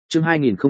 Chương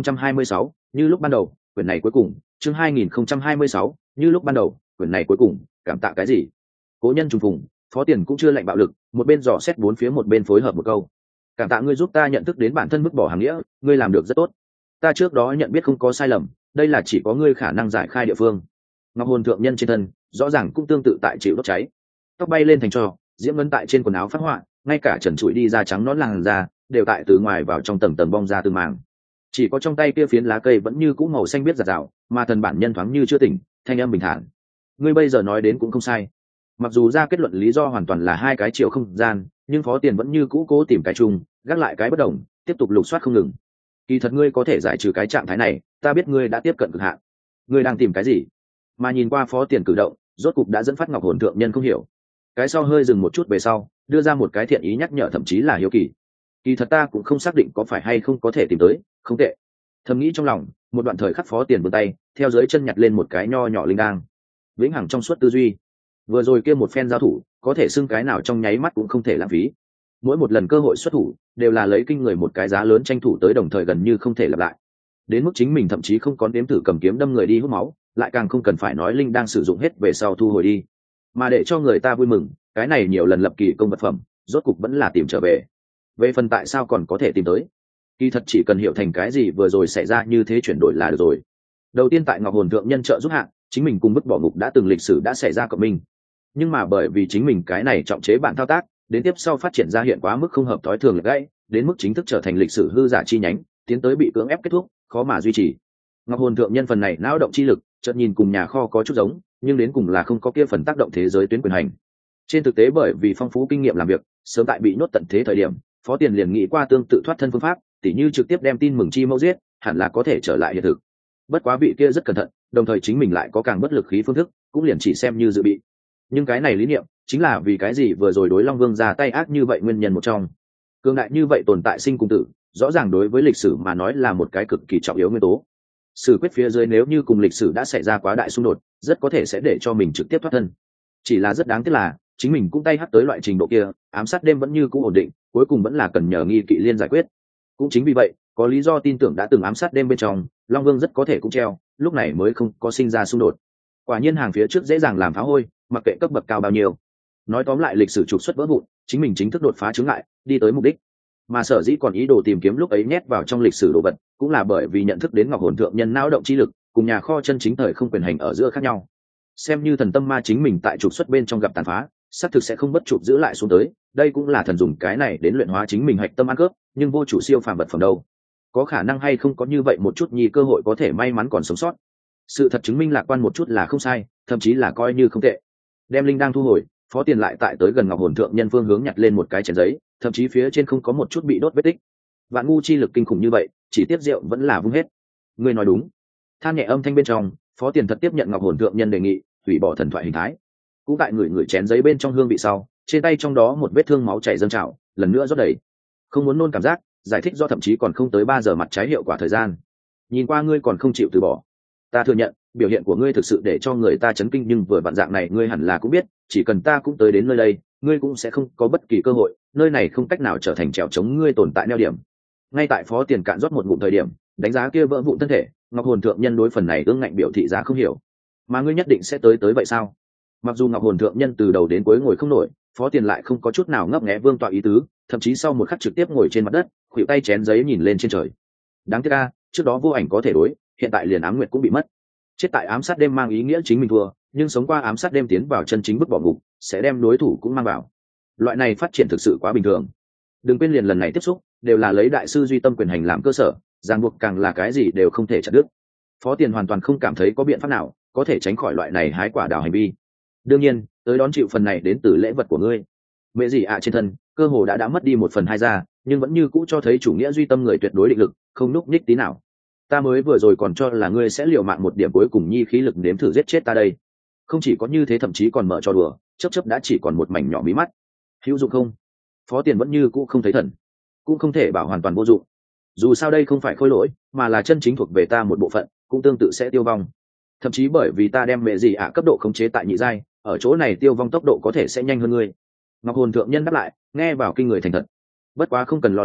2026, như lúc ban đầu, quyển này cuối cùng. Chương 2026, như lúc ban đầu, quyển này cuối cùng. Cảm tạ cái gì? Cố nhân trùng phùng, Phó Tiền cũng chưa lạnh bạo lực, một bên dò xét bốn phía một bên phối hợp một câu. Cảm tạ ngươi giúp ta nhận thức đến bản thân vứt bỏ hàng nghĩa, ngươi làm được rất tốt. Ta trước đó nhận biết không có sai lầm, đây là chỉ có ngươi khả năng giải khai địa phương. Ngọc hồn thượng nhân trên thân, rõ ràng cũng tương tự tại chịu đốt cháy. Tóc bay lên thành tro, diễm ngân tại trên quần áo phát họa, ngay cả trần trụi đi ra trắng nón làn da, đều tại từ ngoài vào trong tầng tầng bong ra từng màng. Chỉ có trong tay kia phiến lá cây vẫn như cũ màu xanh biết rạt rào, mà thần bản nhân thoáng như chưa tỉnh, thanh âm bình thản. Ngươi bây giờ nói đến cũng không sai. Mặc dù ra kết luận lý do hoàn toàn là hai cái chiều không gian, nhưng Phó Tiền vẫn như cũ cố tìm cái chung, gác lại cái bất đồng, tiếp tục lục soát không ngừng. Kỳ thật ngươi có thể giải trừ cái trạng thái này, ta biết ngươi đã tiếp cận cực hạn. Ngươi đang tìm cái gì? Mà nhìn qua Phó Tiền cử động, rốt cục đã dẫn phát Ngọc hồn thượng nhân không hiểu. Cái sau hơi dừng một chút về sau, đưa ra một cái thiện ý nhắc nhở, thậm chí là hiếu kỳ. Kỳ thật ta cũng không xác định có phải hay không có thể tìm tới, không tệ. Thầm nghĩ trong lòng, một đoạn thời khắc Phó Tiền vươn tay, theo dưới chân nhặt lên một cái nho nhỏ linh đang. Vĩnh hằng trong suốt tư duy. Vừa rồi kia một phen giao thủ, có thể xưng cái nào trong nháy mắt cũng không thể lãng phí. Mỗi một lần cơ hội xuất thủ, đều là lấy kinh người một cái giá lớn tranh thủ tới, đồng thời gần như không thể lặp lại. Đến mức chính mình thậm chí không có nếm thử cầm kiếm đâm người đi hút máu, lại càng không cần phải nói linh đang sử dụng hết về sau thu hồi đi. Mà để cho người ta vui mừng, cái này nhiều lần lập kỳ công vật phẩm, rốt cục vẫn là tìm trở về. Về phần tại sao còn có thể tìm tới, kỳ thật chỉ cần hiểu thành cái gì vừa rồi xảy ra như thế chuyển đổi là được rồi. Đầu tiên tại Ngọc hồn thượng nhân trợ giúp hạng, chính mình cùng vứt bỏ ngục đã từng lịch sử đã xảy ra cộng minh, nhưng mà bởi vì chính mình cái này trọng chế bản thao tác, đến tiếp sau phát triển ra hiện quá mức không hợp thói thường lệch gãy, đến mức chính thức trở thành lịch sử hư giả chi nhánh, tiến tới bị cưỡng ép kết thúc, khó mà duy trì. Ngọc hồn thượng nhân phần này não động chi lực, chợt nhìn cùng nhà kho có chút giống, nhưng đến cùng là không có kia phần tác động thế giới tuyến quyền hành. Trên thực tế bởi vì phong phú kinh nghiệm làm việc, sớm tại bị nhốt tận thế thời điểm, Phó Tiền liền nghĩ qua tương tự thoát thân phương pháp, tỉ như trực tiếp đem tin mừng chi mẫu giết, hẳn là có thể trở lại hiện thực. Bất quá vị kia rất cẩn thận, đồng thời chính mình lại có càng bất lực khí phương thức, cũng liền chỉ xem như dự bị. Nhưng cái này lý niệm chính là vì cái gì vừa rồi đối Long Vương ra tay ác như vậy nguyên nhân một trong. Cường đại như vậy tồn tại sinh cùng tử, rõ ràng đối với lịch sử mà nói là một cái cực kỳ trọng yếu nguyên tố. Sử quyết phía dưới nếu như cùng lịch sử đã xảy ra quá đại xung đột, rất có thể sẽ để cho mình trực tiếp thoát thân. Chỉ là rất đáng tiếc là chính mình cũng tay hắt tới loại trình độ kia, ám sát đêm vẫn như cũ ổn định, cuối cùng vẫn là cần nhờ nghi kỵ liên giải quyết. Cũng chính vì vậy, có lý do tin tưởng đã từng ám sát đêm bên trong, Long Vương rất có thể cũng treo, lúc này mới không có sinh ra xung đột. Quả nhiên hàng phía trước dễ dàng làm phá hôi, mặc kệ cấp bậc cao bao nhiêu. Nói tóm lại, lịch sử trục xuất vỡ vụn, chính mình chính thức đột phá chướng ngại, đi tới mục đích. Mà sở dĩ còn ý đồ tìm kiếm lúc ấy nhét vào trong lịch sử đồ vật, cũng là bởi vì nhận thức đến Ngọc hồn thượng nhân não động chi lực cùng nhà kho chân chính thời không quyền hành ở giữa khác nhau. Xem như thần tâm ma chính mình tại trục xuất bên trong gặp tàn phá, xác thực sẽ không bất chụp giữ lại xuống tới, đây cũng là thần dùng cái này đến luyện hóa chính mình hạch tâm ăn cướp, nhưng vô chủ siêu phàm vật phẩm đâu. Có khả năng hay không có như vậy một chút nhi cơ hội có thể may mắn còn sống sót. Sự thật chứng minh lạc quan một chút là không sai, thậm chí là coi như không tệ. Đem linh đang thu hồi, Phó Tiền lại tại tới gần Ngọc hồn thượng nhân phương hướng nhặt lên một cái chén giấy, thậm chí phía trên không có một chút bị đốt vết tích. Vạn ngu chi lực kinh khủng như vậy, chỉ tiếp rượu vẫn là vung hết. Ngươi nói đúng. Than nhẹ âm thanh bên trong, Phó Tiền thật tiếp nhận Ngọc hồn thượng nhân đề nghị, hủy bỏ thần thoại hình thái. Cũng tại người chén giấy bên trong hương vị sau, trên tay trong đó một vết thương máu chảy dâng trào, lần nữa rót đầy. Không muốn nôn cảm giác, giải thích do thậm chí còn không tới 3 giờ mặt trái hiệu quả thời gian. Nhìn qua ngươi còn không chịu từ bỏ. Ta thừa nhận, biểu hiện của ngươi thực sự để cho người ta chấn kinh, nhưng vừa vặn dạng này ngươi hẳn là cũng biết, chỉ cần ta cũng tới đến nơi đây, ngươi cũng sẽ không có bất kỳ cơ hội, nơi này không cách nào trở thành trèo chống ngươi tồn tại neo điểm. Ngay tại Phó Tiền cạn rót một ngụm thời điểm, đánh giá kia vỡ vụn thân thể, Ngọc hồn thượng nhân đối phần này ương ngạnh biểu thị ra không hiểu. Mà ngươi nhất định sẽ tới vậy sao? Mặc dù Ngọc hồn thượng nhân từ đầu đến cuối ngồi không nổi, Phó Tiền lại không có chút nào ngấp nghé vương tọa ý tứ, thậm chí sau một khắc trực tiếp ngồi trên mặt đất, khuỷu tay chén giấy nhìn lên trên trời. Đáng tiếc a, trước đó vô ảnh có thể đối, hiện tại liền ám nguyệt cũng bị mất. Chết tại ám sát đêm mang ý nghĩa chính mình thua, nhưng sống qua ám sát đêm tiến vào chân chính bức bỏ ngục, sẽ đem đối thủ cũng mang vào. Loại này phát triển thực sự quá bình thường. Đừng quên liền lần này tiếp xúc, đều là lấy đại sư duy tâm quyền hành làm cơ sở, ràng buộc càng là cái gì đều không thể chặt đứt. Phó Tiền hoàn toàn không cảm thấy có biện pháp nào có thể tránh khỏi loại này hái quả đào hành vi. Đương nhiên, tới đón chịu phần này đến từ lễ vật của ngươi. Mẹ gì ạ trên thân, cơ hồ đã mất đi 1/2 ra, nhưng vẫn như cũ cho thấy chủ nghĩa duy tâm người tuyệt đối định lực, không núc nhích tí nào. Ta mới vừa rồi còn cho là ngươi sẽ liều mạng một điểm cuối cùng nhi khí lực nếm thử giết chết ta đây. Không chỉ có như thế, thậm chí còn mở cho đùa, chớp đã chỉ còn một mảnh nhỏ mí mắt. Hữu dụng không? Phó Tiền vẫn như cũ không thấy thần, cũng không thể bảo hoàn toàn vô dụng. Dù sao đây không phải khôi lỗi, mà là chân chính thuộc về ta một bộ phận, cũng tương tự sẽ tiêu vong. Thậm chí bởi vì ta đem mẹ gì ạ cấp độ khống chế tại nhị giai, ở chỗ này tiêu vong tốc độ có thể sẽ nhanh hơn ngươi. Ngọc hồn thượng nhân đáp lại, nghe vào kinh người thành thật. Bất quá không cần lo lắng,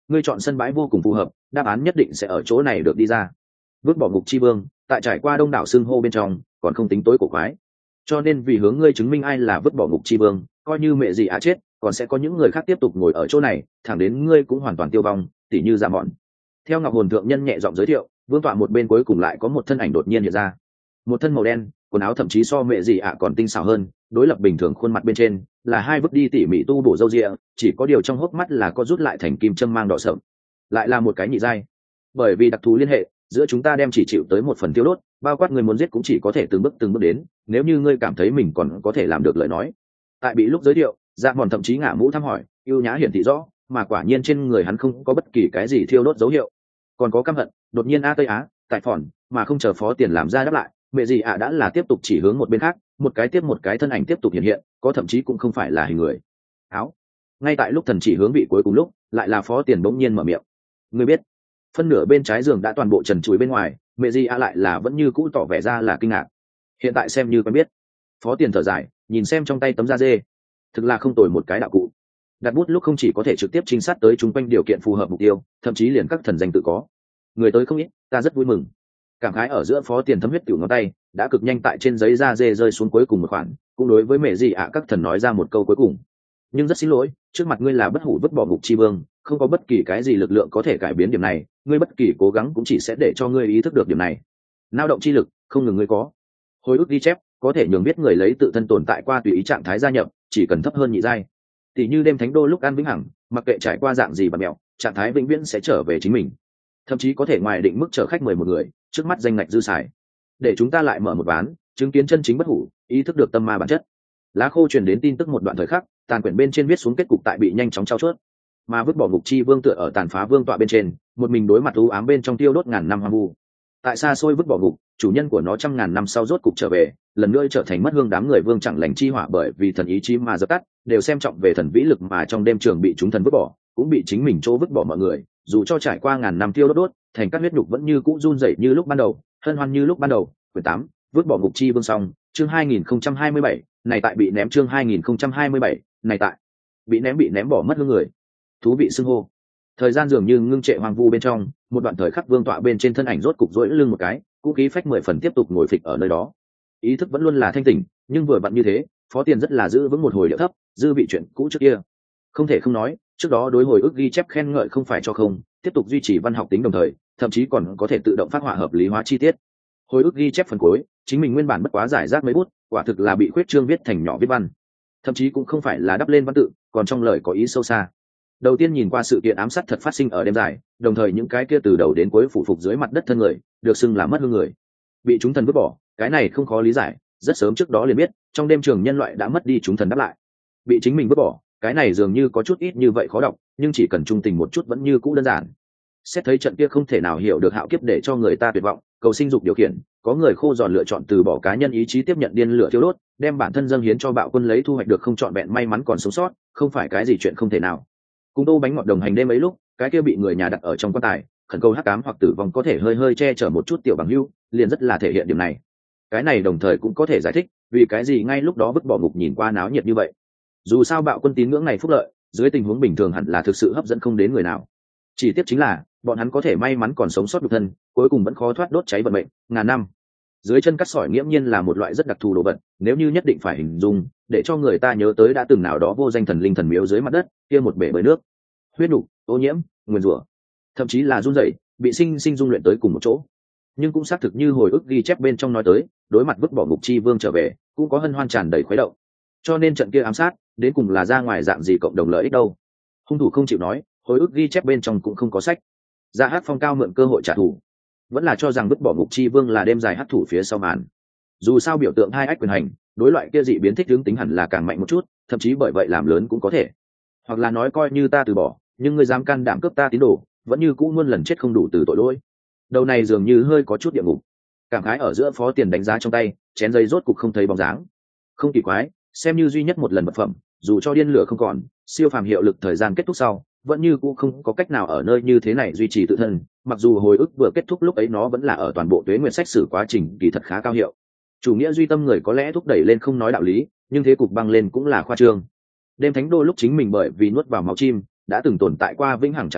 ngươi chọn sân bãi vô cùng phù hợp, đáp án nhất định sẽ ở chỗ này được đi ra. Vứt bỏ ngục chi vương, tại trải qua đông đảo xưng hô bên trong còn không tính tối cổ quái, cho nên vì hướng ngươi chứng minh ai là vứt bỏ ngục chi vương, coi như mẹ gì á chết còn sẽ có những người khác tiếp tục ngồi ở chỗ này thẳng đến ngươi cũng hoàn toàn tiêu vong, tỉ như Dạ Mọn. Theo Ngọc Hồn thượng nhân nhẹ giọng giới thiệu, vương tọa một bên cuối cùng lại có một thân ảnh đột nhiên hiện ra, một thân màu đen, quần áo thậm chí so mẹ gì ạ còn tinh xảo hơn, đối lập bình thường khuôn mặt bên trên là hai vứt đi tỉ mỉ tu bổ râu ria, chỉ có điều trong hốc mắt là có rút lại thành kim châm mang đỏ sậm, lại là một cái nhị giai. Bởi vì đặc thù liên hệ giữa chúng ta đem chỉ chịu tới một phần tiêu đốt, bao quát người muốn giết cũng chỉ có thể từng bước đến, nếu như ngươi cảm thấy mình còn có thể làm được lời nói. Tại bị lúc giới thiệu, Dạ Mòn thậm chí ngả mũ thăm hỏi, ưu nhã hiển thị rõ, mà quả nhiên trên người hắn không có bất kỳ cái gì thiêu đốt dấu hiệu. Còn có căm hận, đột nhiên a tây á, tại phòn, mà không chờ phó tiền làm ra đáp lại, mẹ gì ạ đã là tiếp tục chỉ hướng một bên khác, một cái tiếp một cái thân ảnh tiếp tục hiện hiện, có thậm chí cũng không phải là hình người. Áo. Ngay tại lúc thần chỉ hướng vị cuối cùng lúc, lại là phó tiền bỗng nhiên mở miệng. Ngươi biết, phân nửa bên trái giường đã toàn bộ trần trụi bên ngoài, mẹ gì ạ lại là vẫn như cũ tỏ vẻ ra là kinh ngạc. Hiện tại xem như quen biết. Phó tiền thở dài, nhìn xem trong tay tấm da dê, thực là không tồi một cái đạo cụ. Đặt bút lúc không chỉ có thể trực tiếp trinh sát tới chung quanh điều kiện phù hợp mục tiêu, thậm chí liền các thần danh tự có. Người tới không ít, ta rất vui mừng. Cảm khái ở giữa phó tiền thấm huyết tiểu ngón tay đã cực nhanh tại trên giấy da dê rơi xuống cuối cùng một khoản, cũng đối với mẹ gì ạ các thần nói ra một câu cuối cùng. Nhưng rất xin lỗi, trước mặt ngươi là bất hủ vứt bỏ ngục chi vương, không có bất kỳ cái gì lực lượng có thể cải biến điểm này, ngươi bất kỳ cố gắng cũng chỉ sẽ để cho ngươi ý thức được điểm này. Nao động chi lực không ngừng ngươi có. Hồi ức ghi chép có thể nhường biết người lấy tự thân tồn tại qua tùy ý trạng thái gia nhập, chỉ cần thấp hơn nhị giai. Tỷ như đêm thánh đô lúc ăn vĩnh hằng, mặc kệ trải qua dạng gì bạt mẹo, trạng thái vĩnh viễn sẽ trở về chính mình. Thậm chí có thể ngoài định mức chở khách 11 người, trước mắt danh ngạch dư xài. Để chúng ta lại mở một ván, chứng kiến chân chính bất hủ, ý thức được tâm ma bản chất. Lá khô truyền đến tin tức một đoạn thời khắc, tàn quyển bên trên viết xuống kết cục tại bị nhanh chóng trao chuốt. Mà vứt bỏ ngục chi vương tựa ở tàn phá vương tọa bên trên, một mình đối mặt u ám bên trong tiêu đốt ngàn năm hoang vu. Tại xa xôi vứt bỏ ngục, chủ nhân của nó trăm ngàn năm sau rốt cục trở về, lần nữa trở thành mất hương đám người vương chẳng lành chi hỏa bởi vì thần ý chí mà dập tắt, đều xem trọng về thần vĩ lực mà trong đêm trường bị chúng thần vứt bỏ, cũng bị chính mình chỗ vứt bỏ mọi người, dù cho trải qua ngàn năm tiêu đốt, thành các huyết nhục vẫn như cũ run rẩy như lúc ban đầu, hân hoan như lúc ban đầu. Quyển 8, vứt bỏ ngục chi vương xong, chương 2027, này tại bị ném, chương 2027, này tại bị ném bỏ mất hương người. Thú vị xưng hô. Thời gian dường như ngưng trệ hoang vu bên trong, một đoạn thời khắc vương tọa bên trên thân ảnh rốt cục duỗi lưng một cái, cũ khí phách 10 phần tiếp tục ngồi phịch ở nơi đó. Ý thức vẫn luôn là thanh tỉnh, nhưng vừa vặn như thế, phó tiền rất là giữ vững một hồi điệu thấp, dư vị chuyện cũ trước kia. Không thể không nói, trước đó đối hồi ức ghi chép khen ngợi không phải cho không, tiếp tục duy trì văn học tính đồng thời, thậm chí còn có thể tự động phát họa hợp lý hóa chi tiết. Hồi ức ghi chép phần cuối, chính mình nguyên bản bất quá giải rác mấy bút, quả thực là bị khuyết trương viết thành nhỏ viết văn. Thậm chí cũng không phải là đắp lên văn tự, còn trong lời có ý sâu xa. Đầu tiên nhìn qua sự kiện ám sát thật phát sinh ở đêm dài, đồng thời những cái kia từ đầu đến cuối phủ phục dưới mặt đất thân người, được xưng là mất hương người, bị chúng thần vứt bỏ, cái này không khó lý giải, rất sớm trước đó liền biết, trong đêm trường nhân loại đã mất đi chúng thần đáp lại. Bị chính mình vứt bỏ, cái này dường như có chút ít như vậy khó đọc, nhưng chỉ cần trung tình một chút vẫn như cũ đơn giản. Xét thấy trận kia không thể nào hiểu được hạo kiếp để cho người ta tuyệt vọng, cầu sinh dục điều khiển, có người khô giòn lựa chọn từ bỏ cá nhân ý chí tiếp nhận điên lửa thiêu đốt, đem bản thân dâng hiến cho bạo quân lấy thu hoạch được không trọn vẹn may mắn còn sống sót, không phải cái gì chuyện không thể nào. Cùng tô bánh ngọt đồng hành đêm ấy lúc, cái kia bị người nhà đặt ở trong quan tài, khẩn cầu hắc ám hoặc tử vong có thể hơi hơi che chở một chút tiểu bằng hưu, liền rất là thể hiện điểm này. Cái này đồng thời cũng có thể giải thích vì cái gì ngay lúc đó vứt bỏ ngục nhìn qua náo nhiệt như vậy. Dù sao bạo quân tín ngưỡng này phúc lợi, dưới tình huống bình thường hẳn là thực sự hấp dẫn không đến người nào. Chỉ tiếc chính là bọn hắn có thể may mắn còn sống sót được thân, cuối cùng vẫn khó thoát đốt cháy vận mệnh ngàn năm. Dưới chân cắt sỏi nghiễm nhiên là một loại rất đặc thù đồ vật, nếu như nhất định phải hình dung để cho người ta nhớ tới đã từng nào đó vô danh thần linh thần miếu dưới mặt đất kia một bể bơi nước, huyết nục, ô nhiễm, nguyền rủa, thậm chí là run rẩy, bị sinh sinh dung luyện tới cùng một chỗ. Nhưng cũng xác thực như hồi ức ghi chép bên trong nói tới, đối mặt vứt bỏ ngục chi vương trở về, cũng có hân hoan tràn đầy khuấy động. Cho nên trận kia ám sát đến cùng là ra ngoài dạng gì cộng đồng lợi ích đâu. Hung thủ không chịu nói, hồi ức ghi chép bên trong cũng không có sách. Dạ hát phong cao mượn cơ hội trả thù, vẫn là cho rằng vứt bỏ ngục chi vương là đêm dài hát thủ phía sau màn. Dù sao biểu tượng hai ách quyền hành, đối loại kia dị biến thích hướng tính hẳn là càng mạnh một chút, thậm chí bởi vậy làm lớn cũng có thể. Hoặc là nói coi như ta từ bỏ, nhưng ngươi dám can đảm cướp ta tín đồ, vẫn như cũ muôn lần chết không đủ từ tội lỗi. Đầu này dường như hơi có chút địa ngục. Cảm khái ở giữa phó tiền đánh giá trong tay, chén giấy rốt cục không thấy bóng dáng. Không kỳ quái, xem như duy nhất một lần vật phẩm, dù cho điên lửa không còn, siêu phàm hiệu lực thời gian kết thúc sau, vẫn như cũ không có cách nào ở nơi như thế này duy trì tự thân. Mặc dù hồi ức vừa kết thúc lúc ấy nó vẫn là ở toàn bộ tuế nguyệt sách sử quá trình kỳ thật khá cao hiệu. Chủ nghĩa duy tâm người có lẽ thúc đẩy lên không nói đạo lý, nhưng thế cục băng lên cũng là khoa trương. Đêm thánh đô lúc chính mình bởi vì nuốt vào máu chim đã từng tồn tại qua vĩnh hằng trạng thái,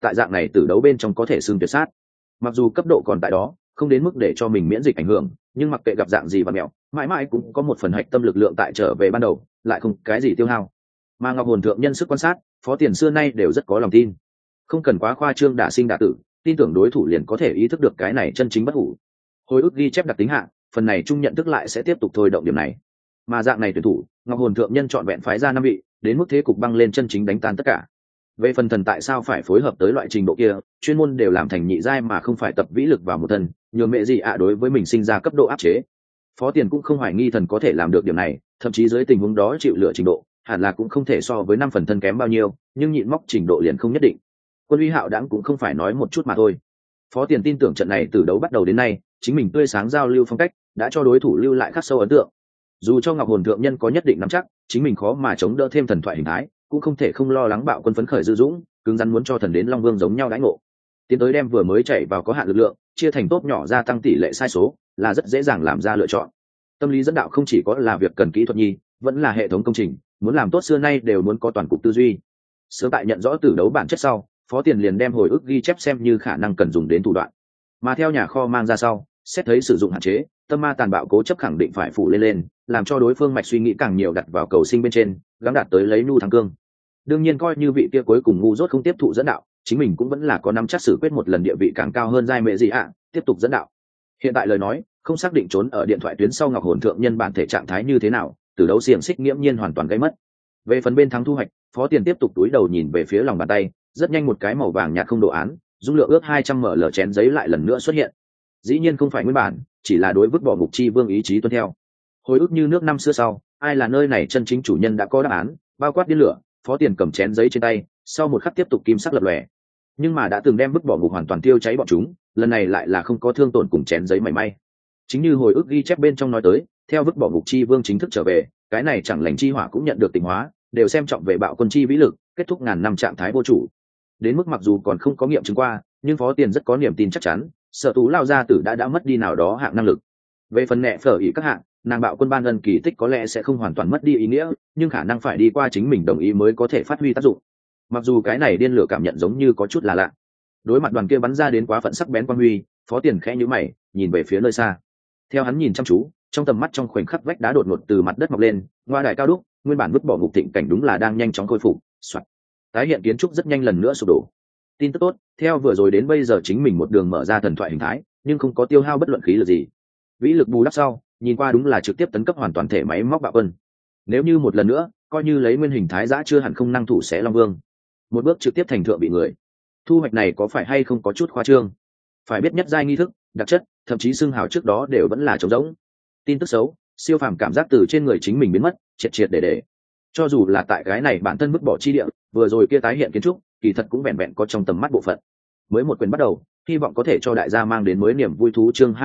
tại dạng này từ đấu bên trong có thể xưng tuyệt sát. Mặc dù cấp độ còn tại đó, không đến mức để cho mình miễn dịch ảnh hưởng, nhưng mặc kệ gặp dạng gì và mẹo, mãi mãi cũng có một phần hạch tâm lực lượng tại trở về ban đầu, lại không cái gì tiêu hao. Mà Ngọc Hồn thượng nhân sức quan sát, Phó Tiền xưa nay đều rất có lòng tin, không cần quá khoa trương đả sinh đả tử, tin tưởng đối thủ liền có thể ý thức được cái này chân chính bất hủ. Hồi ức ghi chép đặc tính hạ, phần này trung nhận thức lại sẽ tiếp tục thôi động điểm này. Mà dạng này tuyển thủ, Ngọc Hồn thượng nhân chọn vẹn phái ra 5 vị, đến mức thế cục băng lên chân chính đánh tan tất cả. Về phần thần tại sao phải phối hợp tới loại trình độ kia, chuyên môn đều làm thành nhị giai mà không phải tập vĩ lực vào một thân, nhường mẹ gì ạ đối với mình sinh ra cấp độ áp chế. Phó Tiền cũng không hoài nghi thần có thể làm được điểm này, thậm chí dưới tình huống đó chịu lựa trình độ, hẳn là cũng không thể so với 5 phần thân kém bao nhiêu, nhưng nhịn móc trình độ liền không nhất định. Quân uy hạo đãng cũng không phải nói một chút mà thôi. Phó Tiền tin tưởng trận này từ đấu bắt đầu đến nay, chính mình tươi sáng giao lưu phong cách đã cho đối thủ lưu lại khắc sâu ấn tượng. Dù cho Ngọc Hồn thượng nhân có nhất định nắm chắc, chính mình khó mà chống đỡ thêm thần thoại hình thái, cũng không thể không lo lắng bạo quân phấn khởi dư dũng, cứng rắn muốn cho thần đến Long Vương giống nhau đãi ngộ. Tiến tới đem vừa mới chạy vào có hạn lực lượng, chia thành tốt nhỏ gia tăng tỷ lệ sai số, là rất dễ dàng làm ra lựa chọn. Tâm lý dẫn đạo không chỉ có là việc cần kỹ thuật nhi, vẫn là hệ thống công trình, muốn làm tốt xưa nay đều muốn có toàn cục tư duy. Sớm tại nhận rõ tử đấu bản chất sau, Phó Tiền liền đem hồi ức ghi chép xem như khả năng cần dùng đến thủ đoạn. Mà theo nhà kho mang ra sau, xét thấy sử dụng hạn chế, tâm ma tàn bạo cố chấp khẳng định phải phủ lên, làm cho đối phương mạch suy nghĩ càng nhiều đặt vào cầu sinh bên trên, gắng đạt tới lấy nhu thắng cương. Đương nhiên coi như vị kia cuối cùng ngu dốt không tiếp thụ dẫn đạo, chính mình cũng vẫn là có nắm chắc xử quyết một lần địa vị càng cao hơn giai mẹ gì ạ, tiếp tục dẫn đạo. Hiện tại lời nói, không xác định trốn ở điện thoại tuyến sau Ngọc Hồn thượng nhân bản thể trạng thái như thế nào, từ đấu xiềng xích nghiễm nhiên hoàn toàn gây mất. Về phần bên thắng thu hoạch, Phó Tiền tiếp tục túi đầu nhìn về phía lòng bàn tay, rất nhanh một cái màu vàng nhạt không đồ án, dung lượng ước 200 ml chén giấy lại lần nữa xuất hiện. Dĩ nhiên không phải nguyên bản, chỉ là đối vứt bỏ Ngục Chi Vương ý chí tuân theo. Hồi ức như nước năm xưa sau, ai là nơi này chân chính chủ nhân đã có đáp án, bao quát điên lửa, Phó Tiền cầm chén giấy trên tay, sau một khắc tiếp tục kim sắc lập lòe. Nhưng mà đã từng đem vứt bỏ ngục hoàn toàn tiêu cháy bọn chúng, lần này lại là không có thương tổn cùng chén giấy mảy may. Chính như hồi ức ghi chép bên trong nói tới, theo vứt bỏ Ngục Chi Vương chính thức trở về, cái này chẳng lành chi hỏa cũng nhận được tịnh hóa, đều xem trọng về bạo quân chi vĩ lực, kết thúc ngàn năm trạng thái vô chủ. Đến mức mặc dù còn không có nghiệm chứng qua, nhưng Phó Tiền rất có niềm tin chắc chắn, Sở Tú lao ra tử đã mất đi nào đó hạng năng lực. Về phần nẹ phở ý các hạng, nàng bạo quân ban ân kỳ tích có lẽ sẽ không hoàn toàn mất đi ý nghĩa, nhưng khả năng phải đi qua chính mình đồng ý mới có thể phát huy tác dụng. Mặc dù cái này điên lửa cảm nhận giống như có chút là lạ. Đối mặt đoàn kia bắn ra đến quá phận sắc bén quang huy, Phó Tiền khẽ nhíu mày, nhìn về phía nơi xa. Theo hắn nhìn chăm chú, trong tầm mắt trong khoảnh khắc vách đá đột ngột từ mặt đất mọc lên, ngoa đài cao đúc, nguyên bản vứt bỏ ngục thịnh cảnh đúng là đang nhanh chóng khôi phục. Soạt. Tái hiện kiến trúc rất nhanh lần nữa sụp đổ. Tin tức tốt, theo vừa rồi đến bây giờ chính mình một đường mở ra thần thoại hình thái, nhưng không có tiêu hao bất luận khí lực gì. Vĩ lực bù đắp sau, nhìn qua đúng là trực tiếp tấn cấp hoàn toàn thể máy móc bạo quân. Nếu như một lần nữa, coi như lấy nguyên hình thái giã chưa hẳn không năng thủ sẽ Long Vương. Một bước trực tiếp thành thượng bị người. Thu hoạch này có phải hay không có chút khoa trương? Phải biết nhất giai nghi thức, đặc chất, thậm chí xưng hào trước đó đều vẫn là trống rỗng. Tin tức xấu, siêu phàm cảm giác từ trên người chính mình biến mất, triệt triệt để. Cho dù là tại cái này bản thân vứt bỏ chi địa, vừa rồi kia tái hiện kiến trúc, kỳ thật cũng vẹn vẹn có trong tầm mắt bộ phận. Mới một quyền bắt đầu, hy vọng có thể cho đại gia mang đến mới niềm vui thú chương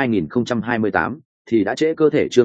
2028, thì đã trễ cơ thể chương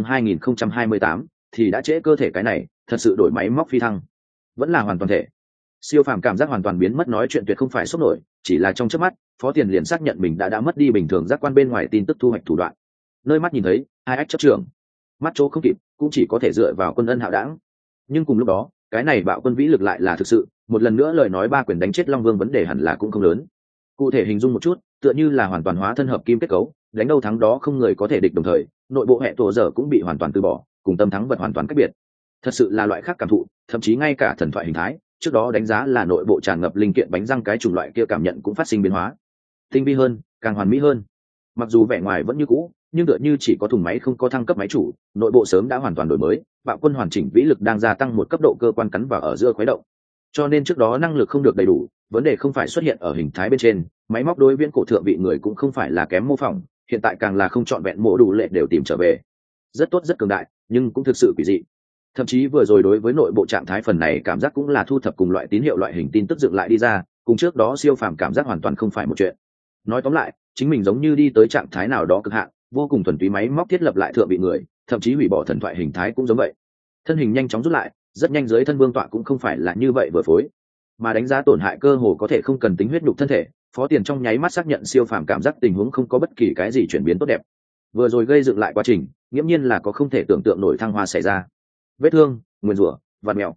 2028, thì đã trễ cơ thể cái này, thật sự đổi máy móc phi thăng. Vẫn là hoàn toàn thể. Siêu phàm cảm giác hoàn toàn biến mất nói chuyện tuyệt không phải sốc nổi, chỉ là trong chớp mắt, Phó Tiền liền xác nhận mình đã mất đi bình thường giác quan bên ngoài tin tức thu hoạch thủ đoạn. Nơi mắt nhìn thấy, hai ách chấp trường. Mắt chỗ không kịp, cũng chỉ có thể dựa vào quân ân hạo đãng. Nhưng cùng lúc đó, cái này bạo quân vĩ lực lại là thực sự, một lần nữa lời nói ba quyền đánh chết Long Vương vấn đề hẳn là cũng không lớn. Cụ thể hình dung một chút, tựa như là hoàn toàn hóa thân hợp kim kết cấu, đánh đâu thắng đó không người có thể địch đồng thời, nội bộ hệ tổ dở cũng bị hoàn toàn từ bỏ, cùng tâm thắng vật hoàn toàn cách biệt. Thật sự là loại khác cảm thụ, thậm chí ngay cả thần thoại hình thái, trước đó đánh giá là nội bộ tràn ngập linh kiện bánh răng cái chủng loại kia cảm nhận cũng phát sinh biến hóa, tinh vi hơn, càng hoàn mỹ hơn. Mặc dù vẻ ngoài vẫn như cũ, nhưng tựa như chỉ có thùng máy không có thăng cấp máy chủ, nội bộ sớm đã hoàn toàn đổi mới, bạo quân hoàn chỉnh vĩ lực đang gia tăng một cấp độ cơ quan cắn vào ở giữa khuấy động. Cho nên trước đó năng lực không được đầy đủ, vấn đề không phải xuất hiện ở hình thái bên trên, máy móc đối viễn cổ thượng vị người cũng không phải là kém mô phỏng, hiện tại càng là không chọn vẹn mổ đủ lệ đều tìm trở về. Rất tốt rất cường đại, nhưng cũng thực sự quỷ dị. Thậm chí vừa rồi đối với nội bộ trạng thái phần này cảm giác cũng là thu thập cùng loại tín hiệu loại hình tin tức dựng lại đi ra, cùng trước đó siêu phàm cảm giác hoàn toàn không phải một chuyện. Nói tóm lại, chính mình giống như đi tới trạng thái nào đó cực hạn, vô cùng thuần túy máy móc thiết lập lại thượng vị người, thậm chí hủy bỏ thần thoại hình thái cũng giống vậy. Thân hình nhanh chóng rút lại, rất nhanh dưới thân vương tọa cũng không phải là như vậy vừa phối, mà đánh giá tổn hại cơ hồ có thể không cần tính huyết nhục thân thể. Phó Tiền trong nháy mắt xác nhận siêu phàm cảm giác tình huống không có bất kỳ cái gì chuyển biến tốt đẹp. Vừa rồi gây dựng lại quá trình, nghiễm nhiên là có không thể tưởng tượng nổi thăng hoa xảy ra. Vết thương, nguyên rủa, vặn mèo.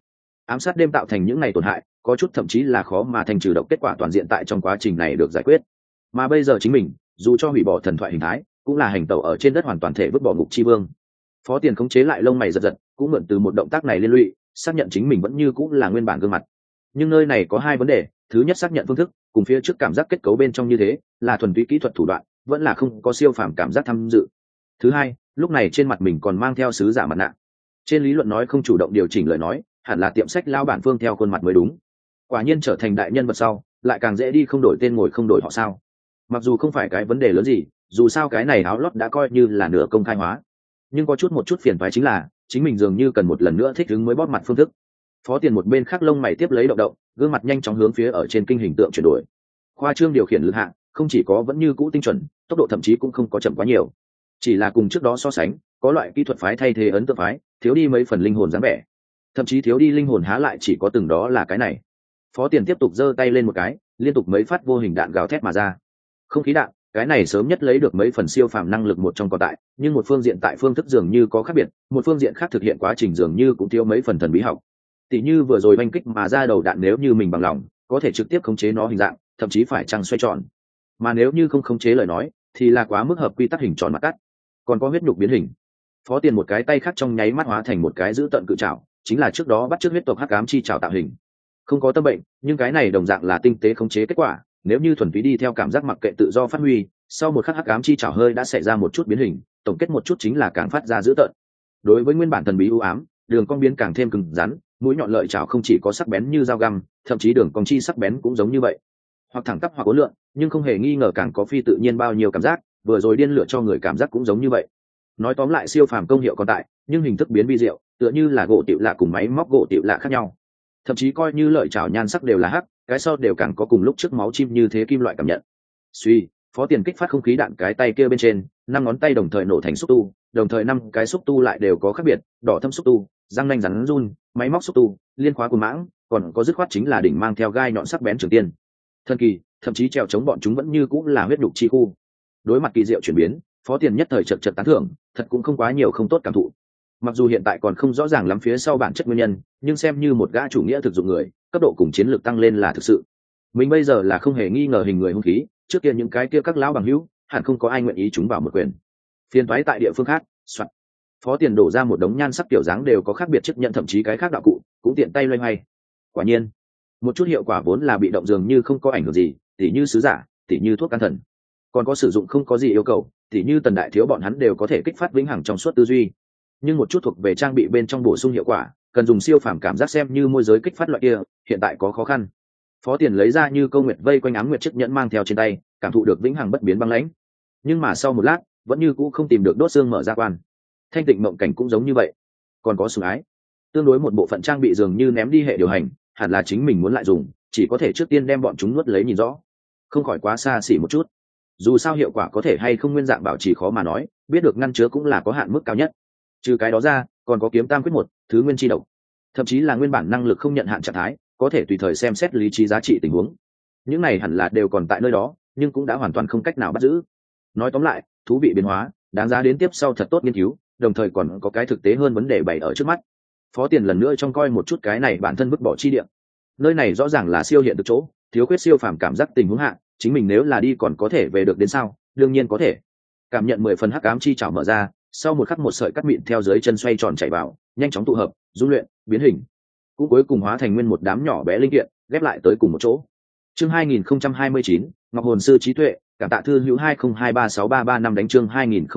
ám sát đêm tạo thành những ngày tổn hại có chút thậm chí là khó mà thành trừ độc, kết quả toàn diện tại trong quá trình này được giải quyết. Mà bây giờ chính mình dù cho hủy bỏ thần thoại hình thái cũng là hành tẩu ở trên đất hoàn toàn thể vứt bỏ ngục chi vương. Phó Tiền khống chế lại lông mày giật giật, cũng mượn từ một động tác này liên lụy xác nhận chính mình vẫn như cũng là nguyên bản gương mặt. Nhưng nơi này có hai vấn đề, thứ nhất xác nhận phương thức cùng phía trước cảm giác kết cấu bên trong như thế là thuần túy kỹ thuật thủ đoạn, vẫn là không có siêu phàm cảm giác tham dự. Thứ hai, lúc này trên mặt mình còn mang theo sứ giả mặt nạ. Trên lý luận nói không chủ động điều chỉnh lời nói, hẳn là tiệm sách lao bản Phương theo khuôn mặt mới đúng. Quả nhiên trở thành đại nhân vật sau, lại càng dễ đi không đổi tên ngồi không đổi họ sao? Mặc dù không phải cái vấn đề lớn gì, dù sao cái này áo lót đã coi như là nửa công khai hóa, nhưng có một chút phiền toái chính là chính mình dường như cần một lần nữa thích ứng mới bóp mặt phương thức. Phó Tiền một bên khác lông mày tiếp lấy động động, gương mặt nhanh chóng hướng phía ở trên kinh hình tượng chuyển đổi. Khoa trương điều khiển lực hạng không chỉ có vẫn như cũ tinh chuẩn, tốc độ thậm chí cũng không có chậm quá nhiều, chỉ là cùng trước đó so sánh có loại kỹ thuật phái thay thế ấn tượng phái, thiếu đi mấy phần linh hồn dáng vẻ, thậm chí thiếu đi linh hồn há lại chỉ có từng đó là cái này. Phó Tiền tiếp tục giơ tay lên một cái, liên tục mấy phát vô hình đạn gào thét mà ra. Không khí đạn, cái này sớm nhất lấy được mấy phần siêu phàm năng lực một trong còn tại, nhưng một phương diện tại phương thức dường như có khác biệt, một phương diện khác thực hiện quá trình dường như cũng thiếu mấy phần thần bí học. Tỷ như vừa rồi oanh kích mà ra đầu đạn, nếu như mình bằng lòng có thể trực tiếp khống chế nó hình dạng, thậm chí phải chăng xoay tròn, mà nếu như không khống chế lời nói thì là quá mức hợp quy tắc hình tròn mặt cắt. Còn có huyết nhục biến hình. Phó Tiền một cái tay khác trong nháy mắt hóa thành một cái giữ tận cự trảo, chính là trước đó bắt chước huyết tộc hắc ám chi trảo tạo hình. Không có tâm bệnh, nhưng cái này đồng dạng là tinh tế khống chế kết quả, nếu như thuần túy đi theo cảm giác mặc kệ tự do phát huy, sau một khắc hắc ám chi trảo hơi đã xảy ra một chút biến hình, tổng kết một chút chính là càng phát ra dữ tợn. Đối với nguyên bản thần bí u ám, đường cong biến càng thêm cứng rắn, mũi nhọn lợi chảo không chỉ có sắc bén như dao găm, thậm chí đường cong chi sắc bén cũng giống như vậy, hoặc thẳng tắp hoặc uốn lượn, nhưng không hề nghi ngờ càng có phi tự nhiên bao nhiêu cảm giác, vừa rồi điên lửa cho người cảm giác cũng giống như vậy. Nói tóm lại siêu phàm công hiệu còn tại, nhưng hình thức biến vi diệu, tựa như là gỗ tiểu lạ cùng máy móc gỗ tiểu lạ khác nhau. Thậm chí coi như lợi chảo nhan sắc đều là hắc, cái sau đều càng có cùng lúc trước máu chim như thế kim loại cảm nhận. Suy, Phó Tiền kích phát không khí đạn cái tay kia bên trên, 5 ngón tay đồng thời nổ thành xúc tu, đồng thời 5 cái xúc tu lại đều có khác biệt, đỏ thâm xúc tu, răng nanh rắn run, máy móc xúc tu, liên khóa của mãng, còn có dứt khoát chính là đỉnh mang theo gai nhọn sắc bén trường tiên. Thần kỳ, thậm chí trèo chống bọn chúng vẫn như cũng là huyết nhục chi khu. Đối mặt kỳ diệu chuyển biến, Phó Tiền nhất thời chợt tán thưởng, thật cũng không quá nhiều không tốt cảm thụ. Mặc dù hiện tại còn không rõ ràng lắm phía sau bản chất nguyên nhân, nhưng xem như một gã chủ nghĩa thực dụng người, cấp độ cùng chiến lược tăng lên là thực sự. Mình bây giờ là không hề nghi ngờ hình người hung khí, trước kia những cái kia các lão bằng hữu, hẳn không có ai nguyện ý chúng vào một quyền. Phiên toái tại địa phương khác, soạn. Phó Tiền đổ ra một đống nhan sắc kiểu dáng đều có khác biệt chức nhận, thậm chí cái khác đạo cụ cũng tiện tay loay hoay. Quả nhiên, một chút hiệu quả vốn là bị động dường như không có ảnh hưởng gì, tỉ như sứ giả, tỉ như thuốc can thần, còn có sử dụng không có gì yêu cầu, tỉ như Tần Đại Thiếu bọn hắn đều có thể kích phát vĩnh hằng trong suốt tư duy. Nhưng một chút thuộc về trang bị bên trong bổ sung hiệu quả, cần dùng siêu phàm cảm giác xem như môi giới kích phát loại kia, hiện tại có khó khăn. Phó Tiền lấy ra như câu nguyệt vây quanh ám nguyệt chiếc nhẫn mang theo trên tay, cảm thụ được vĩnh hằng bất biến băng lãnh. Nhưng mà sau một lát, vẫn như cũ không tìm được đốt xương mở ra quan. Thanh tịnh mộng cảnh cũng giống như vậy. Còn có sủng ái. Tương đối một bộ phận trang bị dường như ném đi hệ điều hành, hẳn là chính mình muốn lại dùng, chỉ có thể trước tiên đem bọn chúng nuốt lấy nhìn rõ. Không khỏi quá xa xỉ một chút. Dù sao hiệu quả có thể hay không nguyên dạng bảo trì khó mà nói, biết được ngăn chứa cũng là có hạn mức cao nhất. Trừ cái đó ra, còn có kiếm tam quyết một, thứ nguyên chi độc. Thậm chí là nguyên bản năng lực không nhận hạn trạng thái, có thể tùy thời xem xét lý trí giá trị tình huống. Những này hẳn là đều còn tại nơi đó, nhưng cũng đã hoàn toàn không cách nào bắt giữ. Nói tóm lại, thú vị biến hóa, đáng giá đến tiếp sau thật tốt nghiên cứu, đồng thời còn có cái thực tế hơn vấn đề bày ở trước mắt. Phó Tiền lần nữa trong coi một chút cái này bản thân vứt bỏ chi địa. Nơi này rõ ràng là siêu hiện được chỗ, thiếu khuyết siêu phàm cảm giác tình huống hạ, chính mình nếu là đi còn có thể về được đến sao? Đương nhiên có thể. Cảm nhận 10 phần hắc ám chi chảo mở ra, sau một khắc một sợi cắt mịn theo dưới chân xoay tròn chạy vào, nhanh chóng tụ hợp, dung luyện, biến hình, cũng cuối cùng hóa thành nguyên một đám nhỏ bé linh kiện, ghép lại tới cùng một chỗ. Chương 2029, Ngọc Hồn Sư Trí Tuệ, cảm tạ thư hữu 20236335 đánh chương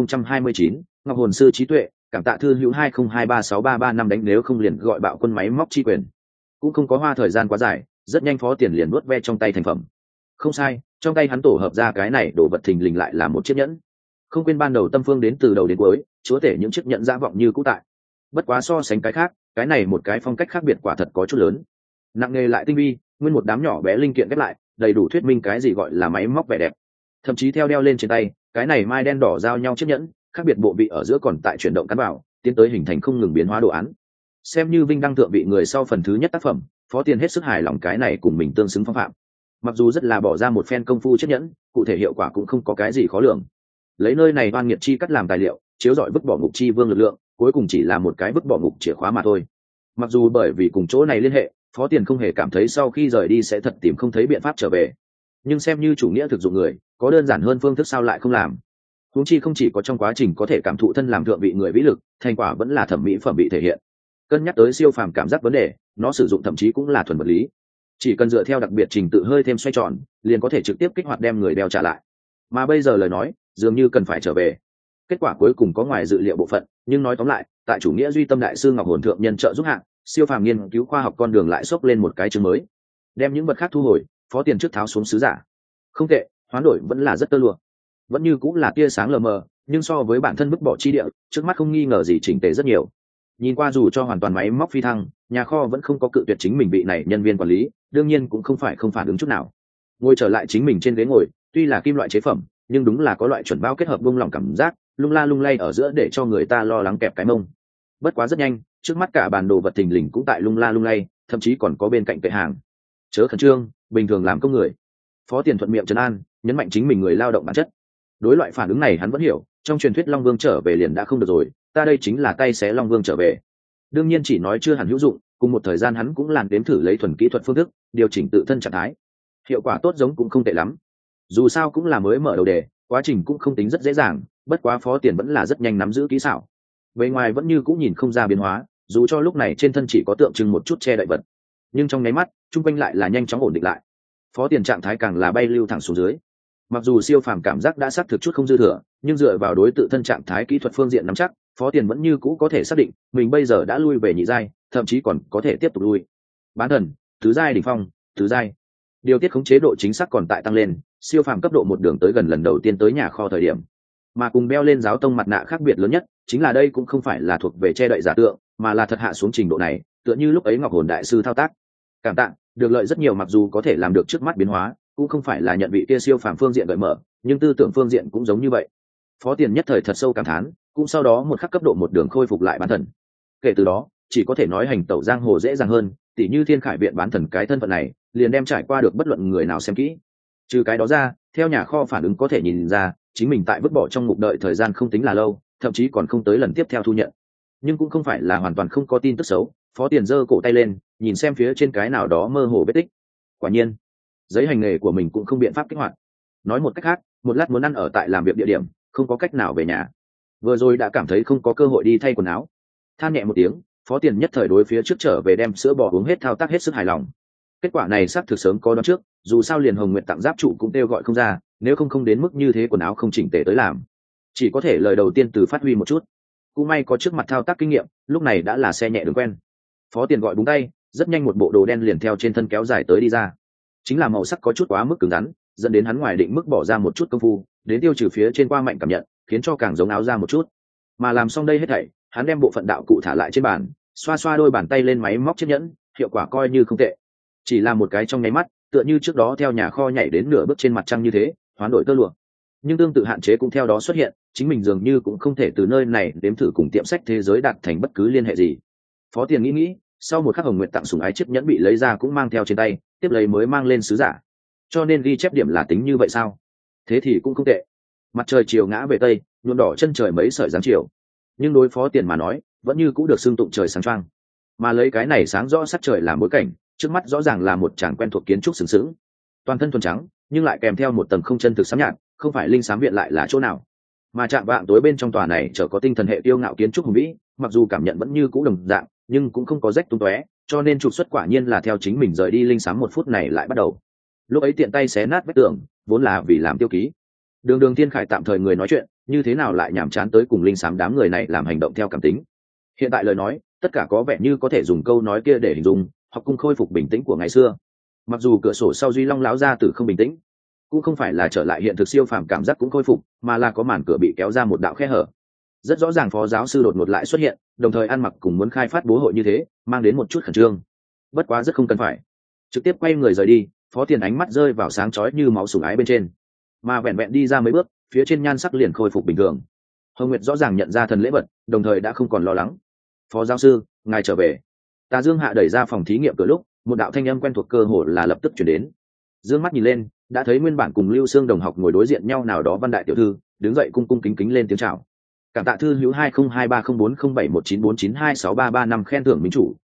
2029, Ngọc Hồn Sư Trí Tuệ, cảm tạ thư hữu 20236335 đánh, nếu không liền gọi bạo quân máy móc chi quyền. Cũng không có hoa thời gian quá dài, rất nhanh Phó Tiền liền nuốt ve trong tay thành phẩm. Không sai, trong tay hắn tổ hợp ra cái này đồ vật thình lình lại là một chiếc nhẫn. Không quên ban đầu tâm phương đến từ đầu đến cuối, chúa tể những chiếc nhẫn dã vọng như cũ tại. Bất quá so sánh cái khác, cái này một cái phong cách khác biệt quả thật có chút lớn. Nặng nghề lại tinh vi, nguyên một đám nhỏ bé linh kiện ghép lại, đầy đủ thuyết minh cái gì gọi là máy móc vẻ đẹp. Thậm chí theo đeo lên trên tay, cái này mai đen đỏ giao nhau chiếc nhẫn, khác biệt bộ vị ở giữa còn tại chuyển động cắn vào, tiến tới hình thành không ngừng biến hóa đồ án. Xem như vinh đăng thượng vị người sau phần thứ nhất tác phẩm, Phó Tiền hết sức hài lòng cái này cùng mình tương xứng phong phạm. Mặc dù rất là bỏ ra một phen công phu chiếc nhẫn, cụ thể hiệu quả cũng không có cái gì khó lường. Lấy nơi này oan nghiệt chi cắt làm tài liệu, chiếu rọi vứt bỏ ngục chi vương lực lượng, cuối cùng chỉ là một cái vứt bỏ ngục chìa khóa mà thôi. Mặc dù bởi vì cùng chỗ này liên hệ, Phó Tiền không hề cảm thấy sau khi rời đi sẽ thật tìm không thấy biện pháp trở về, nhưng xem như chủ nghĩa thực dụng người, có đơn giản hơn phương thức sao lại không làm. Huống chi không chỉ có trong quá trình có thể cảm thụ thân làm thượng vị người vĩ lực, thành quả vẫn là thẩm mỹ phẩm bị thể hiện. Cân nhắc tới siêu phàm cảm giác vấn đề, nó sử dụng thậm chí cũng là thuần vật lý, chỉ cần dựa theo đặc biệt trình tự hơi thêm xoay tròn, liền có thể trực tiếp kích hoạt đem người đeo trả lại. Mà bây giờ lời nói dường như cần phải trở về. Kết quả cuối cùng có ngoài dự liệu bộ phận, nhưng nói tóm lại, tại chủ nghĩa duy tâm đại sư Ngọc Hồn thượng nhân trợ giúp hạng, siêu phàm nghiên cứu khoa học con đường lại xốc lên một cái chương mới. Đem những vật khác thu hồi, Phó Tiền trước tháo xuống sứ giả. Không tệ, hoán đổi vẫn là rất tơ lụa, vẫn như cũng là tia sáng lờ mờ, nhưng so với bản thân vứt bỏ chi địa, trước mắt không nghi ngờ gì chỉnh tề rất nhiều. Nhìn qua dù cho hoàn toàn máy móc phi thăng, nhà kho vẫn không có cự tuyệt chính mình vị này nhân viên quản lý, đương nhiên cũng không phải không phản ứng chút nào. Ngồi trở lại chính mình trên ghế ngồi, tuy là kim loại chế phẩm, nhưng đúng là có loại chuẩn bao kết hợp buông lỏng cảm giác, lung la lung lay ở giữa để cho người ta lo lắng kẹp cái mông. Bất quá rất nhanh, trước mắt cả bản đồ vật thình lình cũng tại lung la lung lay, thậm chí còn có bên cạnh kệ hàng. Chớ khẩn trương, bình thường làm công người. Phó Tiền thuận miệng trấn an, nhấn mạnh chính mình người lao động bản chất. Đối loại phản ứng này hắn vẫn hiểu, trong truyền thuyết Long Vương trở về liền đã không được rồi, ta đây chính là tay xé Long Vương trở về. Đương nhiên chỉ nói chưa hẳn hữu dụng, cùng một thời gian hắn cũng làm đếm thử lấy thuần kỹ thuật phương thức điều chỉnh tự thân trạng thái, hiệu quả tốt giống cũng không tệ lắm. Dù sao cũng là mới mở đầu đề, quá trình cũng không tính rất dễ dàng, bất quá Phó Tiền vẫn là rất nhanh nắm giữ kỹ xảo. Bề ngoài vẫn như cũng nhìn không ra biến hóa, dù cho lúc này trên thân chỉ có tượng trưng một chút che đậy vật, nhưng trong nháy mắt trung quanh lại là nhanh chóng ổn định lại. Phó Tiền trạng thái càng là bay lưu thẳng xuống dưới. Mặc dù siêu phàm cảm giác đã xác thực chút không dư thừa, nhưng dựa vào đối tự thân trạng thái kỹ thuật phương diện nắm chắc, Phó Tiền vẫn như cũ có thể xác định mình bây giờ đã lui về nhị giai, thậm chí còn có thể tiếp tục lui. Bán thần, tứ giai đỉnh phong, tứ giai. Điều tiết khống chế độ chính xác còn tại tăng lên, siêu phàm cấp độ một đường tới gần lần đầu tiên tới nhà kho thời điểm. Mà cùng đeo lên giáo tông mặt nạ khác biệt lớn nhất, chính là đây cũng không phải là thuộc về che đậy giả tượng, mà là thật hạ xuống trình độ này, tựa như lúc ấy Ngọc Hồn đại sư thao tác. Cảm tạ, được lợi rất nhiều, mặc dù có thể làm được trước mắt biến hóa, cũng không phải là nhận vị kia siêu phàm phương diện gợi mở, nhưng tư tưởng phương diện cũng giống như vậy. Phó Tiền nhất thời thật sâu cảm thán, cũng sau đó một khắc cấp độ một đường khôi phục lại bán thần. Kể từ đó, chỉ có thể nói hành tẩu giang hồ dễ dàng hơn, tỉ như Thiên Khải viện bán thần cái thân phận này, liền đem trải qua được bất luận người nào xem kỹ. Trừ cái đó ra, theo nhà kho phản ứng có thể nhìn ra, chính mình tại vứt bỏ trong ngục đợi thời gian không tính là lâu, thậm chí còn không tới lần tiếp theo thu nhận. Nhưng cũng không phải là hoàn toàn không có tin tức xấu. Phó Tiền giơ cổ tay lên, nhìn xem phía trên cái nào đó mơ hồ vết tích. Quả nhiên, giấy hành nghề của mình cũng không biện pháp kích hoạt. Nói một cách khác, một lát muốn ăn ở tại làm việc địa điểm, không có cách nào về nhà. Vừa rồi đã cảm thấy không có cơ hội đi thay quần áo, than nhẹ một tiếng, Phó Tiền nhất thời đối phía trước trở về đem sữa bò uống hết thao tác hết sức hài lòng. Kết quả này xác thực sớm có đoán trước, dù sao liền Hồng Nguyệt tặng giáp trụ cũng kêu gọi không ra, nếu không đến mức như thế quần áo không chỉnh tề tới làm, chỉ có thể lời đầu tiên từ phát huy một chút. Cũng may có trước mặt thao tác kinh nghiệm, lúc này đã là xe nhẹ đường quen. Phó Tiền gọi búng tay, rất nhanh một bộ đồ đen liền theo trên thân kéo dài tới đi ra. Chính là màu sắc có chút quá mức cứng rắn, dẫn đến hắn ngoài định mức bỏ ra một chút công phu, đến tiêu trừ phía trên qua mạnh cảm nhận, khiến cho càng giống áo ra một chút. Mà làm xong đây hết thảy, hắn đem bộ phận đạo cụ thả lại trên bàn, xoa xoa đôi bàn tay lên máy móc chiếc nhẫn, hiệu quả coi như không tệ. Chỉ là một cái trong nháy mắt, tựa như trước đó theo nhà kho nhảy đến nửa bước trên mặt trăng như thế, hoán đổi tơ lụa. Nhưng tương tự hạn chế cũng theo đó xuất hiện, chính mình dường như cũng không thể từ nơi này đếm thử cùng tiệm sách thế giới đạt thành bất cứ liên hệ gì. Phó Tiền nghĩ, sau một khắc Hồng Nguyệt tặng sủng ái chiếc nhẫn bị lấy ra cũng mang theo trên tay, tiếp lấy mới mang lên sứ giả. Cho nên ghi chép điểm là tính như vậy sao? Thế thì cũng không tệ. Mặt trời chiều ngã về tây, nhuộm đỏ chân trời mấy sợi dáng chiều. Nhưng đối Phó Tiền mà nói, vẫn như cũng được xưng tụng trời sáng choang. Mà lấy cái này sáng rõ sắc trời làm bối cảnh, trước mắt rõ ràng là một tràng quen thuộc kiến trúc sừng sững. Toàn thân thuần trắng, nhưng lại kèm theo một tầng không chân thực xám nhạt, không phải linh xám viện lại là chỗ nào. Mà chạm vạng tối bên trong tòa này chở có tinh thần hệ tiêu ngạo kiến trúc hùng vĩ, mặc dù cảm nhận vẫn như cũ đồng dạng, nhưng cũng không có rách tung tóe, cho nên trục xuất quả nhiên là theo chính mình rời đi linh xám một phút này lại bắt đầu. Lúc ấy tiện tay xé nát vách tường, vốn là vì làm tiêu ký. Đường Thiên Khải tạm thời người nói chuyện, như thế nào lại nhàm chán tới cùng linh xám đám người này làm hành động theo cảm tính. Hiện tại lời nói, tất cả có vẻ như có thể dùng câu nói kia để hình dung, học cung khôi phục bình tĩnh của ngày xưa. Mặc dù cửa sổ sau Duy Long lão gia tử không bình tĩnh, cũng không phải là trở lại hiện thực siêu phàm cảm giác cũng khôi phục, mà là có màn cửa bị kéo ra một đạo khe hở. Rất rõ ràng Phó giáo sư đột ngột lại xuất hiện, đồng thời ăn mặc cùng muốn khai phát bố hội như thế, mang đến một chút khẩn trương. Bất quá rất không cần phải, trực tiếp quay người rời đi. Phó Tiền ánh mắt rơi vào sáng chói như máu sủng ái bên trên, mà vẹn vẹn đi ra mấy bước, phía trên nhan sắc liền khôi phục bình thường. Hồng Nguyệt rõ ràng nhận ra thần lễ vật, đồng thời đã không còn lo lắng. Phó giáo sư, ngài trở về. Tà Dương Hạ đẩy ra phòng thí nghiệm cửa lúc, một đạo thanh âm quen thuộc cơ hồ là lập tức chuyển đến. Dương mắt nhìn lên, đã thấy nguyên bản cùng Lưu Xương đồng học ngồi đối diện nhau nào đó Văn đại tiểu thư, đứng dậy cung cung kính kính lên tiếng chào. Cảm tạ thư hữu 2023040719492633 năm khen thưởng minh chủ,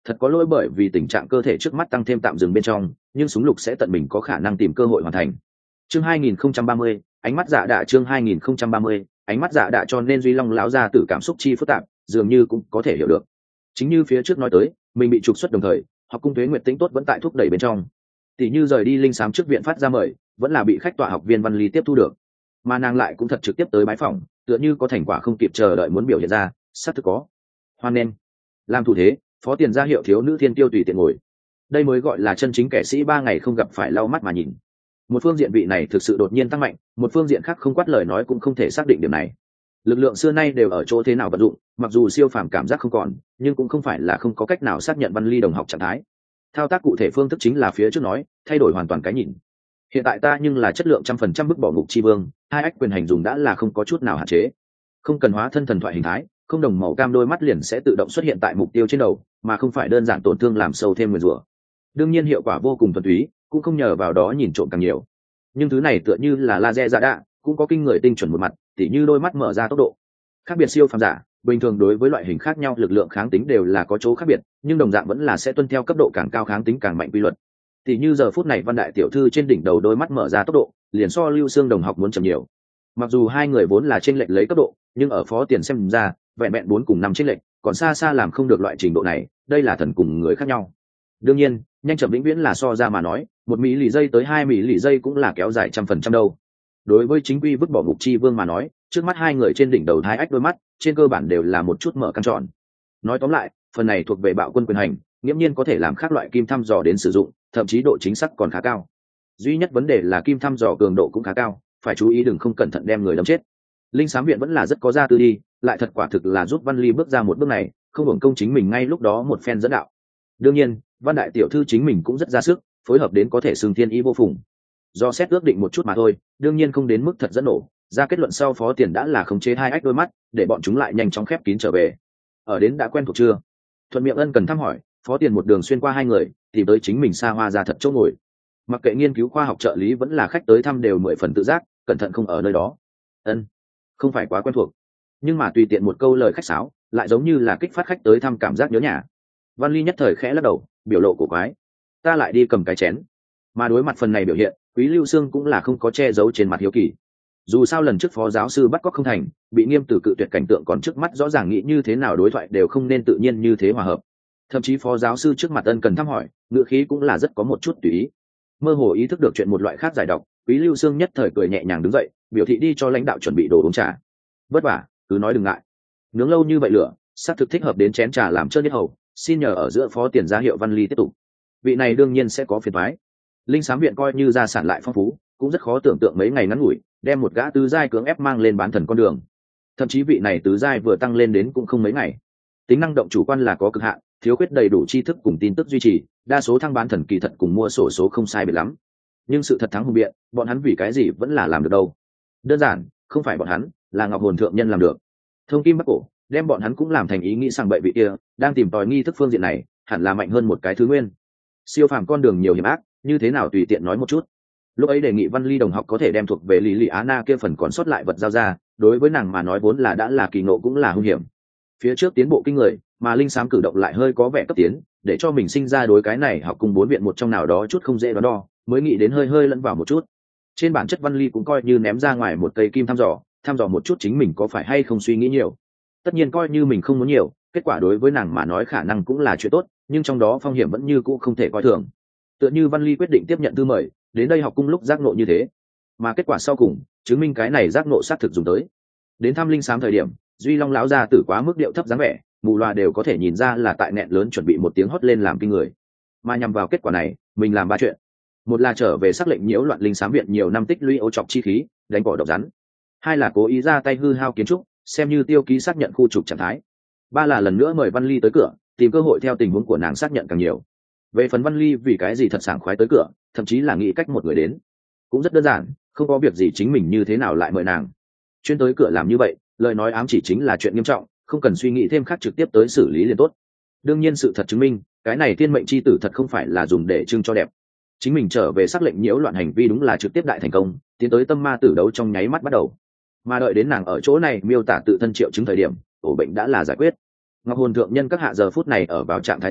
thật có lỗi bởi vì tình trạng cơ thể trước mắt tăng thêm tạm dừng bên trong, nhưng súng lục sẽ tận mình có khả năng tìm cơ hội hoàn thành. Chương 2030, ánh mắt dạ đạ. Chương 2030, ánh mắt dạ đạ. Cho nên Duy Long lão gia tử cảm xúc chi phức tạp, dường như cũng có thể hiểu được. Chính như phía trước nói tới, mình bị trục xuất đồng thời, học cung Tuế Nguyệt Tĩnh tốt vẫn tại thúc đẩy bên trong. Tỷ như rời đi linh sám trước viện phát ra mời, vẫn là bị khách tọa học viên Văn Ly tiếp thu được, mà nàng lại cũng thật trực tiếp tới bái phỏng, tựa như có thành quả không kịp chờ đợi muốn biểu hiện ra, sắp thực có. Hoan nên làm thủ thế, phó tiền ra hiệu thiếu nữ thiên tiêu tùy tiện ngồi. Đây mới gọi là chân chính kẻ sĩ 3 ngày không gặp phải lau mắt mà nhìn. Một phương diện vị này thực sự đột nhiên tăng mạnh, một phương diện khác không quát lời nói cũng không thể xác định điểm này. Lực lượng xưa nay đều ở chỗ thế nào vận dụng, mặc dù siêu phàm cảm giác không còn, nhưng cũng không phải là không có cách nào xác nhận Văn Ly đồng học trạng thái. Thao tác cụ thể phương thức chính là phía trước nói, thay đổi hoàn toàn cái nhìn. Hiện tại ta nhưng là chất lượng 100% bức bỏ ngục chi vương, hai ách quyền hành dùng đã là không có chút nào hạn chế, không cần hóa thân thần thoại hình thái, không đồng màu cam đôi mắt liền sẽ tự động xuất hiện tại mục tiêu trên đầu, mà không phải đơn giản tổn thương làm sâu thêm nguyền rủa. Đương nhiên hiệu quả vô cùng thuần túy, cũng không nhờ vào đó nhìn trộm càng nhiều. Nhưng thứ này tựa như là laser dạ đạ, cũng có kinh người tinh chuẩn một mặt, tỉ như đôi mắt mở ra tốc độ. Khác biệt siêu phàm giả, bình thường đối với loại hình khác nhau lực lượng kháng tính đều là có chỗ khác biệt, nhưng đồng dạng vẫn là sẽ tuân theo cấp độ càng cao kháng tính càng mạnh quy luật. Tỉ như giờ phút này Văn đại tiểu thư trên đỉnh đầu đôi mắt mở ra tốc độ, liền so Lưu Xương đồng học muốn chậm nhiều. Mặc dù hai người vốn là chênh lệch lấy cấp độ, nhưng ở phó tiền xem ra, vẹn vẹn 4 cùng 5 chênh lệch, còn xa xa làm không được loại trình độ này, đây là thần cùng người khác nhau. Đương nhiên, nhanh chậm vĩnh viễn là so ra mà nói, 1 mỹ lì giây tới 2 mỹ lì giây cũng là kéo dài 100% đâu. Đối với chính quy vứt bỏ ngục chi vương mà nói, trước mắt hai người trên đỉnh đầu hai ách đôi mắt, trên cơ bản đều là một chút mở căn tròn. Nói tóm lại, phần này thuộc về bạo quân quyền hành, nghiễm nhiên có thể làm khác loại kim thăm dò đến sử dụng, thậm chí độ chính xác còn khá cao. Duy nhất vấn đề là kim thăm dò cường độ cũng khá cao, phải chú ý đừng không cẩn thận đem người đâm chết. Linh sám viện vẫn là rất có gia tư đi, lại thật quả thực là giúp Văn Ly bước ra một bước này, không hưởng công chính mình ngay lúc đó một phen dẫn đạo. Đương nhiên, Văn đại tiểu thư chính mình cũng rất ra sức, phối hợp đến có thể xưng thiên ý vô phùng. Do xét ước định một chút mà thôi, đương nhiên không đến mức thật dẫn nổ. Ra kết luận sau phó tiền đã là khống chế hai ách đôi mắt, để bọn chúng lại nhanh chóng khép kín trở về. Ở đến đã quen thuộc chưa? Thuận miệng ân cần thăm hỏi, phó tiền một đường xuyên qua hai người, tìm tới chính mình xa hoa ra thật chỗ ngồi. Mặc kệ nghiên cứu khoa học trợ lý vẫn là khách tới thăm đều 10 phần tự giác, cẩn thận không ở nơi đó. Ân, không phải quá quen thuộc, nhưng mà tùy tiện một câu lời khách sáo, lại giống như là kích phát khách tới thăm cảm giác nhớ nhà. Văn Ly nhất thời khẽ lắc đầu, biểu lộ cổ quái. Ta lại đi cầm cái chén. Mà đối mặt phần này biểu hiện, Quý Lưu Xương cũng là không có che giấu trên mặt hiếu kỳ. Dù sao lần trước phó giáo sư bắt cóc không thành, bị nghiêm tử cự tuyệt cảnh tượng còn trước mắt rõ ràng nghĩ như thế nào đối thoại đều không nên tự nhiên như thế hòa hợp. Thậm chí phó giáo sư trước mặt ân cần thăm hỏi, ngữ khí cũng là rất có một chút tùy ý. Mơ hồ ý thức được chuyện một loại khác giải độc, Quý Lưu Xương nhất thời cười nhẹ nhàng đứng dậy, biểu thị đi cho lãnh đạo chuẩn bị đồ uống trà. Vất vả, cứ nói đừng ngại. Nướng lâu như vậy lửa, xác thực thích hợp đến chén trà làm trơn nhất hầu, xin nhờ ở giữa phó tiền ra hiệu Văn Ly tiếp tục. Vị này đương nhiên sẽ có phiền toái. Linh sám viện coi như gia sản lại phong phú, cũng rất khó tưởng tượng mấy ngày ngắn ngủi đem một gã tứ giai cưỡng ép mang lên bán thần con đường. Thậm chí vị này tứ giai vừa tăng lên đến cũng không mấy ngày. Tính năng động chủ quan là có cực hạn, thiếu khuyết đầy đủ tri thức cùng tin tức duy trì, đa số thăng bán thần kỳ thật cùng mua sổ số không sai biệt lắm. Nhưng sự thật thắng hùng biện, bọn hắn vì cái gì vẫn là làm được đâu. Đơn giản, không phải bọn hắn, là Ngọc Hồn thượng nhân làm được. Thông kim bắc cổ, đem bọn hắn cũng làm thành ý nghĩ sang bậy vị kia, đang tìm tòi nghi thức phương diện này, hẳn là mạnh hơn một cái thứ nguyên. Siêu phàm con đường nhiều hiểm ác, như thế nào tùy tiện nói một chút. Lúc ấy đề nghị Văn Ly đồng học có thể đem thuộc về Lý Lị Á Na kia phần còn sót lại vật giao ra, đối với nàng mà nói vốn là đã là kỳ ngộ cũng là hung hiểm. Phía trước tiến bộ kinh người, mà linh sám cử động lại hơi có vẻ cấp tiến, để cho mình sinh ra đối cái này học cùng 4 viện một trong nào đó chút không dễ đoán đo, mới nghĩ đến hơi lẫn vào một chút. Trên bản chất Văn Ly cũng coi như ném ra ngoài một cây kim thăm dò một chút chính mình có phải hay không suy nghĩ nhiều. Tất nhiên coi như mình không muốn nhiều, kết quả đối với nàng mà nói khả năng cũng là chuyện tốt, nhưng trong đó phong hiểm vẫn như cũ không thể coi thường. Tựa như Văn Ly quyết định tiếp nhận thư mời, đến đây học cung lúc giác ngộ như thế, mà kết quả sau cùng chứng minh cái này giác ngộ xác thực dùng tới. Đến thăm linh sám thời điểm, Duy Long lão gia tử quá mức điệu thấp dáng vẻ, mù loà đều có thể nhìn ra là tại nẹn lớn chuẩn bị một tiếng hót lên làm kinh người. Mà nhằm vào kết quả này, mình làm 3 chuyện. Một là trở về sắc lệnh nhiễu loạn linh sám viện nhiều năm tích lũy ô trọc chi khí, đánh bỏ độc rắn. 2 là cố ý ra tay hư hao kiến trúc, xem như tiêu ký xác nhận khu trục trạng thái. 3 là lần nữa mời Văn Ly tới cửa, tìm cơ hội theo tình huống của nàng xác nhận càng nhiều. Về phần Văn Ly vì cái gì thật sảng khoái tới cửa, thậm chí là nghĩ cách một người đến, cũng rất đơn giản, không có việc gì chính mình như thế nào lại mời nàng. Chuyên tới cửa làm như vậy, lời nói ám chỉ chính là chuyện nghiêm trọng, không cần suy nghĩ thêm khác, trực tiếp tới xử lý liền tốt. Đương nhiên sự thật chứng minh, cái này thiên mệnh chi tử thật không phải là dùng để trưng cho đẹp. Chính mình trở về sắc lệnh nhiễu loạn hành vi đúng là trực tiếp đại thành công, tiến tới tâm ma tử đấu trong nháy mắt bắt đầu. Mà đợi đến nàng ở chỗ này miêu tả tự thân triệu chứng thời điểm, ổ bệnh đã là giải quyết. Ngọc Hồn thượng nhân các hạ giờ phút này ở vào trạng thái gì,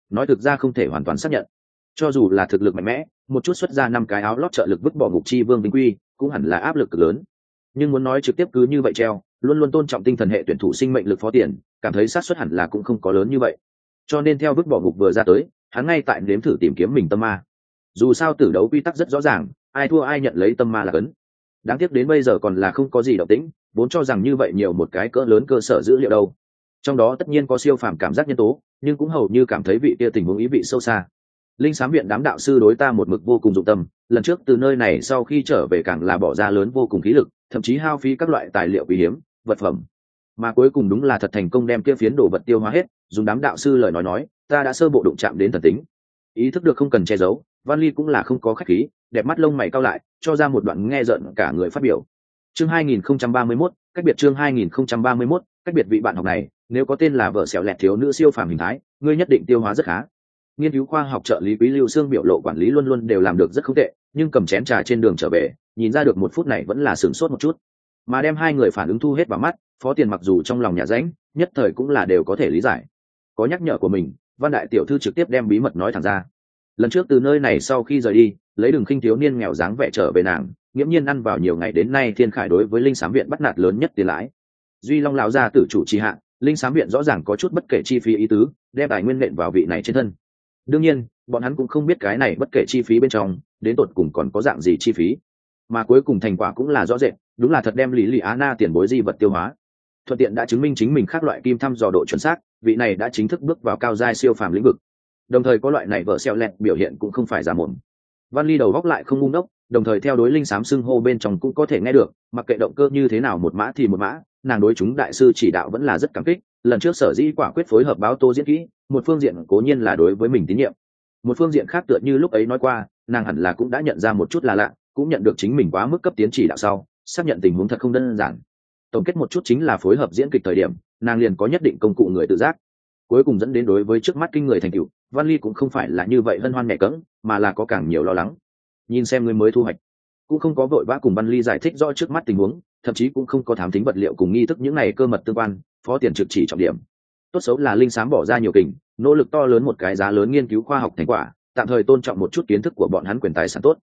nói thực ra không thể hoàn toàn xác nhận. Cho dù là thực lực mạnh mẽ, một chút xuất ra 5 cái áo lót trợ lực vứt bỏ ngục chi vương vinh quy cũng hẳn là áp lực cực lớn. Nhưng muốn nói trực tiếp cứ như vậy treo, luôn luôn tôn trọng tinh thần hệ tuyển thủ sinh mệnh lực Phó Tiền cảm thấy xác suất hẳn là cũng không có lớn như vậy. Cho nên theo vứt bỏ ngục vừa ra tới, hắn ngay tại nếm thử tìm kiếm mình tâm ma. Dù sao tử đấu quy tắc rất rõ ràng, ai thua ai nhận lấy tâm ma là cấn. Đáng tiếc đến bây giờ còn là không có gì động tĩnh, vốn cho rằng như vậy nhiều một cái cỡ lớn cơ sở dữ liệu đâu. Trong đó tất nhiên có siêu phàm cảm giác nhân tố, nhưng cũng hầu như cảm thấy vị kia tình huống ý vị sâu xa. Linh Sám Viện đám đạo sư đối ta một mực vô cùng dụng tâm, lần trước từ nơi này sau khi trở về càng là bỏ ra lớn vô cùng khí lực, thậm chí hao phí các loại tài liệu quý hiếm, vật phẩm. Mà cuối cùng đúng là thật thành công đem kia phiến đồ vật tiêu hóa hết, dùng đám đạo sư lời nói, ta đã sơ bộ đụng chạm đến thần tính. Ý thức được không cần che giấu, Van Ly cũng là không có khách khí, đẹp mắt lông mày cau lại, cho ra một đoạn nghe giận cả người phát biểu. Chương 2031, cách biệt chương 2031, cách biệt vị bạn học này, nếu có tên là vợ xẻo lẹt thiếu nữ siêu phàm hình thái, ngươi nhất định tiêu hóa rất khá. Nghiên cứu khoa học trợ lý Quý Lưu Xương biểu lộ quản lý luôn luôn đều làm được rất không tệ, nhưng cầm chén trà trên đường trở về, nhìn ra được một phút này vẫn là sửng sốt một chút. Mà đem hai người phản ứng thu hết vào mắt, Phó Tiền mặc dù trong lòng nhà rãnh, nhất thời cũng là đều có thể lý giải. Có nhắc nhở của mình, Văn đại tiểu thư trực tiếp đem bí mật nói thẳng ra. Lần trước từ nơi này sau khi rời đi, lấy Đường Khinh thiếu niên nghèo dáng vẻ trở về nàng, nghiễm nhiên ăn vào nhiều ngày đến nay Thiên Khải đối với Linh Sám Viện bắt nạt lớn nhất tiền lãi. Duy Long lão gia tử chủ trì hạ, Linh Sám Viện rõ ràng có chút bất kể chi phí ý tứ, đem tài nguyên nện vào vị này trên thân. Đương nhiên, bọn hắn cũng không biết cái này bất kể chi phí bên trong, đến tột cùng còn có dạng gì chi phí. Mà cuối cùng thành quả cũng là rõ rệt, đúng là thật đem Lý Lị Á tiền bối di vật tiêu hóa. Thuận tiện đã chứng minh chính mình khác loại kim thăm dò độ chuẩn xác, vị này đã chính thức bước vào cao giai siêu phàm lĩnh vực. Đồng thời có loại này vợ xeo lẹt biểu hiện cũng không phải giả mồm. Van Ly đầu góc lại không ngu ngốc, đồng thời theo đối linh sám xưng hô bên trong cũng có thể nghe được, mặc kệ động cơ như thế nào một mã thì một mã, nàng đối chúng đại sư chỉ đạo vẫn là rất cảm kích. Lần trước sở dĩ quả quyết phối hợp báo tô diễn kỹ, một phương diện cố nhiên là đối với mình tín nhiệm, một phương diện khác tựa như lúc ấy nói qua, nàng hẳn là cũng đã nhận ra một chút là lạ, cũng nhận được chính mình quá mức cấp tiến chỉ đạo sau, xác nhận tình huống thật không đơn giản. Tổng kết một chút chính là phối hợp diễn kịch thời điểm, nàng liền có nhất định công cụ người tự giác. Cuối cùng dẫn đến đối với trước mắt kinh người thành tựu, Van Ly cũng không phải là như vậy hân hoan nhẹ cẫng, mà là có càng nhiều lo lắng. Nhìn xem người mới thu hoạch, cũng không có vội vã cùng Van Ly giải thích rõ trước mắt tình huống, thậm chí cũng không có thám thính vật liệu cùng nghi thức những này cơ mật tương quan. Phó Tiền trực chỉ trọng điểm, tốt xấu là linh sám bỏ ra nhiều kình, nỗ lực to lớn một cái giá lớn nghiên cứu khoa học thành quả, tạm thời tôn trọng một chút kiến thức của bọn hắn quyền tài sản tốt.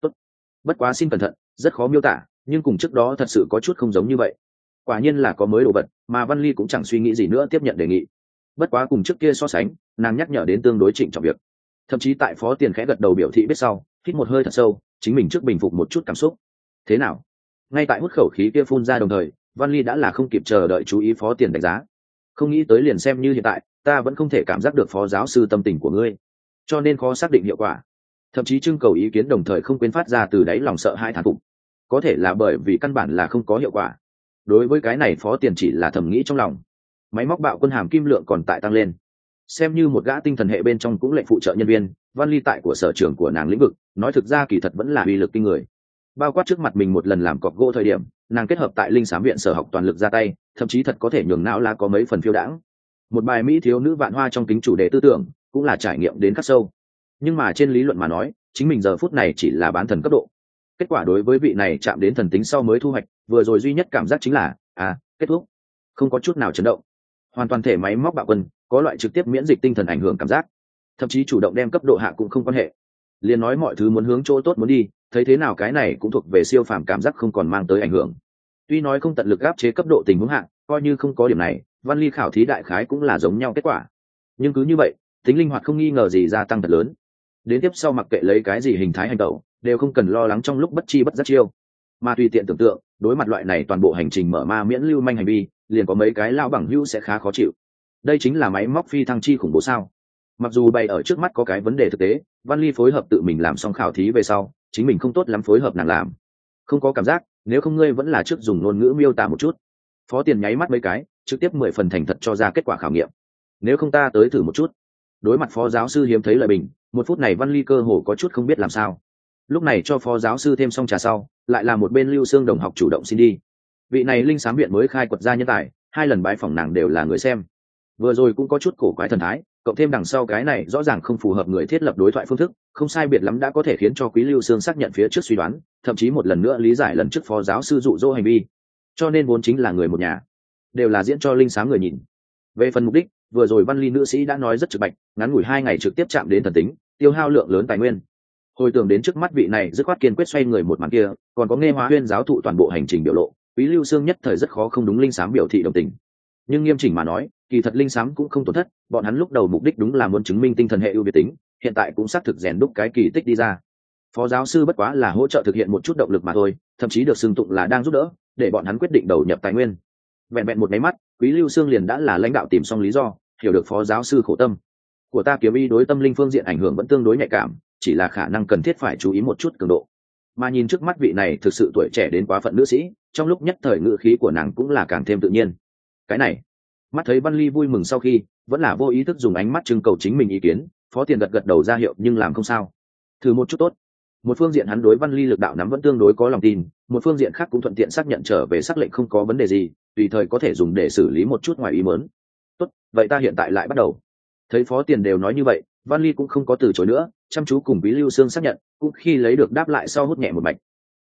Bất quá xin cẩn thận, rất khó miêu tả, nhưng cùng trước đó thật sự có chút không giống như vậy. Quả nhiên là có mới đồ vật, mà Van Ly cũng chẳng suy nghĩ gì nữa tiếp nhận đề nghị. Bất quá cùng trước kia so sánh, nàng nhắc nhở đến tương đối trịnh trọng việc. Thậm chí tại Phó Tiền khẽ gật đầu biểu thị biết sau, hít một hơi thật sâu, chính mình trước bình phục một chút cảm xúc. Thế nào? Ngay tại hút khẩu khí kia phun ra đồng thời, Van Ly đã là không kịp chờ đợi chú ý Phó Tiền đánh giá. Không nghĩ tới liền xem như hiện tại, ta vẫn không thể cảm giác được Phó giáo sư tâm tình của ngươi, cho nên khó xác định hiệu quả. Thậm chí trưng cầu ý kiến đồng thời không quên phát ra từ đáy lòng sợ hãi thán phục. Có thể là bởi vì căn bản là không có hiệu quả. Đối với cái này Phó Tiền chỉ là thầm nghĩ trong lòng. Máy móc bạo quân hàm kim lượng còn tại tăng lên. Xem như một gã tinh thần hệ bên trong cũng lệnh phụ trợ nhân viên, Van Ly tại của sở trường của nàng lĩnh vực, nói thực ra kỳ thật vẫn là uy lực kinh người. Bao quát trước mặt mình một lần làm cọc gỗ thời điểm, nàng kết hợp tại Linh Sám Viện sở học toàn lực ra tay, thậm chí thật có thể nhường não lá có mấy phần phiêu đãng. Một bài mỹ thiếu nữ vạn hoa trong kính chủ đề tư tưởng, cũng là trải nghiệm đến khắc sâu. Nhưng mà trên lý luận mà nói, chính mình giờ phút này chỉ là bán thần cấp độ. Kết quả đối với vị này chạm đến thần tính sau mới thu hoạch, vừa rồi duy nhất cảm giác chính là, kết thúc. Không có chút nào chấn động. Hoàn toàn thể máy móc bạo quân, có loại trực tiếp miễn dịch tinh thần ảnh hưởng cảm giác. Thậm chí chủ động đem cấp độ hạ cũng không quan hệ. Liền nói mọi thứ muốn hướng chỗ tốt muốn đi, thấy thế nào cái này cũng thuộc về siêu phàm cảm giác không còn mang tới ảnh hưởng. Tuy nói không tận lực áp chế cấp độ tình huống hạ, coi như không có điểm này, Van Ly khảo thí đại khái cũng là giống nhau kết quả. Nhưng cứ như vậy, tính linh hoạt không nghi ngờ gì gia tăng thật lớn. Đến tiếp sau mặc kệ lấy cái gì hình thái hành tẩu, đều không cần lo lắng trong lúc bất chi bất giác chiêu, mà tùy tiện tưởng tượng, đối mặt loại này toàn bộ hành trình mở ma miễn lưu manh hành vi, liền có mấy cái lao bằng hữu sẽ khá khó chịu. Đây chính là máy móc phi thăng chi khủng bố sao? Mặc dù bày ở trước mắt có cái vấn đề thực tế, Van Ly phối hợp tự mình làm xong khảo thí về sau, chính mình không tốt lắm phối hợp nàng làm, không có cảm giác, nếu không ngươi vẫn là trước dùng ngôn ngữ miêu tả một chút. Phó Tiền nháy mắt mấy cái, trực tiếp 10 phần thành thật cho ra kết quả khảo nghiệm. Nếu không ta tới thử một chút. Đối mặt Phó giáo sư hiếm thấy lời bình, một phút này Van Ly cơ hồ có chút không biết làm sao. Lúc này cho Phó giáo sư thêm xong trà sau, lại là một bên Lưu Xương đồng học chủ động xin đi. Vị này Linh Sám Viện mới khai quật ra nhân tài, 2 lần bái phỏng nàng đều là người xem. Vừa rồi cũng có chút cổ quái thần thái, cộng thêm đằng sau cái này rõ ràng không phù hợp người thiết lập đối thoại phương thức, không sai biệt lắm đã có thể khiến cho Quý Lưu Xương xác nhận phía trước suy đoán, thậm chí một lần nữa lý giải lần trước Phó giáo sư dụ dỗ hành vi. Cho nên vốn chính là người một nhà, đều là diễn cho Linh Sám người nhìn. Về phần mục đích, vừa rồi Văn Ly nữ sĩ đã nói rất trực bạch, ngắn ngủi 2 ngày trực tiếp chạm đến thần tính, tiêu hao lượng lớn tài nguyên. Hồi tưởng đến trước mắt vị này dứt khoát kiên quyết xoay người một màn kia, còn có Nghe Hóa Huyên giáo thụ toàn bộ hành trình biểu lộ, Quý Lưu Xương nhất thời rất khó không đúng linh sám biểu thị đồng tình. Nhưng nghiêm chỉnh mà nói, kỳ thật linh sám cũng không tổn thất, bọn hắn lúc đầu mục đích đúng là muốn chứng minh tinh thần hệ ưu việt tính, hiện tại cũng xác thực rèn đúc cái kỳ tích đi ra. Phó giáo sư bất quá là hỗ trợ thực hiện một chút động lực mà thôi, thậm chí được xưng tụng là đang giúp đỡ, để bọn hắn quyết định đầu nhập tài nguyên. Vẹn vẹn một máy mắt, Quý Lưu Xương liền đã là lãnh đạo tìm xong lý do, hiểu được phó giáo sư khổ tâm của ta. Kiếm y đối tâm linh phương diện ảnh hưởng vẫn tương đối nhạy cảm, chỉ là khả năng cần thiết phải chú ý một chút cường độ. Mà nhìn trước mắt vị này thực sự tuổi trẻ đến quá phận nữ sĩ, trong lúc nhất thời ngữ khí của nàng cũng là càng thêm tự nhiên. Cái này, mắt thấy Văn Ly vui mừng sau khi vẫn là vô ý thức dùng ánh mắt trưng cầu chính mình ý kiến, Phó Tiền gật gật đầu ra hiệu nhưng làm không sao, thử một chút tốt. Một phương diện hắn đối Văn Ly lực đạo nắm vẫn tương đối có lòng tin, một phương diện khác cũng thuận tiện xác nhận trở về sắc lệnh không có vấn đề gì, tùy thời có thể dùng để xử lý một chút ngoài ý muốn. Tốt, vậy ta hiện tại lại bắt đầu. Thấy Phó Tiền đều nói như vậy, Văn Ly cũng không có từ chối nữa, chăm chú cùng Quý Lưu Xương xác nhận, cũng khi lấy được đáp lại sau hút nhẹ một mạch.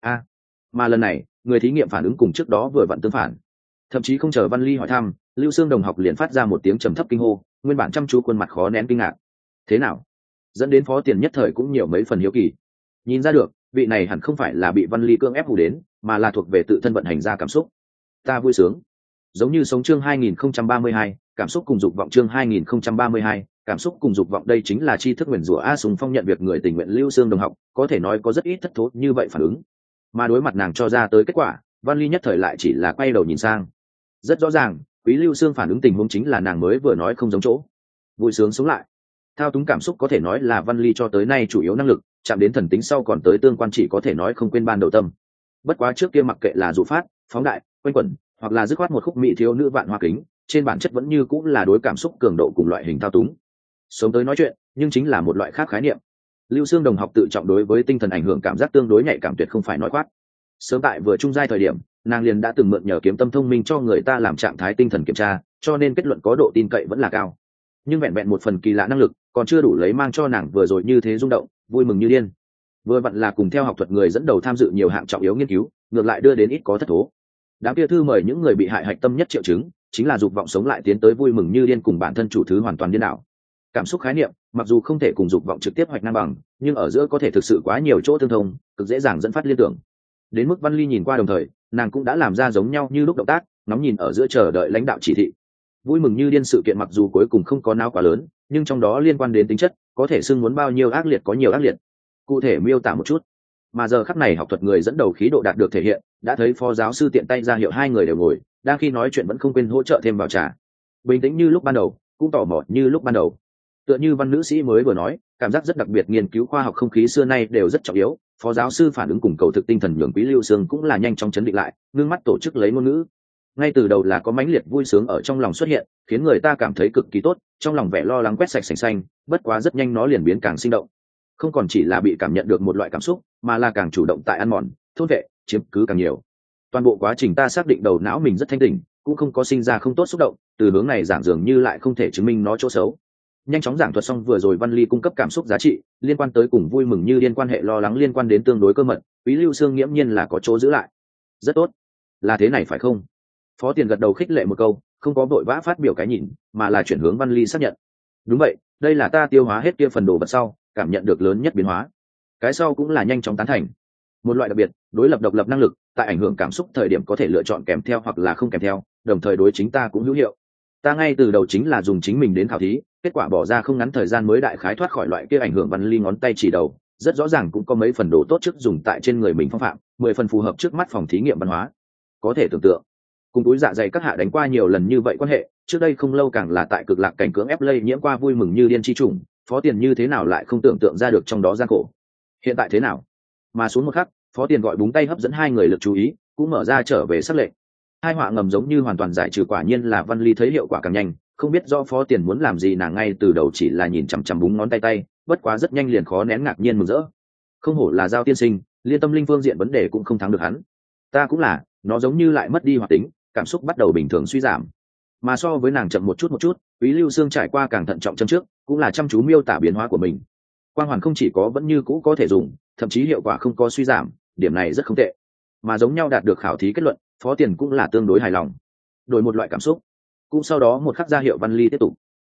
Mà lần này, người thí nghiệm phản ứng cùng trước đó vừa vặn tương phản. Thậm chí không chờ Văn Ly hỏi thăm, Lưu Xương đồng học liền phát ra một tiếng trầm thấp kinh hô, nguyên bản chăm chú khuôn mặt khó nén kinh ngạc. Thế nào? Dẫn đến Phó Tiền nhất thời cũng nhiều mấy phần hiếu kỳ. Nhìn ra được, vị này hẳn không phải là bị Văn Ly cưỡng ép hù đến, mà là thuộc về tự thân vận hành ra cảm xúc. Ta vui sướng. Giống như sống chương 2032, cảm xúc cùng dục vọng chương 2032, cảm xúc cùng dục vọng đây chính là tri thức nguyền rủa A Sùng Phong nhận việc người tình nguyện Lưu Xương đồng học, có thể nói có rất ít thất thố như vậy phản ứng. Mà đối mặt nàng cho ra tới kết quả, Văn Ly nhất thời lại chỉ là quay đầu nhìn sang. Rất rõ ràng, Quý Lưu Xương phản ứng tình huống chính là nàng mới vừa nói không giống chỗ. Vui sướng sống lại. Thao túng cảm xúc có thể nói là Văn Ly cho tới nay chủ yếu năng lực, chạm đến thần tính sau còn tới tương quan chỉ có thể nói không quên ban đầu tâm. Bất quá trước kia mặc kệ là dụ phát, phóng đại, quanh quẩn, hoặc là dứt khoát một khúc mỹ thiếu nữ vạn hoa kính, trên bản chất vẫn như cũng là đối cảm xúc cường độ cùng loại hình thao túng. Sống tới nói chuyện, nhưng chính là một loại khác khái niệm. Lưu Xương đồng học tự trọng đối với tinh thần ảnh hưởng cảm giác tương đối nhạy cảm, tuyệt không phải nói khoác. Sớm tại vừa trung giai thời điểm, nàng liền đã từng mượn nhờ kiếm tâm thông minh cho người ta làm trạng thái tinh thần kiểm tra, cho nên kết luận có độ tin cậy vẫn là cao. Nhưng vẹn vẹn một phần kỳ lạ năng lực, còn chưa đủ lấy mang cho nàng vừa rồi như thế rung động, vui mừng như điên. Vừa vặn là cùng theo học thuật người dẫn đầu tham dự nhiều hạng trọng yếu nghiên cứu, ngược lại đưa đến ít có thất thố. Đám kia thư mời những người bị hại hạch tâm nhất triệu chứng, chính là dục vọng sống lại tiến tới vui mừng như điên cùng bản thân chủ thứ hoàn toàn điên đảo. Cảm xúc khái niệm, mặc dù không thể cùng dục vọng trực tiếp hoạch ngang bằng, nhưng ở giữa có thể thực sự quá nhiều chỗ tương thông, cực dễ dàng dẫn phát liên tưởng. Đến mức Văn Ly nhìn qua đồng thời, nàng cũng đã làm ra giống nhau như lúc động tác, nóng nhìn ở giữa chờ đợi lãnh đạo chỉ thị. Vui mừng như điên sự kiện mặc dù cuối cùng không có náo quá lớn, nhưng trong đó liên quan đến tính chất, có thể xưng muốn bao nhiêu ác liệt có nhiều ác liệt. Cụ thể miêu tả một chút. Mà giờ khắc này học thuật người dẫn đầu khí độ đạt được thể hiện, đã thấy phó giáo sư tiện tay ra hiệu hai người đều ngồi, đang khi nói chuyện vẫn không quên hỗ trợ thêm vào trà. Bình tĩnh như lúc ban đầu, cũng tỏ mò như lúc ban đầu. Tựa như Văn nữ sĩ mới vừa nói, cảm giác rất đặc biệt, nghiên cứu khoa học không khí xưa nay đều rất trọng yếu. Phó giáo sư phản ứng cùng cầu thực tinh thần nhường Quý Lưu Xương cũng là nhanh chóng chấn định lại, ngưng mắt tổ chức lấy ngôn ngữ. Ngay từ đầu là có mãnh liệt vui sướng ở trong lòng xuất hiện, khiến người ta cảm thấy cực kỳ tốt, trong lòng vẻ lo lắng quét sạch sành xanh, bất quá rất nhanh nó liền biến càng sinh động. Không còn chỉ là bị cảm nhận được một loại cảm xúc, mà là càng chủ động tại ăn mòn, thôn vệ, chiếm cứ càng nhiều. Toàn bộ quá trình ta xác định đầu não mình rất thanh tỉnh, cũng không có sinh ra không tốt xúc động, từ hướng này giảng dường như lại không thể chứng minh nó chỗ xấu. Nhanh chóng giảng thuật xong vừa rồi Văn Ly cung cấp cảm xúc giá trị liên quan tới cùng vui mừng như điên quan hệ lo lắng liên quan đến tương đối cơ mật, Quý Lưu Xương nghiễm nhiên là có chỗ giữ lại. Rất tốt, là thế này phải không? Phó Tiền gật đầu khích lệ một câu, không có vội vã phát biểu cái nhìn, mà là chuyển hướng Văn Ly xác nhận. Đúng vậy, đây là ta tiêu hóa hết kia phần đồ vật sau cảm nhận được lớn nhất biến hóa. Cái sau cũng là nhanh chóng tán thành. Một loại đặc biệt, đối lập độc lập năng lực, tại ảnh hưởng cảm xúc thời điểm có thể lựa chọn kèm theo hoặc là không kèm theo, đồng thời đối chính ta cũng hữu hiệu. Ta ngay từ đầu chính là dùng chính mình đến khảo thí, kết quả bỏ ra không ngắn thời gian mới đại khái thoát khỏi loại kia ảnh hưởng. Văn Ly ngón tay chỉ đầu, rất rõ ràng cũng có mấy phần đồ tốt trước dùng tại trên người mình phong phạm, 10 phần phù hợp trước mắt phòng thí nghiệm văn hóa. Có thể tưởng tượng, cùng túi dạ dày các hạ đánh qua nhiều lần như vậy quan hệ, trước đây không lâu càng là tại cực lạc cảnh cưỡng ép lây nhiễm qua vui mừng như điên chi trùng, Phó Tiền như thế nào lại không tưởng tượng ra được trong đó gian khổ. Hiện tại thế nào? Mà xuống một khắc, Phó Tiền gọi búng tay hấp dẫn hai người lực chú ý, cũng mở ra trở về sắc lệnh. Hai họa ngầm giống như hoàn toàn giải trừ, quả nhiên là Văn Ly thấy hiệu quả càng nhanh, không biết do Phó Tiền muốn làm gì, nàng ngay từ đầu chỉ là nhìn chằm chằm búng ngón tay tay, bất quá rất nhanh liền khó nén ngạc nhiên mừng rỡ. Không hổ là Giao tiên sinh, liên tâm linh phương diện vấn đề cũng không thắng được hắn. Ta cũng là, nó giống như lại mất đi hoạt tính, cảm xúc bắt đầu bình thường suy giảm. Mà so với nàng chậm một chút, Quý Lưu Xương trải qua càng thận trọng châm trước, cũng là chăm chú miêu tả biến hóa của mình. Quang hoàn không chỉ có vẫn như cũ có thể dùng, thậm chí hiệu quả không có suy giảm, điểm này rất không tệ. Mà giống nhau đạt được khảo thí kết luận, Phó Tiền cũng là tương đối hài lòng. Đổi một loại cảm xúc, cũng sau đó một khắc ra hiệu Văn Ly tiếp tục.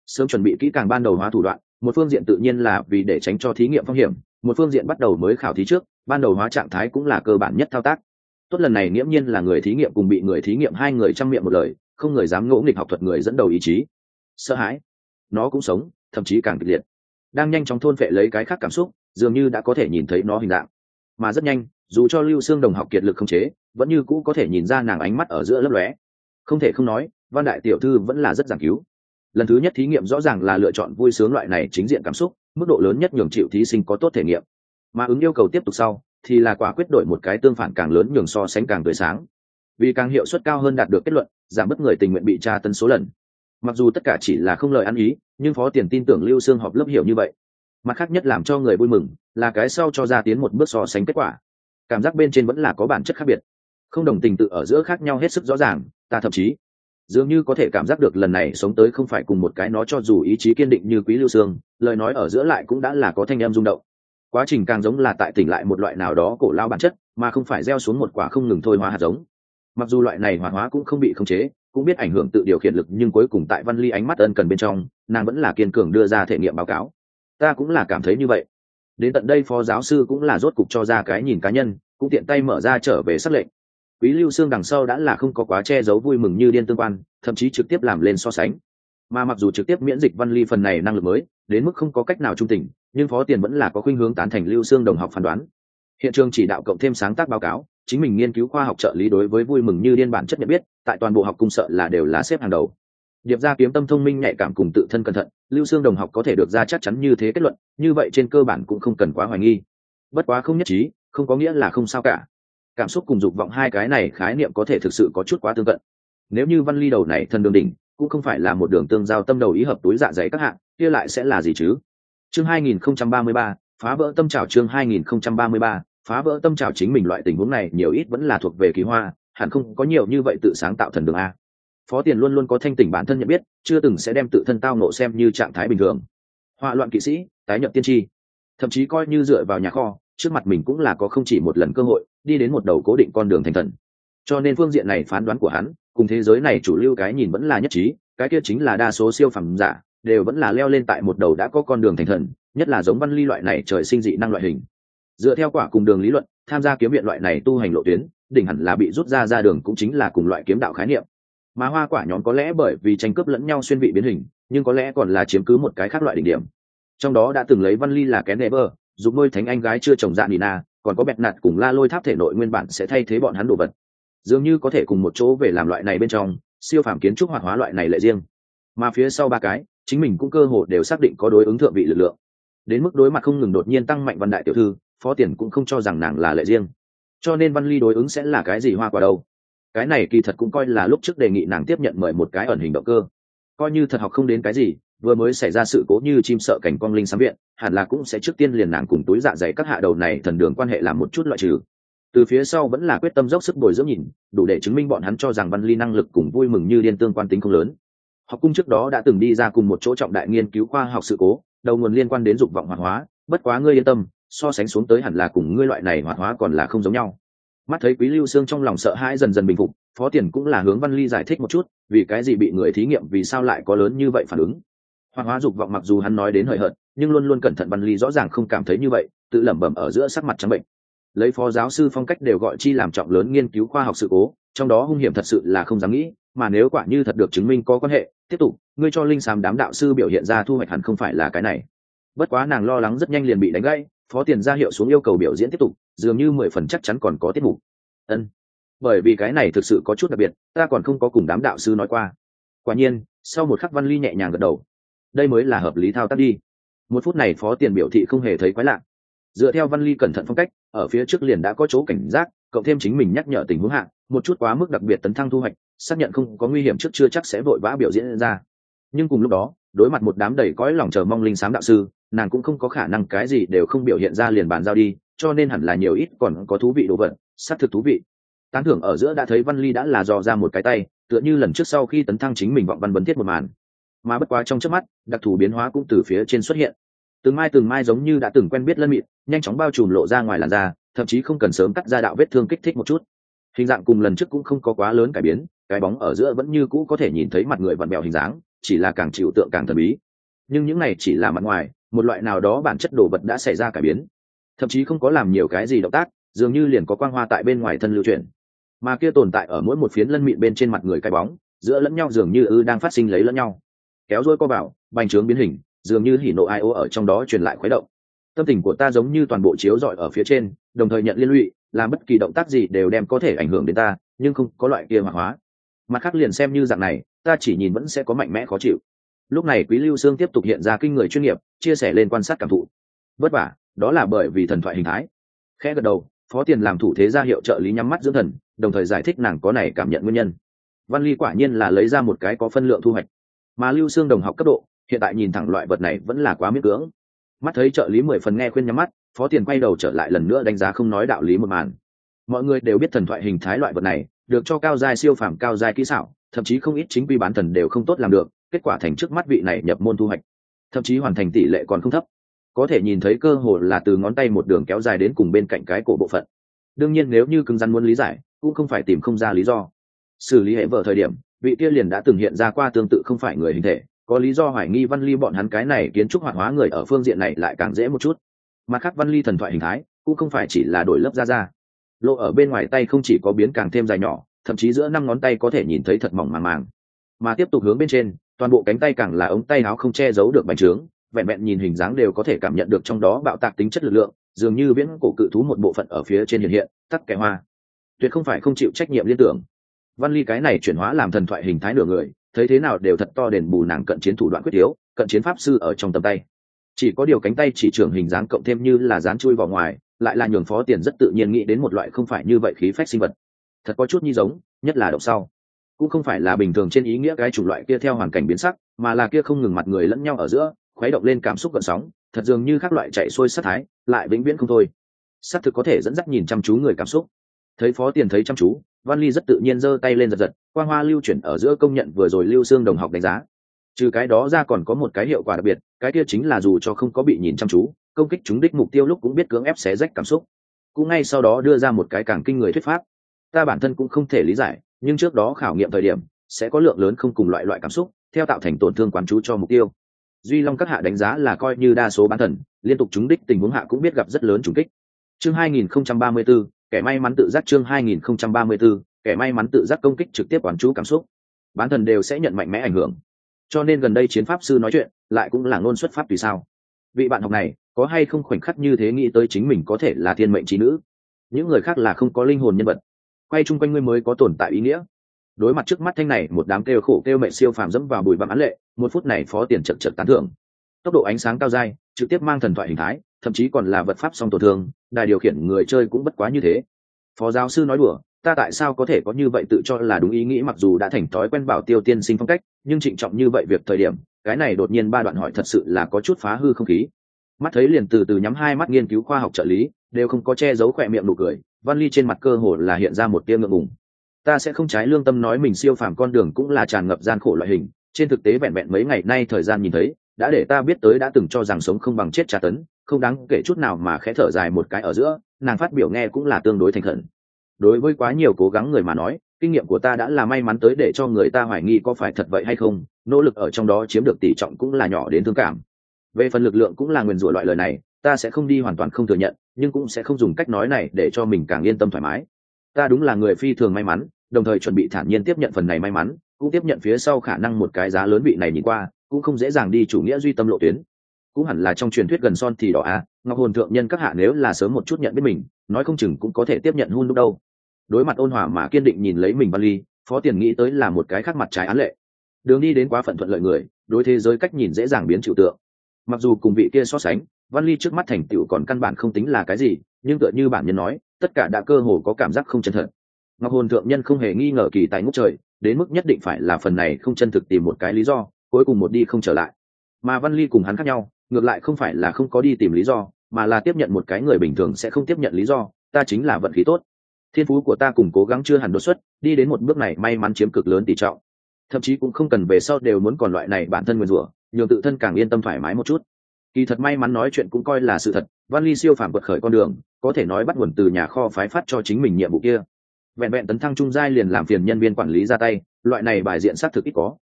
sớm chuẩn bị kỹ càng ban đầu hóa thủ đoạn, một phương diện tự nhiên là vì để tránh cho thí nghiệm phong hiểm, một phương diện bắt đầu mới khảo thí trước, ban đầu hóa trạng thái cũng là cơ bản nhất thao tác. Tốt lần này nghiễm nhiên là người thí nghiệm cùng bị người thí nghiệm hai người trăm miệng một lời, không người dám ngỗ nghịch học thuật người dẫn đầu ý chí. Sợ hãi, nó cũng sống, thậm chí càng kịch liệt, đang nhanh chóng thôn phệ lấy cái khác cảm xúc, dường như đã có thể nhìn thấy nó hình dạng. Mà rất nhanh, dù cho Lưu Xương đồng học kiệt lực không chế, vẫn như cũ có thể nhìn ra nàng ánh mắt ở giữa lấp lóe. Không thể không nói, Văn đại tiểu thư vẫn là rất giảng cứu. Lần thứ nhất thí nghiệm rõ ràng là lựa chọn vui sướng loại này chính diện cảm xúc, mức độ lớn nhất nhường chịu thí sinh có tốt thể nghiệm. Mà ứng yêu cầu tiếp tục sau, thì là quả quyết đổi một cái tương phản càng lớn nhường so sánh càng tươi sáng. Vì càng hiệu suất cao hơn đạt được kết luận, giảm bớt người tình nguyện bị tra tấn số lần. Mặc dù tất cả chỉ là không lời ăn ý, nhưng Phó Tiền tin tưởng Lưu Xương họp lớp hiểu như vậy. Mặt khác nhất làm cho người vui mừng là cái sau cho ra tiến một bước so sánh kết quả. Cảm giác bên trên vẫn là có bản chất khác biệt, không đồng tình tự ở giữa khác nhau hết sức rõ ràng, ta thậm chí dường như có thể cảm giác được lần này sống tới không phải cùng một cái, nó cho dù ý chí kiên định như Quý Lưu Xương, lời nói ở giữa lại cũng đã là có thanh âm rung động. Quá trình càng giống là tại tỉnh lại một loại nào đó cổ lao bản chất, mà không phải gieo xuống một quả không ngừng thôi hóa hạt giống. Mặc dù loại này hoạt hóa cũng không bị khống chế, cũng biết ảnh hưởng tự điều khiển lực, nhưng cuối cùng tại Văn Ly ánh mắt ân cần bên trong, nàng vẫn là kiên cường đưa ra thể nghiệm báo cáo. Ta cũng là cảm thấy như vậy. Đến tận đây phó giáo sư cũng là rốt cục cho ra cái nhìn cá nhân, cũng tiện tay mở ra trở về sắc lệnh. Quý Lưu Xương đằng sau đã là không có quá che giấu vui mừng như điên tương quan, thậm chí trực tiếp làm lên so sánh. Mà mặc dù trực tiếp miễn dịch Văn Ly phần này năng lực mới, đến mức không có cách nào trung tình, nhưng Phó Tiền vẫn là có khuynh hướng tán thành Lưu Xương đồng học phán đoán. Hiện trường chỉ đạo cộng thêm sáng tác báo cáo, chính mình nghiên cứu khoa học trợ lý đối với vui mừng như điên bản chất nhận biết, tại toàn bộ học cung sợ là đều là xếp hàng đầu. Điệp ra kiếm tâm thông minh nhạy cảm cùng tự thân cẩn thận, Lưu Xương đồng học có thể được ra chắc chắn như thế kết luận, như vậy trên cơ bản cũng không cần quá hoài nghi. Bất quá không nhất trí, không có nghĩa là không sao cả. Cảm xúc cùng dục vọng hai cái này khái niệm có thể thực sự có chút quá tương cận. Nếu như Văn Ly đầu này thần đường đỉnh, cũng không phải là một đường tương giao tâm đầu ý hợp túi dạ dày các hạng, kia lại sẽ là gì chứ? Chương 2033, phá vỡ tâm trảo. Chương 2033, phá vỡ tâm trảo. Chính mình loại tình huống này nhiều ít vẫn là thuộc về kỳ hoa, hẳn không có nhiều như vậy tự sáng tạo thần đường a. Phó Tiền luôn luôn có thanh tỉnh bản thân nhận biết, chưa từng sẽ đem tự thân tao nộ xem như trạng thái bình thường. Họa loạn kỵ sĩ, tái nhập tiên tri, thậm chí coi như dựa vào nhà kho, trước mặt mình cũng là có không chỉ một lần cơ hội đi đến một đầu cố định con đường thành thần. Cho nên phương diện này phán đoán của hắn cùng thế giới này chủ lưu cái nhìn vẫn là nhất trí, cái kia chính là đa số siêu phẩm giả đều vẫn là leo lên tại một đầu đã có con đường thành thần, nhất là giống Văn Ly loại này trời sinh dị năng loại hình. Dựa theo quả cùng đường lý luận, tham gia kiếm viện loại này tu hành lộ tuyến, đỉnh hẳn là bị rút ra đường cũng chính là cùng loại kiếm đạo khái niệm. Mà Hoa Quả nhóm có lẽ bởi vì tranh cướp lẫn nhau xuyên vị biến hình, nhưng có lẽ còn là chiếm cứ một cái khác loại đỉnh điểm. Trong đó đã từng lấy Văn Ly là kén never, dùng nuôi thánh anh gái chưa chồng dạ Nina, còn có bẹt nạt cùng La Lôi Tháp thể nội nguyên bản sẽ thay thế bọn hắn đồ vật. Dường như có thể cùng một chỗ về làm loại này bên trong, siêu phàm kiến trúc hoạt hóa loại này lệ riêng. Mà phía sau ba cái, chính mình cũng cơ hội đều xác định có đối ứng thượng vị lực lượng. Đến mức đối mặt không ngừng đột nhiên tăng mạnh Văn đại tiểu thư, Phó Tiền cũng không cho rằng nàng là lệ riêng. Cho nên Văn Ly đối ứng sẽ là cái gì Hoa Quả đâu? Cái này kỳ thật cũng coi là lúc trước đề nghị nàng tiếp nhận mời một cái ẩn hình động cơ. Coi như thật học không đến cái gì, vừa mới xảy ra sự cố như chim sợ cảnh cong linh sám viện, hẳn là cũng sẽ trước tiên liền nàng cùng túi dạ dày các hạ đầu này thần đường quan hệ làm một chút loại trừ. Từ phía sau vẫn là quyết tâm dốc sức bồi dưỡng nhìn, đủ để chứng minh bọn hắn cho rằng Văn Ly năng lực cùng vui mừng như điên tương quan tính không lớn. Học cung trước đó đã từng đi ra cùng một chỗ trọng đại nghiên cứu khoa học sự cố, đầu nguồn liên quan đến dục vọng hoạt hóa, bất quá ngươi yên tâm, so sánh xuống tới hẳn là cùng ngươi loại này hoạt hóa còn là không giống nhau. Mắt thấy Quý Lưu Xương trong lòng sợ hãi dần dần bình phục, Phó Tiền cũng là hướng Văn Ly giải thích một chút, vì cái gì bị người thí nghiệm vì sao lại có lớn như vậy phản ứng. Hoạt hóa dục vọng mặc dù hắn nói đến hời hợt, nhưng luôn luôn cẩn thận, Văn Ly rõ ràng không cảm thấy như vậy, tự lẩm bẩm ở giữa sắc mặt trắng bệnh. Lấy phó giáo sư phong cách đều gọi chi làm trọng lớn nghiên cứu khoa học sự cố, trong đó hung hiểm thật sự là không dám nghĩ, mà nếu quả như thật được chứng minh có quan hệ, tiếp tục, ngươi cho linh xám đám đạo sư biểu hiện ra thu hoạch hẳn không phải là cái này. Bất quá nàng lo lắng rất nhanh liền bị đánh gãy, Phó Tiền ra hiệu xuống yêu cầu biểu diễn tiếp tục, dường như 10% chắc chắn còn có tiết mục. Bởi vì cái này thực sự có chút đặc biệt, ta còn không có cùng đám đạo sư nói qua. Quả nhiên, sau một khắc Văn Ly nhẹ nhàng gật đầu. Đây mới là hợp lý thao tác đi. Một phút này Phó Tiền biểu thị không hề thấy quái lạ. Dựa theo Văn Ly cẩn thận phong cách, ở phía trước liền đã có chỗ cảnh giác, cộng thêm chính mình nhắc nhở tình huống hạ, một chút quá mức đặc biệt tấn thăng thu hoạch, xác nhận không có nguy hiểm trước chưa chắc sẽ vội vã biểu diễn ra. Nhưng cùng lúc đó, đối mặt một đám đầy cõi lòng chờ mong linh xám đạo sư, nàng cũng không có khả năng cái gì đều không biểu hiện ra liền bàn giao đi, cho nên hẳn là nhiều ít còn có thú vị đồ vật, xác thực thú vị. Tán thưởng ở giữa đã thấy Văn Ly đã là dò ra một cái tay, tựa như lần trước sau khi tấn thăng chính mình vọng văn vấn thiết một màn. Mà bất quá trong chớp mắt, đặc thù biến hóa cũng từ phía trên xuất hiện. Từng mai giống như đã từng quen biết lân mịn, nhanh chóng bao trùm lộ ra ngoài làn da, thậm chí không cần sớm cắt ra đạo vết thương kích thích một chút. Hình dạng cùng lần trước cũng không có quá lớn cải biến, cái bóng ở giữa vẫn như cũ có thể nhìn thấy mặt người vặn bèo hình dáng, chỉ là càng chịu tượng càng thần bí. Nhưng những này chỉ là mặt ngoài, một loại nào đó bản chất đồ vật đã xảy ra cải biến, thậm chí không có làm nhiều cái gì động tác, dường như liền có quang hoa tại bên ngoài thân lưu chuyển, mà kia tồn tại ở mỗi một phiến lân mịn bên trên mặt người cái bóng giữa lẫn nhau dường như đang phát sinh lấy lẫn nhau, kéo dôi co bảo bành trướng biến hình, dường như hỉ nộ ai ô ở trong đó truyền lại khuấy động. Tâm tình của ta giống như toàn bộ chiếu rọi ở phía trên, đồng thời nhận liên lụy, làm bất kỳ động tác gì đều đem có thể ảnh hưởng đến ta, nhưng không có loại kia hoạt hóa. Mặt khác liền xem như dạng này, ta chỉ nhìn vẫn sẽ có mạnh mẽ khó chịu. Lúc này Quý Lưu Xương tiếp tục hiện ra kinh người chuyên nghiệp, chia sẻ lên quan sát cảm thụ. Vất vả, đó là bởi vì thần thoại hình thái. Khẽ gật đầu, Phó Tiền làm thủ thế ra hiệu trợ lý nhắm mắt dưỡng thần, đồng thời giải thích nàng có này cảm nhận nguyên nhân. Văn Ly quả nhiên là lấy ra một cái có phân lượng thu hoạch, mà Lưu Xương đồng học cấp độ, hiện tại nhìn thẳng loại vật này vẫn là quá miễn cưỡng. Mắt thấy trợ lý 10 phần nghe khuyên nhắm mắt, Phó Tiền quay đầu trở lại lần nữa đánh giá không nói đạo lý một màn. Mọi người đều biết thần thoại hình thái loại vật này được cho cao giai siêu phàm cao giai kỹ xảo, thậm chí không ít chính quy bán thần đều không tốt làm được, kết quả thành trước mắt vị này nhập môn thu hoạch, thậm chí hoàn thành tỷ lệ còn không thấp, có thể nhìn thấy cơ hồ là từ ngón tay một đường kéo dài đến cùng bên cạnh cái cổ bộ phận. Đương nhiên nếu như cứng rắn muốn lý giải, cũng không phải tìm không ra lý do. Xử lý hệ vợ thời điểm, vị kia liền đã từng hiện ra qua tương tự không phải người hình thể, có lý do hoài nghi Văn Ly bọn hắn cái này kiến trúc hoạt hóa người ở phương diện này lại càng dễ một chút. Mà khác Văn Ly thần thoại hình thái cũng không phải chỉ là đổi lớp da, lộ ở bên ngoài tay không chỉ có biến càng thêm dài nhỏ, thậm chí giữa 5 ngón tay có thể nhìn thấy thật mỏng màng màng. Mà tiếp tục hướng bên trên, toàn bộ cánh tay càng là ống tay áo không che giấu được bành trướng, vẹn vẹn nhìn hình dáng đều có thể cảm nhận được trong đó bạo tạc tính chất lực lượng, dường như viễn cổ cự thú một bộ phận ở phía trên hiện hiện, tắc kẻ hoa. Tuyệt không phải không chịu trách nhiệm liên tưởng. Văn Ly cái này chuyển hóa làm thần thoại hình thái nửa người, thấy thế nào đều thật to đền bù nàng cận chiến thủ đoạn quyết yếu, cận chiến pháp sư ở trong tầm tay. Chỉ có điều cánh tay chỉ trưởng hình dáng cộng thêm như là dán chui vào ngoài, lại là nhường Phó Tiền rất tự nhiên nghĩ đến một loại không phải như vậy khí phách sinh vật. Thật có chút như giống, nhất là động sau. Cũng không phải là bình thường trên ý nghĩa cái chủng loại kia theo hoàn cảnh biến sắc, mà là kia không ngừng mặt người lẫn nhau ở giữa, khuấy động lên cảm xúc gợn sóng, thật dường như các loại chạy xuôi sát thái, lại vĩnh viễn không thôi. Sát thực có thể dẫn dắt nhìn chăm chú người cảm xúc. Thấy Phó Tiền thấy chăm chú, Văn Ly rất tự nhiên giơ tay lên giật giật, quang hoa lưu chuyển ở giữa công nhận vừa rồi Lưu Xương đồng học đánh giá. Trừ cái đó ra còn có một cái hiệu quả đặc biệt, cái kia chính là dù cho không có bị nhìn chăm chú, công kích trúng đích mục tiêu lúc cũng biết cưỡng ép xé rách cảm xúc. Cũng ngay sau đó đưa ra một cái càng kinh người thuyết pháp. Ta bản thân cũng không thể lý giải, nhưng trước đó khảo nghiệm thời điểm sẽ có lượng lớn không cùng loại cảm xúc, theo tạo thành tổn thương quán chú cho mục tiêu. Duy Long các hạ đánh giá là coi như đa số bán thần, liên tục trúng đích tình huống hạ cũng biết gặp rất lớn trùng kích. Chương 2034, kẻ may mắn tự giác chương 2034, kẻ may mắn tự giác công kích trực tiếp quán chú cảm xúc. Bán thần đều sẽ nhận mạnh mẽ ảnh hưởng. Cho nên gần đây chiến pháp sư nói chuyện, lại cũng là ngôn xuất pháp tùy sao. Vị bạn học này, có hay không khoảnh khắc như thế nghĩ tới chính mình có thể là thiên mệnh trí nữ? Những người khác là không có linh hồn nhân vật. Quay chung quanh ngươi mới có tồn tại ý nghĩa. Đối mặt trước mắt thanh này một đám kêu khổ kêu mệnh siêu phàm dẫm vào bùi bặm án lệ, một phút này Phó Tiền chật tán thưởng. Tốc độ ánh sáng cao dai, trực tiếp mang thần thoại hình thái, thậm chí còn là vật pháp song tổn thương, đài điều khiển người chơi cũng bất quá như thế. Phó giáo sư nói đùa, ta tại sao có thể có như vậy tự cho là đúng ý nghĩ, mặc dù đã thành thói quen bảo Tiêu tiên sinh phong cách, nhưng trịnh trọng như vậy việc thời điểm, cái này đột nhiên ba đoạn hỏi thật sự là có chút phá hư không khí. Mắt thấy liền từ từ nhắm hai mắt nghiên cứu khoa học trợ lý, đều không có che giấu khỏe miệng nụ cười, Văn Ly trên mặt cơ hồ là hiện ra một tia ngượng ngùng. Ta sẽ không trái lương tâm nói mình siêu phàm con đường cũng là tràn ngập gian khổ loại hình, trên thực tế vẹn vẹn mấy ngày nay thời gian nhìn thấy, đã để ta biết tới đã từng cho rằng sống không bằng chết tra tấn, không đáng kể chút nào mà khẽ thở dài một cái ở giữa, nàng phát biểu nghe cũng là tương đối thành khẩn. Đối với quá nhiều cố gắng người mà nói, kinh nghiệm của ta đã là may mắn tới để cho người ta hoài nghi có phải thật vậy hay không, nỗ lực ở trong đó chiếm được tỷ trọng cũng là nhỏ đến thương cảm. Về phần lực lượng cũng là nguyền rủa loại lời này, ta sẽ không đi hoàn toàn không thừa nhận, nhưng cũng sẽ không dùng cách nói này để cho mình càng yên tâm thoải mái. Ta đúng là người phi thường may mắn, đồng thời chuẩn bị thản nhiên tiếp nhận phần này may mắn, cũng tiếp nhận phía sau khả năng một cái giá lớn vị này nhìn qua cũng không dễ dàng đi chủ nghĩa duy tâm lộ tuyến. Cũng hẳn là trong truyền thuyết gần son thì đỏ à, Ngọc Hồn thượng nhân các hạ nếu là sớm một chút nhận biết mình, nói không chừng cũng có thể tiếp nhận hun lúc đâu. Đối mặt ôn hòa mà kiên định nhìn lấy mình Văn Ly, Phó Tiền nghĩ tới là một cái khác mặt trái án lệ. Đường đi đến quá phận thuận lợi người, đối thế giới cách nhìn dễ dàng biến chịu tượng. Mặc dù cùng vị kia so sánh, Văn Ly trước mắt thành tựu còn căn bản không tính là cái gì, nhưng tựa như bản nhân nói, tất cả đã cơ hồ có cảm giác không chân thật. Ngọc Hồn thượng nhân không hề nghi ngờ kỳ tài ngút trời, đến mức nhất định phải là phần này không chân thực tìm một cái lý do, cuối cùng một đi không trở lại. Mà Văn Ly cùng hắn khác nhau, ngược lại không phải là không có đi tìm lý do, mà là tiếp nhận một cái người bình thường sẽ không tiếp nhận lý do, ta chính là vận khí tốt. Thiên phú của ta cùng cố gắng chưa hẳn đột xuất, đi đến một bước này may mắn chiếm cực lớn tỷ trọng. Thậm chí cũng không cần về sau đều muốn còn loại này bản thân nguyên rủa, nhường tự thân càng yên tâm thoải mái một chút. Kỳ thật may mắn nói chuyện cũng coi là sự thật, Văn Ly siêu phàm quật khởi con đường, có thể nói bắt nguồn từ nhà kho phái phát cho chính mình nhiệm vụ kia. Vẹn vẹn tấn thăng trung giai liền làm phiền nhân viên quản lý ra tay, loại này bài diện xác thực ít có.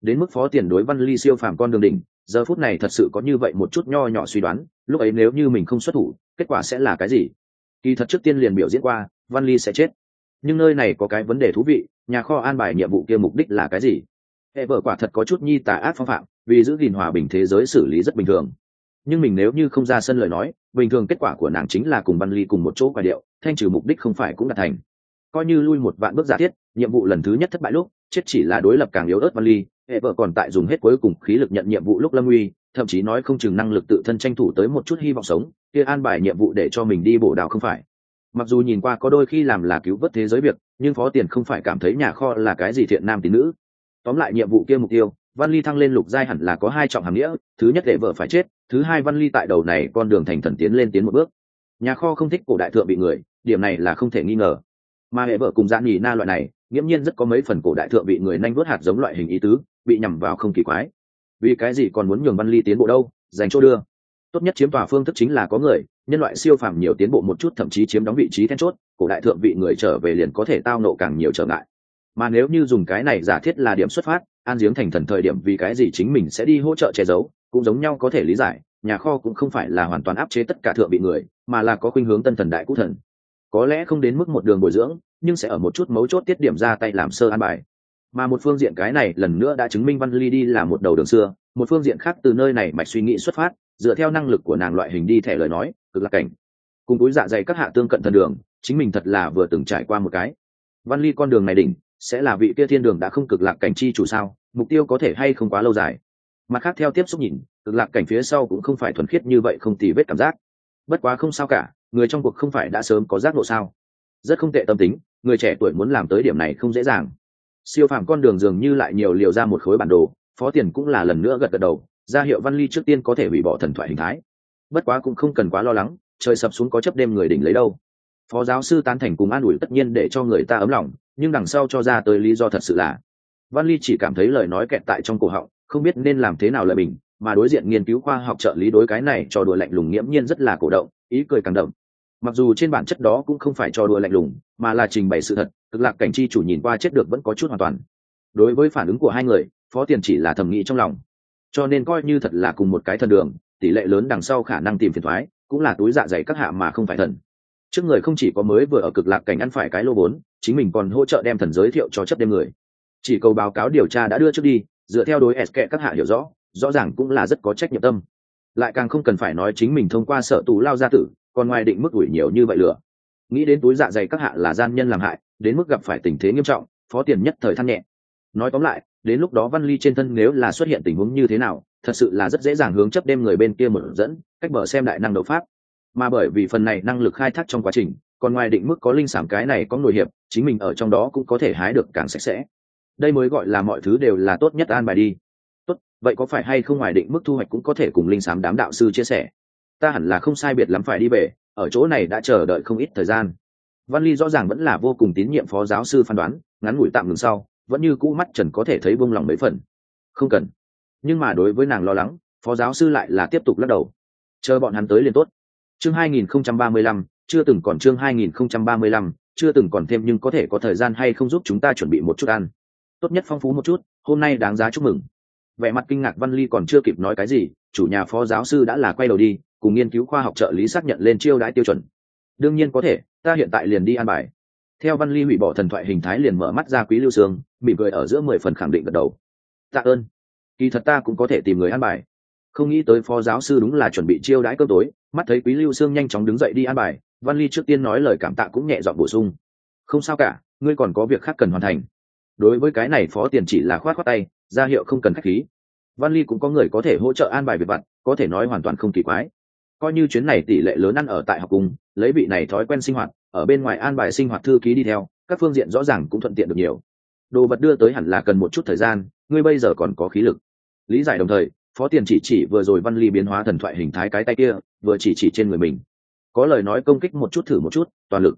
đến mức Phó Tiền đối Văn Ly siêu phàm con đường đỉnh, giờ phút này thật sự có như vậy một chút nho nhỏ suy đoán, lúc ấy nếu như mình không xuất thủ, kết quả sẽ là cái gì? Kỳ thật trước tiên liền biểu diễn qua, Văn Ly sẽ chết. Nhưng nơi này có cái vấn đề thú vị, nhà kho an bài nhiệm vụ kia mục đích là cái gì? Hệ vợ quả thật có chút nhi tà ác phong phạm, vì giữ gìn hòa bình thế giới xử lý rất bình thường. Nhưng mình nếu như không ra sân lời nói, bình thường kết quả của nàng chính là cùng Văn Ly cùng một chỗ quay điệu, thanh trừ mục đích không phải cũng đạt thành. Coi như lui một vạn bước giả thiết, nhiệm vụ lần thứ nhất thất bại lúc, chết chỉ là đối lập càng yếu ớt Văn Ly, hệ vợ còn tại dùng hết cuối cùng khí lực nhận nhiệm vụ lúc lâm nguy, thậm chí nói không chừng năng lực tự thân tranh thủ tới một chút hy vọng sống, kia an bài nhiệm vụ để cho mình đi bổ đào không phải. Mặc dù nhìn qua có đôi khi làm là cứu vớt thế giới việc, nhưng Phó Tiền không phải cảm thấy nhà kho là cái gì thiện nam tín nữ. Tóm lại nhiệm vụ kia mục tiêu, Văn Ly thăng lên lục giai hẳn là có hai trọng hàm nghĩa, thứ nhất để vợ phải chết, thứ hai Văn Ly tại đầu này con đường thành thần tiến lên tiến một bước. Nhà kho không thích cổ đại thượng bị người, điểm này là không thể nghi ngờ. Mà hệ vợ cùng Dã Nhì Na loại này, nghiễm nhiên rất có mấy phần cổ đại thượng bị người nhanh vuốt hạt giống loại hình ý tứ, bị nhằm vào không kỳ quái. Vì cái gì còn muốn nhường Văn Ly tiến bộ đâu, dành chỗ đưa. Tốt nhất chiếm tòa phương thức chính là có người, nhân loại siêu phàm nhiều tiến bộ một chút thậm chí chiếm đóng vị trí then chốt, cổ đại thượng vị người trở về liền có thể tao nộ càng nhiều trở ngại. Mà nếu như dùng cái này giả thiết là điểm xuất phát, an giếng thành thần thời điểm vì cái gì chính mình sẽ đi hỗ trợ che giấu, cũng giống nhau có thể lý giải, nhà kho cũng không phải là hoàn toàn áp chế tất cả thượng vị người, mà là có khuynh hướng tân thần đại cũ thần. Có lẽ không đến mức một đường bồi dưỡng, nhưng sẽ ở một chút mấu chốt tiết điểm ra tay làm sơ an bài. Mà một phương diện cái này lần nữa đã chứng minh Văn Ly đi là một đầu đường xưa, một phương diện khác từ nơi này mạch suy nghĩ xuất phát, dựa theo năng lực của nàng loại hình đi thẻ lời nói, cực lạc cảnh. Cùng túi dạ dày các hạ tương cận thần đường, chính mình thật là vừa từng trải qua một cái. Văn Ly con đường này đỉnh, sẽ là vị kia thiên đường đã không cực lạc cảnh chi chủ sao, mục tiêu có thể hay không quá lâu dài. Mặt khác theo tiếp xúc nhìn, cực lạc cảnh phía sau cũng không phải thuần khiết như vậy không tì vết cảm giác. Bất quá không sao cả, người trong cuộc không phải đã sớm có giác ngộ sao. Rất không tệ tâm tính, người trẻ tuổi muốn làm tới điểm này không dễ dàng. Siêu phàm con đường dường như lại nhiều liều ra một khối bản đồ, Phó Tiền cũng là lần nữa gật gật đầu, ra hiệu Văn Ly trước tiên có thể hủy bỏ thần thoại hình thái. Bất quá cũng không cần quá lo lắng, trời sập xuống có chấp đêm người đỉnh lấy đâu. Phó giáo sư tán thành cùng an ủi tất nhiên để cho người ta ấm lòng, nhưng đằng sau cho ra tới lý do thật sự là Văn Ly chỉ cảm thấy lời nói kẹt tại trong cổ họng, không biết nên làm thế nào lời bình, mà đối diện nghiên cứu khoa học trợ lý đối cái này cho đùa lạnh lùng nghiễm nhiên rất là cổ động, ý cười càng đậm. Mặc dù trên bản chất đó cũng không phải cho đùa lạnh lùng, mà là trình bày sự thật, cực lạc cảnh chi chủ nhìn qua chết được vẫn có chút hoàn toàn. Đối với phản ứng của hai người, Phó Tiền chỉ là thầm nghĩ trong lòng, cho nên coi như thật là cùng một cái thần đường, tỷ lệ lớn đằng sau khả năng tìm phiền thoái, cũng là túi dạ dày các hạ mà không phải thần. Trước người không chỉ có mới vừa ở cực lạc cảnh ăn phải cái lô vốn, chính mình còn hỗ trợ đem thần giới thiệu cho chấp đêm người. Chỉ cầu báo cáo điều tra đã đưa trước đi, dựa theo đối SK các hạ hiểu rõ, rõ ràng cũng là rất có trách nhiệm tâm. Lại càng không cần phải nói chính mình thông qua sở tù lao gia tử, còn ngoài định mức ủi nhiều như vậy lửa. Nghĩ đến túi dạ dày các hạ là gian nhân làm hại, đến mức gặp phải tình thế nghiêm trọng, Phó Tiền nhất thời than nhẹ. Nói tóm lại, đến lúc đó Văn Ly trên thân nếu là xuất hiện tình huống như thế nào, thật sự là rất dễ dàng hướng chấp đêm người bên kia một dẫn, cách bờ xem đại năng đấu pháp. Mà bởi vì phần này năng lực khai thác trong quá trình, còn ngoài định mức có linh sảm cái này có nội hiệp, chính mình ở trong đó cũng có thể hái được càng sạch sẽ. Đây mới gọi là mọi thứ đều là tốt nhất an bài đi. Tốt, vậy có phải hay không ngoài định mức thu hoạch cũng có thể cùng linh sám đám đạo sư chia sẻ? Ta hẳn là không sai biệt lắm phải đi về, ở chỗ này đã chờ đợi không ít thời gian. Văn Ly rõ ràng vẫn là vô cùng tín nhiệm phó giáo sư phán đoán, ngắn ngủi tạm ngừng sau, vẫn như cũ mắt trần có thể thấy buông lòng mấy phần. Không cần. Nhưng mà đối với nàng lo lắng, phó giáo sư lại là tiếp tục lắc đầu. Chờ bọn hắn tới liền tốt. Chương 2035, chưa từng còn chương 2035, chưa từng còn thêm nhưng có thể có thời gian hay không giúp chúng ta chuẩn bị một chút ăn. Tốt nhất phong phú một chút, hôm nay đáng giá chúc mừng. Vẻ mặt kinh ngạc Văn Ly còn chưa kịp nói cái gì, chủ nhà phó giáo sư đã là quay đầu đi, cùng nghiên cứu khoa học trợ lý xác nhận lên chiêu đãi tiêu chuẩn. Đương nhiên có thể, ta hiện tại liền đi ăn bài. Theo Văn Ly hủy bỏ thần thoại hình thái liền mở mắt ra Quý Lưu Sương, mỉm cười ở giữa 10 phần khẳng định gật đầu. Tạ ơn. Kỳ thật ta cũng có thể tìm người ăn bài. Không nghĩ tới phó giáo sư đúng là chuẩn bị chiêu đãi cơm tối, mắt thấy Quý Lưu Sương nhanh chóng đứng dậy đi ăn bài, Văn Ly trước tiên nói lời cảm tạ cũng nhẹ giọng bổ sung. Không sao cả, ngươi còn có việc khác cần hoàn thành. Đối với cái này phó tiền chỉ là khoát khoát tay, ra hiệu không cần khách khí. Văn Ly cũng có người có thể hỗ trợ an bài việc vặt, có thể nói hoàn toàn không kỳ quái. Coi như chuyến này tỷ lệ lớn ăn ở tại học cùng, lấy vị này thói quen sinh hoạt, ở bên ngoài an bài sinh hoạt thư ký đi theo, các phương diện rõ ràng cũng thuận tiện được nhiều. Đồ vật đưa tới hẳn là cần một chút thời gian, ngươi bây giờ còn có khí lực. Lý giải đồng thời, phó tiền chỉ vừa rồi Văn Ly biến hóa thần thoại hình thái cái tay kia, vừa chỉ trên người mình. Có lời nói công kích một chút thử một chút, toàn lực.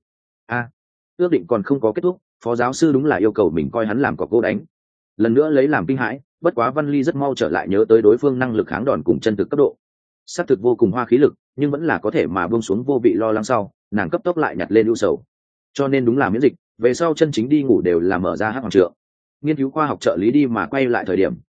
Ước định còn không có kết thúc, phó giáo sư đúng là yêu cầu mình coi hắn làm cọc gỗ đánh. Lần nữa lấy làm kinh hãi, bất quá Văn Ly rất mau trở lại nhớ tới đối phương năng lực kháng đòn cùng chân thực cấp độ. Sát thực vô cùng hoa khí lực, nhưng vẫn là có thể mà buông xuống vô vị lo lắng sau, nàng cấp tốc lại nhặt lên ưu sầu. Cho nên đúng là miễn dịch, về sau chân chính đi ngủ đều là mở ra hắc hoàng trượng. Nghiên cứu khoa học trợ lý đi mà quay lại thời điểm,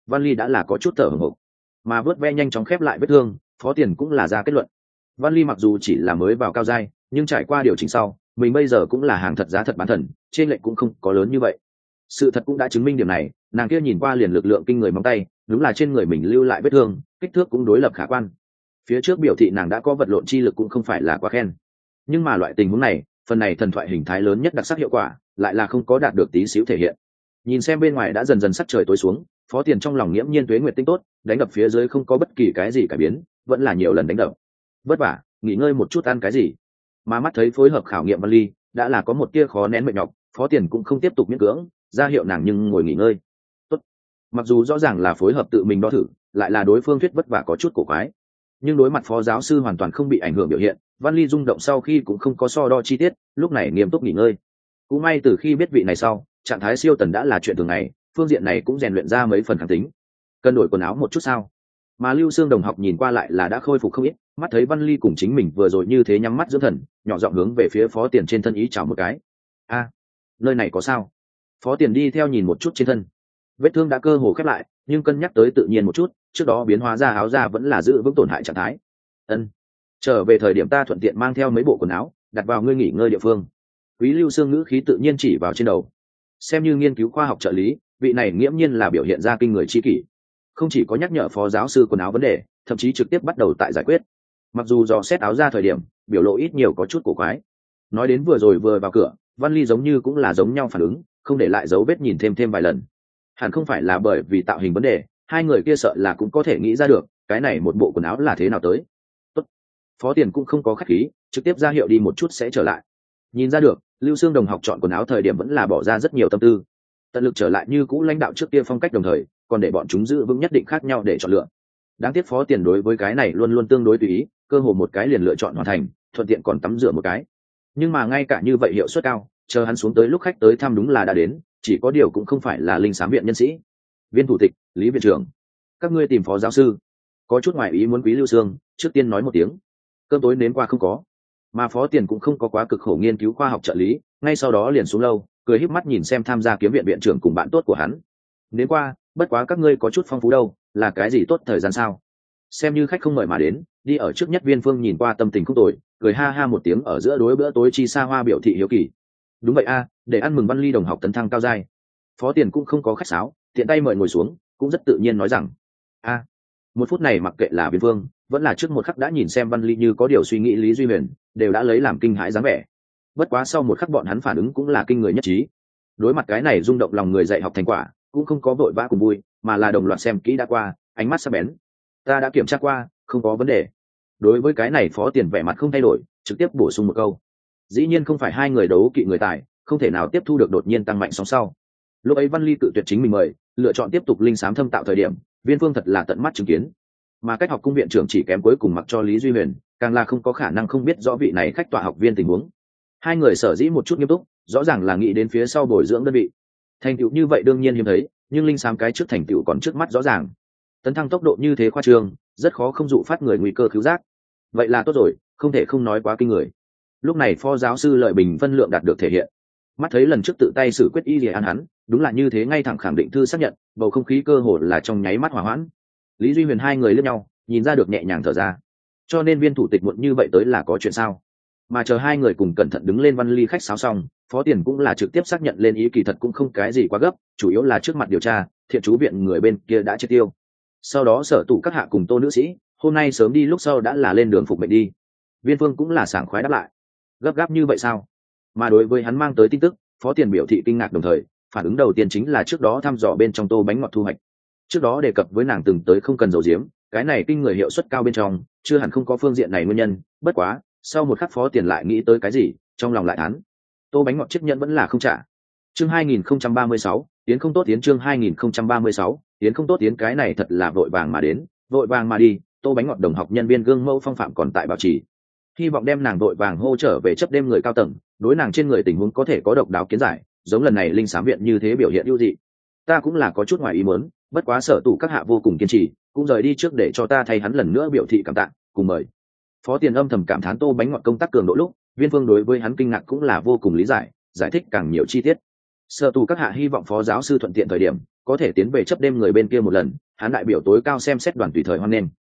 Văn Ly đã là có chút thở hổn hộc, mà vớt ve nhanh chóng khép lại vết thương, Phó Tiền cũng là ra kết luận. Văn Ly mặc dù chỉ là mới vào cao giai, nhưng trải qua điều chỉnh sau, mình bây giờ cũng là hàng thật giá thật bán thần, trên lệnh cũng không có lớn như vậy. Sự thật cũng đã chứng minh điểm này, nàng kia nhìn qua liền lực lượng kinh người móng tay, đúng là trên người mình lưu lại vết thương, kích thước cũng đối lập khả quan. Phía trước biểu thị nàng đã có vật lộn chi lực cũng không phải là quá khen. Nhưng mà loại tình huống này, phần này thần thoại hình thái lớn nhất đặc sắc hiệu quả, lại là không có đạt được tí xíu thể hiện. Nhìn xem bên ngoài đã dần dần sắc trời tối xuống, Phó Tiền trong lòng nghiễm nhiên tuế nguyệt tinh tốt, đánh đập phía dưới không có bất kỳ cái gì cải biến, vẫn là nhiều lần đánh đập. Vất vả, nghỉ ngơi một chút ăn cái gì. Mà mắt thấy phối hợp khảo nghiệm Văn Ly, đã là có một tia khó nén mệt nhọc, Phó Tiền cũng không tiếp tục miễn cưỡng, ra hiệu nàng nhưng ngồi nghỉ ngơi. Tốt. Mặc dù rõ ràng là phối hợp tự mình đo thử, lại là đối phương thuyết vất vả có chút cổ quái. Nhưng đối mặt phó giáo sư hoàn toàn không bị ảnh hưởng biểu hiện, Văn Ly rung động sau khi cũng không có so đo chi tiết, lúc này nghiêm túc nghỉ ngơi. Cũng may từ khi biết vị này sau, trạng thái siêu tần đã là chuyện thường ngày, phương diện này cũng rèn luyện ra mấy phần kháng tính. Cần đổi quần áo một chút sao? Mà Lưu Xương đồng học nhìn qua lại là đã khôi phục không ít, mắt thấy Văn Ly cùng chính mình vừa rồi như thế nhắm mắt dưỡng thần, nhỏ giọng hướng về phía Phó Tiền trên thân ý chào một cái. A, nơi này có sao? Phó Tiền đi theo nhìn một chút trên thân, vết thương đã cơ hồ khép lại, nhưng cân nhắc tới tự nhiên một chút, trước đó biến hóa ra áo da vẫn là giữ vững tổn hại trạng thái. Ân, trở về thời điểm ta thuận tiện mang theo mấy bộ quần áo, đặt vào ngươi nghỉ ngơi địa phương. Quý Lưu Xương ngữ khí tự nhiên chỉ vào trên đầu. Xem như nghiên cứu khoa học trợ lý, vị này nghiễm nhiên là biểu hiện ra kinh người chi kỷ. Không chỉ có nhắc nhở phó giáo sư quần áo vấn đề, thậm chí trực tiếp bắt đầu tại giải quyết. Mặc dù dò xét áo ra thời điểm, biểu lộ ít nhiều có chút cổ quái. Nói đến vừa rồi vừa vào cửa, Văn Ly giống như cũng là giống nhau phản ứng, không để lại dấu vết nhìn thêm vài lần. Hẳn không phải là bởi vì tạo hình vấn đề, hai người kia sợ là cũng có thể nghĩ ra được, cái này một bộ quần áo là thế nào tới. Tốt. Phó Tiền cũng không có khách khí, trực tiếp ra hiệu đi một chút sẽ trở lại. Nhìn ra được, Lưu Xương đồng học chọn quần áo thời điểm vẫn là bỏ ra rất nhiều tâm tư, tận lực trở lại như cũ lãnh đạo trước kia phong cách đồng thời, còn để bọn chúng giữ vững nhất định khác nhau để chọn lựa. Đáng tiếc Phó Tiền đối với cái này luôn luôn tương đối tùy ý, cơ hồ một cái liền lựa chọn hoàn thành, thuận tiện còn tắm rửa một cái. Nhưng mà ngay cả như vậy hiệu suất cao, chờ hắn xuống tới lúc khách tới thăm đúng là đã đến, chỉ có điều cũng không phải là linh xám viện nhân sĩ. Viên thủ tịch, Lý viện trưởng, các ngươi tìm phó giáo sư. Có chút ngoài ý muốn Quý Lưu Xương, trước tiên nói một tiếng. Cơm tối nếm qua không có. Mà Phó Tiền cũng không có quá cực khổ nghiên cứu khoa học trợ lý, ngay sau đó liền xuống lâu, cười híp mắt nhìn xem tham gia kiếm viện viện trưởng cùng bạn tốt của hắn. Đến qua, bất quá các ngươi có chút phong phú đâu, là cái gì tốt thời gian sao? Xem như khách không mời mà đến, đi ở trước nhất Viên Phương nhìn qua tâm tình không tồi, cười ha ha một tiếng ở giữa đối bữa tối chi xa hoa biểu thị hiếu kỳ. Đúng vậy a, để ăn mừng Văn Ly đồng học tấn thăng cao giai. Phó Tiền cũng không có khách sáo, tiện tay mời ngồi xuống, cũng rất tự nhiên nói rằng: "A." Một phút này mặc kệ là Viên Phương, vẫn là trước một khắc đã nhìn xem Văn Ly như có điều suy nghĩ Lý Duy Huyền, đều đã lấy làm kinh hãi dáng vẻ. Bất quá sau một khắc bọn hắn phản ứng cũng là kinh người nhất trí. Đối mặt cái này rung động lòng người dạy học thành quả, cũng không có vội vã cùng vui, mà là đồng loạt xem kỹ đã qua, ánh mắt sắc bén. "Ta đã kiểm tra qua, không có vấn đề." Đối với cái này Phó Tiền vẻ mặt không thay đổi, trực tiếp bổ sung một câu. Dĩ nhiên không phải hai người đấu kỵ người tài, không thể nào tiếp thu được đột nhiên tăng mạnh sóng sau. Lúc ấy Văn Ly cự tuyệt chính mình mời, lựa chọn tiếp tục linh xám thâm tạo thời điểm, Viên Phương thật là tận mắt chứng kiến. Mà cách học cung viện trưởng chỉ kém cuối cùng mặc cho Lý Duy Huyền, càng là không có khả năng không biết rõ vị này khách tọa học viên tình huống. Hai người sở dĩ một chút nghiêm túc, rõ ràng là nghĩ đến phía sau bồi dưỡng đơn vị. Thành tựu như vậy đương nhiên hiếm thấy, nhưng linh xám cái trước thành tựu còn trước mắt rõ ràng. Tấn thăng tốc độ như thế khoa trương, rất khó không dụ phát người nguy cơ cứu giác. Vậy là tốt rồi, không thể không nói quá kinh người. Lúc này phó giáo sư Lợi Bình phân lượng đạt được thể hiện. Mắt thấy lần trước tự tay xử quyết y lìa an hắn, đúng là như thế ngay thẳng khẳng định thư xác nhận, bầu không khí cơ hồ là trong nháy mắt hòa hoãn. Lý Duy Huyền hai người liếc nhau, nhìn ra được nhẹ nhàng thở ra. Cho nên Viên thủ tịch muộn như vậy tới là có chuyện sao? Mà chờ hai người cùng cẩn thận đứng lên Văn Ly khách sáo xong, Phó Tiền cũng là trực tiếp xác nhận lên ý kỳ thật cũng không cái gì quá gấp, chủ yếu là trước mặt điều tra, thiện chú viện người bên kia đã chết tiêu. Sau đó sở tụ các hạ cùng Tô nữ sĩ, hôm nay sớm đi lúc sau đã là lên đường phục mệnh đi. Viên Phương cũng là sảng khoái đáp lại. Gấp gáp như vậy sao? Mà đối với hắn mang tới tin tức, Phó Tiền biểu thị kinh ngạc đồng thời, phản ứng đầu tiên chính là trước đó thăm dò bên trong tô bánh ngọt thu hoạch. Trước đó đề cập với nàng từng tới không cần dầu diếm, cái này kinh người hiệu suất cao bên trong, chưa hẳn không có phương diện này nguyên nhân, bất quá, sau một khắc Phó Tiền lại nghĩ tới cái gì, trong lòng lại thán. Tô bánh ngọt chiếc nhẫn vẫn là không trả. Chương 2036, tiến không tốt tiến chương 2036, tiến không tốt tiến cái này thật là vội vàng mà đến, vội vàng mà đi, Tô bánh ngọt đồng học nhân viên gương mẫu phong phạm còn tại bảo trì. Hy vọng đem nàng vội vàng hô trở về chấp đêm người cao tầng, đối nàng trên người tình huống có thể có độc đáo kiến giải, giống lần này linh xám viện như thế biểu hiện ưu dị. Ta cũng là có chút ngoài ý muốn, bất quá sở tụ các hạ vô cùng kiên trì, cũng rời đi trước để cho ta thay hắn lần nữa biểu thị cảm tạ, cùng mời. Phó Tiền âm thầm cảm thán Tô bánh ngọt công tác cường độ lúc, Viên Phương đối với hắn kinh ngạc cũng là vô cùng lý giải, giải thích càng nhiều chi tiết. Sở tù các hạ hy vọng phó giáo sư thuận tiện thời điểm có thể tiến về chấp đêm người bên kia một lần, hắn đại biểu tối cao xem xét đoàn tùy thời hoan nghênh.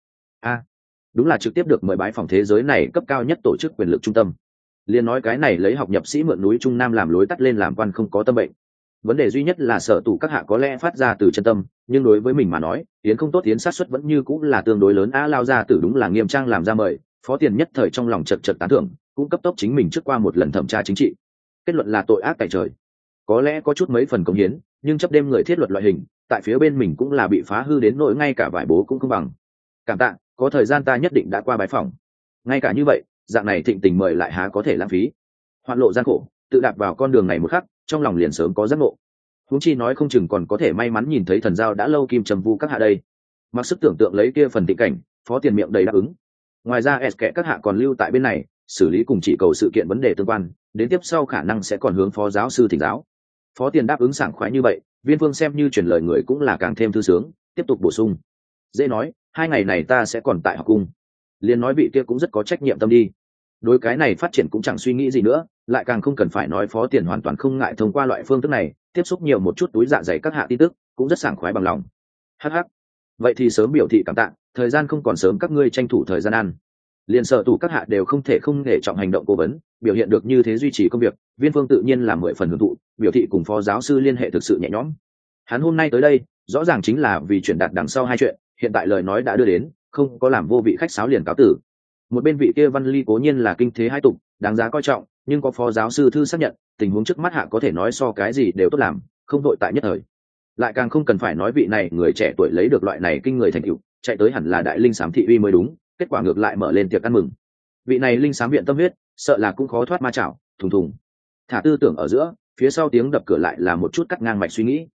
Đúng là trực tiếp được mời bái phòng thế giới này cấp cao nhất tổ chức quyền lực trung tâm. Liên nói cái này lấy học nhập sĩ mượn núi Trung Nam làm lối tắt lên làm quan không có tâm bệnh. Vấn đề duy nhất là sở tù các hạ có lẽ phát ra từ chân tâm, nhưng đối với mình mà nói, tiến không tốt tiến sát suất vẫn như cũng là tương đối lớn. Lao ra tử đúng là nghiêm trang làm ra mời, Phó Tiền nhất thời trong lòng chật tán thưởng, cũng cấp tốc chính mình trước qua một lần thẩm tra chính trị. Kết luận là tội ác tại trời. Có lẽ có chút mấy phần cống hiến, nhưng chấp đêm người thiết luật loại hình, tại phía bên mình cũng là bị phá hư đến nỗi ngay cả vải bố cũng không bằng. Cảm tạ, có thời gian ta nhất định đã qua bái phòng. Ngay cả như vậy, dạng này thịnh tình mời lại há có thể lãng phí. Hoạn lộ gian khổ, tự đạp vào con đường này một khắc, trong lòng liền sớm có giác ngộ. Huống chi nói không chừng còn có thể may mắn nhìn thấy thần giao đã lâu kim trầm vu các hạ đây. Mặc sức tưởng tượng lấy kia phần thị cảnh, Phó Tiền miệng đầy đáp ứng. Ngoài ra kẻ các hạ còn lưu tại bên này, xử lý cùng chỉ cầu sự kiện vấn đề tương quan, đến tiếp sau khả năng sẽ còn hướng phó giáo sư thỉnh giáo. Phó Tiền đáp ứng sảng khoái như vậy, Viên Vương xem như truyền lời người cũng là càng thêm thư sướng, tiếp tục bổ sung. Dễ nói, 2 ngày này ta sẽ còn tại học cung. Liên nói vị kia cũng rất có trách nhiệm tâm đi. Đối cái này phát triển cũng chẳng suy nghĩ gì nữa, lại càng không cần phải nói Phó Tiền hoàn toàn không ngại thông qua loại phương thức này tiếp xúc nhiều một chút túi dạ dày các hạ tin tức, cũng rất sảng khoái bằng lòng. Hắc, vậy thì sớm biểu thị cảm tạ, thời gian không còn sớm, các ngươi tranh thủ thời gian ăn. Liên sở tù các hạ đều không thể không nể trọng hành động cố vấn, biểu hiện được như thế duy trì công việc, Viên Phương tự nhiên là 10 phần hưởng thụ, biểu thị cùng phó giáo sư liên hệ thực sự nhẹ nhõm. Hắn hôm nay tới đây rõ ràng chính là vì chuyển đạt đằng sau 2 chuyện, hiện tại lời nói đã đưa đến, không có làm vô vị khách sáo liền cáo tử. Một bên vị kia Văn Ly cố nhiên là kinh thế hai tục, đáng giá coi trọng, nhưng có phó giáo sư thư xác nhận, tình huống trước mắt hạ có thể nói so cái gì đều tốt làm, không đội tại nhất thời. Lại càng không cần phải nói vị này người trẻ tuổi lấy được loại này kinh người thành tựu, chạy tới hẳn là đại linh sám thị uy mới đúng, kết quả ngược lại mở lên tiệc ăn mừng. Vị này linh sám viện tâm huyết, sợ là cũng khó thoát ma chảo, thùng thùng. Thả tư tưởng ở giữa, phía sau tiếng đập cửa lại là một chút cắt ngang mạch suy nghĩ.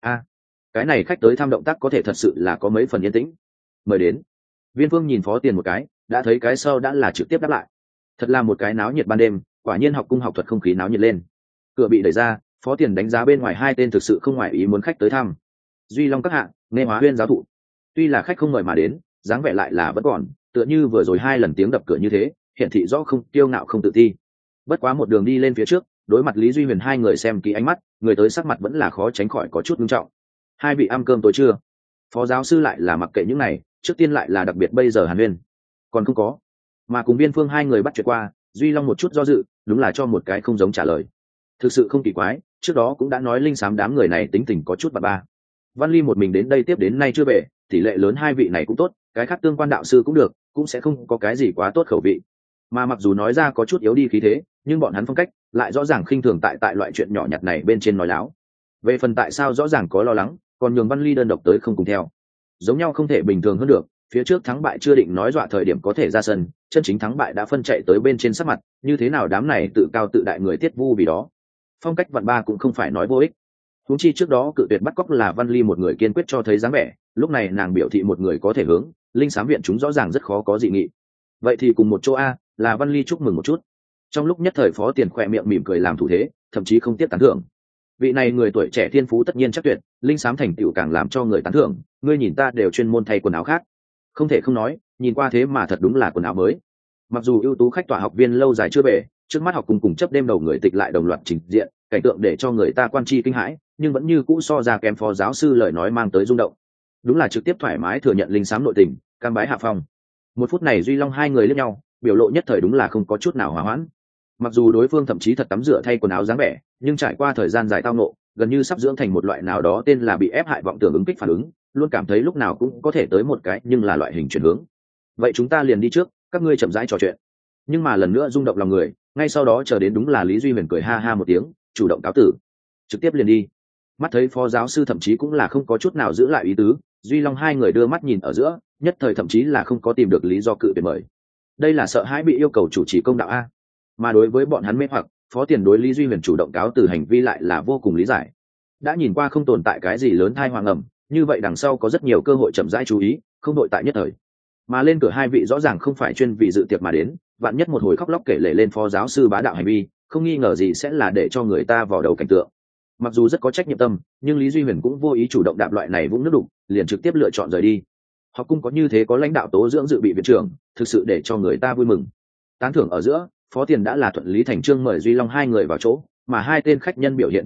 Cái này khách tới thăm động tác có thể thật sự là có mấy phần yên tĩnh. Mời đến. Viên Phương nhìn Phó Tiền một cái, đã thấy cái sau đã là trực tiếp đáp lại. Thật là một cái náo nhiệt ban đêm, quả nhiên học cung học thuật không khí náo nhiệt lên. Cửa bị đẩy ra, Phó Tiền đánh giá bên ngoài 2 tên thực sự không ngoại ý muốn khách tới thăm. Duy Long các hạ, Nghe Hóa Huyên giáo thụ. Tuy là khách không mời mà đến, dáng vẻ lại là vẫn còn, tựa như vừa rồi 2 lần tiếng đập cửa như thế, hiển thị rõ không kiêu ngạo không tự ti. Bất quá một đường đi lên phía trước, đối mặt Lý Duy Huyền 2 người xem kỹ ánh mắt, người tới sắc mặt vẫn là khó tránh khỏi có chút nghiêm trọng. 2 vị ăn cơm tối chưa? Phó giáo sư lại là mặc kệ những này, trước tiên lại là đặc biệt bây giờ Hàn Huyên. Còn không có. Mà cùng Viên Phương 2 người bắt chuyện qua, Duy Long một chút do dự, đúng là cho một cái không giống trả lời. Thực sự không kỳ quái, trước đó cũng đã nói linh sám đám người này tính tình có chút ba. Văn Ly một mình đến đây tiếp đến nay chưa về, tỷ lệ lớn 2 vị này cũng tốt, cái khác tương quan đạo sư cũng được, cũng sẽ không có cái gì quá tốt khẩu vị. Mà mặc dù nói ra có chút yếu đi khí thế, nhưng bọn hắn phong cách lại rõ ràng khinh thường tại loại chuyện nhỏ nhặt này bên trên nói láo. Về phần tại sao rõ ràng có lo lắng, còn nhường Văn Ly đơn độc tới không cùng theo. Giống nhau không thể bình thường hơn được, phía trước thắng bại chưa định nói dọa thời điểm có thể ra sân, chân chính thắng bại đã phân chạy tới bên trên sắc mặt, như thế nào đám này tự cao tự đại người tiết vu vì đó. Phong cách vạn ba cũng không phải nói vô ích. Huống chi trước đó cự tuyệt bắt cóc là Văn Ly một người kiên quyết cho thấy dáng vẻ, lúc này nàng biểu thị một người có thể hướng, linh sám viện chúng rõ ràng rất khó có dị nghị. Vậy thì cùng một chỗ a, là Văn Ly chúc mừng một chút. Trong lúc nhất thời Phó Tiền khỏe miệng mỉm cười làm thủ thế, thậm chí không tiếc tán thưởng. Vị này người tuổi trẻ thiên phú tất nhiên chắc tuyệt, linh sám thành tựu càng làm cho người tán thưởng, ngươi nhìn ta đều chuyên môn thay quần áo khác. Không thể không nói, nhìn qua thế mà thật đúng là quần áo mới. Mặc dù ưu tú khách tọa học viên lâu dài chưa về, trước mắt học cùng chấp đêm đầu người tịch lại đồng loạt trình diện, cảnh tượng để cho người ta quan chi kinh hãi, nhưng vẫn như cũ so ra kém phó giáo sư lời nói mang tới rung động. Đúng là trực tiếp thoải mái thừa nhận linh sám nội tình, cam bái hạ phong. Một phút này Duy Long 2 người liếc nhau, biểu lộ nhất thời đúng là không có chút nào hòa hoãn. Mặc dù đối phương thậm chí thật tắm rửa thay quần áo dáng vẻ, nhưng trải qua thời gian dài tao nộ, gần như sắp dưỡng thành một loại nào đó tên là bị ép hại vọng tưởng ứng kích phản ứng, luôn cảm thấy lúc nào cũng có thể tới một cái nhưng là loại hình chuyển hướng. Vậy chúng ta liền đi trước, các ngươi chậm rãi trò chuyện. Nhưng mà lần nữa rung động lòng người, ngay sau đó chờ đến đúng là Lý Duy Huyền cười ha ha một tiếng, chủ động cáo tử, trực tiếp liền đi. Mắt thấy phó giáo sư thậm chí cũng là không có chút nào giữ lại ý tứ, Duy Long 2 người đưa mắt nhìn ở giữa, nhất thời thậm chí là không có tìm được lý do cự tuyệt mời. Đây là sợ hãi bị yêu cầu chủ trì công đạo a. Mà đối với bọn hắn mê hoặc, Phó Tiền đối Lý Duy Huyền chủ động cáo từ hành vi lại là vô cùng lý giải. Đã nhìn qua không tồn tại cái gì lớn thai hoàng ẩm, như vậy đằng sau có rất nhiều cơ hội chậm rãi chú ý, không đội tại nhất thời. Mà lên cửa 2 vị rõ ràng không phải chuyên vì dự tiệc mà đến, vạn nhất một hồi khóc lóc kể lể lên phó giáo sư bá đạo hành vi, không nghi ngờ gì sẽ là để cho người ta vào đầu cảnh tượng. Mặc dù rất có trách nhiệm tâm, nhưng Lý Duy Huyền cũng vô ý chủ động đạp loại này vũng nước đục, liền trực tiếp lựa chọn rời đi. Học cung có như thế có lãnh đạo tố dưỡng dự bị viện trưởng, thực sự để cho người ta vui mừng. Tán thưởng ở giữa, Phó Tiền đã là thuận lý thành chương mời Duy Long 2 người vào chỗ, mà 2 tên khách nhân biểu hiện trên mặt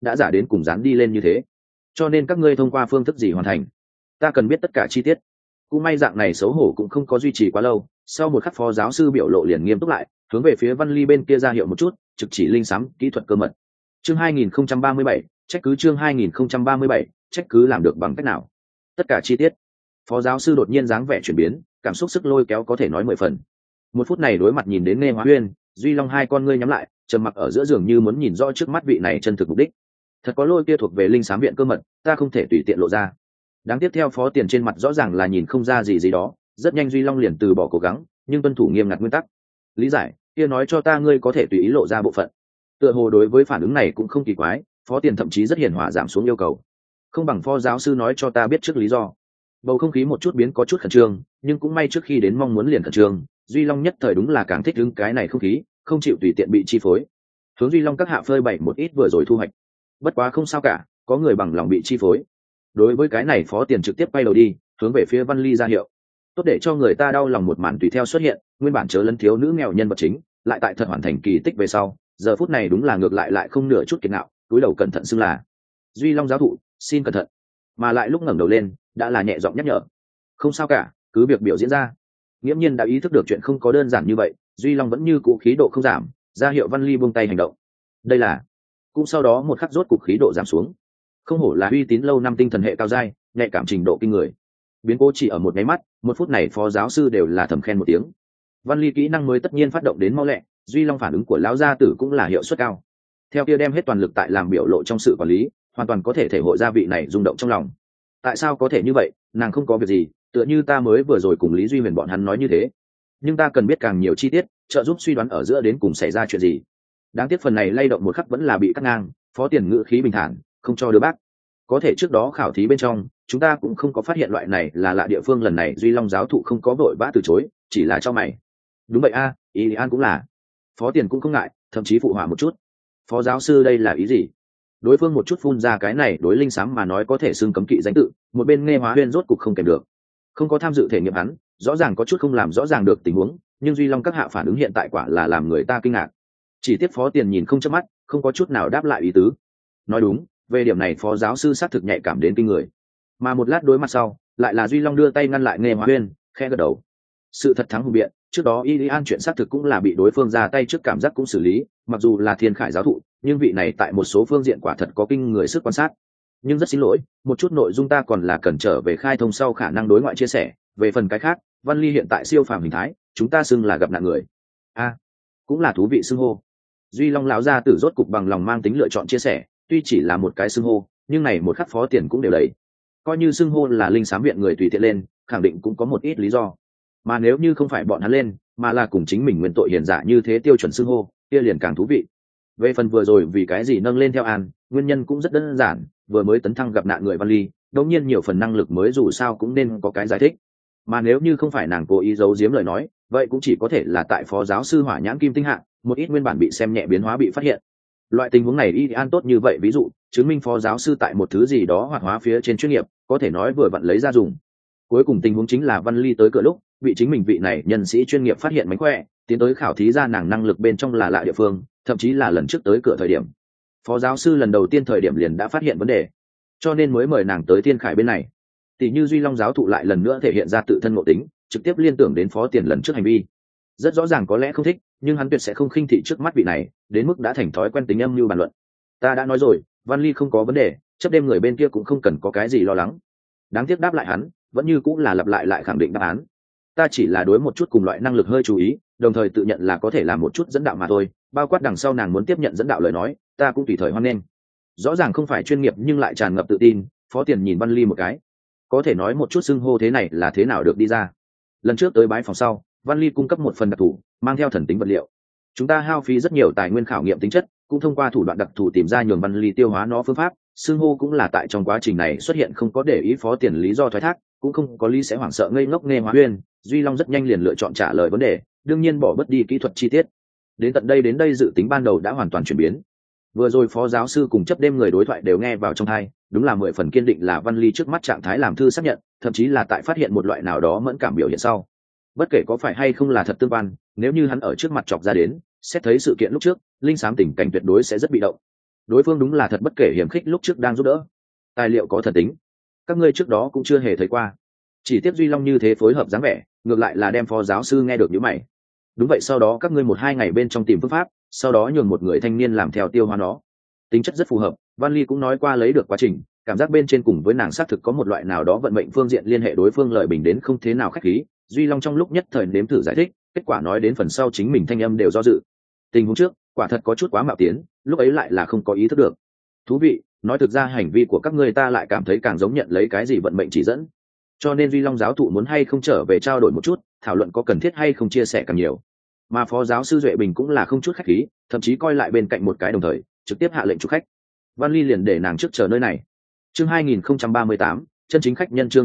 đã giả đến cùng dán đi lên như thế. Cho nên các ngươi thông qua phương thức gì hoàn thành, ta cần biết tất cả chi tiết. Cũng may dạng này xấu hổ cũng không có duy trì quá lâu, sau một khắc phó giáo sư biểu lộ liền nghiêm túc lại, hướng về phía Văn Ly bên kia ra hiệu một chút, trực chỉ linh sắm kỹ thuật cơ mật. Chương 2037, trách cứ chương 2037, trách cứ làm được bằng cách nào? Tất cả chi tiết. Phó giáo sư đột nhiên dáng vẻ chuyển biến, cảm xúc sức lôi kéo có thể nói 10 phần. Một phút này đối mặt nhìn đến Nghe Hóa Huyên, Duy Long hai con ngươi nhắm lại, trầm mặc ở giữa giường như muốn nhìn rõ trước mắt vị này chân thực mục đích. Thật có lôi kia thuộc về linh sám viện cơ mật, ta không thể tùy tiện lộ ra. Đáng tiếc theo Phó Tiền trên mặt rõ ràng là nhìn không ra gì đó, rất nhanh Duy Long liền từ bỏ cố gắng, nhưng tuân thủ nghiêm ngặt nguyên tắc. Lý giải, kia nói cho ta ngươi có thể tùy ý lộ ra bộ phận. Tựa hồ đối với phản ứng này cũng không kỳ quái, Phó Tiền thậm chí rất hiền hòa giảm xuống yêu cầu. Không bằng Phó giáo sư nói cho ta biết trước lý do. Bầu không khí một chút biến có chút khẩn trương, nhưng cũng may trước khi đến mong muốn liền khẩn trương, Duy Long nhất thời đúng là càng thích ứng cái này không khí, không chịu tùy tiện bị chi phối. Hướng Duy Long các hạ phơi bày một ít vừa rồi thu hoạch. Bất quá không sao cả, có người bằng lòng bị chi phối. Đối với cái này Phó Tiền trực tiếp quay đầu đi, hướng về phía Văn Ly ra hiệu. Tốt để cho người ta đau lòng một màn tùy theo xuất hiện, nguyên bản chớ lấn thiếu nữ nghèo nhân vật chính, lại tại thật hoàn thành kỳ tích về sau, giờ phút này đúng là ngược lại không nửa chút kiệt ngạo, cúi đầu cẩn thận xưng là Duy Long giáo thụ, xin cẩn thận. Mà lại lúc ngẩng đầu lên, đã là nhẹ giọng nhắc nhở. Không sao cả, cứ việc biểu diễn ra. Nghiễm nhiên đã ý thức được chuyện không có đơn giản như vậy, Duy Long vẫn như cũ khí độ không giảm, ra hiệu Văn Ly buông tay hành động. Đây là, cũng sau đó một khắc rốt cục khí độ giảm xuống. Không hổ là uy tín lâu năm tinh thần hệ cao giai, nhạy cảm trình độ kinh người. Biến cố chỉ ở một cái mắt, một phút này phó giáo sư đều là thầm khen một tiếng. Văn Ly kỹ năng mới tất nhiên phát động đến mau lẹ, Duy Long phản ứng của lão gia tử cũng là hiệu suất cao. Theo kia đem hết toàn lực tại làm biểu lộ trong sự quản lý, hoàn toàn có thể thể hội ra vị này rung động trong lòng. Tại sao có thể như vậy, nàng không có việc gì, tựa như ta mới vừa rồi cùng Lý Duy Huyền bọn hắn nói như thế. Nhưng ta cần biết càng nhiều chi tiết, trợ giúp suy đoán ở giữa đến cùng xảy ra chuyện gì. Đáng tiếc phần này lay động một khắc vẫn là bị cắt ngang, Phó Tiền ngữ khí bình thản, không cho đứa bác. Có thể trước đó khảo thí bên trong, chúng ta cũng không có phát hiện loại này là lạ địa phương, lần này Duy Long giáo thụ không có vội vã từ chối, chỉ là cho mày. Đúng vậy a, ý an cũng là. Phó Tiền cũng không ngại, thậm chí phụ họa một chút. Phó giáo sư đây là ý gì? Đối phương một chút phun ra cái này đối linh sám mà nói có thể xưng cấm kỵ danh tự, một bên Nghe Hóa Huyên rốt cục không kèm được. Không có tham dự thể nghiệm hắn, rõ ràng có chút không làm rõ ràng được tình huống, nhưng Duy Long các hạ phản ứng hiện tại quả là làm người ta kinh ngạc. Chỉ tiếc Phó Tiền nhìn không chớp mắt, không có chút nào đáp lại ý tứ. Nói đúng, về điểm này phó giáo sư xác thực nhạy cảm đến kinh người. Mà một lát đối mặt sau, lại là Duy Long đưa tay ngăn lại Nghe Hóa Huyên, khẽ gật đầu. Sự thật thắng hùng biện, trước đó Ilian chuyện xác thực cũng là bị đối phương ra tay trước cảm giác cũng xử lý, mặc dù là thiên khải giáo thụ, nhưng vị này tại một số phương diện quả thật có kinh người sức quan sát. Nhưng rất xin lỗi, một chút nội dung ta còn là cần trở về khai thông sau khả năng đối ngoại chia sẻ, về phần cái khác, Văn Ly hiện tại siêu phàm hình thái, chúng ta xưng là gặp nạn người. Cũng là thú vị xưng hô. Duy Long lão gia tử rốt cục bằng lòng mang tính lựa chọn chia sẻ, tuy chỉ là một cái xưng hô, nhưng này một khắc Phó Tiền cũng đều đầy. Coi như xưng hô là linh sám viện người tùy tiện lên, khẳng định cũng có một ít lý do. Mà nếu như không phải bọn hắn lên, mà là cùng chính mình nguyên tội hiền giả như thế tiêu chuẩn xưng hô, kia liền càng thú vị. Về phần vừa rồi vì cái gì nâng lên theo an, nguyên nhân cũng rất đơn giản, vừa mới tấn thăng gặp nạn người Văn Ly, đương nhiên nhiều phần năng lực mới dù sao cũng nên có cái giải thích. Mà nếu như không phải nàng cố ý giấu giếm lời nói, vậy cũng chỉ có thể là tại phó giáo sư hỏa nhãn kim tinh hạ, một ít nguyên bản bị xem nhẹ biến hóa bị phát hiện. Loại tình huống này y an tốt như vậy, ví dụ chứng minh phó giáo sư tại một thứ gì đó hoạt hóa phía trên chuyên nghiệp, có thể nói vừa vặn lấy ra dùng. Cuối cùng tình huống chính là Văn Ly tới cửa lúc bị chính mình vị này nhân sĩ chuyên nghiệp phát hiện mánh khỏe, tiến tới khảo thí ra nàng năng lực bên trong là lạ địa phương, thậm chí là lần trước tới cửa thời điểm phó giáo sư lần đầu tiên thời điểm liền đã phát hiện vấn đề, cho nên mới mời nàng tới Thiên Khải bên này. Tỷ như Duy Long giáo thụ lại lần nữa thể hiện ra tự thân ngộ tính, trực tiếp liên tưởng đến Phó Tiền lần trước hành vi, rất rõ ràng có lẽ không thích, nhưng hắn tuyệt sẽ không khinh thị trước mắt vị này, đến mức đã thành thói quen tính âm mưu bàn luận. Ta đã nói rồi, Văn Ly không có vấn đề, chấp đêm người bên kia cũng không cần có cái gì lo lắng. Đáng tiếc đáp lại hắn vẫn như cũng là lặp lại khẳng định đáp án. Ta chỉ là đối một chút cùng loại năng lực hơi chú ý, đồng thời tự nhận là có thể làm một chút dẫn đạo mà thôi, bao quát đằng sau nàng muốn tiếp nhận dẫn đạo lời nói, ta cũng tùy thời hoan nghênh. Rõ ràng không phải chuyên nghiệp nhưng lại tràn ngập tự tin. Phó Tiền nhìn Văn Ly một cái, có thể nói một chút xưng hô thế này là thế nào được đi ra. Lần trước tới bái phòng sau, Văn Ly cung cấp một phần đặc thù, mang theo thần tính vật liệu. Chúng ta hao phí rất nhiều tài nguyên khảo nghiệm tính chất, cũng thông qua thủ đoạn đặc thù tìm ra nhường Văn Ly tiêu hóa nó phương pháp. Xưng hô cũng là tại trong quá trình này xuất hiện không có để ý Phó Tiền lý do thoái thác, cũng không có lý sẽ hoảng sợ ngây ngốc Nghe Hóa Huyên. Duy Long rất nhanh liền lựa chọn trả lời vấn đề, đương nhiên bỏ bớt đi kỹ thuật chi tiết. Đến tận đây dự tính ban đầu đã hoàn toàn chuyển biến. Vừa rồi phó giáo sư cùng chấp đêm người đối thoại đều nghe vào trong tai, đúng là 10 phần kiên định là Văn Ly trước mắt trạng thái làm thư xác nhận, thậm chí là tại phát hiện một loại nào đó mẫn cảm biểu hiện sau. Bất kể có phải hay không là thật tương quan, nếu như hắn ở trước mặt chọc ra đến, xét thấy sự kiện lúc trước, linh xám tình cảnh tuyệt đối sẽ rất bị động. đối phương đúng là thật bất kể hiểm khích lúc trước đang giúp đỡ. Tài liệu có thần tính, các ngươi trước đó cũng chưa hề thấy qua. Chỉ tiếc Duy Long như thế phối hợp dáng vẻ, ngược lại là đem phó giáo sư nghe được những mày. Đúng vậy, sau đó các ngươi 1-2 ngày bên trong tìm phương pháp, sau đó nhường một người thanh niên làm theo tiêu hóa nó. Tính chất rất phù hợp, Van Ly cũng nói qua lấy được quá trình, cảm giác bên trên cùng với nàng xác thực có một loại nào đó vận mệnh phương diện liên hệ, đối phương lợi bình đến không thế nào khách khí. Duy Long trong lúc nhất thời nếm thử giải thích, kết quả nói đến phần sau chính mình thanh âm đều do dự. Tình huống trước, quả thật có chút quá mạo tiến, lúc ấy lại là không có ý thức được. Thú vị, nói thực ra hành vi của các ngươi ta lại cảm thấy càng giống nhận lấy cái gì vận mệnh chỉ dẫn. Cho nên Duy Long giáo thụ muốn hay không trở về trao đổi một chút, thảo luận có cần thiết hay không chia sẻ càng nhiều. Mà phó giáo sư Duệ Bình cũng là không chút khách khí, thậm chí coi lại bên cạnh một cái đồng thời trực tiếp hạ lệnh chủ khách. Van Ly liền để nàng trước chờ nơi này. Chương 2038, chân chính khách nhân. Chương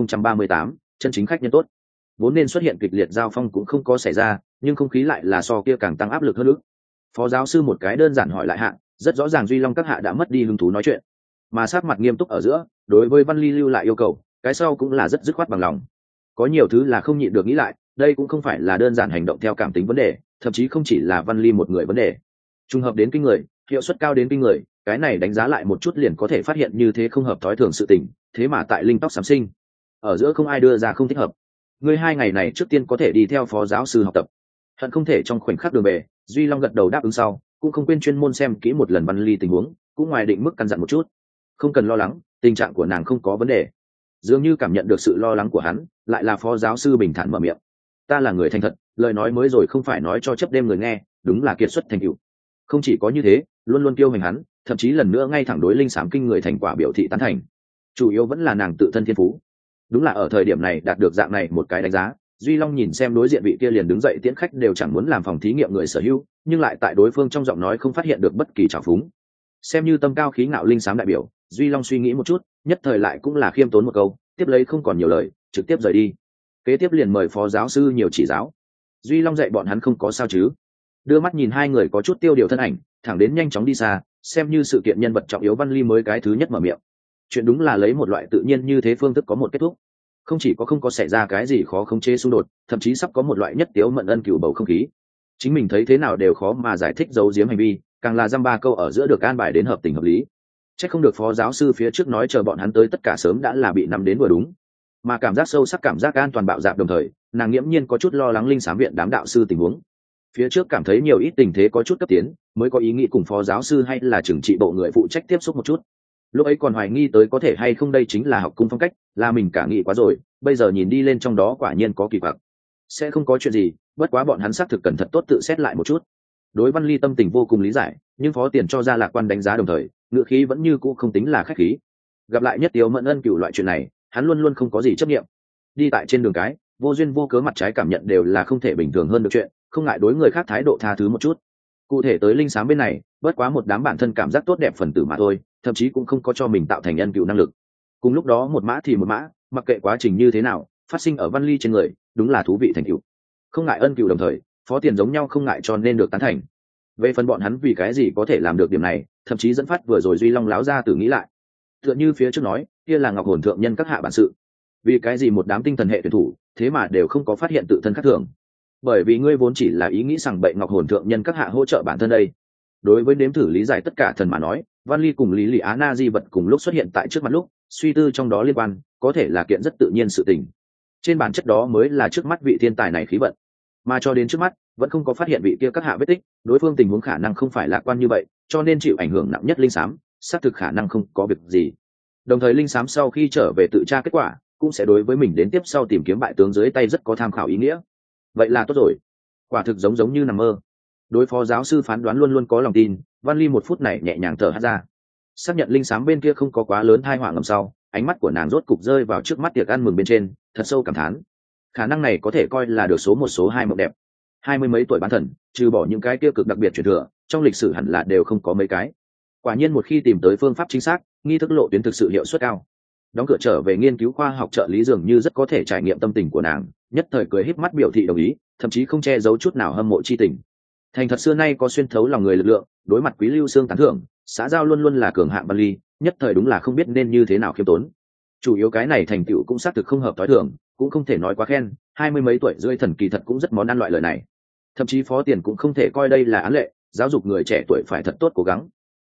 2038, chân chính khách nhân tốt. Vốn nên xuất hiện kịch liệt giao phong cũng không có xảy ra, nhưng không khí lại là so kia càng tăng áp lực hơn nữa. Phó giáo sư một cái đơn giản hỏi lại hạ, rất rõ ràng Duy Long các hạ đã mất đi hứng thú nói chuyện, mà sát mặt nghiêm túc ở giữa, đối với Van Ly lưu lại yêu cầu, cái sau cũng là rất dứt khoát bằng lòng. Có nhiều thứ là không nhịn được nghĩ lại, đây cũng không phải là đơn giản hành động theo cảm tính vấn đề, thậm chí không chỉ là Van Ly một người vấn đề. Trùng hợp đến kinh người, hiệu suất cao đến kinh người, cái này đánh giá lại một chút liền có thể phát hiện như thế không hợp thói thường sự tình, thế mà tại linh tóc sám sinh ở giữa không ai đưa ra không thích hợp. Ngươi 2 ngày này trước tiên có thể đi theo phó giáo sư học tập. Hận không thể trong khoảnh khắc đường về, Duy Long gật đầu đáp ứng sau, cũng không quên chuyên môn xem kỹ một lần Van Ly tình huống, cũng ngoài định mức căn dặn một chút. Không cần lo lắng, tình trạng của nàng không có vấn đề. Dường như cảm nhận được sự lo lắng của hắn, lại là phó giáo sư bình thản mở miệng. Ta là người thành thật, lời nói mới rồi không phải nói cho chấp đêm người nghe, đúng là kiệt xuất thành tựu. Không chỉ có như thế, luôn luôn kiêu hành hắn, thậm chí lần nữa ngay thẳng đối linh sám kinh người thành quả biểu thị tán thành. Chủ yếu vẫn là nàng tự thân thiên phú. Đúng là ở thời điểm này đạt được dạng này một cái đánh giá, Duy Long nhìn xem đối diện vị kia liền đứng dậy tiễn khách đều chẳng muốn làm phòng thí nghiệm người sở hữu, nhưng lại tại đối phương trong giọng nói không phát hiện được bất kỳ trào phúng. Xem như tâm cao khí ngạo linh sám đại biểu, Duy Long suy nghĩ một chút, nhất thời lại cũng là khiêm tốn một câu, tiếp lấy không còn nhiều lời, trực tiếp rời đi. Kế tiếp liền mời phó giáo sư nhiều chỉ giáo. Duy Long dạy bọn hắn không có sao chứ? Đưa mắt nhìn hai người có chút tiêu điều thân ảnh, thẳng đến nhanh chóng đi xa, xem như sự kiện nhân vật trọng yếu, Văn Ly mới cái thứ nhất mở miệng. Chuyện đúng là lấy một loại tự nhiên như thế phương thức có một kết thúc, không chỉ có không có xảy ra cái gì khó khống chế xung đột, thậm chí sắp có một loại nhất tiếu mận ân cửu bầu không khí. Chính mình thấy thế nào đều khó mà giải thích giấu giếm hành vi, càng là dăm ba câu ở giữa được an bài đến hợp tình hợp lý. Chắc không được phó giáo sư phía trước nói chờ bọn hắn tới tất cả sớm đã là bị nắm đến vừa đúng. Mà cảm giác sâu sắc, cảm giác an toàn bạo dạn, đồng thời nàng nghiễm nhiên có chút lo lắng linh sám viện đám đạo sư tình huống. Phía trước cảm thấy nhiều ít tình thế có chút cấp tiến, mới có ý nghĩ cùng phó giáo sư hay là trưởng trị bộ người phụ trách tiếp xúc một chút. Lúc ấy còn hoài nghi tới có thể hay không đây chính là học cung phong cách, là mình cả nghĩ quá rồi, bây giờ nhìn đi lên trong đó quả nhiên có kỳ quặc. Sẽ không có chuyện gì, bất quá bọn hắn xác thực cẩn thận tốt tự xét lại một chút. Đối Văn Ly tâm tình vô cùng lý giải, nhưng phó tiền cho ra lạc quan đánh giá, đồng thời ngữ khí vẫn như cũ không tính là khách khí. Gặp lại nhất tiếu mẫn ân cửu loại chuyện này, hắn luôn luôn không có gì chấp nghiệm. Đi tại trên đường cái, vô duyên vô cớ mặt trái cảm nhận đều là không thể bình thường hơn được chuyện, không ngại đối người khác thái độ tha thứ một chút. Cụ thể tới linh sám bên này, bất quá một đám bản thân cảm giác tốt đẹp phần tử mà thôi, thậm chí cũng không có cho mình tạo thành ân cửu năng lực. Cùng lúc đó một mã thì một mã, mặc kệ quá trình như thế nào, phát sinh ở Văn Ly trên người, đúng là thú vị thành cửu. Không ngại ân cửu, đồng thời phó tiền giống nhau không ngại cho nên được tán thành. Về phần bọn hắn vì cái gì có thể làm được điểm này, thậm chí dẫn phát vừa rồi Duy Long láo ra tự nghĩ lại. Tựa như phía trước nói, kia là Ngọc Hồn thượng nhân các hạ bản sự. Vì cái gì một đám tinh thần hệ tuyển thủ, thế mà đều không có phát hiện tự thân khác thường? Bởi vì ngươi vốn chỉ là ý nghĩ rằng bệnh Ngọc Hồn thượng nhân các hạ hỗ trợ bản thân đây. Đối với nếm thử lý giải tất cả thần mà nói, Văn Ly cùng Lý Lị Á Na di vật cùng lúc xuất hiện tại trước mặt lúc, suy tư trong đó liên quan, có thể là kiện rất tự nhiên sự tình. Trên bản chất đó mới là trước mắt vị thiên tài này khí vận, mà cho đến trước mắt vẫn không có phát hiện vị kia các hạ vết tích, đối phương tình huống khả năng không phải lạc quan như vậy, cho nên chịu ảnh hưởng nặng nhất linh sám, xác thực khả năng không có việc gì. Đồng thời linh sám sau khi trở về tự tra kết quả, cũng sẽ đối với mình đến tiếp sau tìm kiếm bại tướng dưới tay rất có tham khảo ý nghĩa. Vậy là tốt rồi, quả thực giống như nằm mơ. Đối phó giáo sư phán đoán luôn luôn có lòng tin, Văn Ly một phút này nhẹ nhàng thở hắt ra, xác nhận linh sám bên kia không có quá lớn tai họa ngầm sau, ánh mắt của nàng rốt cục rơi vào trước mắt tiệc ăn mừng bên trên, thật sâu cảm thán, khả năng này có thể coi là được số một số hai mộng đẹp. 20 mấy tuổi bán thần, trừ bỏ những cái kia cực đặc biệt truyền thừa, trong lịch sử hẳn là đều không có mấy cái. Quả nhiên một khi tìm tới phương pháp chính xác, nghi thức lộ tuyến thực sự hiệu suất cao. Đóng cửa trở về nghiên cứu khoa học trợ lý dường như rất có thể trải nghiệm tâm tình của nàng, nhất thời cười híp mắt biểu thị đồng ý, thậm chí không che giấu chút nào hâm mộ chi tình. Thành thật xưa nay có xuyên thấu lòng người lực lượng, đối mặt Quý Lưu Xương tán thưởng, xã giao luôn luôn là cường hạng Văn Ly, nhất thời đúng là không biết nên như thế nào khiêm tốn. Chủ yếu cái này thành tựu cũng xác thực không hợp thói thường, cũng không thể nói quá khen, 20 mấy tuổi rưỡi thần kỳ thật cũng rất món ăn loại lời này. Thậm chí phó tiền cũng không thể coi đây là án lệ, giáo dục người trẻ tuổi phải thật tốt cố gắng.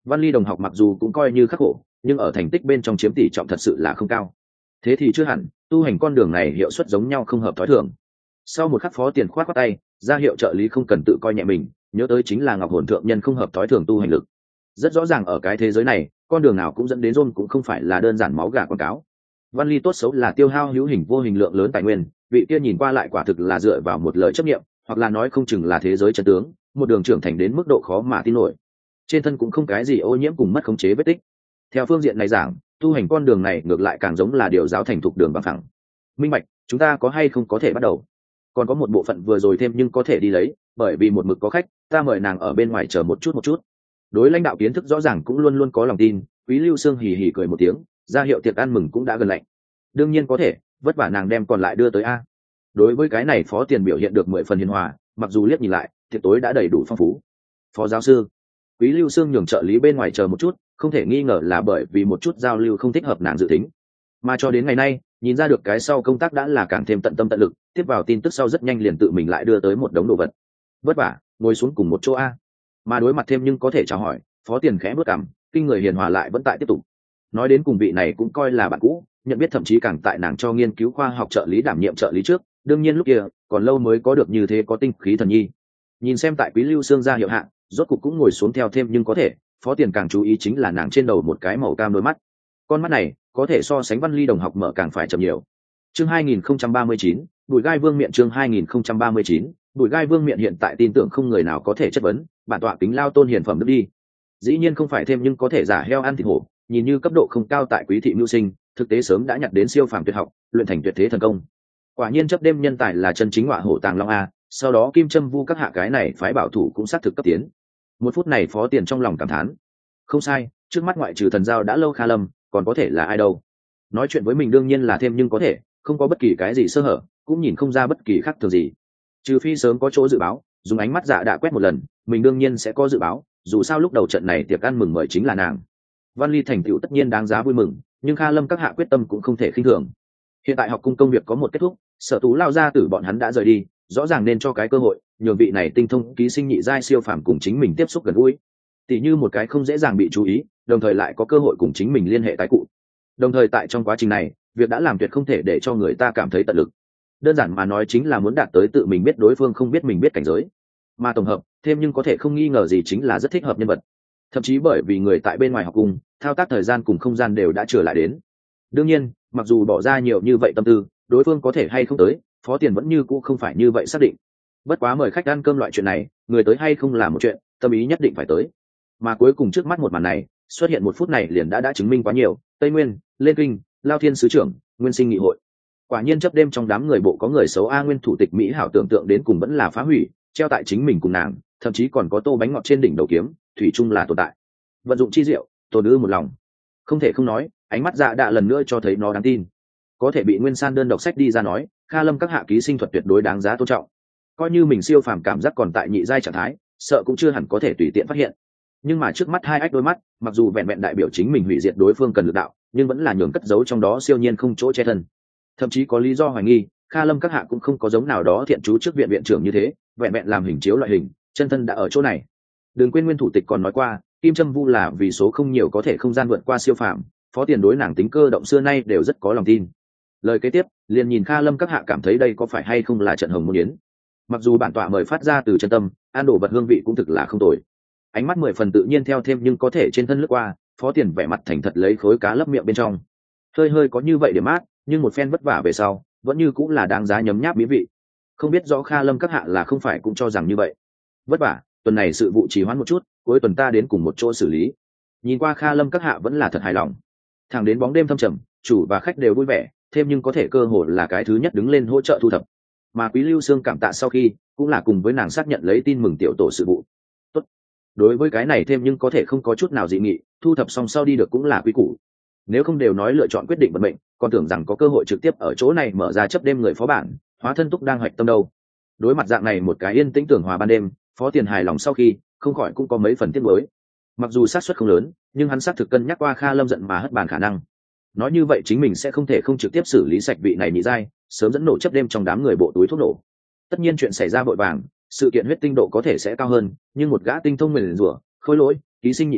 Văn Ly đồng học mặc dù cũng coi như khắc khổ, nhưng ở thành tích bên trong chiếm tỷ trọng thật sự là không cao. Thế thì chưa hẳn, tu hành con đường này hiệu suất giống nhau không hợp thói thường. Sau một khắc Phó Tiền khoát tay, ra hiệu trợ lý không cần tự coi nhẹ mình, nhớ tới chính là Ngọc Hồn thượng nhân không hợp thói thường tu hành lực. Rất rõ ràng ở cái thế giới này, con đường nào cũng dẫn đến Rôn cũng không phải là đơn giản máu gà quảng cáo. Văn Ly tốt xấu là tiêu hao hữu hình vô hình lượng lớn tài nguyên, vị kia nhìn qua lại quả thực là dựa vào một lời chấp nghiệm, hoặc là nói không chừng là thế giới chân tướng, một đường trưởng thành đến mức độ khó mà tin nổi. Trên thân cũng không cái gì ô nhiễm cùng mất khống chế vết tích. Theo phương diện này giảng, tu hành con đường này ngược lại càng giống là điều giáo thành thục đường bằng phẳng. Minh bạch, chúng ta có hay không có thể bắt đầu? Còn có một bộ phận vừa rồi thêm nhưng có thể đi lấy, bởi vì một mực có khách, ta mời nàng ở bên ngoài chờ một chút. Đối lãnh đạo kiến thức rõ ràng cũng luôn luôn có lòng tin, Quý Lưu Sương hì hì cười một tiếng, ra hiệu tiệc ăn mừng cũng đã gần lạnh. Đương nhiên có thể, vất vả nàng đem còn lại đưa tới a. Đối với cái này Phó Tiền biểu hiện được 10 phần hiền hòa, mặc dù liếc nhìn lại, tiệc tối đã đầy đủ phong phú. Phó giáo sư, Quý Lưu Sương nhường trợ lý bên ngoài chờ một chút, không thể nghi ngờ là bởi vì một chút giao lưu không thích hợp nàng dự tính. Mà cho đến ngày nay, nhìn ra được cái sau công tác đã là càng thêm tận tâm tận lực, tiếp vào tin tức sau rất nhanh liền tự mình lại đưa tới một đống đồ vật. Vất vả, ngồi xuống cùng một chỗ a. Mà đối mặt thêm nhưng có thể chào hỏi, Phó Tiền khẽ bước cằm, kinh người hiền hòa lại vẫn tại tiếp tục. Nói đến cùng vị này cũng coi là bạn cũ, nhận biết thậm chí càng tại nàng cho nghiên cứu khoa học trợ lý đảm nhiệm trợ lý trước, đương nhiên lúc kia còn lâu mới có được như thế có tinh khí thần nhi. Nhìn xem tại Quý Lưu Sương ra hiệu hạ, rốt cục cũng ngồi xuống theo thêm nhưng có thể, Phó Tiền càng chú ý chính là nàng trên đầu một cái màu cam đôi mắt. Con mắt này có thể so sánh Văn Ly đồng học mở càng phải chậm nhiều. Chương 2039, Bùi Gai Vương miện chương 2039, Bùi Gai Vương miện hiện tại tin tưởng không người nào có thể chất vấn, bản tọa kính lao tôn hiền phẩm đức đi. Dĩ nhiên không phải thêm nhưng có thể giả heo ăn thịt hổ, nhìn như cấp độ không cao tại Quý thị mưu sinh, thực tế sớm đã nhặt đến siêu phàm tuyệt học, luyện thành tuyệt thế thần công. Quả nhiên chấp đêm nhân tài là chân chính ngọa hổ tàng long a, sau đó Kim Trâm Vu các hạ cái này phái bảo thủ cũng xác thực cấp tiến. Một phút này Phó Tiền trong lòng cảm thán. Không sai, trước mắt ngoại trừ thần giao đã lâu Kha Lâm, còn có thể là ai đâu. Nói chuyện với mình đương nhiên là thêm nhưng có thể, không có bất kỳ cái gì sơ hở, cũng nhìn không ra bất kỳ khác thường gì. Trừ phi sớm có chỗ dự báo, dùng ánh mắt dạ đã quét một lần, mình đương nhiên sẽ có dự báo, dù sao lúc đầu trận này tiệc ăn mừng mời chính là nàng. Văn Ly thành tựu tất nhiên đáng giá vui mừng, nhưng Kha Lâm các hạ quyết tâm cũng không thể khinh thường. Hiện tại học cung công việc có một kết thúc, Sở Tú lao ra từ bọn hắn đã rời đi, rõ ràng nên cho cái cơ hội, nhường vị này tinh thông ký sinh nhị giai siêu phàm cùng chính mình tiếp xúc gần gũi. Tỷ như một cái không dễ dàng bị chú ý, đồng thời lại có cơ hội cùng chính mình liên hệ tái cụ. Đồng thời tại trong quá trình này, việc đã làm tuyệt không thể để cho người ta cảm thấy tận lực. Đơn giản mà nói chính là muốn đạt tới tự mình biết đối phương không biết mình biết cảnh giới. Mà tổng hợp, thêm nhưng có thể không nghi ngờ gì chính là rất thích hợp nhân vật. Thậm chí bởi vì người tại bên ngoài học cùng, thao tác thời gian cùng không gian đều đã trở lại đến. Đương nhiên, mặc dù bỏ ra nhiều như vậy tâm tư, đối phương có thể hay không tới, Phó Tiền vẫn như cũ không phải như vậy xác định. Bất quá mời khách ăn cơm loại chuyện này, người tới hay không là một chuyện, tâm ý nhất định phải tới. Mà cuối cùng trước mắt một màn này, xuất hiện một phút này liền đã chứng minh quá nhiều. Tây Nguyên, lên kinh, Lao Thiên sứ trưởng, Nguyên Sinh nghị hội. Quả nhiên chấp đêm trong đám người bộ có người xấu a, nguyên thủ tịch Mỹ hảo tưởng tượng đến cùng vẫn là phá hủy, treo tại chính mình cùng nàng, thậm chí còn có tô bánh ngọt trên đỉnh đầu kiếm, thủy chung là tồn tại. Vận dụng chi diệu, tồn ư một lòng. Không thể không nói, ánh mắt dạ đã lần nữa cho thấy nó đáng tin. Có thể bị Nguyên San đơn độc sách đi ra nói, Kha Lâm các hạ ký sinh thuật tuyệt đối đáng giá tôn trọng. Coi như mình siêu phàm cảm giác còn tại nhị giai trạng thái, sợ cũng chưa hẳn có thể tùy tiện phát hiện. Nhưng mà trước mắt hai ách đôi mắt, mặc dù vẹn vẹn đại biểu chính mình hủy diệt đối phương cần lực đạo, nhưng vẫn là nhường cất giấu trong đó siêu nhiên không chỗ che thân. Thậm chí có lý do hoài nghi, Kha Lâm các hạ cũng không có giống nào đó thiện chú trước viện viện trưởng như thế, vẹn vẹn làm hình chiếu loại hình, chân thân đã ở chỗ này. Đừng quên nguyên thủ tịch còn nói qua, Kim Trâm Vu là vì số không nhiều có thể không gian vượt qua siêu phàm, Phó Tiền đối nàng tính cơ động xưa nay đều rất có lòng tin. Lời kế tiếp, liền nhìn Kha Lâm các hạ cảm thấy đây có phải hay không là trận hồng môn yến. Mặc dù bản tọa mời phát ra từ chân tâm, ăn đồ vật hương vị cũng thực là không tồi. Ánh mắt 10 phần tự nhiên theo thêm nhưng có thể trên thân lướt qua, Phó Tiền vẻ mặt thành thật lấy khối cá lấp miệng bên trong. Hơi có như vậy để mát, nhưng một phen vất vả về sau, vẫn như cũng là đáng giá nhấm nháp mỹ vị. Không biết rõ Kha Lâm các hạ là không phải cũng cho rằng như vậy. Vất vả, tuần này sự vụ trì hoãn một chút, cuối tuần ta đến cùng một chỗ xử lý. Nhìn qua Kha Lâm các hạ vẫn là thật hài lòng. Thẳng đến bóng đêm thâm trầm, chủ và khách đều vui vẻ, thêm nhưng có thể cơ hội là cái thứ nhất đứng lên hỗ trợ thu thập. Mà Quý Lưu Sương cảm tạ sau khi, cũng là cùng với nàng xác nhận lấy tin mừng tiểu tổ sự vụ. Tốt. Đối với cái này thêm nhưng có thể không có chút nào dị nghị, thu thập xong sau đi được cũng là quý củ. Nếu không đều nói lựa chọn quyết định vận mệnh, còn tưởng rằng có cơ hội trực tiếp ở chỗ này mở ra chấp đêm người phó bản, hóa thân túc đang hoạch tâm đâu. Đối mặt dạng này một cái yên tĩnh tưởng hòa ban đêm, Phó Tiền hài lòng sau khi, không khỏi cũng có mấy phần tiếc nuối. Mặc dù xác suất không lớn, nhưng hắn xác thực cân nhắc qua Kha Lâm giận mà hất bàn khả năng. Nói như vậy chính mình sẽ không thể không trực tiếp xử lý sạch vị này nhị giai, sớm dẫn nổ chấp đêm trong đám người bộ túi thuốc nổ. Tất nhiên chuyện xảy ra vội vàng, sự kiện huyết tinh độ có thể sẽ cao hơn, nhưng một gã tinh thông nguyền rủa, khôi lỗi, ký sinh nhị giai,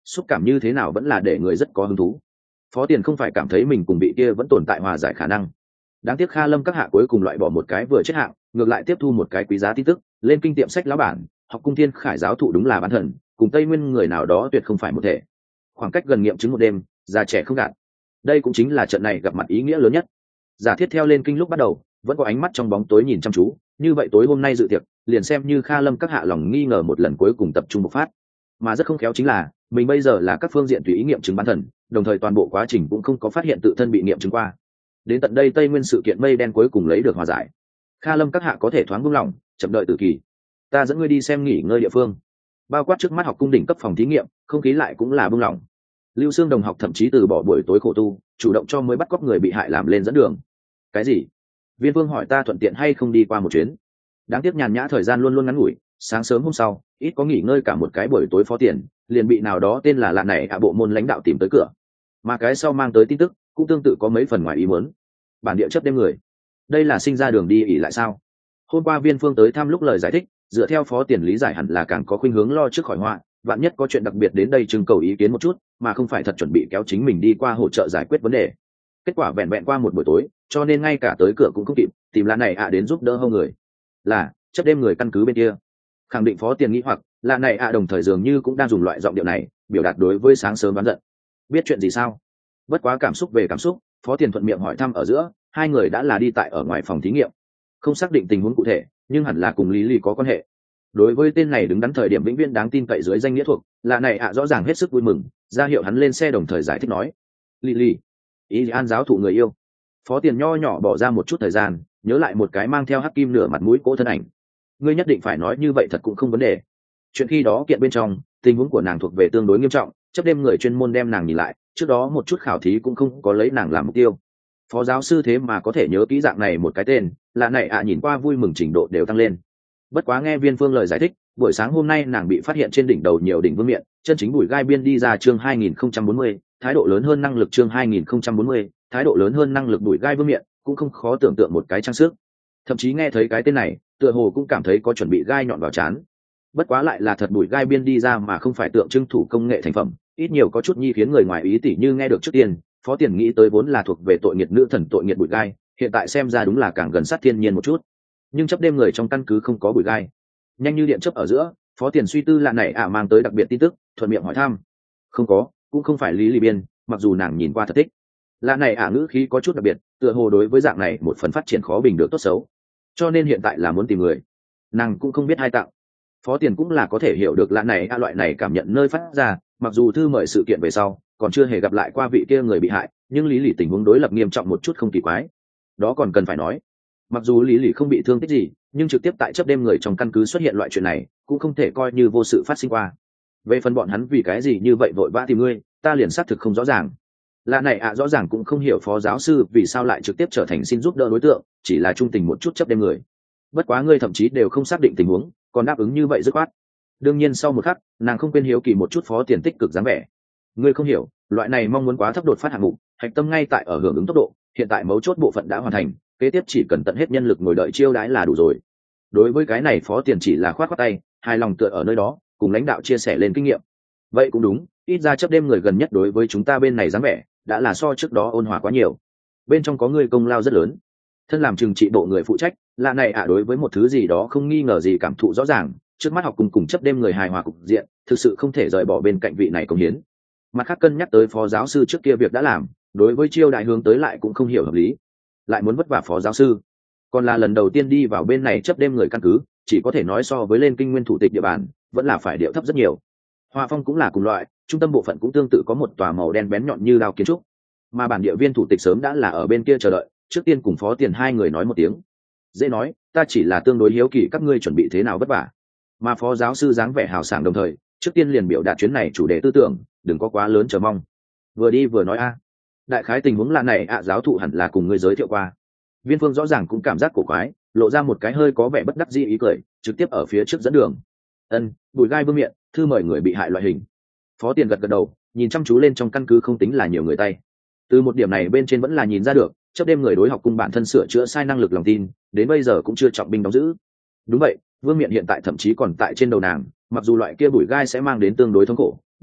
xúc cảm như thế nào vẫn là để người rất có hứng thú. Phó Tiền không phải cảm thấy mình cùng vị kia vẫn tồn tại hòa giải khả năng. Đáng tiếc Kha Lâm các hạ cuối cùng loại bỏ một cái vừa chết hạng, ngược lại tiếp thu một cái quý giá tin tức, lên kinh tiệm sách lão bản, học cung thiên khải giáo thụ đúng là bán thần, cùng Tây Nguyên người nào đó tuyệt không phải một thể. Khoảng cách gần nghiệm chứng một đêm, già trẻ không gạt. Đây cũng chính là trận này gặp mặt ý nghĩa lớn nhất. Giả thiết theo lên kinh lúc bắt đầu, vẫn có ánh mắt trong bóng tối nhìn chăm chú, như vậy tối hôm nay dự tiệc, liền xem như Kha Lâm các hạ lòng nghi ngờ một lần cuối cùng tập trung bộc phát. Mà rất không khéo chính là, mình bây giờ là các phương diện tùy ý nghiệm chứng bán thần, đồng thời toàn bộ quá trình cũng không có phát hiện tự thân bị nghiệm chứng qua. Đến tận đây Tây Nguyên sự kiện mây đen cuối cùng lấy được hòa giải. Kha Lâm các hạ có thể thoáng buông lỏng, chậm đợi tử kỳ. Ta dẫn ngươi đi xem nghỉ ngơi địa phương. Bao quát trước mắt học cung đỉnh cấp phòng thí nghiệm, không khí lại cũng là buông lỏng. Lưu Xương đồng học thậm chí từ bỏ buổi tối khổ tu, chủ động cho mới bắt cóc người bị hại làm lên dẫn đường. Cái gì? Viên Vương hỏi ta thuận tiện hay không đi qua một chuyến. Đáng tiếc nhàn nhã thời gian luôn luôn ngắn ngủi, sáng sớm hôm sau, ít có nghỉ ngơi cả một cái buổi tối Phó Tiền, liền bị nào đó tên là lạ này bộ môn lãnh đạo tìm tới cửa. Mà cái sau mang tới tin tức cũng tương tự có mấy phần ngoài ý muốn. Bản địa chấp đêm người, đây là sinh ra đường đi ỉ lại sao? Hôm qua Viên Phương tới thăm lúc lời giải thích, dựa theo Phó Tiền lý giải hẳn là càng có khuynh hướng lo trước khỏi họa, vạn nhất có chuyện đặc biệt đến đây trưng cầu ý kiến một chút, mà không phải thật chuẩn bị kéo chính mình đi qua hỗ trợ giải quyết vấn đề. Kết quả vẹn vẹn qua một buổi tối, cho nên ngay cả tới cửa cũng không kịp, tìm lạ này đến giúp đỡ hâu người. Là chấp đêm người căn cứ bên kia. Khẳng định Phó Tiền nghĩ hoặc lạ này đồng thời dường như cũng đang dùng loại giọng điệu này biểu đạt đối với sáng sớm đoán giận. Biết chuyện gì sao? Bất quá cảm xúc về cảm xúc, Phó Tiền thuận miệng hỏi thăm ở giữa, hai người đã là đi tại ở ngoài phòng thí nghiệm, không xác định tình huống cụ thể, nhưng hẳn là cùng Lý Lý có quan hệ. Đối với tên này đứng đắn thời điểm vĩnh viễn đáng tin cậy dưới danh nghĩa thuộc, lạ này rõ ràng hết sức vui mừng, ra hiệu hắn lên xe đồng thời giải thích nói, Lý Lý, ý an giáo thụ người yêu. Phó Tiền nho nhỏ bỏ ra một chút thời gian, nhớ lại một cái mang theo hắc kim nửa mặt mũi cỗ thân ảnh. Ngươi nhất định phải nói như vậy thật cũng không vấn đề. Chuyện khi đó kiện bên trong, tình huống của nàng thuộc về tương đối nghiêm trọng, chấp đêm người chuyên môn đem nàng nhìn lại, trước đó một chút khảo thí cũng không có lấy nàng làm mục tiêu. Phó giáo sư thế mà có thể nhớ kỹ dạng này một cái tên, là này nhìn qua vui mừng trình độ đều tăng lên. Bất quá nghe Viên Phương lời giải thích, buổi sáng hôm nay nàng bị phát hiện trên đỉnh đầu nhiều đỉnh vương miện, chân chính bùi gai biên đi ra chương 2040, thái độ lớn hơn năng lực chương 2040, thái độ lớn hơn năng lực bùi gai vương miện, cũng không khó tưởng tượng một cái trang sức. Thậm chí nghe thấy cái tên này, tựa hồ cũng cảm thấy có chuẩn bị gai nhọn vào trán. Bất quá lại là thật bùi gai biên đi ra mà không phải tượng trưng thủ công nghệ thành phẩm, ít nhiều có chút nhi khiến người ngoài ý tỉ như nghe được trước tiên, Phó Tiền nghĩ tới vốn là thuộc về tội nghiệt nữ thần tội nghiệt bùi gai, hiện tại xem ra đúng là càng gần sát thiên nhiên một chút. Nhưng chấp đêm người trong căn cứ không có bùi gai. Nhanh như điện chớp ở giữa, Phó Tiền suy tư lạ này mang tới đặc biệt tin tức, thuận miệng hỏi thăm. Không có, cũng không phải Lý Lý Biên, mặc dù nàng nhìn qua thật thích. Lạ này ngữ khí có chút đặc biệt, tựa hồ đối với dạng này một phần phát triển khó bình được tốt xấu, cho nên hiện tại là muốn tìm người. Nàng cũng không biết hai tặng. Phó Tiền cũng là có thể hiểu được lạ này loại này cảm nhận nơi phát ra, mặc dù thư mời sự kiện về sau còn chưa hề gặp lại qua vị kia người bị hại, nhưng Lý Lý tình huống đối lập nghiêm trọng một chút không kỳ quái. Đó còn cần phải nói. Mặc dù Lý Lý không bị thương tích gì, nhưng trực tiếp tại chấp đêm người trong căn cứ xuất hiện loại chuyện này, cũng không thể coi như vô sự phát sinh qua. Về phần bọn hắn vì cái gì như vậy vội vã tìm ngươi, ta liền xác thực không rõ ràng. Lạ này rõ ràng cũng không hiểu Phó giáo sư vì sao lại trực tiếp trở thành xin giúp đỡ đối tượng, chỉ là trung tình một chút chấp đêm người. Bất quá ngươi thậm chí đều không xác định tình huống, còn đáp ứng như vậy dứt khoát. Đương nhiên sau một khắc, nàng không quên hiếu kỳ một chút Phó Tiền tích cực dáng vẻ. Ngươi không hiểu, loại này mong muốn quá thấp đột phát hạng mục, hạch tâm ngay tại ở hưởng ứng tốc độ, hiện tại mấu chốt bộ phận đã hoàn thành, kế tiếp chỉ cần tận hết nhân lực ngồi đợi chiêu đãi là đủ rồi. Đối với cái này Phó Tiền chỉ là khoát khoát tay, hài lòng tựa ở nơi đó, cùng lãnh đạo chia sẻ lên kinh nghiệm. Vậy cũng đúng, ít ra chấp đêm người gần nhất đối với chúng ta bên này dáng vẻ, đã là so trước đó ôn hòa quá nhiều. Bên trong có người công lao rất lớn. Thân làm trừng trị bộ người phụ trách, lạ này đối với một thứ gì đó không nghi ngờ gì cảm thụ rõ ràng, trước mắt học cùng chấp đêm người hài hòa cục diện, thực sự không thể rời bỏ bên cạnh vị này công hiến. Mặt khác cân nhắc tới Phó giáo sư trước kia việc đã làm, đối với chiêu đại hướng tới lại cũng không hiểu hợp lý, lại muốn vất vả Phó giáo sư, còn là lần đầu tiên đi vào bên này chấp đêm người căn cứ, chỉ có thể nói so với lên kinh nguyên thủ tịch địa bàn, vẫn là phải điệu thấp rất nhiều. Hoa phong cũng là cùng loại, trung tâm bộ phận cũng tương tự có một tòa màu đen bén nhọn như đao kiến trúc, mà bản địa viên thủ tịch sớm đã là ở bên kia chờ đợi, trước tiên cùng Phó Tiền hai người nói một tiếng. Dễ nói, ta chỉ là tương đối hiếu kỳ các ngươi chuẩn bị thế nào vất vả. Mà Phó giáo sư dáng vẻ hào sảng đồng thời, trước tiên liền biểu đạt chuyến này chủ đề tư tưởng, đừng có quá lớn chờ mong. Vừa đi vừa nói đại khái tình huống là này giáo thụ hẳn là cùng ngươi giới thiệu qua. Viên Phương rõ ràng cũng cảm giác cổ quái, lộ ra một cái hơi có vẻ bất đắc dĩ ý cười, trực tiếp ở phía trước dẫn đường. Bùi gai vương miện, thư mời người bị hại loại hình. Phó Tiền gật gật đầu, nhìn chăm chú lên trong căn cứ không tính là nhiều người tay. Từ một điểm này bên trên vẫn là nhìn ra được, chấp đêm người đối học cung bản thân sửa chữa sai năng lực lòng tin, đến bây giờ cũng chưa trọng binh đóng giữ. Đúng vậy, vương miện hiện tại thậm chí còn tại trên đầu nàng, mặc dù loại kia bùi gai sẽ mang đến tương đối thống khổ,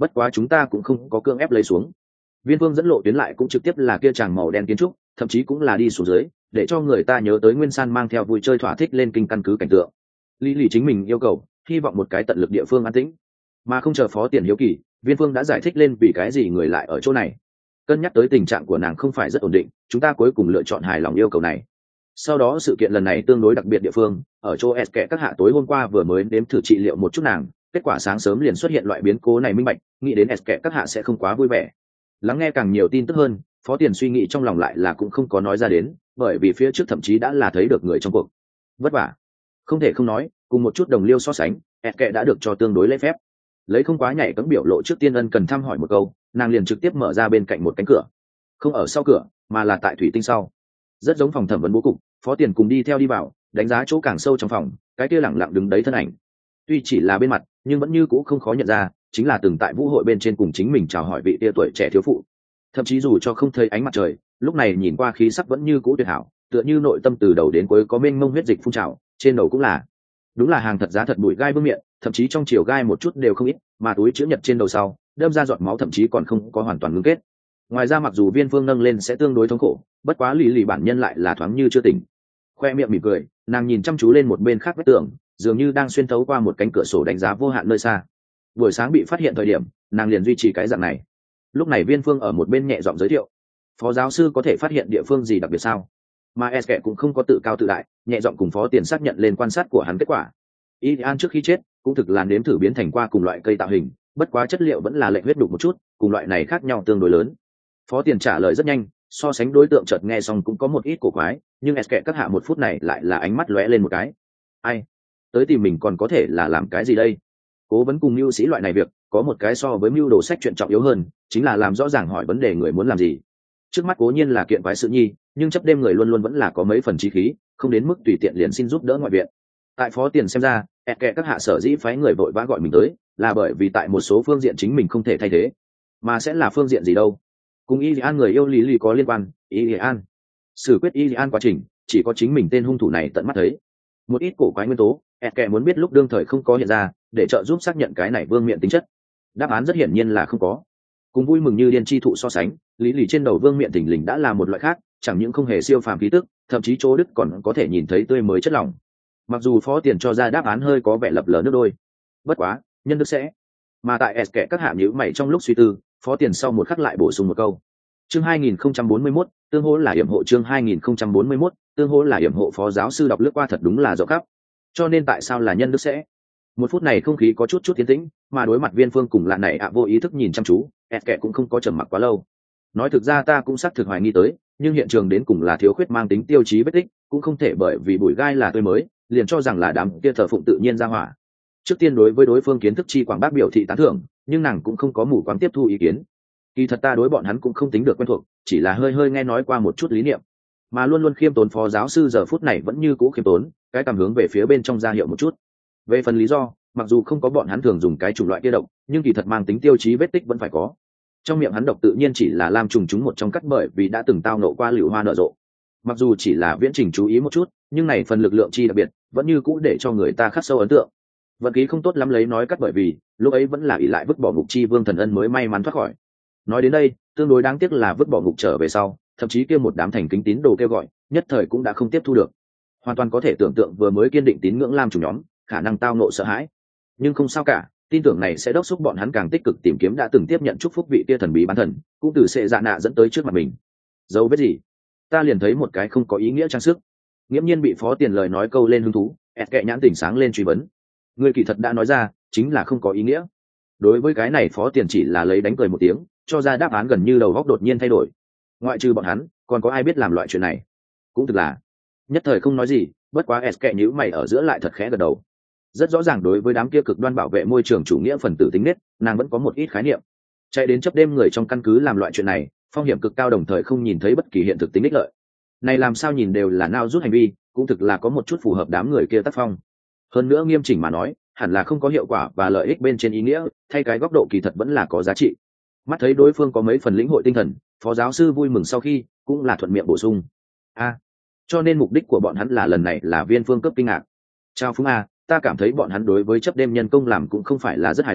bất quá chúng ta cũng không có cưỡng ép lấy xuống. Viên Phương dẫn lộ tuyến lại cũng trực tiếp là kia tràng màu đen kiến trúc, thậm chí cũng là đi xuống dưới, để cho người ta nhớ tới Nguyên San mang theo vui chơi thỏa thích lên kinh căn cứ cảnh tượng. Lý Lì chính mình yêu cầu, hy vọng một cái tận lực địa phương an tĩnh, mà không chờ Phó Tiền hiếu kỳ, Viên Phương đã giải thích lên vì cái gì người lại ở chỗ này. Cân nhắc tới tình trạng của nàng không phải rất ổn định, chúng ta cuối cùng lựa chọn hài lòng yêu cầu này. Sau đó sự kiện lần này tương đối đặc biệt địa phương, ở chỗ S kẻ các hạ tối hôm qua vừa mới nếm thử trị liệu một chút nàng, kết quả sáng sớm liền xuất hiện loại biến cố này minh bạch, nghĩ đến S kẻ các hạ sẽ không quá vui vẻ. Lắng nghe càng nhiều tin tức hơn, Phó Tiền suy nghĩ trong lòng lại là cũng không có nói ra đến, bởi vì phía trước thậm chí đã là thấy được người trong cuộc. Vất vả. Không thể không nói, cùng một chút đồng liêu so sánh, S kẻ đã được cho tương đối lễ phép. Lấy không quá nhảy cẫng biểu lộ trước tiên ân cần thăm hỏi một câu, nàng liền trực tiếp mở ra bên cạnh một cánh cửa. Không ở sau cửa, mà là tại thủy tinh sau. Rất giống phòng thẩm vấn bố cục, Phó Tiền cùng đi theo đi vào, đánh giá chỗ càng sâu trong phòng, cái kia lẳng lặng đứng đấy thân ảnh. Tuy chỉ là bên mặt, nhưng vẫn như cũ không khó nhận ra, chính là từng tại vũ hội bên trên cùng chính mình chào hỏi vị tia tuổi trẻ thiếu phụ. Thậm chí dù cho không thấy ánh mặt trời, lúc này nhìn qua khí sắc vẫn như cũ tuyệt hảo, tựa như nội tâm từ đầu đến cuối có mênh mông huyết dịch phun trào, trên đầu cũng là. Đúng là hàng thật giá thật bụi gai bưng miệng, thậm chí trong chiều gai một chút đều không ít, mà túi chữ nhật trên đầu sau, đâm ra giọt máu thậm chí còn không có hoàn toàn ngưng kết. Ngoài ra mặc dù Viên Phương nâng lên sẽ tương đối thống khổ, bất quá Lý Lì bản nhân lại là thoáng như chưa tỉnh. Khoe miệng mỉm cười, nàng nhìn chăm chú lên một bên khác vách tường, dường như đang xuyên thấu qua một cánh cửa sổ đánh giá vô hạn nơi xa. Buổi sáng bị phát hiện thời điểm, nàng liền duy trì cái dạng này. Lúc này Viên Phương ở một bên nhẹ giọng giới thiệu, phó giáo sư có thể phát hiện địa phương gì đặc biệt sao? Mà S kẻ cũng không có tự cao tự đại, nhẹ giọng cùng Phó Tiền xác nhận lên quan sát của hắn kết quả. An trước khi chết cũng thực là nếm thử biến thành qua cùng loại cây tạo hình, bất quá chất liệu vẫn là lệnh huyết đục một chút, cùng loại này khác nhau tương đối lớn. Phó Tiền trả lời rất nhanh, so sánh đối tượng chợt nghe xong cũng có một ít cổ quái, nhưng S kẻ các hạ một phút này lại là ánh mắt lóe lên một cái. Ai? Tới tìm mình còn có thể là làm cái gì đây? Cố vấn cùng mưu sĩ loại này việc, có một cái so với mưu đồ sách chuyện trọng yếu hơn, chính là làm rõ ràng hỏi vấn đề người muốn làm gì. Trước mắt cố nhiên là kiện quái sự nhi, nhưng chấp đêm người luôn luôn vẫn là có mấy phần trí khí, không đến mức tùy tiện liền xin giúp đỡ ngoại viện. Tại Phó Tiền xem ra, kẻ các hạ sở dĩ phái người vội vã gọi mình tới, là bởi vì tại một số phương diện chính mình không thể thay thế, mà sẽ là phương diện gì đâu? Cùng An người yêu Lý Lì có liên quan, An xử quyết An quá trình, chỉ có chính mình tên hung thủ này tận mắt thấy. Một ít cổ quái nguyên tố, kẻ muốn biết lúc đương thời không có hiện ra, để trợ giúp xác nhận cái này vương miện tính chất. Đáp án rất hiển nhiên là không có. Cùng vui mừng như điên chi thụ so sánh, Lý Lì trên đầu vương miện thình lình đã là một loại khác, chẳng những không hề siêu phàm khí tức, thậm chí chỗ đứt còn có thể nhìn thấy tươi mới chất lỏng. Mặc dù Phó Tiền cho ra đáp án hơi có vẻ lập lờ nước đôi, bất quá nhân đức sẽ. Mà tại kẻ các hạ nhíu mày trong lúc suy tư, Phó Tiền sau một khắc lại bổ sung một câu. Chương 2041, tương hỗ là hiểm hộ. Chương 2041, tương hỗ là hiểm hộ. Phó giáo sư đọc lướt qua thật đúng là rộng khắp. Cho nên tại sao là nhân đức sẽ? Một phút này không khí có chút tiến tĩnh, mà đối mặt Viên Phương cùng lạ này vô ý thức nhìn chăm chú, kẻ cũng không có trầm mặc quá lâu. Nói thực ra ta cũng xác thực hoài nghi tới, nhưng hiện trường đến cùng là thiếu khuyết mang tính tiêu chí vết tích, cũng không thể bởi vì bụi gai là tươi mới, liền cho rằng là đám kia thờ phụng tự nhiên ra hỏa. Trước tiên đối với đối phương kiến thức chi quảng bác biểu thị tán thưởng, nhưng nàng cũng không có mù quáng tiếp thu ý kiến. Kỳ thật ta đối bọn hắn cũng không tính được quen thuộc, chỉ là hơi nghe nói qua một chút lý niệm. Mà luôn luôn khiêm tốn Phó giáo sư giờ phút này vẫn như cũ khiêm tốn, cái cảm hướng về phía bên trong ra hiệu một chút. Về phần lý do, mặc dù không có bọn hắn thường dùng cái chủng loại kia độc, nhưng kỳ thật mang tính tiêu chí vết tích vẫn phải có. Trong miệng hắn độc tự nhiên chỉ là lam trùng chúng một trong cắt, bởi vì đã từng tao nộ qua liễu hoa nở rộ. Mặc dù chỉ là viễn trình chú ý một chút, nhưng này phần lực lượng chi đặc biệt vẫn như cũ để cho người ta khắc sâu ấn tượng. Vận khí không tốt lắm lấy nói cắt, bởi vì lúc ấy vẫn là ỷ lại vứt bỏ ngục chi vương thần ân mới may mắn thoát khỏi. Nói đến đây, tương đối đáng tiếc là vứt bỏ ngục trở về sau, thậm chí kia một đám thành kính tín đồ kêu gọi, nhất thời cũng đã không tiếp thu được. Hoàn toàn có thể tưởng tượng vừa mới kiên định tín ngưỡng lam trùng nhóm, khả năng tao nộ sợ hãi. Nhưng không sao cả, tin tưởng này sẽ đốc thúc bọn hắn càng tích cực tìm kiếm đã từng tiếp nhận chúc phúc vị kia thần bí bán thần, cũng từ sệ dạ nạ dẫn tới trước mặt mình. Dấu vết gì? Ta liền thấy một cái không có ý nghĩa trang sức. Nghiễm nhiên bị Phó Tiền lời nói câu lên hứng thú, kệ nhãn tỉnh sáng lên truy vấn. Người kỳ thật đã nói ra, chính là không có ý nghĩa. Đối với cái này Phó Tiền chỉ là lấy đánh cười một tiếng, cho ra đáp án gần như đầu góc đột nhiên thay đổi. Ngoại trừ bọn hắn, còn có ai biết làm loại chuyện này? Cũng thực là nhất thời không nói gì, bất quá kệ nhíu mày ở giữa lại thật khẽ gật đầu. Rất rõ ràng đối với đám kia cực đoan bảo vệ môi trường chủ nghĩa phần tử tính nết, nàng vẫn có một ít khái niệm. Chạy đến chấp đêm người trong căn cứ làm loại chuyện này, phong hiểm cực cao, đồng thời không nhìn thấy bất kỳ hiện thực tính ích lợi. Này làm sao nhìn đều là nao rút hành vi, cũng thực là có một chút phù hợp đám người kia tác phong. Hơn nữa nghiêm chỉnh mà nói, hẳn là không có hiệu quả và lợi ích bên trên ý nghĩa, thay cái góc độ kỳ thật vẫn là có giá trị. Mắt thấy đối phương có mấy phần lĩnh hội tinh thần, Phó giáo sư vui mừng sau khi, cũng là thuận miệng bổ sung. Cho nên mục đích của bọn hắn là lần này là Viên Phương cấp kinh ngạc. Chào Phúng ta cảm thấy bọn hắn đối với chấp đêm nhân công làm cũng không phải là rất hài lòng,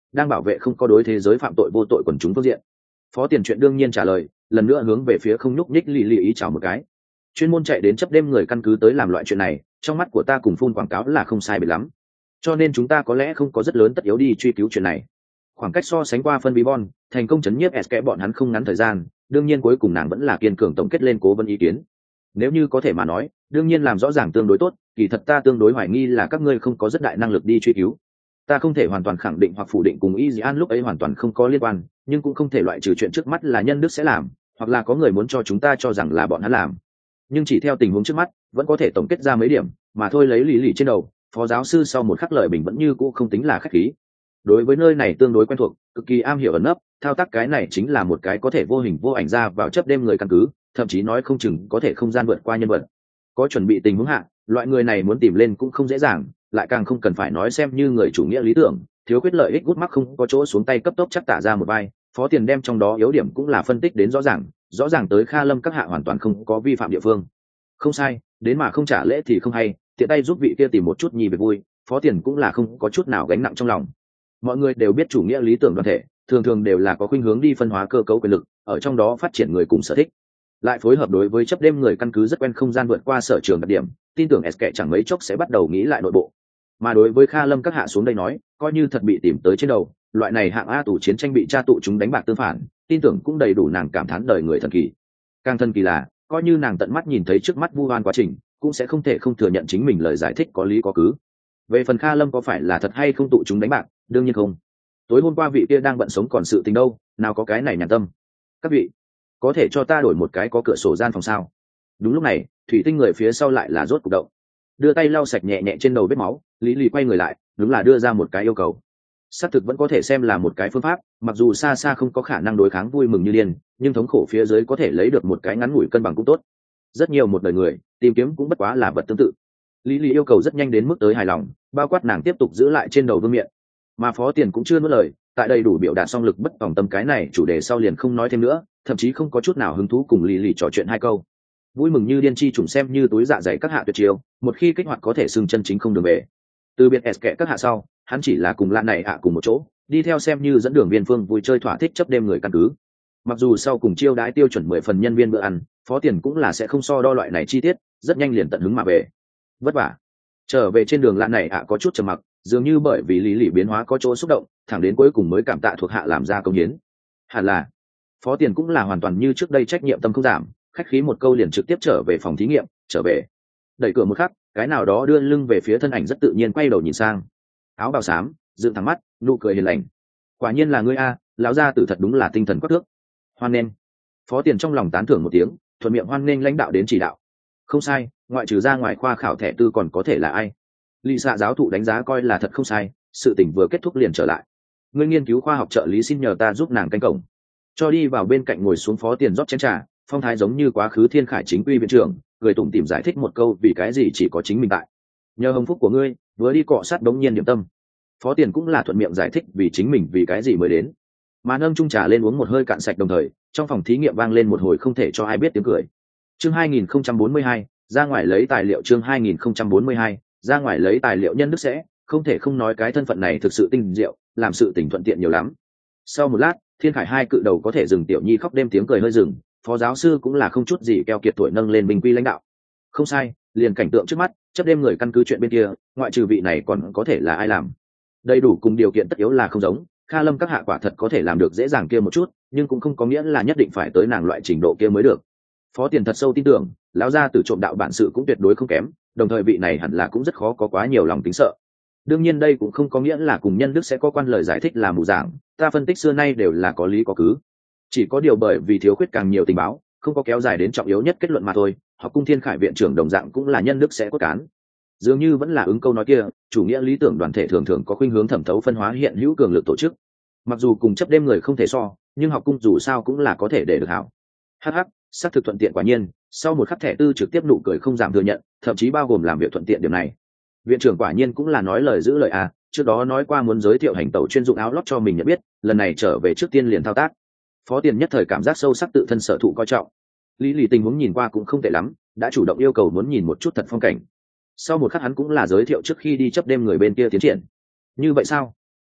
đang bảo vệ không có đối thế giới phạm tội vô tội quần chúng phương diện. Phó tiền chuyện đương nhiên trả lời, lần nữa hướng về phía không nhúc nhích lì ý chào một cái. Chuyên môn chạy đến chấp đêm người căn cứ tới làm loại chuyện này, trong mắt của ta cùng phun quảng cáo là không sai biệt lắm, cho nên chúng ta có lẽ không có rất lớn tất yếu đi truy cứu chuyện này. Khoảng cách so sánh qua phân bí bon, thành công chấn nhiếp Eske bọn hắn không ngắn thời gian, đương nhiên cuối cùng nàng vẫn là kiên cường tổng kết lên cố vấn ý kiến. Nếu như có thể mà nói, đương nhiên làm rõ ràng tương đối tốt, kỳ thật ta tương đối hoài nghi là các ngươi không có rất đại năng lực đi truy cứu. Ta không thể hoàn toàn khẳng định hoặc phủ định cùng Y Dị An lúc ấy hoàn toàn không có liên quan, nhưng cũng không thể loại trừ chuyện trước mắt là nhân đức sẽ làm, hoặc là có người muốn cho chúng ta cho rằng là bọn hắn làm. Nhưng chỉ theo tình huống trước mắt, vẫn có thể tổng kết ra mấy điểm, mà thôi lấy lý lì trên đầu, phó giáo sư sau một khắc lời bình vẫn như cũ không tính là khách khí. Đối với nơi này tương đối quen thuộc, cực kỳ am hiểu ẩn nấp, thao tác cái này chính là một cái có thể vô hình vô ảnh ra vào chấp đêm người căn cứ, thậm chí nói không chừng có thể không gian vượt qua nhân vật. Có chuẩn bị tình huống hạ, loại người này muốn tìm lên cũng không dễ dàng, lại càng không cần phải nói xem như người chủ nghĩa lý tưởng, thiếu quyết lợi ích gút mắc không có chỗ xuống tay cấp tốc chắc tả ra một vai. Phó tiền đem trong đó yếu điểm cũng là phân tích đến rõ ràng tới Kha Lâm các hạ hoàn toàn không có vi phạm địa phương. Không sai, đến mà không trả lễ thì không hay, tiện tay giúp vị kia tìm một chút nhì về vui, phó tiền cũng là không có chút nào gánh nặng trong lòng. Mọi người đều biết chủ nghĩa lý tưởng đoàn thể thường thường đều là có khuynh hướng đi phân hóa cơ cấu quyền lực, ở trong đó phát triển người cùng sở thích, lại phối hợp đối với chấp đêm người căn cứ rất quen không gian vượt qua sở trường đặc điểm, tin tưởng Eske chẳng mấy chốc sẽ bắt đầu nghĩ lại nội bộ. Mà đối với Kha Lâm các hạ xuống đây nói, coi như thật bị tìm tới trên đầu, loại này hạng A tù chiến tranh bị tra tụ chúng đánh bạc tương phản, tin tưởng cũng đầy đủ nàng cảm thán đời người thần kỳ. Càng thần kỳ là, coi như nàng tận mắt nhìn thấy trước mắt vu oan quá trình, cũng sẽ không thể không thừa nhận chính mình lời giải thích có lý có cứ. Về phần Kha Lâm có phải là thật hay không tụ chúng đánh bạc, đương nhiên không. Tối hôm qua vị kia đang bận sống còn sự tình đâu, nào có cái này nhàn tâm. Các vị, có thể cho ta đổi một cái có cửa sổ gian phòng sao? Đúng lúc này, thủy tinh người phía sau lại là rốt cục động, đưa tay lau sạch nhẹ nhẹ trên đầu vết máu, lý lì quay người lại, đúng là đưa ra một cái yêu cầu. Xác thực vẫn có thể xem là một cái phương pháp, mặc dù xa xa không có khả năng đối kháng vui mừng như điên, nhưng thống khổ phía dưới có thể lấy được một cái ngắn ngủi cân bằng cũng tốt. Rất nhiều một đời người tìm kiếm cũng bất quá là vật tương tự. Lý lì yêu cầu rất nhanh đến mức tới hài lòng, bao quát nàng tiếp tục giữ lại trên đầu vương miện, mà phó tiền cũng chưa nuốt lời, tại đây đủ biểu đạt song lực bất tòng tâm cái này chủ đề sau liền không nói thêm nữa, thậm chí không có chút nào hứng thú cùng lý lì trò chuyện hai câu. Vui mừng như điên chi trùng xem như túi dạ dày các hạ tuyệt chiêu, một khi kích hoạt có thể xưng chân chính không đường về. Từ biệt Eske các hạ sau, hắn chỉ là cùng lan này cùng một chỗ đi theo xem như dẫn đường viên phương vui chơi thỏa thích chấp đêm người căn cứ. Mặc dù sau cùng chiêu đãi tiêu chuẩn 10 phần nhân viên bữa ăn, phó tiền cũng là sẽ không so đo loại này chi tiết, rất nhanh liền tận hứng mà về. Vất vả. Trở về trên đường lan này có chút trầm mặc, dường như bởi vì lý lì biến hóa có chỗ xúc động, thẳng đến cuối cùng mới cảm tạ thuộc hạ làm ra công hiến. Hẳn là phó tiền cũng là hoàn toàn như trước đây trách nhiệm tâm không giảm, khách khí một câu liền trực tiếp trở về phòng thí nghiệm. Trở về, đẩy cửa một khắc, cái nào đó đưa lưng về phía thân ảnh rất tự nhiên quay đầu nhìn sang, áo bào xám, dựng thẳng mắt, nụ cười hiền lành. Quả nhiên là ngươi a, lão gia tử thật đúng là tinh thần quắc thước. Hoan nghênh. Phó tiền trong lòng tán thưởng một tiếng, thuận miệng hoan nghênh lãnh đạo đến chỉ đạo. Không sai, ngoại trừ ra ngoài khoa khảo thẻ tư còn có thể là ai? Lý xạ giáo thụ đánh giá coi là thật không sai, sự tình vừa kết thúc liền trở lại. Ngươi nghiên cứu khoa học trợ lý xin nhờ ta giúp nàng canh cổng. Cho đi vào bên cạnh ngồi xuống phó tiền rót chén trà, phong thái giống như quá khứ thiên khải chính quy viện trưởng, người tủm tỉm giải thích một câu vì cái gì chỉ có chính mình tại. Nhờ hồng phúc của ngươi, vừa đi cọ sát đống nhiên điểm tâm. Phó tiền cũng là thuận miệng giải thích vì chính mình vì cái gì mới đến. Mà nâng chung trà lên uống một hơi cạn sạch, đồng thời trong phòng thí nghiệm vang lên một hồi không thể cho ai biết tiếng cười. Chương 2042, ra ngoài lấy tài liệu. Chương 2042, ra ngoài lấy tài liệu. Nhân đức sẽ không thể không nói cái thân phận này thực sự tinh diệu, làm sự tình thuận tiện nhiều lắm. Sau một lát, thiên khải hai cự đầu có thể dừng tiểu nhi khóc đêm tiếng cười hơi dừng, phó giáo sư cũng là không chút gì keo kiệt tuổi nâng lên bình quy lãnh đạo. Không sai, liền cảnh tượng trước mắt, chấp đêm người căn cứ chuyện bên kia, ngoại trừ vị này còn có thể là ai làm. Đầy đủ cùng điều kiện tất yếu là không giống, Kha Lâm các hạ quả thật có thể làm được dễ dàng kia một chút, nhưng cũng không có nghĩa là nhất định phải tới nàng loại trình độ kia mới được. Phó tiền thật sâu tin tưởng, lão gia tử trộm đạo bản sự cũng tuyệt đối không kém, đồng thời vị này hẳn là cũng rất khó có quá nhiều lòng tính sợ. Đương nhiên đây cũng không có nghĩa là cùng nhân đức sẽ có quan lời giải thích là mù giảng, ta phân tích xưa nay đều là có lý có cứ. Chỉ có điều bởi vì thiếu khuyết càng nhiều tình báo, không có kéo dài đến trọng yếu nhất kết luận mà thôi. Học cung thiên khải viện trưởng đồng dạng cũng là nhân đức sẽ cốt cán, dường như vẫn là ứng câu nói kia, chủ nghĩa lý tưởng đoàn thể thường thường có khuynh hướng thẩm thấu phân hóa hiện hữu cường lực tổ chức. Mặc dù cùng chấp đêm người không thể so, nhưng học cung dù sao cũng là có thể để được hảo. Hắc, xác thực thuận tiện quả nhiên. Sau một khắc thẻ tư trực tiếp nụ cười không giảm thừa nhận, thậm chí bao gồm làm việc thuận tiện điểm này. Viện trưởng quả nhiên cũng là nói lời giữ lời à, trước đó nói qua muốn giới thiệu hành tẩu chuyên dụng áo lót cho mình nhận biết, lần này trở về trước tiên liền thao tác. Phó tiền nhất thời cảm giác sâu sắc tự thân sở thụ coi trọng. Lý lì tình huống nhìn qua cũng không tệ lắm, đã chủ động yêu cầu muốn nhìn một chút thật phong cảnh. Sau một khắc hắn cũng là giới thiệu trước khi đi chấp đêm người bên kia tiến triển. Như vậy sao?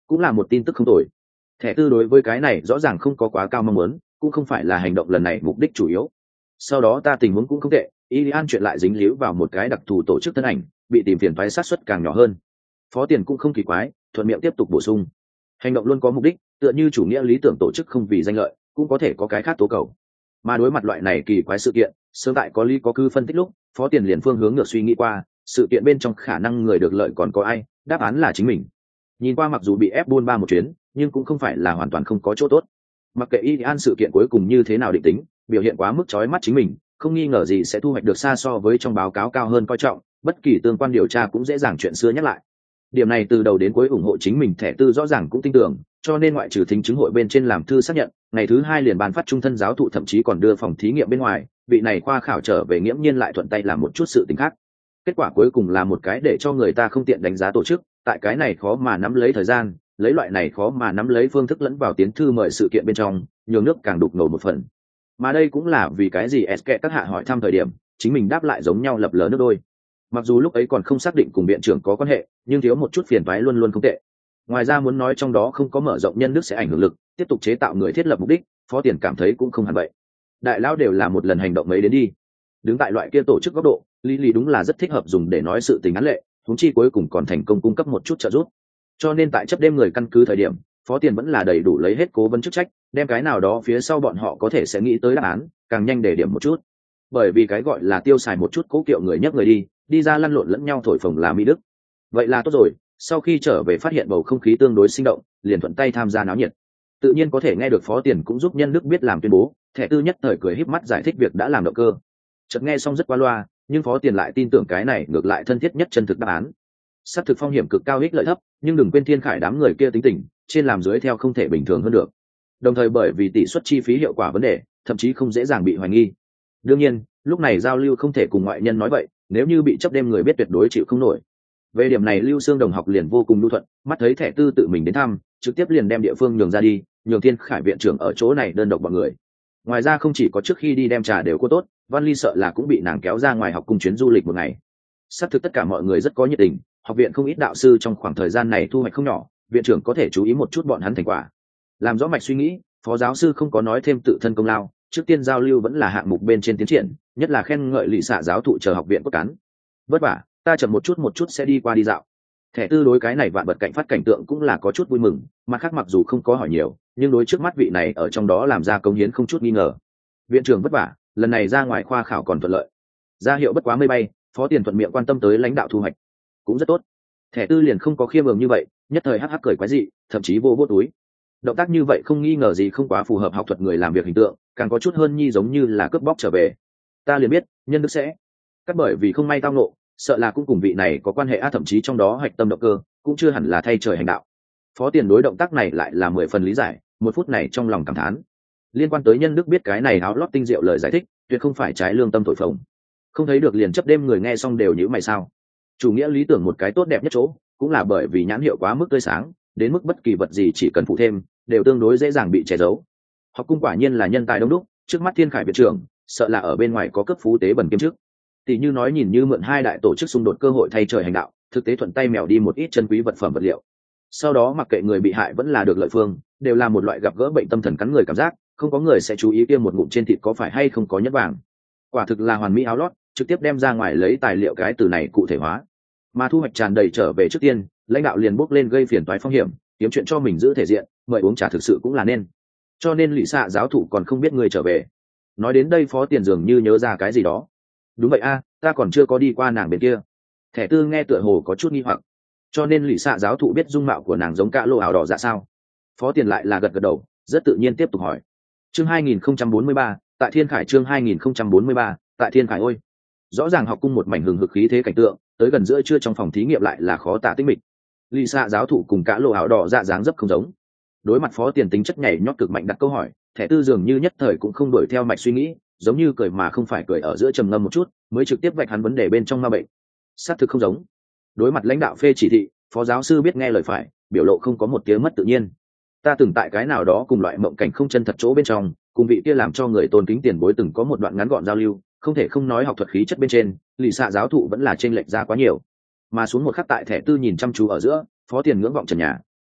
cũng là một tin tức không tồi. Thẻ tư đối với cái này rõ ràng không có quá cao mong muốn, cũng không phải là hành động lần này mục đích chủ yếu. Sau đó ta tình huống cũng không tệ, Ilian chuyện lại dính líu vào một cái đặc thù tổ chức thân ảnh, bị tìm phiền toái sát suất càng nhỏ hơn. Phó Tiền cũng không kỳ quái, thuận miệng tiếp tục bổ sung. Hành động luôn có mục đích, tựa như chủ nghĩa lý tưởng tổ chức không vì danh lợi, cũng có thể có cái khác tố cầu. Mà đối mặt loại này kỳ quái sự kiện, sớm tại có lý có cứ phân tích lúc, Phó Tiền liền phương hướng ngược suy nghĩ qua, sự kiện bên trong khả năng người được lợi còn có ai, đáp án là chính mình. Nhìn qua mặc dù bị ép buôn ba một chuyến, nhưng cũng không phải là hoàn toàn không có chỗ tốt. Mặc kệ Ilian sự kiện cuối cùng như thế nào định tính, biểu hiện quá mức chói mắt chính mình, không nghi ngờ gì sẽ thu hoạch được xa so với trong báo cáo cao hơn coi trọng, bất kỳ tương quan điều tra cũng dễ dàng chuyện xưa nhắc lại. Điểm này từ đầu đến cuối ủng hộ chính mình thẻ tư rõ ràng cũng tin tưởng, cho nên ngoại trừ thính chứng hội bên trên làm thư xác nhận, ngày thứ 2 liền ban phát trung thân giáo thụ, thậm chí còn đưa phòng thí nghiệm bên ngoài, vị này khoa khảo trở về nghiễm nhiên lại thuận tay làm một chút sự tình khác. Kết quả cuối cùng là một cái để cho người ta không tiện đánh giá tổ chức, tại cái này khó mà nắm lấy thời gian, lấy loại này khó mà nắm lấy phương thức lẫn vào tiến thư mời sự kiện bên trong, nhường nước càng đục ngầu một phần. Mà đây cũng là vì cái gì SK các hạ hỏi thăm thời điểm, chính mình đáp lại giống nhau lập lờ nước đôi. Mặc dù lúc ấy còn không xác định cùng viện trưởng có quan hệ, nhưng thiếu một chút phiền toái luôn luôn không tệ. Ngoài ra muốn nói trong đó không có mở rộng nhân đức sẽ ảnh hưởng lực, tiếp tục chế tạo người thiết lập mục đích, Phó Tiền cảm thấy cũng không hẳn vậy. Đại lão đều là một lần hành động mấy đến đi. Đứng tại loại kia tổ chức góc độ, Lý đúng là rất thích hợp dùng để nói sự tình án lệ, huống chi cuối cùng còn thành công cung cấp một chút trợ giúp. Cho nên tại chấp đêm người căn cứ thời điểm, Phó Tiền vẫn là đầy đủ lấy hết cố vấn chức trách, đem cái nào đó phía sau bọn họ có thể sẽ nghĩ tới đáp án, càng nhanh để điểm một chút. Bởi vì cái gọi là tiêu xài một chút cố kiệu người nhấc người đi ra lăn lộn lẫn nhau thổi phồng là mỹ đức. Vậy là tốt rồi, sau khi trở về phát hiện bầu không khí tương đối sinh động, liền thuận tay tham gia náo nhiệt. Tự nhiên có thể nghe được Phó Tiền cũng giúp nhân đức biết làm tuyên bố, thẻ tư nhất thời cười híp mắt giải thích việc đã làm động cơ. Chợt nghe xong rất qua loa, nhưng Phó Tiền lại tin tưởng cái này ngược lại thân thiết nhất chân thực đáp án. Sát thực phong hiểm cực cao, ích lợi thấp, nhưng đừng quên Thiên Khải đám người kia tính tình, trên làm dưới theo không thể bình thường hơn được. Đồng thời bởi vì tỷ suất chi phí hiệu quả vấn đề, thậm chí không dễ dàng bị hoài nghi. Đương nhiên, lúc này giao lưu không thể cùng ngoại nhân nói vậy, nếu như bị chấp đêm người biết tuyệt đối chịu không nổi. Về điểm này Lưu Xương đồng học liền vô cùng nhu thuận, mắt thấy thẻ tư tự mình đến thăm, trực tiếp liền đem địa phương nhường ra đi, nhường Thiên Khải viện trưởng ở chỗ này đơn độc bọn người. Ngoài ra không chỉ có trước khi đi đem trà đều cô tốt, Văn Ly sợ là cũng bị nàng kéo ra ngoài học cùng chuyến du lịch một ngày. Xác thực tất cả mọi người rất có nhiệt tình, học viện không ít đạo sư trong khoảng thời gian này thu hoạch không nhỏ, viện trưởng có thể chú ý một chút bọn hắn thành quả. Làm rõ mạch suy nghĩ, phó giáo sư không có nói thêm tự thân công lao, trước tiên giao lưu vẫn là hạng mục bên trên tiến triển, nhất là khen ngợi lì xạ giáo thụ chờ học viện cốt cán. Vất vả, ta chậm một chút sẽ đi qua đi dạo. Thẻ tư đối cái này vạn bật cạnh phát cảnh tượng cũng là có chút vui mừng, mặt khác mặc dù không có hỏi nhiều, nhưng đối trước mắt vị này ở trong đó làm ra công hiến không chút nghi ngờ. Viện trưởng vất vả, lần này ra ngoài khoa khảo còn thuận lợi. Ra hiệu bất quá mây bay, Phó Tiền thuận miệng quan tâm tới lãnh đạo thu hoạch, cũng rất tốt. Thẻ tư liền không có khiêm nhường như vậy, nhất thời hắc hắc cười quái dị, thậm chí vô túi. Động tác như vậy không nghi ngờ gì không quá phù hợp học thuật người làm việc hình tượng, càng có chút hơn nhi giống như là cướp bóc trở về. Ta liền biết, nhân đức sẽ cắt, bởi vì không may tao nộ, sợ là cũng cùng vị này có quan hệ thậm chí trong đó hạch tâm động cơ, cũng chưa hẳn là thay trời hành đạo. Phó Tiền đối động tác này lại là 10 phần lý giải, một phút này trong lòng cảm thán. Liên quan tới nhân đức biết cái này áo lót tinh diệu lời giải thích, tuyệt không phải trái lương tâm thổi phồng. Không thấy được liền chấp đêm người nghe xong đều nhíu mày sao? Chủ nghĩa lý tưởng một cái tốt đẹp nhất chỗ, cũng là bởi vì nhãn hiệu quá mức tươi sáng, đến mức bất kỳ vật gì chỉ cần phụ thêm, đều tương đối dễ dàng bị che giấu. Học cung quả nhiên là nhân tài đông đúc, trước mắt Thiên Khải viện trưởng, sợ là ở bên ngoài có cấp phú tế bẩn kiêm chức. Tỷ như nói nhìn như mượn hai đại tổ chức xung đột cơ hội thay trời hành đạo, thực tế thuận tay mèo đi một ít chân quý vật phẩm vật liệu. Sau đó mặc kệ người bị hại vẫn là được lợi phương, đều là một loại gặp gỡ bệnh tâm thần cắn người cảm giác, không có người sẽ chú ý kia một ngụm trên thịt có phải hay không có nhất vàng. Quả thực là hoàn mỹ áo lót, trực tiếp đem ra ngoài lấy tài liệu cái từ này cụ thể hóa. Mà thu hoạch tràn đầy trở về trước tiên, lãnh đạo liền bốc lên gây phiền toái phong hiểm, kiếm chuyện cho mình giữ thể diện, mời uống trà thực sự cũng là nên. Cho nên lì xạ giáo thụ còn không biết người trở về. Nói đến đây Phó Tiền dường như nhớ ra cái gì đó. Đúng vậy ta còn chưa có đi qua nàng bên kia. Thẻ tư nghe tựa hồ có chút nghi hoặc. Cho nên lì xạ giáo thụ biết dung mạo của nàng giống cả lô ảo đỏ dạ sao? Phó Tiền lại là gật gật đầu, rất tự nhiên tiếp tục hỏi. Chương 2043, tại Thiên Khải, chương 2043, tại Thiên Khải. Ôi, rõ ràng học cung một mảnh hừng hực khí thế cảnh tượng, tới gần giữa trưa trong phòng thí nghiệm lại là khó tả tinh mịch. Lì xạ giáo thụ cùng cả lô ảo đỏ dạ dáng dấp không giống. Đối mặt Phó Tiền tính chất nhảy nhót cực mạnh đặt câu hỏi, thẻ tư dường như nhất thời cũng không đuổi theo mạch suy nghĩ, giống như cười mà không phải cười, ở giữa trầm ngâm một chút mới trực tiếp vạch hắn vấn đề bên trong ma bệnh. Xác thực không giống. Đối mặt lãnh đạo phê chỉ thị, phó giáo sư biết nghe lời phải, biểu lộ không có một tiếng mất tự nhiên. Ta từng tại cái nào đó cùng loại mộng cảnh không chân thật chỗ bên trong, cùng vị kia làm cho người tôn kính tiền bối từng có một đoạn ngắn gọn giao lưu, không thể không nói học thuật khí chất bên trên, lì xạ giáo thụ vẫn là chênh lệch ra quá nhiều. Mà xuống một khắc tại thẻ tư nhìn chăm chú ở giữa, Phó Tiền ngưỡng vọng trần nhà,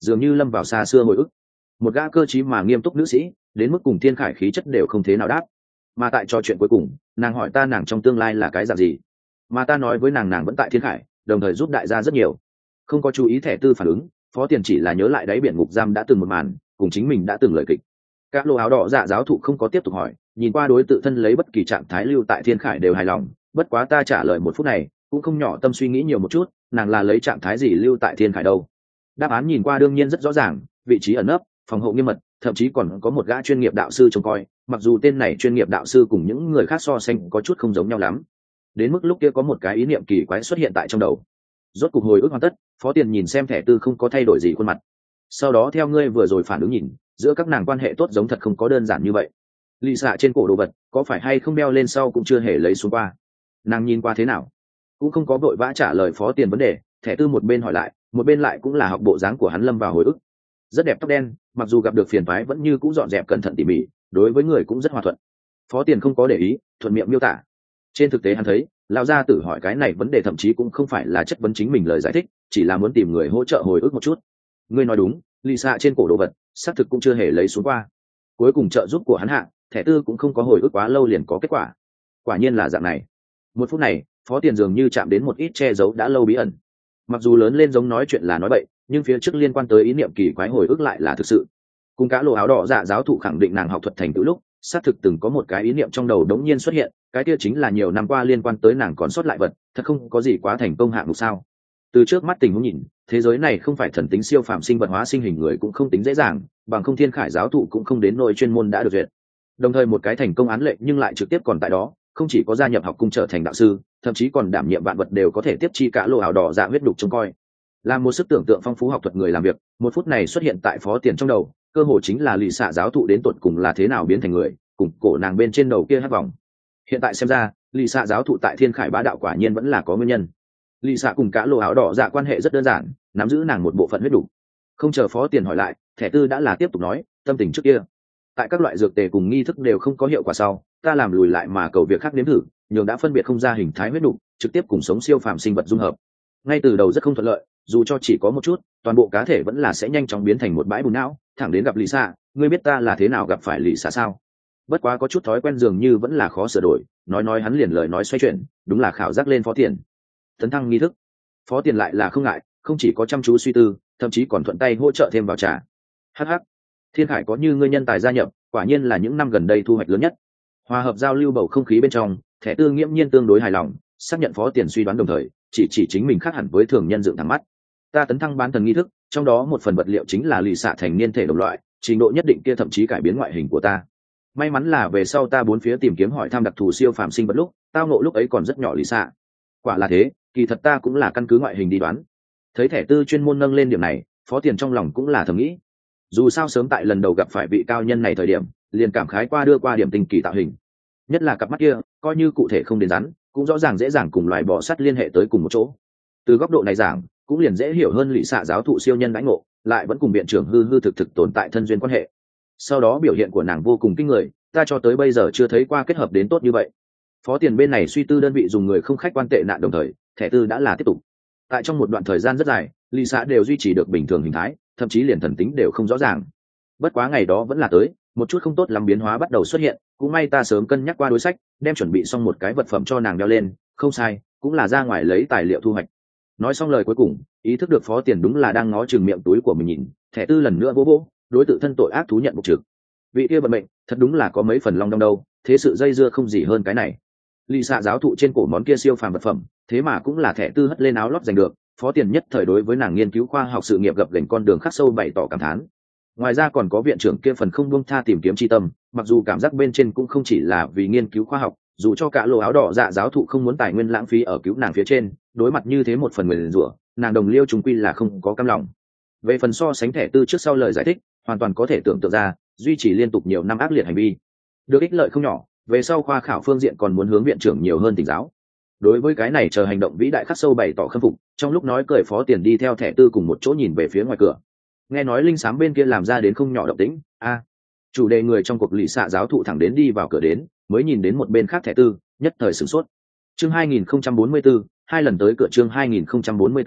dường như lâm vào xa xưa hồi ức. Một gã cơ trí mà nghiêm túc nữ sĩ, đến mức cùng Thiên Khải khí chất đều không thế nào đáp. Mà tại trò chuyện cuối cùng, nàng hỏi ta nàng trong tương lai là cái dạng gì, mà ta nói với nàng vẫn tại Thiên Khải, đồng thời giúp đại gia rất nhiều. Không có chú ý thẻ tư phản ứng, Phó Tiền chỉ là nhớ lại đáy biển ngục giam đã từng một màn, cùng chính mình đã từng lời kịch. Các lô áo đỏ dạ giáo thụ không có tiếp tục hỏi, nhìn qua đối tự thân lấy bất kỳ trạng thái lưu tại Thiên Khải đều hài lòng. Bất quá ta trả lời một phút này cũng không nhỏ tâm suy nghĩ nhiều một chút, nàng là lấy trạng thái gì lưu tại Thiên Khải đâu? Đáp án nhìn qua đương nhiên rất rõ ràng, vị trí ẩn nấp, phòng hộ nghiêm mật, thậm chí còn có một gã chuyên nghiệp đạo sư trông coi. Mặc dù tên này chuyên nghiệp đạo sư cùng những người khác so sánh có chút không giống nhau lắm. Đến mức lúc kia có một cái ý niệm kỳ quái xuất hiện tại trong đầu. Rốt cục hồi ức hoàn tất, Phó Tiền nhìn xem thẻ tư không có thay đổi gì khuôn mặt. Sau đó theo ngươi vừa rồi phản ứng nhìn, giữa các nàng quan hệ tốt giống thật không có đơn giản như vậy. Lì xạ trên cổ đồ vật có phải hay không đeo lên sau cũng chưa hề lấy xuống qua. Nàng nhìn qua thế nào? Cũng không có vội vã trả lời Phó Tiền vấn đề, thẻ tư một bên hỏi lại, một bên lại cũng là học bộ dáng của hắn lâm vào hồi ức. Rất đẹp tóc đen, mặc dù gặp được phiền toái vẫn như cũ dọn dẹp cẩn thận tỉ mỉ, đối với người cũng rất hòa thuận. Phó Tiền không có để ý, thuận miệng miêu tả. Trên thực tế hắn thấy, lão gia tử hỏi cái này vấn đề thậm chí cũng không phải là chất vấn chính mình lời giải thích, chỉ là muốn tìm người hỗ trợ hồi ức một chút. Ngươi nói đúng, lì xạ trên cổ đồ vật xác thực cũng chưa hề lấy xuống qua. Cuối cùng trợ giúp của hắn hạ, thẻ tư cũng không có hồi ức quá lâu liền có kết quả. Quả nhiên là dạng này. Một phút này, Phó Tiền dường như chạm đến một ít che giấu đã lâu bí ẩn. Mặc dù lớn lên giống nói chuyện là nói bậy, nhưng phía trước liên quan tới ý niệm kỳ quái hồi ức lại là thực sự. Cùng cả lô áo đỏ dạ giáo thụ khẳng định nàng học thuật thành tựu lúc, xác thực từng có một cái ý niệm trong đầu đống nhiên xuất hiện, cái kia chính là nhiều năm qua liên quan tới nàng còn sót lại vật, thật không có gì quá thành công hạng mục sao? Từ trước mắt tình huống nhìn, thế giới này không phải thần tính siêu phàm sinh vật hóa sinh hình người cũng không tính dễ dàng, bằng không Thiên Khải giáo thụ cũng không đến nỗi chuyên môn đã được duyệt. Đồng thời một cái thành công án lệ nhưng lại trực tiếp còn tại đó, không chỉ có gia nhập học cung trở thành đạo sư, thậm chí còn đảm nhiệm vạn vật đều có thể tiếp chi cả lô áo đỏ dạ huyết đục trông coi. Làm một sức tưởng tượng phong phú học thuật người làm việc, một phút này xuất hiện tại Phó Tiền trong đầu, cơ hồ chính là lì xạ giáo thụ đến tột cùng là thế nào biến thành người, cùng cổ nàng bên trên đầu kia hát vòng. Hiện tại xem ra, lì xạ giáo thụ tại Thiên Khải bá đạo quả nhiên vẫn là có nguyên nhân. Lì xạ cùng cả lô áo đỏ dạ quan hệ rất đơn giản, nắm giữ nàng một bộ phận huyết đủ. Không chờ Phó Tiền hỏi lại, thẻ tư đã là tiếp tục nói, tâm tình trước kia, tại các loại dược tề cùng nghi thức đều không có hiệu quả sau, ta làm lùi lại mà cầu việc khác nếm thử, nhường đã phân biệt không ra hình thái huyết đủ, trực tiếp cùng sống siêu phàm sinh vật dung hợp. Ngay từ đầu rất không thuận lợi, dù cho chỉ có một chút, toàn bộ cá thể vẫn là sẽ nhanh chóng biến thành một bãi bùn não, thẳng đến gặp lì xạ. Ngươi biết ta là thế nào gặp phải lì xạ sao? Bất quá có chút thói quen dường như vẫn là khó sửa đổi, nói hắn liền lời nói xoay chuyển, đúng là khảo giác lên Phó Tiền. Tấn thăng nghi thức, Phó Tiền lại là không ngại, không chỉ có chăm chú suy tư, thậm chí còn thuận tay hỗ trợ thêm vào trả. Hắc, Thiên Khải có như ngươi nhân tài gia nhập, quả nhiên là những năm gần đây thu hoạch lớn nhất. Hòa hợp giao lưu bầu không khí bên trong, thẻ tư nghiễm nhiên tương đối hài lòng, xác nhận Phó Tiền suy đoán đồng thời, chỉ chính mình khác hẳn với thường nhân dựng thẳng mắt. Ta tấn thăng bán thần nghi thức, trong đó một phần vật liệu chính là lì xạ thành niên thể đồng loại, trình độ nhất định kia thậm chí cải biến ngoại hình của ta. May mắn là về sau ta bốn phía tìm kiếm hỏi thăm đặc thù siêu phàm sinh vật lúc, tao nộ lúc ấy còn rất nhỏ lì xạ. Quả là thế, kỳ thật ta cũng là căn cứ ngoại hình đi đoán. Thấy thẻ tư chuyên môn nâng lên điểm này, Phó Tiền trong lòng cũng là thầm nghĩ. Dù sao sớm tại lần đầu gặp phải vị cao nhân này thời điểm, liền cảm khái qua đưa qua điểm tình kỳ tạo hình. Nhất là cặp mắt kia, coi như cụ thể không đến rắn, cũng rõ ràng dễ dàng cùng loài bò sắt liên hệ tới cùng một chỗ. Từ góc độ này giảng, cũng liền dễ hiểu hơn lì xạ giáo thụ siêu nhân đãi ngộ, lại vẫn cùng viện trưởng hư thực tồn tại thân duyên quan hệ. Sau đó biểu hiện của nàng vô cùng kinh người, ta cho tới bây giờ chưa thấy qua kết hợp đến tốt như vậy. Phó Tiền bên này suy tư đơn vị dùng người không khách quan tệ nạn đồng thời, thẻ tư đã là tiếp tục. Tại trong một đoạn thời gian rất dài, lì xạ đều duy trì được bình thường hình thái, thậm chí liền thần tính đều không rõ ràng. Bất quá ngày đó vẫn là tới, một chút không tốt lắm biến hóa bắt đầu xuất hiện, cũng may ta sớm cân nhắc qua đối sách, đem chuẩn bị xong một cái vật phẩm cho nàng đeo lên, không sai, cũng là ra ngoài lấy tài liệu thu hoạch. Nói xong lời cuối cùng, ý thức được Phó Tiền đúng là đang ngó chừng miệng túi của mình nhìn, thẻ tư lần nữa vỗ, đối tự thân tội ác thú nhận một trực. Vị kia vận mệnh, thật đúng là có mấy phần long đong đâu, thế sự dây dưa không gì hơn cái này. Lì xạ giáo thụ trên cổ món kia siêu phàm vật phẩm, thế mà cũng là thẻ tư hất lên áo lót giành được. Phó Tiền nhất thời đối với nàng nghiên cứu khoa học sự nghiệp gập ghềnh con đường khắc sâu bày tỏ cảm thán. Ngoài ra còn có viện trưởng kia phần không buông tha tìm kiếm chi tâm, mặc dù cảm giác bên trên cũng không chỉ là vì nghiên cứu khoa học, dù cho cả lô áo đỏ dạ giáo thụ không muốn tài nguyên lãng phí ở cứu nàng phía trên, đối mặt như thế một phần người liền rủa, nàng đồng liêu chúng quy là không có cam lòng. Về phần so sánh thẻ tư trước sau lời giải thích, hoàn toàn có thể tưởng tượng ra, duy trì liên tục nhiều năm ác liệt hành vi, được ích lợi không nhỏ, về sau khoa khảo phương diện còn muốn hướng viện trưởng nhiều hơn tỉnh giáo. Đối với cái này chờ hành động vĩ đại khắc sâu bày tỏ khâm phục, trong lúc nói cười Phó Tiền đi theo thẻ tư cùng một chỗ nhìn về phía ngoài cửa. Nghe nói linh sám bên kia làm ra đến không nhỏ động tĩnh, chủ đề người trong cuộc lì xạ giáo thụ thẳng đến đi vào cửa đến, mới nhìn đến một bên khác thẻ tư, nhất thời sửng sốt. Chương 2044, hai lần tới cửa chương 2044,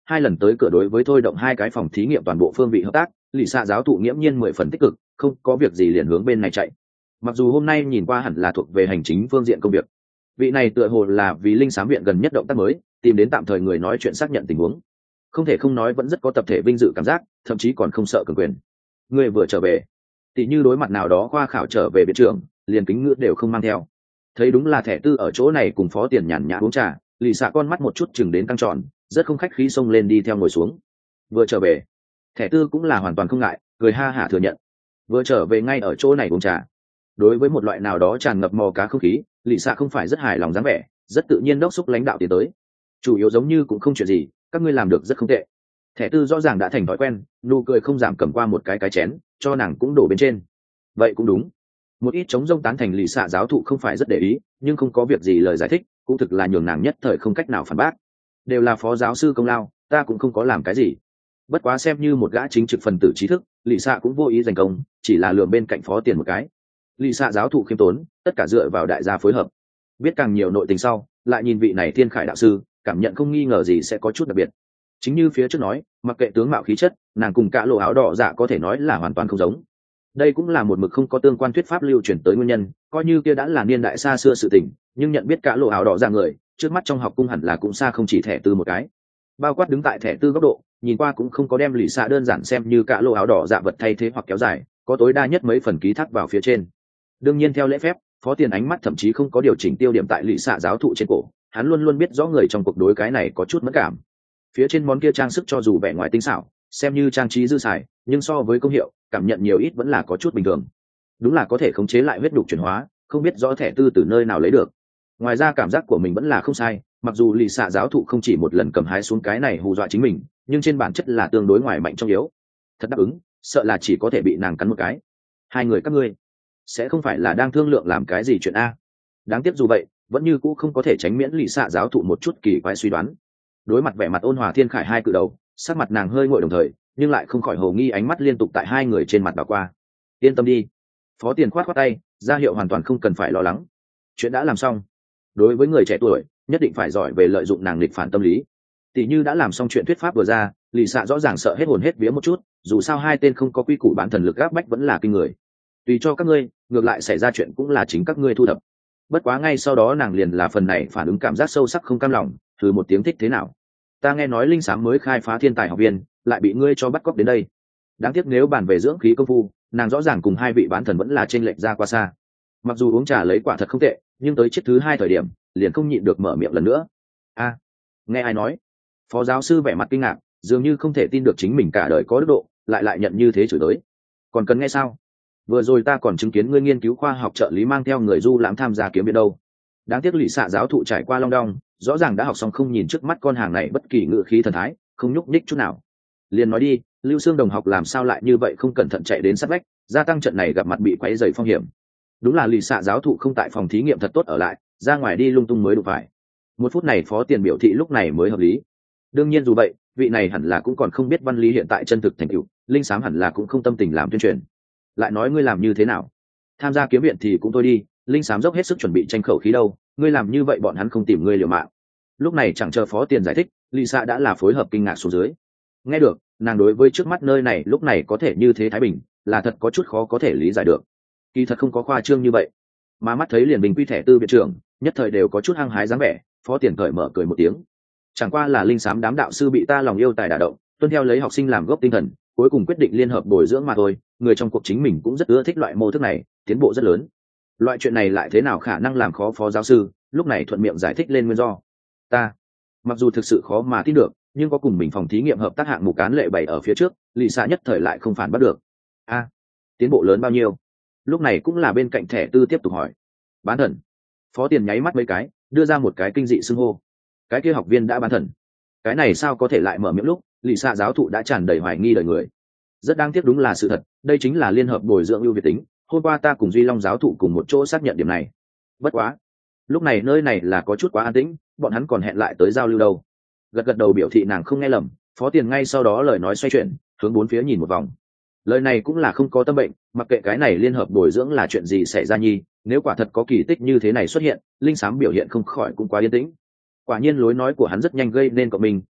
2 lần tới cửa đối với thôi động 2 cái phòng thí nghiệm toàn bộ phương vị hợp tác, lì xạ giáo thụ nghiễm nhiên 10 phần tích cực, không có việc gì liền hướng bên này chạy. Mặc dù hôm nay nhìn qua hẳn là thuộc về hành chính phương diện công việc, vị này tựa hồ là vì linh xám viện gần nhất động tác mới, tìm đến tạm thời người nói chuyện xác nhận tình huống. Không thể không nói vẫn rất có tập thể vinh dự cảm giác, thậm chí còn không sợ cường quyền. Người vừa trở về, tỷ như đối mặt nào đó khoa khảo trở về viện trưởng, liền kính ngữ đều không mang theo. Thấy đúng là thẻ tư ở chỗ này cùng phó tiền nhàn nhã uống trà, lì xạ con mắt một chút chừng đến căng tròn, rất không khách khí xông lên đi theo ngồi xuống. Vừa trở về, thẻ tư cũng là hoàn toàn không ngại, cười ha hả thừa nhận. Vừa trở về ngay ở chỗ này uống trà. Đối với một loại nào đó tràn ngập mò cá không khí, lì xạ không phải rất hài lòng dáng vẻ, rất tự nhiên đốc xúc lãnh đạo tiến tới. Chủ yếu giống như cũng không chuyện gì, các ngươi làm được rất không tệ. Thẻ tư rõ ràng đã thành thói quen, nụ cười không giảm cầm qua một cái chén, cho nàng cũng đổ bên trên. Vậy cũng đúng. Một ít chống rông tán thành lì xạ giáo thụ không phải rất để ý, nhưng không có việc gì lời giải thích, cũng thực là nhường nàng nhất thời không cách nào phản bác. Đều là phó giáo sư công lao, ta cũng không có làm cái gì. Bất quá xem như một gã chính trực phần tử trí thức, lì xạ cũng vô ý giành công, chỉ là lượm bên cạnh phó tiền một cái. Lì xạ giáo thụ khiêm tốn, tất cả dựa vào đại gia phối hợp. Biết càng nhiều nội tình sau, lại nhìn vị này thiên khải đạo sư, cảm nhận không nghi ngờ gì sẽ có chút đặc biệt. Chính như phía trước nói, mặc kệ tướng mạo khí chất, nàng cùng cả lộ áo đỏ dạ có thể nói là hoàn toàn không giống. Đây cũng là một mực không có tương quan thuyết pháp lưu truyền tới nguyên nhân, coi như kia đã là niên đại xa xưa sự tình, nhưng nhận biết cả lộ áo đỏ dạ người, trước mắt trong học cung hẳn là cũng xa không chỉ thẻ tư một cái. Bao quát đứng tại thẻ tư góc độ, nhìn qua cũng không có đem lì xạ đơn giản xem như cả lộ áo đỏ dạ vật thay thế hoặc kéo dài, có tối đa nhất mấy phần ký thác vào phía trên. Đương nhiên theo lễ phép, phó tiền ánh mắt thậm chí không có điều chỉnh tiêu điểm tại lì xạ giáo thụ trên cổ, hắn luôn luôn biết rõ người trong cuộc đối cái này có chút mất cảm. Phía trên món kia trang sức cho dù vẻ ngoài tinh xảo, xem như trang trí dư xài, nhưng so với công hiệu, cảm nhận nhiều ít vẫn là có chút bình thường. Đúng là có thể khống chế lại huyết đục chuyển hóa, không biết rõ thẻ tư từ nơi nào lấy được. Ngoài ra cảm giác của mình vẫn là không sai, mặc dù lì xạ giáo thụ không chỉ một lần cầm hái xuống cái này hù dọa chính mình, nhưng trên bản chất là tương đối ngoài mạnh trong yếu. Thật đáp ứng, sợ là chỉ có thể bị nàng cắn một cái. Hai người các ngươi sẽ không phải là đang thương lượng làm cái gì chuyện a? Đáng tiếc dù vậy, vẫn như cũ không có thể tránh miễn lì xạ giáo thụ một chút kỳ quái suy đoán. Đối mặt vẻ mặt ôn hòa thiên khải hai cự đầu, sắc mặt nàng hơi nguội đồng thời, nhưng lại không khỏi hồ nghi ánh mắt liên tục tại hai người trên mặt đảo qua. Yên tâm đi, phó tiền khoát khoát tay, ra hiệu hoàn toàn không cần phải lo lắng, chuyện đã làm xong. Đối với người trẻ tuổi, nhất định phải giỏi về lợi dụng nàng nghịch phản tâm lý. Tỷ như đã làm xong chuyện thuyết pháp vừa ra, lì xạ rõ ràng sợ hết hồn hết vía một chút, dù sao hai tên không có quy củ bán thần lực gáp bách vẫn là kinh người. Tùy cho các ngươi, ngược lại xảy ra chuyện cũng là chính các ngươi thu thập. Bất quá ngay sau đó nàng liền là phần này phản ứng cảm giác sâu sắc không cam lòng, thử một tiếng thích thế nào. Ta nghe nói linh sám mới khai phá thiên tài học viên, lại bị ngươi cho bắt cóc đến đây. Đáng tiếc nếu bàn về dưỡng khí công phu, nàng rõ ràng cùng hai vị bán thần vẫn là chênh lệch ra quá xa. Mặc dù uống trà lấy quả thật không tệ, nhưng tới chiếc thứ hai thời điểm, liền không nhịn được mở miệng lần nữa. A, nghe ai nói? Phó giáo sư vẻ mặt kinh ngạc, dường như không thể tin được chính mình cả đời có đức độ, lại nhận như thế chửi tới. Còn cần nghe sao? Vừa rồi ta còn chứng kiến ngươi nghiên cứu khoa học trợ lý mang theo người du lãm tham gia kiếm viện đâu. Đáng tiếc lì xạ giáo thụ trải qua long đong, rõ ràng đã học xong không nhìn trước mắt con hàng này bất kỳ ngự khí thần thái, không nhúc nhích chút nào. Liền nói đi, Lưu Xương đồng học làm sao lại như vậy không cẩn thận chạy đến sát vách, gia tăng trận này gặp mặt bị quấy rầy phong hiểm. Đúng là lì xạ giáo thụ không tại phòng thí nghiệm thật tốt ở lại, ra ngoài đi lung tung mới đủ phải. Một phút này phó tiền biểu thị lúc này mới hợp lý. Đương nhiên dù vậy, vị này hẳn là cũng còn không biết văn lý hiện tại chân thực thành tựu, linh sám hẳn là cũng không tâm tình làm tuyên truyền. Lại nói ngươi làm như thế nào? Tham gia kiếm viện thì cũng thôi đi, linh sám dốc hết sức chuẩn bị tranh khẩu khí đâu, ngươi làm như vậy bọn hắn không tìm ngươi liều mạng. Lúc này chẳng chờ phó tiền giải thích, lì xạ đã là phối hợp kinh ngạc xuống dưới. Nghe được, nàng đối với trước mắt nơi này lúc này có thể như thế thái bình, là thật có chút khó có thể lý giải được. Kỳ thật không có khoa trương như vậy, mà mắt thấy liền bình quy thẻ tư viện trưởng, nhất thời đều có chút hăng hái dáng vẻ. Phó tiền cởi mở cười một tiếng. Chẳng qua là linh sám đám đạo sư bị ta lòng yêu tài đả động, tuân theo lấy học sinh làm gốc tinh thần, cuối cùng quyết định liên hợp bồi dưỡng mà thôi. Người trong cuộc chính mình cũng rất ưa thích loại mô thức này, tiến bộ rất lớn. Loại chuyện này lại thế nào khả năng làm khó phó giáo sư, lúc này thuận miệng giải thích lên nguyên do. Ta mặc dù thực sự khó mà tin được, nhưng có cùng mình phòng thí nghiệm hợp tác hạng mục cán lệ bày ở phía trước, lì xạ nhất thời lại không phản bắt được. A, tiến bộ lớn bao nhiêu? Lúc này cũng là bên cạnh thẻ tư tiếp tục hỏi. Bán thần. Phó tiền nháy mắt mấy cái, đưa ra một cái kinh dị xưng hô. Cái kia học viên đã bán thần, cái này sao có thể lại mở miệng lúc lì xạ giáo thụ đã tràn đầy hoài nghi đời người. Rất đáng tiếc, đúng là sự thật, đây chính là liên hợp bồi dưỡng ưu việt tính. Hôm qua ta cùng Duy Long giáo thụ cùng một chỗ xác nhận điểm này. Bất quá, lúc này nơi này là có chút quá an tĩnh, bọn hắn còn hẹn lại tới giao lưu đâu. Gật đầu biểu thị nàng không nghe lầm. Phó tiền ngay sau đó lời nói xoay chuyển, hướng bốn phía nhìn một vòng. Lời này cũng là không có tâm bệnh, mặc kệ cái này liên hợp bồi dưỡng là chuyện gì xảy ra nhi, nếu quả thật có kỳ tích như thế này xuất hiện, linh sám biểu hiện không khỏi cũng quá yên tĩnh. Quả nhiên lối nói của hắn rất nhanh gây nên cộng mình,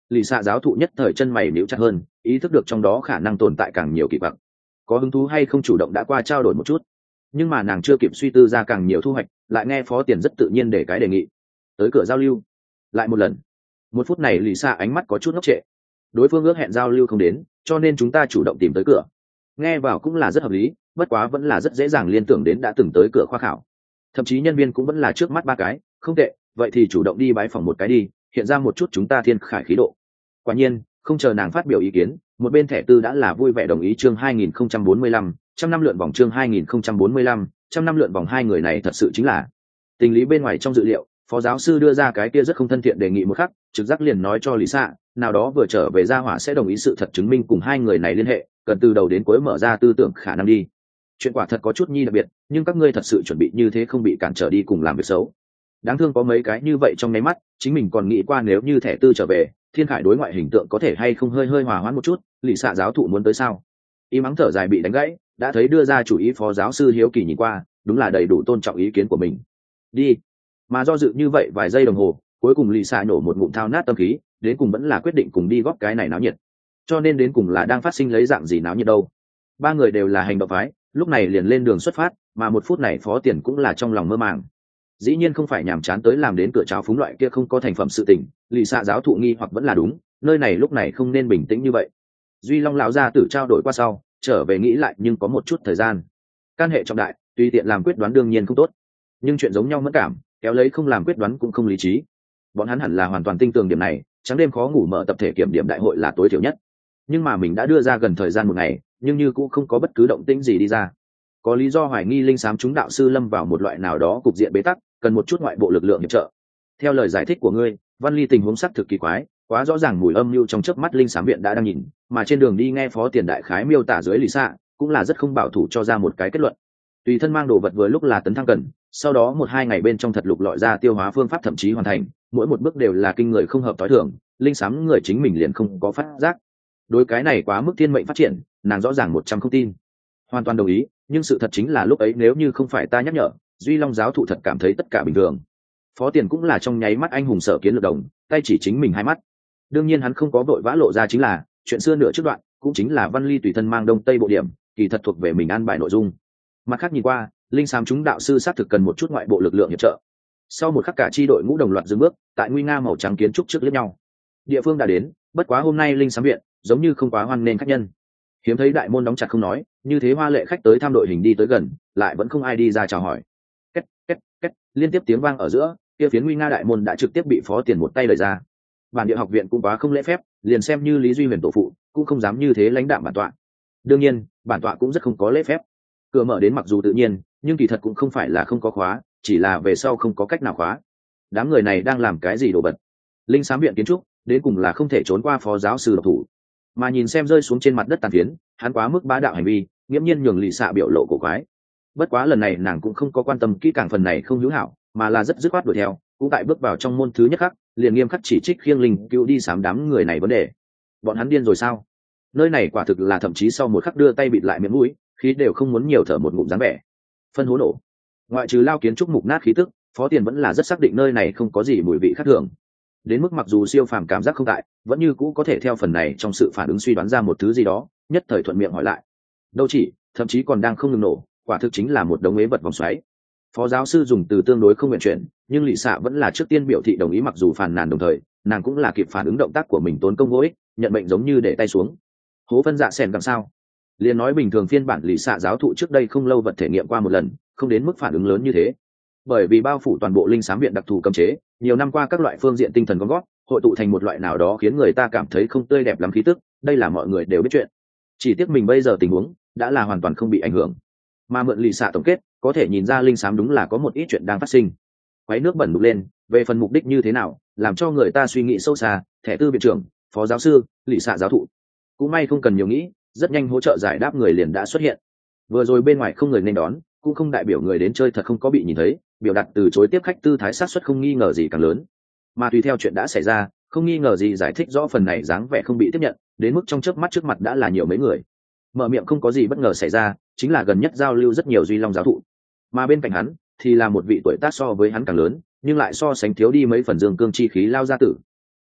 lì xạ giáo thụ nhất thời chân mày níu chặt hơn, ý thức được trong đó khả năng tồn tại càng nhiều kỳ vọng. Có hứng thú hay không chủ động đã qua trao đổi một chút, nhưng mà nàng chưa kịp suy tư ra càng nhiều thu hoạch, lại nghe phó tiền rất tự nhiên để cái đề nghị tới cửa giao lưu lại một lần. Một phút này lì xạ ánh mắt có chút ngốc trệ, đối phương ước hẹn giao lưu không đến, cho nên chúng ta chủ động tìm tới cửa. Nghe vào cũng là rất hợp lý, bất quá vẫn là rất dễ dàng liên tưởng đến đã từng tới cửa khoa khảo, thậm chí nhân viên cũng vẫn là trước mắt ba cái, không tệ, vậy thì chủ động đi bái phỏng một cái đi, hiện ra một chút chúng ta thiên khải khí độ. Quả nhiên không chờ nàng phát biểu ý kiến, một bên thẻ tư đã là vui vẻ đồng ý. Chương 2045, trăm năm lượn vòng. Chương 2045, trăm năm lượn vòng. Hai người này thật sự chính là tình lý bên ngoài trong dự liệu. Phó giáo sư đưa ra cái kia rất không thân thiện đề nghị một khắc, trực giác liền nói cho lý xạ nào đó vừa trở về gia hỏa sẽ đồng ý sự thật chứng minh cùng hai người này liên hệ, cần từ đầu đến cuối mở ra tư tưởng khả năng đi. Chuyện quả thật có chút nhi đặc biệt, nhưng các ngươi thật sự chuẩn bị như thế không bị cản trở đi cùng làm việc xấu. Đáng thương có mấy cái như vậy trong nháy mắt, chính mình còn nghĩ qua nếu như thẻ tư trở về, thiên khải đối ngoại hình tượng có thể hay không hơi hòa hoãn một chút. Lì xạ giáo thụ muốn tới sao? Y mắng thở dài bị đánh gãy, đã thấy đưa ra chủ ý phó giáo sư hiếu kỳ nhìn qua, đúng là đầy đủ tôn trọng ý kiến của mình. Đi. Mà do dự như vậy vài giây đồng hồ, cuối cùng lì xạ nổ một ngụm thao nát tâm khí, đến cùng vẫn là quyết định cùng đi góp cái này náo nhiệt. Cho nên đến cùng là đang phát sinh lấy dạng gì náo nhiệt đâu? Ba người đều là hành động phái, lúc này liền lên đường xuất phát, mà một phút này phó tiền cũng là trong lòng mơ màng. Dĩ nhiên không phải nhàm chán tới làm đến cửa cháo phúng loại kia không có thành phẩm sự tình, lì xạ giáo thụ nghi hoặc vẫn là đúng, nơi này lúc này không nên bình tĩnh như vậy. Duy Long lão gia tử trao đổi qua sau, trở về nghĩ lại nhưng có một chút thời gian. Can hệ trọng đại, tùy tiện làm quyết đoán đương nhiên không tốt, nhưng chuyện giống nhau mẫn cảm, kéo lấy không làm quyết đoán cũng không lý trí. Bọn hắn hẳn là hoàn toàn tin tưởng điểm này, trắng đêm khó ngủ mở tập thể kiểm điểm đại hội là tối thiểu nhất. Nhưng mà mình đã đưa ra gần thời gian một ngày, nhưng như cũng không có bất cứ động tĩnh gì đi ra. Có lý do hoài nghi linh sám chúng đạo sư lâm vào một loại nào đó cục diện bế tắc, cần một chút ngoại bộ lực lượng hiệp trợ. Theo lời giải thích của ngươi, Văn Ly tình huống sắc thực kỳ quái, quá rõ ràng mùi âm mưu trong chớp mắt linh sám viện đã đang nhìn, mà trên đường đi nghe phó tiền đại khái miêu tả dưới lì xạ, cũng là rất không bảo thủ cho ra một cái kết luận. Tùy thân mang đồ vật vừa lúc là tấn thăng cần, sau đó 1-2 ngày bên trong thật lục lọi ra tiêu hóa phương pháp thậm chí hoàn thành, mỗi một bước đều là kinh người không hợp tối thường, linh sám người chính mình liền không có phát giác. Đối cái này quá mức thiên mệnh phát triển, nàng rõ ràng 100 không tin. Hoàn toàn đồng ý, nhưng sự thật chính là lúc ấy nếu như không phải ta nhắc nhở, Duy Long giáo thụ thật cảm thấy tất cả bình thường. Phó tiền cũng là trong nháy mắt anh hùng sở kiến lược đồng, tay chỉ chính mình hai mắt. Đương nhiên hắn không có vội vã lộ ra chính là chuyện xưa nửa trước đoạn, cũng chính là Văn Ly tùy thân mang đông tây bộ điểm, kỳ thật thuộc về mình an bài nội dung. Mặt khác nhìn qua, linh sám chúng đạo sư xác thực cần một chút ngoại bộ lực lượng hiệp trợ. Sau một khắc cả chi đội ngũ đồng loạt dừng bước, tại nguy nga màu trắng kiến trúc trước liếc nhau. Địa phương đã đến, bất quá hôm nay linh sám viện giống như không quá hoan nên khách nhân. Hiếm thấy đại môn đóng chặt không nói, như thế hoa lệ khách tới thăm đội hình đi tới gần, lại vẫn không ai đi ra chào hỏi. Két két két, liên tiếp tiếng vang ở giữa, kia phiến nguy nga đại môn đã trực tiếp bị phó tiền một tay đẩy ra. Bản địa học viện cũng quá không lễ phép, liền xem như Lý Duy Huyền tổ phụ, cũng không dám như thế lãnh đạm bản tọa. Đương nhiên, bản tọa cũng rất không có lễ phép. Cửa mở đến mặc dù tự nhiên, nhưng kỳ thật cũng không phải là không có khóa, chỉ là về sau không có cách nào khóa. Đám người này đang làm cái gì đồ vật? Linh sám viện kiến trúc, đến cùng là không thể trốn qua phó giáo sư độc thủ. Mà nhìn xem rơi xuống trên mặt đất tàn phiến, hắn quá mức bá đạo hành vi, nghiễm nhiên nhường lì xạ biểu lộ cổ quái. Bất quá lần này nàng cũng không có quan tâm kỹ càng phần này không hữu hảo, mà là rất dứt khoát đuổi theo, cũng tại bước vào trong môn thứ nhất khắc, liền nghiêm khắc chỉ trích khiêng linh cứu đi sám đám người này vấn đề. Bọn hắn điên rồi sao? Nơi này quả thực là thậm chí sau một khắc đưa tay bịt lại miệng mũi, khí đều không muốn nhiều thở một ngụm dáng vẻ. Phân hố nổ. Ngoại trừ lao kiến trúc mục nát khí tức, phó tiền vẫn là rất xác định nơi này không có gì mùi vị khác thường. Đến mức mặc dù siêu phàm cảm giác không tại, vẫn như cũ có thể theo phần này trong sự phản ứng suy đoán ra một thứ gì đó, nhất thời thuận miệng hỏi lại. Đâu chỉ, thậm chí còn đang không ngừng nổ, quả thực chính là một đống ế vật vòng xoáy. Phó giáo sư dùng từ tương đối không nguyện chuyển, nhưng lì xạ vẫn là trước tiên biểu thị đồng ý, mặc dù phàn nàn đồng thời, nàng cũng là kịp phản ứng động tác của mình tốn công vô ích, nhận mệnh giống như để tay xuống. Hố phân dạ sèn đằng sau. Liền nói bình thường phiên bản lì xạ giáo thụ trước đây không lâu vật thể nghiệm qua một lần, không đến mức phản ứng lớn như thế. Bởi vì bao phủ toàn bộ linh sám viện đặc thù cấm chế, nhiều năm qua các loại phương diện tinh thần gom gót, hội tụ thành một loại nào đó khiến người ta cảm thấy không tươi đẹp lắm khí tức, đây là mọi người đều biết chuyện. Chỉ tiếc mình bây giờ tình huống đã là hoàn toàn không bị ảnh hưởng. Mà mượn lì xạ tổng kết, có thể nhìn ra linh sám đúng là có một ít chuyện đang phát sinh. Quấy nước bẩn đục lên, về phần mục đích như thế nào, làm cho người ta suy nghĩ sâu xa, thẻ tư viện trưởng, phó giáo sư, lì xạ giáo thụ. Cũng may không cần nhiều nghĩ, rất nhanh hỗ trợ giải đáp người liền đã xuất hiện. Vừa rồi bên ngoài không người nên đón, cũng không đại biểu người đến chơi thật không có bị nhìn thấy, biểu đạt từ chối tiếp khách tư thái sát suất không nghi ngờ gì càng lớn. Mà tùy theo chuyện đã xảy ra, không nghi ngờ gì giải thích rõ phần này dáng vẻ không bị tiếp nhận, đến mức trong chớp mắt trước mặt đã là nhiều mấy người. Mở miệng không có gì bất ngờ xảy ra, chính là gần nhất giao lưu rất nhiều Duy Long giáo thụ. Mà bên cạnh hắn thì là một vị tuổi tác so với hắn càng lớn, nhưng lại so sánh thiếu đi mấy phần dương cương chi khí lao gia tử.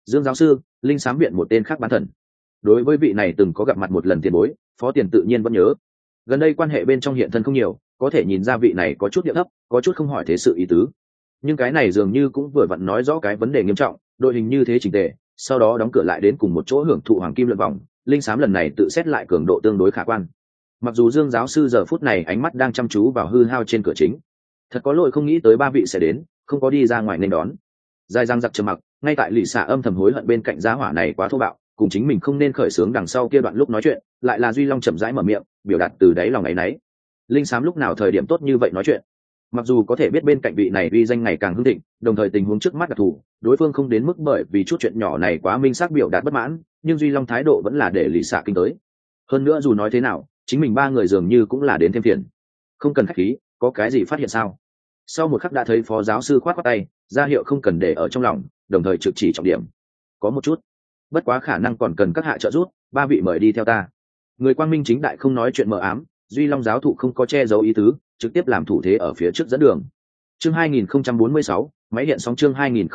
Dương giáo sư, linh sám viện một tên khác bán thần. Đối với vị này từng có gặp mặt một lần tiền bối, Phó Tiền tự nhiên vẫn nhớ. Gần đây quan hệ bên trong hiện thân không nhiều, có thể nhìn ra vị này có chút địa thấp, có chút không hỏi thế sự ý tứ. Nhưng cái này dường như cũng vừa vặn nói rõ cái vấn đề nghiêm trọng, đội hình như thế chỉnh tề, sau đó đóng cửa lại đến cùng một chỗ hưởng thụ hoàng kim lượn vòng, linh sám lần này tự xét lại cường độ tương đối khả quan. Mặc dù Dương giáo sư giờ phút này ánh mắt đang chăm chú vào hư hao trên cửa chính, thật có lỗi không nghĩ tới ba vị sẽ đến, không có đi ra ngoài nên đón. Dài răng giặc trầm mặc, ngay tại lì xạ âm thầm hối hận bên cạnh giá hỏa này quá thô bạo, cùng chính mình không nên khởi xướng đằng sau kia đoạn lúc nói chuyện, lại là Duy Long chậm rãi mở miệng, biểu đạt từ đáy lòng ấy nấy. Linh sám lúc nào thời điểm tốt như vậy nói chuyện? Mặc dù có thể biết bên cạnh vị này uy danh ngày càng hưng thịnh, đồng thời tình huống trước mắt đặc thù, đối phương không đến mức bởi vì chút chuyện nhỏ này quá minh xác biểu đạt bất mãn, nhưng Duy Long thái độ vẫn là để lì xạ kinh tới. Hơn nữa dù nói thế nào, chính mình ba người dường như cũng là đến thêm phiền. Không cần khách khí, có cái gì phát hiện sao? Sau một khắc đã thấy phó giáo sư khoát khoát tay, ra hiệu không cần để ở trong lòng, đồng thời trực chỉ trọng điểm. Có một chút, bất quá khả năng còn cần các hạ trợ giúp, ba vị mời đi theo ta. Người quang minh chính đại không nói chuyện mờ ám, Duy Long giáo thụ không có che giấu ý tứ, trực tiếp làm thủ thế ở phía trước dẫn đường. Chương 2046, máy hiện sóng. Chương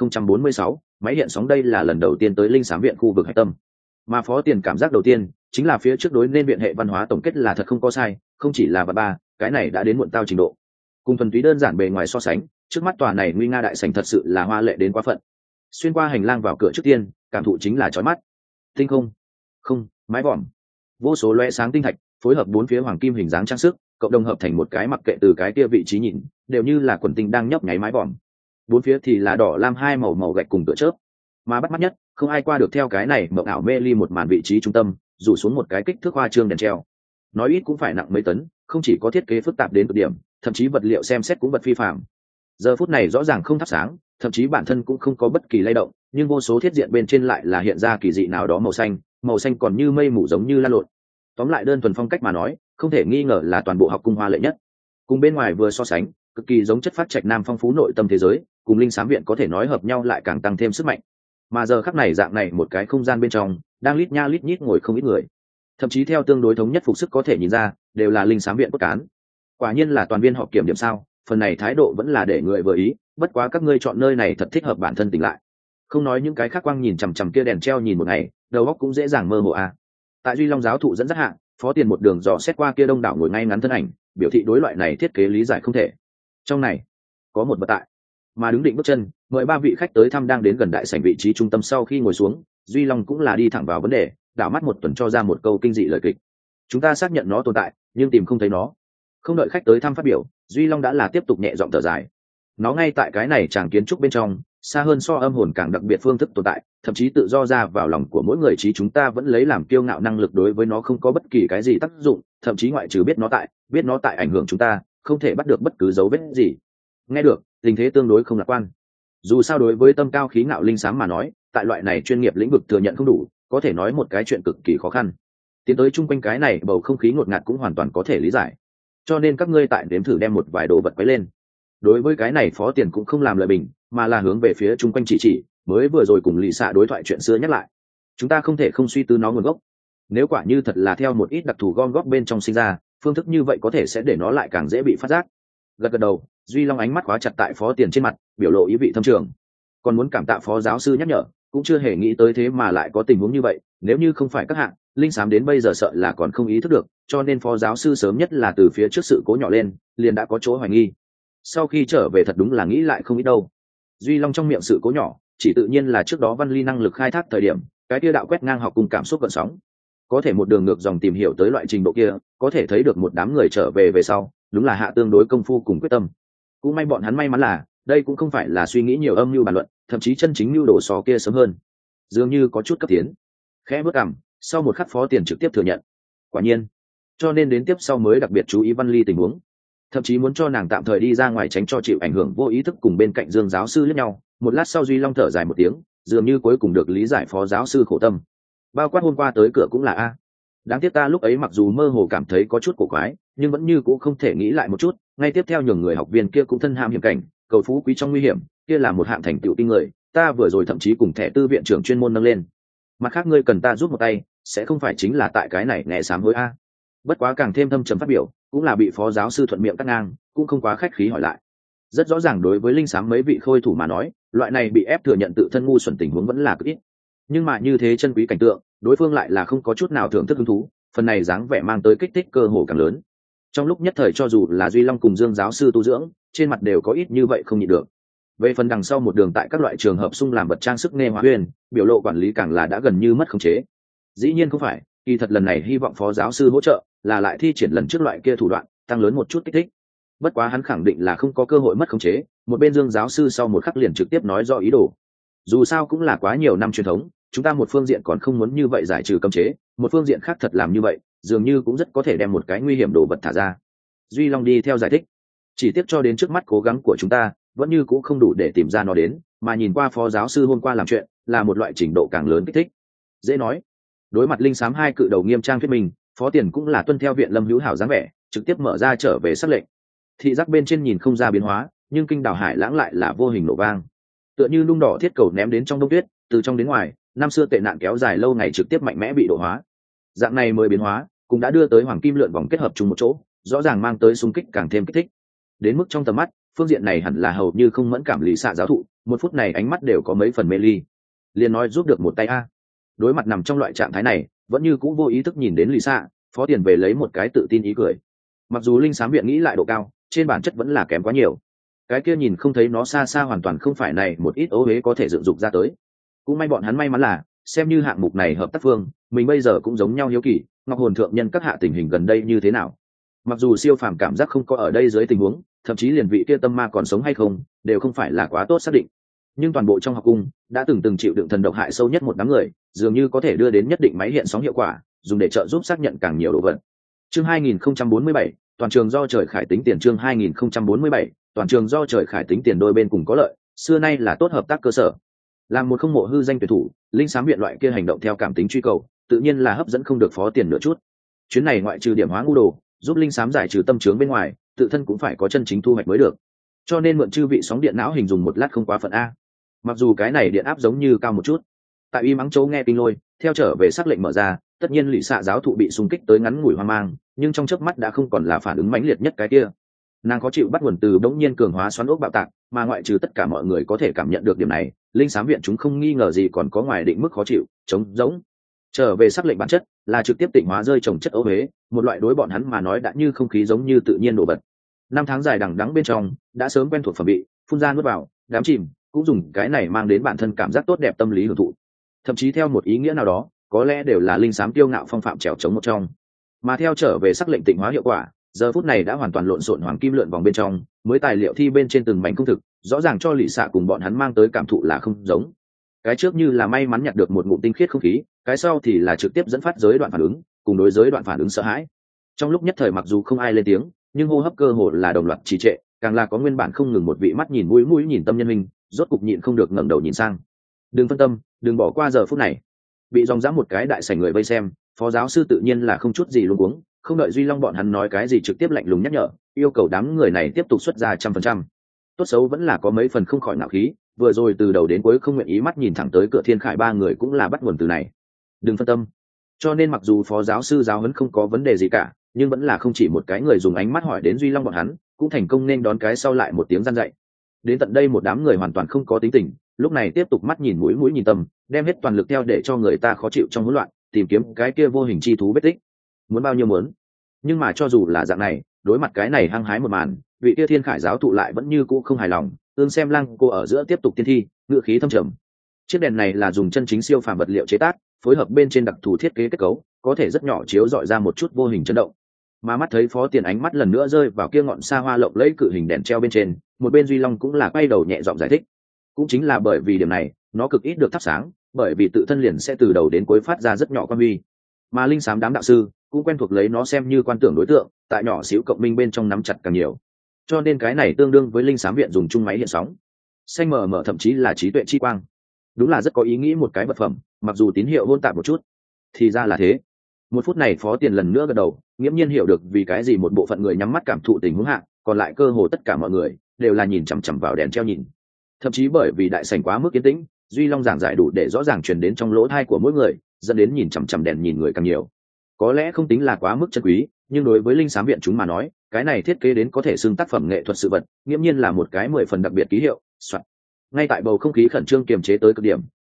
2046, máy hiện sóng. Đây là lần đầu tiên tới linh sám viện khu vực hạch tâm, mà Phó Tiền cảm giác đầu tiên chính là phía trước đối nên viện hệ văn hóa tổng kết là thật không có sai, không chỉ là ba cái này đã đến muộn tao trình độ. Cùng thuần túy đơn giản bề ngoài so sánh, trước mắt tòa này nguy nga đại sảnh thật sự là hoa lệ đến quá phận. Xuyên qua hành lang vào cửa trước tiên, cảm thụ chính là chói mắt. Tinh không, mái vòm, vô số loe sáng tinh thạch, phối hợp bốn phía hoàng kim hình dáng trang sức, cộng đồng hợp thành một cái, mặc kệ từ cái kia vị trí nhìn, đều như là quần tinh đang nhấp nháy mái vòm. Bốn phía thì là đỏ lam hai màu gạch cùng tựa chớp. Mà bắt mắt nhất, không ai qua được theo cái này mộng ảo mê ly một màn vị trí trung tâm, rủ xuống một cái kích thước hoa trương đèn treo. Nói ít cũng phải nặng mấy tấn, không chỉ có thiết kế phức tạp đến cực điểm, thậm chí vật liệu xem xét cũng vật phi phạm. Giờ phút này rõ ràng không thắp sáng, thậm chí bản thân cũng không có bất kỳ lay động, nhưng vô số thiết diện bên trên lại là hiện ra kỳ dị nào đó màu xanh còn như mây mù giống như lan lộn. Tóm lại đơn thuần phong cách mà nói, không thể nghi ngờ là toàn bộ học cung hoa lệ nhất. Cùng bên ngoài vừa so sánh, cực kỳ giống chất phát trạch nam phong phú nội tâm thế giới, cùng linh sám viện có thể nói hợp nhau lại càng tăng thêm sức mạnh. Mà giờ khắc này dạng này một cái không gian bên trong, đang lít nha lít nhít ngồi không ít người. Thậm chí theo tương đối thống nhất phục sức có thể nhìn ra, đều là linh sám viện cốt cán. Quả nhiên là toàn viên họp kiểm điểm sao? Phần này thái độ vẫn là để người vừa ý, bất quá các ngươi chọn nơi này thật thích hợp bản thân tỉnh lại. Không nói những cái khác quang nhìn chằm chằm kia đèn treo nhìn một ngày, đầu óc cũng dễ dàng mơ hồ à. Tại Duy Long giáo thụ dẫn dắt hạ, Phó Tiền một đường dò xét qua kia đông đảo ngồi ngay ngắn thân ảnh, biểu thị đối loại này thiết kế lý giải không thể. Trong này có một vật tại, mà đứng định bước chân, mời ba vị khách tới thăm đang đến gần đại sảnh vị trí trung tâm. Sau khi ngồi xuống, Duy Long cũng là đi thẳng vào vấn đề, đảo mắt một tuần cho ra một câu kinh dị lời kịch. Chúng ta xác nhận nó tồn tại, nhưng tìm không thấy nó. Không đợi khách tới thăm phát biểu, Duy Long đã là tiếp tục nhẹ giọng thở dài. Nó ngay tại cái này tràng kiến trúc bên trong, xa hơn so âm hồn càng đặc biệt phương thức tồn tại, thậm chí tự do ra vào lòng của mỗi người, trí chúng ta vẫn lấy làm kiêu ngạo năng lực đối với nó không có bất kỳ cái gì tác dụng, thậm chí ngoại trừ biết nó tại ảnh hưởng chúng ta, không thể bắt được bất cứ dấu vết gì. Nghe được, tình thế tương đối không lạc quan. Dù sao đối với tâm cao khí ngạo linh sám mà nói, tại loại này chuyên nghiệp lĩnh vực thừa nhận không đủ, có thể nói một cái chuyện cực kỳ khó khăn. Tiến tới chung quanh cái này bầu không khí ngột ngạt cũng hoàn toàn có thể lý giải. Cho nên các ngươi tại đếm thử đem một vài đồ vật quấy lên. Đối với cái này Phó Tiền cũng không làm lời bình, mà là hướng về phía chung quanh chỉ mới vừa rồi cùng lì xạ đối thoại chuyện xưa nhắc lại. Chúng ta không thể không suy tư nó nguồn gốc. Nếu quả như thật là theo một ít đặc thù gom góp bên trong sinh ra, phương thức như vậy có thể sẽ để nó lại càng dễ bị phát giác. Gật đầu, Duy Long ánh mắt khóa chặt tại Phó Tiền trên mặt, biểu lộ ý vị thâm trường. Còn muốn cảm tạ Phó giáo sư nhắc nhở, cũng chưa hề nghĩ tới thế mà lại có tình huống như vậy, nếu như không phải các hạng linh sám đến bây giờ sợ là còn không ý thức được, cho nên Phó giáo sư sớm nhất là từ phía trước sự cố nhỏ lên, liền đã có chỗ hoài nghi. Sau khi trở về thật đúng là nghĩ lại không ít đâu. Duy Long trong miệng sự cố nhỏ, chỉ tự nhiên là trước đó Văn Ly năng lực khai thác thời điểm, cái kia đạo quét ngang học cùng cảm xúc gợn sóng. Có thể một đường ngược dòng tìm hiểu tới loại trình độ kia, có thể thấy được một đám người trở về về sau, đúng là hạ tương đối công phu cùng quyết tâm. Cũng may bọn hắn may mắn là, đây cũng không phải là suy nghĩ nhiều âm mưu bàn luận, thậm chí chân chính mưu đồ sò kia sớm hơn. Dường như có chút cấp tiến. Khẽ bước cằm, sau một khắc Phó Tiền trực tiếp thừa nhận. Quả nhiên, cho nên đến tiếp sau mới đặc biệt chú ý Văn Ly tình huống, thậm chí muốn cho nàng tạm thời đi ra ngoài tránh cho chịu ảnh hưởng vô ý thức cùng bên cạnh Dương giáo sư lẫn nhau. Một lát sau Duy Long thở dài một tiếng, dường như cuối cùng được lý giải Phó giáo sư khổ tâm. Bao quát hôm qua tới cửa cũng là a. Đáng tiếc ta lúc ấy mặc dù mơ hồ cảm thấy có chút cổ quái, nhưng vẫn như cũng không thể nghĩ lại một chút. Ngay tiếp theo nhường người học viên kia cũng thân ham hiểm cảnh, cầu phú quý trong nguy hiểm, kia là một hạng thành tựu kinh người. Ta vừa rồi thậm chí cùng thẻ tư viện trưởng chuyên môn nâng lên. Mặt khác ngươi cần ta giúp một tay, sẽ không phải chính là tại cái này nghe sám hối a. Bất quá càng thêm thâm trầm phát biểu, cũng là bị Phó giáo sư thuận miệng cắt ngang, cũng không quá khách khí hỏi lại. Rất rõ ràng đối với linh sám mấy vị khôi thủ mà nói, loại này bị ép thừa nhận tự thân ngu xuẩn tình huống vẫn là cực ít. nhưng mà như thế chân quý cảnh tượng đối phương lại là không có chút nào thưởng thức hứng thú, phần này dáng vẻ mang tới kích thích cơ hồ càng lớn. Trong lúc nhất thời cho dù là Duy Long cùng Dương giáo sư tu dưỡng trên mặt đều có ít như vậy không nhịn được. Về phần đằng sau một đường tại các loại trường hợp xung làm vật trang sức nghe hóa huyền, biểu lộ quản lý càng là đã gần như mất khống chế. Dĩ nhiên không phải, kỳ thật lần này hy vọng phó giáo sư hỗ trợ là lại thi triển lần trước loại kia thủ đoạn tăng lớn một chút kích thích. Bất quá hắn khẳng định là không có cơ hội mất khống chế, một bên Dương giáo sư sau một khắc liền trực tiếp nói rõ ý đồ. Dù sao cũng là quá nhiều năm truyền thống, chúng ta một phương diện còn không muốn như vậy giải trừ cấm chế, một phương diện khác thật làm như vậy dường như cũng rất có thể đem một cái nguy hiểm đồ vật thả ra. Duy Long đi theo giải thích, chỉ tiếp cho đến trước mắt cố gắng của chúng ta vẫn như cũng không đủ để tìm ra nó đến, mà nhìn qua phó giáo sư hôm qua làm chuyện là một loại trình độ càng lớn kích thích. Dễ nói. Đối mặt linh xám hai cự đầu nghiêm trang thuyết minh, phó tiền cũng là tuân theo viện Lâm Hữu Hảo dáng vẻ, trực tiếp mở ra trở về sắc lệnh. Thị giác bên trên nhìn không ra biến hóa, nhưng kinh đảo hải lãng lại là vô hình nổ vang, tựa như nung đỏ thiết cầu ném đến trong đông tuyết, từ trong đến ngoài, năm xưa tệ nạn kéo dài lâu ngày trực tiếp mạnh mẽ bị độ hóa. Dạng này mới biến hóa cũng đã đưa tới hoàng kim lượn vòng kết hợp chung một chỗ, rõ ràng mang tới xung kích càng thêm kích thích. Đến mức trong tầm mắt phương diện này hẳn là hầu như không mẫn cảm lý xạ giáo thụ, một phút này ánh mắt đều có mấy phần mê ly, liền nói giúp được một tay a. Đối mặt nằm trong loại trạng thái này vẫn như cũng vô ý thức nhìn đến lý xạ, phó tiền về lấy một cái tự tin ý cười. Mặc dù linh xám viện nghĩ lại độ cao, trên bản chất vẫn là kém quá nhiều. Cái kia nhìn không thấy nó xa xa hoàn toàn không phải này một ít ố huế có thể dựng dục ra tới. Cũng may bọn hắn may mắn là xem như hạng mục này hợp tác phương, mình bây giờ cũng giống nhau hiếu kỳ ngọc hồn thượng nhân các hạ tình hình gần đây như thế nào. Mặc dù siêu phàm cảm giác không có ở đây dưới tình huống, thậm chí liền vị kia tâm ma còn sống hay không đều không phải là quá tốt xác định, nhưng toàn bộ trong học cung đã từng chịu đựng thần độc hại sâu nhất một đám người dường như có thể đưa đến nhất định máy hiện sóng hiệu quả, dùng để trợ giúp xác nhận càng nhiều đồ vật. Chương 2047, toàn trường do trời khải tính tiền. Chương 2047, toàn trường do trời khải tính tiền, đôi bên cùng có lợi, xưa nay là tốt hợp tác cơ sở. Làm một không mộ hư danh tuyển thủ, linh xám viện loại kia hành động theo cảm tính truy cầu tự nhiên là hấp dẫn không được phó tiền nửa chút. Chuyến này ngoại trừ điểm hóa ngu đồ giúp linh xám giải trừ tâm trướng bên ngoài, tự thân cũng phải có chân chính thu hoạch mới được, cho nên mượn chư vị sóng điện não hình dùng một lát không quá phận a. Mặc dù cái này điện áp giống như cao một chút. Tại uy mắng châu nghe kinh lôi theo trở về sắc lệnh mở ra, tất nhiên lụy xạ giáo thụ bị xung kích tới ngắn ngủi hoang mang, nhưng trong chớp mắt đã không còn là phản ứng mãnh liệt nhất cái kia. Nàng khó chịu bắt nguồn từ bỗng nhiên cường hóa xoắn ốc bạo tạc, mà ngoại trừ tất cả mọi người có thể cảm nhận được điểm này, linh xám viện chúng không nghi ngờ gì còn có ngoài định mức khó chịu, trống rỗng. Trở về sắc lệnh bản chất là trực tiếp tịnh hóa rơi trồng chất ấu huế, một loại đối bọn hắn mà nói đã như không khí giống như tự nhiên đổ bật. Năm tháng dài đằng đẵng bên trong đã sớm quen thuộc phẩm vị, phun ra nuốt vào, đám chìm, cũng dùng cái này mang đến bản thân cảm giác tốt đẹp tâm lý hưởng thụ. Thậm chí theo một ý nghĩa nào đó, có lẽ đều là linh xám tiêu ngạo phong phạm trèo chống một trong. Mà theo trở về sắc lệnh tịnh hóa hiệu quả, giờ phút này đã hoàn toàn lộn xộn hoàng kim lượn vòng bên trong, mới tài liệu thi bên trên từng mảnh công thực, rõ ràng cho lì xạ cùng bọn hắn mang tới cảm thụ là không giống. Cái trước như là may mắn nhặt được một ngụm tinh khiết không khí, cái sau thì là trực tiếp dẫn phát giới đoạn phản ứng, cùng đối giới đoạn phản ứng sợ hãi. Trong lúc nhất thời mặc dù không ai lên tiếng, nhưng hô hấp cơ hồ là đồng loạt trì trệ, càng là có nguyên bản không ngừng một vị mắt nhìn mũi nhìn tâm nhân minh, rốt cục nhịn không được ngẩng đầu nhìn sang. Đừng phân tâm, đừng bỏ qua giờ phút này. Bị dòng dã một cái đại sảnh người vây xem, phó giáo sư tự nhiên là không chút gì luống cuống, không đợi Duy Long bọn hắn nói cái gì trực tiếp lạnh lùng nhắc nhở, yêu cầu đám người này tiếp tục xuất ra 100%. Tốt xấu vẫn là có mấy phần không khỏi ngạo khí, vừa rồi từ đầu đến cuối không nguyện ý mắt nhìn thẳng tới cửa Thiên Khải ba người cũng là bắt nguồn từ này. Đừng phân tâm. Cho nên mặc dù phó giáo sư giáo huấn không có vấn đề gì cả, nhưng vẫn là không chỉ một cái người dùng ánh mắt hỏi đến Duy Long bọn hắn, cũng thành công nên đón cái sau lại một tiếng răn dạy. Đến tận đây một đám người hoàn toàn không có tính tình, lúc này tiếp tục mắt nhìn mũi nhìn tâm, đem hết toàn lực theo để cho người ta khó chịu trong hỗn loạn, tìm kiếm cái kia vô hình chi thú vết tích. Muốn bao nhiêu muốn. Nhưng mà cho dù là dạng này, đối mặt cái này hăng hái một màn, vị kia Thiên Khải giáo thụ lại vẫn như cũ không hài lòng, tương xem lăng cô ở giữa tiếp tục tiên thi, ngựa khí thâm trầm. Chiếc đèn này là dùng chân chính siêu phàm vật liệu chế tác, phối hợp bên trên đặc thù thiết kế kết cấu, có thể rất nhỏ chiếu dọi ra một chút vô hình chấn động. Mà mắt thấy phó tiền ánh mắt lần nữa rơi vào kia ngọn xa hoa lộng lẫy cự hình đèn treo bên trên, một bên Duy Long cũng là quay đầu nhẹ giọng giải thích. Cũng chính là bởi vì điểm này, nó cực ít được thắp sáng, bởi vì tự thân liền sẽ từ đầu đến cuối phát ra rất nhỏ quan huy. Mà linh xám đám đạo sư cũng quen thuộc lấy nó xem như quan tưởng đối tượng, tại nhỏ xíu cộng minh bên trong nắm chặt càng nhiều. Cho nên cái này tương đương với linh xám viện dùng chung máy hiện sóng, xanh mờ mờ thậm chí là trí tuệ chi quang. Đúng là rất có ý nghĩ một cái vật phẩm, mặc dù tín hiệu hỗn tạp một chút. Thì ra là thế. Một phút này phó tiền lần nữa gật đầu, nghiễm nhiên hiểu được vì cái gì một bộ phận người nhắm mắt cảm thụ tình huống hạ, còn lại cơ hồ tất cả mọi người đều là nhìn chằm chằm vào đèn treo nhìn. Thậm chí bởi vì đại sảnh quá mức yên tĩnh, Duy Long giảng giải đủ để rõ ràng truyền đến trong lỗ tai của mỗi người, dẫn đến nhìn chằm chằm đèn nhìn người càng nhiều. Có lẽ không tính là quá mức chân quý, nhưng đối với linh xám viện chúng mà nói, cái này thiết kế đến có thể xưng tác phẩm nghệ thuật sự vật, nghiễm nhiên là một cái 10 phần đặc biệt ký hiệu. Soạn. Ngay tại bầu không khí khẩn trương kiềm chế tới cực điểm,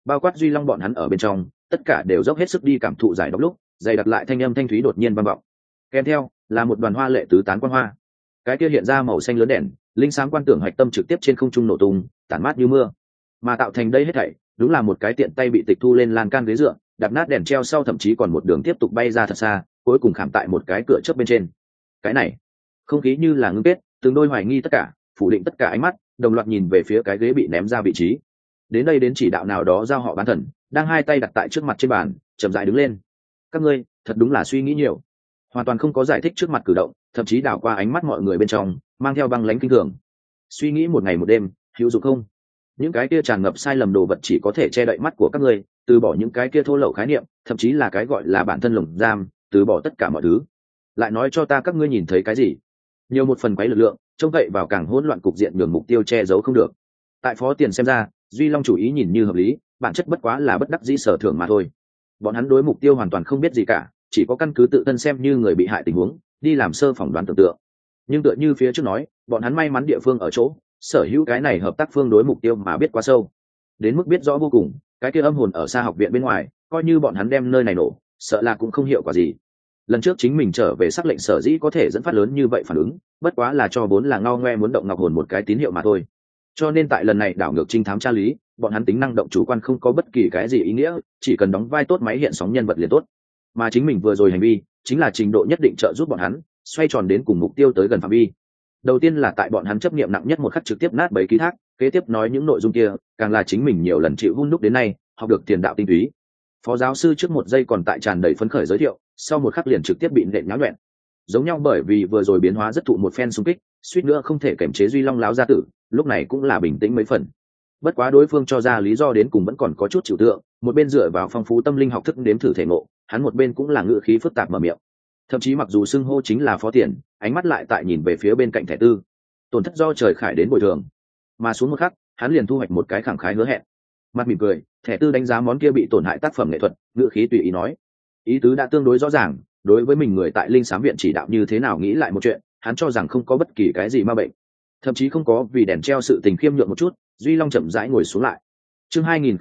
bao quát Duy Long bọn hắn ở bên trong, tất cả đều dốc hết sức đi cảm thụ giải độc lúc dày đặt lại thanh âm thanh thúy đột nhiên vang vọng, kèm theo là một đoàn hoa lệ tứ tán quang hoa. Cái kia hiện ra màu xanh lớn đèn linh sáng quan tưởng hạch tâm trực tiếp trên không trung nổ tung, tản mát như mưa, mà tạo thành đây hết thảy đúng là một cái tiện tay bị tịch thu lên lan can ghế dựa, đạp nát đèn treo sau thậm chí còn một đường tiếp tục bay ra thật xa, cuối cùng khảm tại một cái cửa chớp bên trên. Cái này không khí như là ngưng kết, từng đôi hoài nghi tất cả, phủ định tất cả ánh mắt, đồng loạt nhìn về phía cái ghế bị ném ra vị trí. Đến đây đến chỉ đạo nào đó giao họ bán thần đang hai tay đặt tại trước mặt trên bàn, chậm rãi đứng lên. Các ngươi thật đúng là suy nghĩ nhiều, hoàn toàn không có giải thích trước mặt cử động, thậm chí đảo qua ánh mắt mọi người bên trong mang theo băng lãnh kinh thường. Suy nghĩ một ngày một đêm hữu dụng không? Những cái kia tràn ngập sai lầm đồ vật chỉ có thể che đậy mắt của các ngươi, từ bỏ những cái kia thô lậu khái niệm, thậm chí là cái gọi là bản thân lồng giam, từ bỏ tất cả mọi thứ. Lại nói cho ta các ngươi nhìn thấy cái gì? Nhiều một phần quấy lực lượng trông cậy vào càng hỗn loạn cục diện nhường mục tiêu che giấu không được. Tại Phó Tiền xem ra, Duy Long chủ ý nhìn như hợp lý, bản chất bất quá là bất đắc dĩ sở thưởng mà thôi. Bọn hắn đối mục tiêu hoàn toàn không biết gì cả, chỉ có căn cứ tự thân xem như người bị hại tình huống đi làm sơ phỏng đoán tưởng tượng. Nhưng tựa như phía trước nói, bọn hắn may mắn địa phương ở chỗ sở hữu cái này hợp tác phương đối mục tiêu mà biết quá sâu, đến mức biết rõ vô cùng cái kia âm hồn ở xa học viện bên ngoài, coi như bọn hắn đem nơi này nổ sợ là cũng không hiệu quả gì. Lần trước chính mình trở về sắc lệnh sở dĩ có thể dẫn phát lớn như vậy phản ứng, bất quá là cho vốn là ngao ngoe muốn động ngọc hồn một cái tín hiệu mà thôi. Cho nên tại lần này đảo ngược trinh thám tra lý, bọn hắn tính năng động chủ quan không có bất kỳ cái gì ý nghĩa, chỉ cần đóng vai tốt máy hiện sóng nhân vật liền tốt. Mà chính mình vừa rồi hành vi chính là trình độ nhất định trợ giúp bọn hắn xoay tròn đến cùng mục tiêu tới gần phạm vi. Đầu tiên là tại bọn hắn chấp niệm nặng nhất một khắc trực tiếp nát bấy ký thác, kế tiếp nói những nội dung kia càng là chính mình nhiều lần chịu hun đúc đến nay học được tiền đạo tinh túy. Phó giáo sư trước một giây còn tại tràn đầy phấn khởi giới thiệu, sau một khắc liền trực tiếp bị nện nháo nhuẹn. Giống nhau bởi vì vừa rồi biến hóa rất thụ một phen xung kích, suýt nữa không thể kiềm chế Duy Long láo gia tử, lúc này cũng là bình tĩnh mấy phần. Bất quá đối phương cho ra lý do đến cùng vẫn còn có chút chịu tượng, một bên dựa vào phong phú tâm linh học thức đếm thử thể ngộ, hắn một bên cũng là ngữ khí phức tạp mở miệng. Thậm chí mặc dù xưng hô chính là Phó Tiền, ánh mắt lại tại nhìn về phía bên cạnh thẻ tư. Tổn thất do trời khải đến bồi thường. Mà xuống một khắc, hắn liền thu hoạch một cái khẳng khái hứa hẹn. Mặt mỉm cười, thẻ tư đánh giá món kia bị tổn hại tác phẩm nghệ thuật, ngữ khí tùy ý nói. Ý tứ đã tương đối rõ ràng, đối với mình người tại Linh Sám viện chỉ đạo như thế nào nghĩ lại một chuyện, hắn cho rằng không có bất kỳ cái gì ma bệnh. Thậm chí không có vì đèn treo sự tình khiêm nhượng một chút, Duy Long chậm rãi ngồi xuống lại. Chương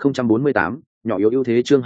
2048, nhỏ yếu ưu thế. Chương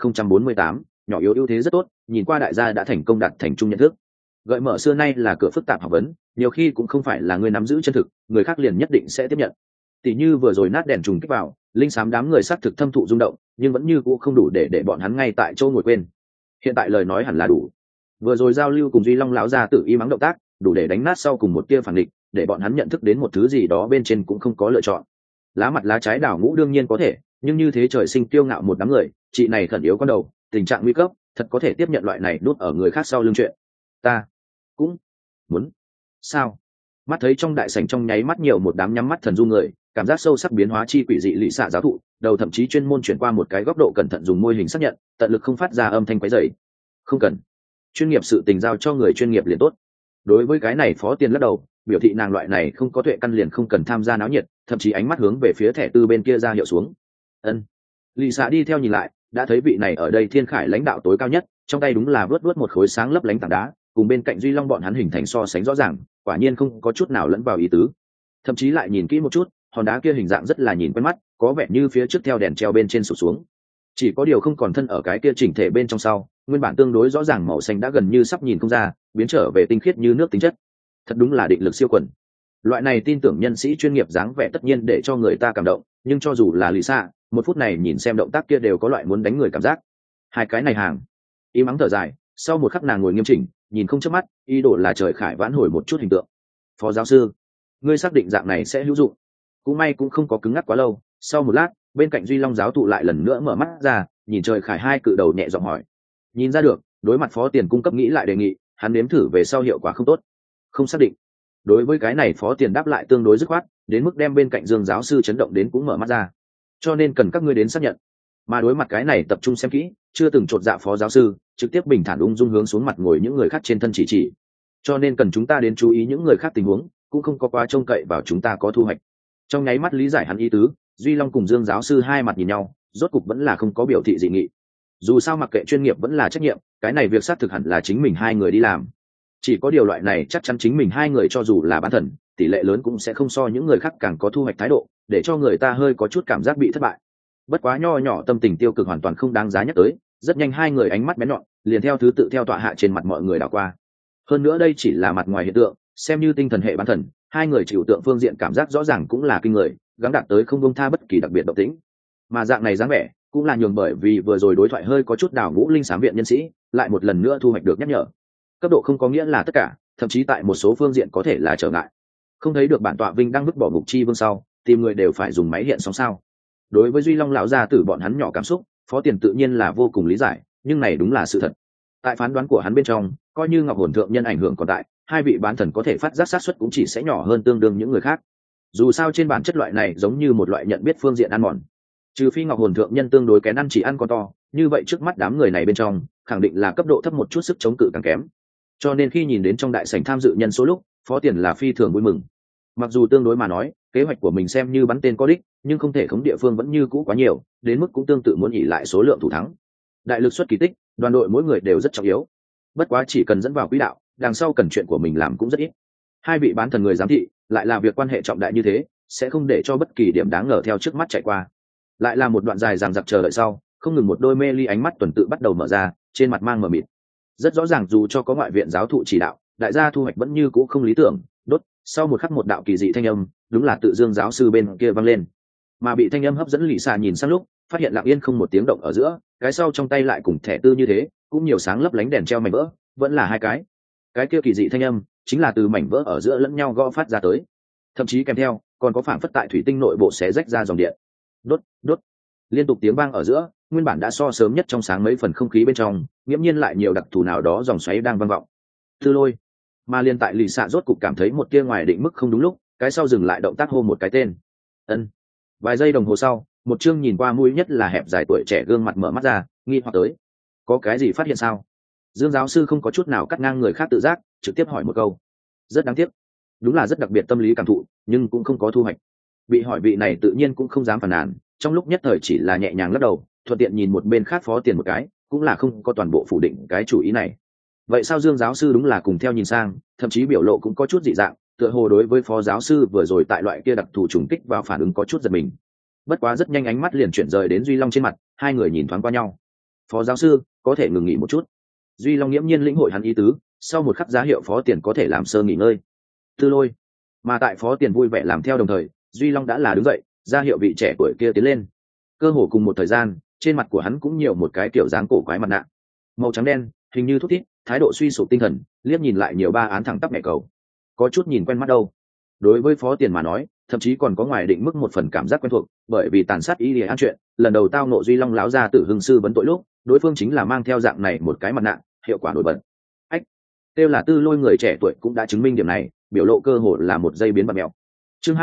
2048, nhỏ yếu ưu thế rất tốt, nhìn qua đại gia đã thành công đạt thành chung nhận thức. Gợi mở xưa nay là cửa phức tạp học vấn, nhiều khi cũng không phải là người nắm giữ chân thực, người khác liền nhất định sẽ tiếp nhận. Tỷ như vừa rồi nát đèn trùng kích vào, Linh Sám đám người xác thực thâm thụ rung động, nhưng vẫn như cũ không đủ để bọn hắn ngay tại chỗ ngồi quên. Hiện tại lời nói hẳn là đủ. Vừa rồi giao lưu cùng Duy Long lão gia tự y mắng động tác, đủ để đánh nát sau cùng một tia phản địch, để bọn hắn nhận thức đến một thứ gì đó bên trên cũng không có lựa chọn. Lá mặt lá trái đảo ngũ đương nhiên có thể, nhưng như thế trời sinh kiêu ngạo một đám người, chị này khẩn yếu con đầu, tình trạng nguy cấp, thật có thể tiếp nhận loại này nuốt ở người khác sau lưng chuyện. Ta cũng muốn. Sao? Mắt thấy trong đại sảnh trong nháy mắt nhiều một đám nhắm mắt thần du người, cảm giác sâu sắc biến hóa chi quỷ dị lị xạ giáo thụ, đầu thậm chí chuyên môn chuyển qua một cái góc độ cẩn thận dùng môi hình xác nhận, tận lực không phát ra âm thanh quấy rầy. Không cần. Chuyên nghiệp sự tình giao cho người chuyên nghiệp liền tốt. Đối với cái này Phó Tiền lắc đầu, biểu thị nàng loại này không có tuệ căn liền không cần tham gia náo nhiệt, thậm chí ánh mắt hướng về phía thẻ tư bên kia ra hiệu xuống. Ân. Lì xạ đi theo nhìn lại, đã thấy vị này ở đây thiên khải lãnh đạo tối cao nhất, trong tay đúng là vớt một khối sáng lấp lánh tảng đá, cùng bên cạnh Duy Long bọn hắn hình thành so sánh rõ ràng, quả nhiên không có chút nào lẫn vào ý tứ. Thậm chí lại nhìn kỹ một chút, hòn đá kia hình dạng rất là nhìn quen mắt, có vẻ như phía trước theo đèn treo bên trên sụp xuống. Chỉ có điều không còn thân ở cái kia chỉnh thể bên trong sau, nguyên bản tương đối rõ ràng màu xanh đã gần như sắp nhìn không ra, biến trở về tinh khiết như nước tính chất. Thật đúng là định lực siêu quần. Loại này tin tưởng nhân sĩ chuyên nghiệp dáng vẻ tất nhiên để cho người ta cảm động, nhưng cho dù là Lý Sa, một phút này nhìn xem động tác kia đều có loại muốn đánh người cảm giác. Hai cái này hàng. Im ắng thở dài, sau một khắc nàng ngồi nghiêm chỉnh, nhìn không chớp mắt, ý đồ là trời khải vãn hồi một chút hình tượng. Phó giáo sư, ngươi xác định dạng này sẽ hữu dụng? Cũng may cũng không có cứng ngắc quá lâu, sau một lát, bên cạnh Duy Long giáo thụ lại lần nữa mở mắt ra, nhìn trời khải hai cự đầu nhẹ giọng hỏi. Nhìn ra được, đối mặt Phó Tiền cung cấp nghĩ lại đề nghị, hắn nếm thử về sau hiệu quả không tốt. Không xác định. Đối với cái này Phó Tiền đáp lại tương đối dứt khoát, đến mức đem bên cạnh Dương giáo sư chấn động đến cũng mở mắt ra. Cho nên cần các ngươi đến xác nhận. Mà đối mặt cái này tập trung xem kỹ, chưa từng chột dạ Phó giáo sư, trực tiếp bình thản ung dung hướng xuống mặt ngồi những người khác trên thân chỉ. Cho nên cần chúng ta đến chú ý những người khác tình huống, cũng không có quá trông cậy vào chúng ta có thu hoạch. Trong nháy mắt lý giải hắn ý tứ, Duy Long cùng Dương giáo sư hai mặt nhìn nhau, rốt cục vẫn là không có biểu thị dị nghị. Dù sao mặc kệ chuyên nghiệp vẫn là trách nhiệm, cái này việc xác thực hẳn là chính mình hai người đi làm. Chỉ có điều loại này chắc chắn chính mình hai người cho dù là bán thần, tỷ lệ lớn cũng sẽ không so những người khác càng có thu hoạch thái độ, để cho người ta hơi có chút cảm giác bị thất bại. bất quá nho nhỏ tâm tình tiêu cực hoàn toàn không đáng giá nhắc tới, rất nhanh hai người ánh mắt bén nhọn liền theo thứ tự theo tọa hạ trên mặt mọi người đảo qua. Hơn nữa đây chỉ là mặt ngoài hiện tượng, xem như tinh thần hệ bán thần, hai người chịu tượng phương diện cảm giác rõ ràng cũng là kinh người, gắng đạt tới không buông tha bất kỳ đặc biệt động tĩnh. Mà dạng này dáng vẻ cũng là nhường bởi vì vừa rồi đối thoại hơi có chút đảo ngũ linh sám viện nhân sĩ lại một lần nữa thu hoạch được nhắc nhở. Cấp độ không có nghĩa là tất cả, thậm chí tại một số phương diện có thể là trở ngại. Không thấy được bản tọa vinh đang vứt bỏ ngục chi vương sau, tìm người đều phải dùng máy hiện sóng sao? Đối với Duy Long lão gia tử bọn hắn nhỏ cảm xúc, Phó Tiền tự nhiên là vô cùng lý giải, nhưng này đúng là sự thật. Tại phán đoán của hắn bên trong, coi như Ngọc Hồn thượng nhân ảnh hưởng còn tại, hai vị bán thần có thể phát giác sát suất cũng chỉ sẽ nhỏ hơn tương đương những người khác. Dù sao trên bản chất loại này giống như một loại nhận biết phương diện ăn mòn. Trừ phi Ngọc Hồn thượng nhân tương đối kén ăn chỉ ăn con to, như vậy trước mắt đám người này bên trong, khẳng định là cấp độ thấp một chút sức chống cự càng kém. Cho nên khi nhìn đến trong đại sảnh tham dự nhân số lúc, Phó Tiền là phi thường vui mừng. Mặc dù tương đối mà nói, kế hoạch của mình xem như bắn tên có đích, nhưng không thể khống địa phương vẫn như cũ quá nhiều, đến mức cũng tương tự muốn nghỉ lại số lượng thủ thắng. Đại lực xuất kỳ tích, đoàn đội mỗi người đều rất trọng yếu. Bất quá chỉ cần dẫn vào quỹ đạo, đằng sau cần chuyện của mình làm cũng rất ít. Hai vị bán thần người giám thị, lại là việc quan hệ trọng đại như thế, sẽ không để cho bất kỳ điểm đáng ngờ theo trước mắt chạy qua. Lại là một đoạn dài dằng dặc chờ đợi sau, không ngừng một đôi mê ly ánh mắt tuần tự bắt đầu mở ra, trên mặt mang mờ mịt. Rất rõ ràng dù cho có ngoại viện giáo thụ chỉ đạo, đại gia thu hoạch vẫn như cũ không lý tưởng. Đốt, sau một khắc một đạo kỳ dị thanh âm, đúng là tự Dương giáo sư bên kia vang lên. Mà bị thanh âm hấp dẫn Lỷ Sa nhìn sang lúc, phát hiện lặng yên không một tiếng động ở giữa, cái sau trong tay lại cùng thẻ tư như thế, cũng nhiều sáng lấp lánh đèn treo mảnh vỡ, vẫn là hai cái. Cái kia kỳ dị thanh âm, chính là từ mảnh vỡ ở giữa lẫn nhau gõ phát ra tới. Thậm chí kèm theo, còn có phảng phất tại thủy tinh nội bộ xé rách ra dòng điện. Đốt, đốt. Liên tục tiếng vang ở giữa, nguyên bản đã so sớm nhất trong sáng mấy phần không khí bên trong, nghiễm nhiên lại nhiều đặc thù nào đó dòng xoáy đang vang vọng. Tư Lôi. Mà liên tại Lỷ Sa rốt cục cảm thấy một tia ngoài định mức không đúng lúc, cái sau dừng lại động tác hô một cái tên. Ân. Vài giây đồng hồ sau, một chương nhìn qua mũi nhất là hẹp dài tuổi trẻ gương mặt mở mắt ra, nghi hoặc tới. Có cái gì phát hiện sao? Dương giáo sư không có chút nào cắt ngang người khác tự giác, trực tiếp hỏi một câu. Rất đáng tiếc. Đúng là rất đặc biệt tâm lý cảm thụ, nhưng cũng không có thu hoạch. Bị hỏi vị này tự nhiên cũng không dám phản nàn, trong lúc nhất thời chỉ là nhẹ nhàng lắc đầu, thuận tiện nhìn một bên khác Phó Tiền một cái, cũng là không có toàn bộ phủ định cái chủ ý này. Vậy sao Dương giáo sư đúng là cùng theo nhìn sang, thậm chí biểu lộ cũng có chút dị dạng, tựa hồ đối với Phó giáo sư vừa rồi tại loại kia đặc thù trùng kích vào phản ứng có chút giật mình. Bất quá rất nhanh ánh mắt liền chuyển rời đến Duy Long trên mặt, hai người nhìn thoáng qua nhau. Phó giáo sư, có thể ngừng nghỉ một chút. Duy Long nghiễm nhiên lĩnh hội hắn ý tứ, sau một khắc giá hiệu Phó Tiền có thể làm sơ nghỉ ngơi. Tư Lôi. Mà tại Phó Tiền vui vẻ làm theo đồng thời, Duy Long đã là đứng dậy, ra hiệu vị trẻ tuổi kia tiến lên. Cơ hồ cùng một thời gian, trên mặt của hắn cũng nhiều một cái kiểu dáng cổ quái mặt nạ, màu trắng đen, hình như thút thít, thái độ suy sụp tinh thần, liếc nhìn lại nhiều ba án thẳng tắp mẹ cầu, có chút nhìn quen mắt đâu. Đối với Phó Tiền mà nói, thậm chí còn có ngoài định mức một phần cảm giác quen thuộc, bởi vì tàn sát ý lìa an chuyện, lần đầu tao nộ Duy Long láo ra tử hưng sư vấn tội lúc, đối phương chính là mang theo dạng này một cái mặt nạ, hiệu quả nổi bật. Ách, kêu là Tư Lôi người trẻ tuổi cũng đã chứng minh điểm này, biểu lộ cơ hồ là một giây biến bạt mèo. Chương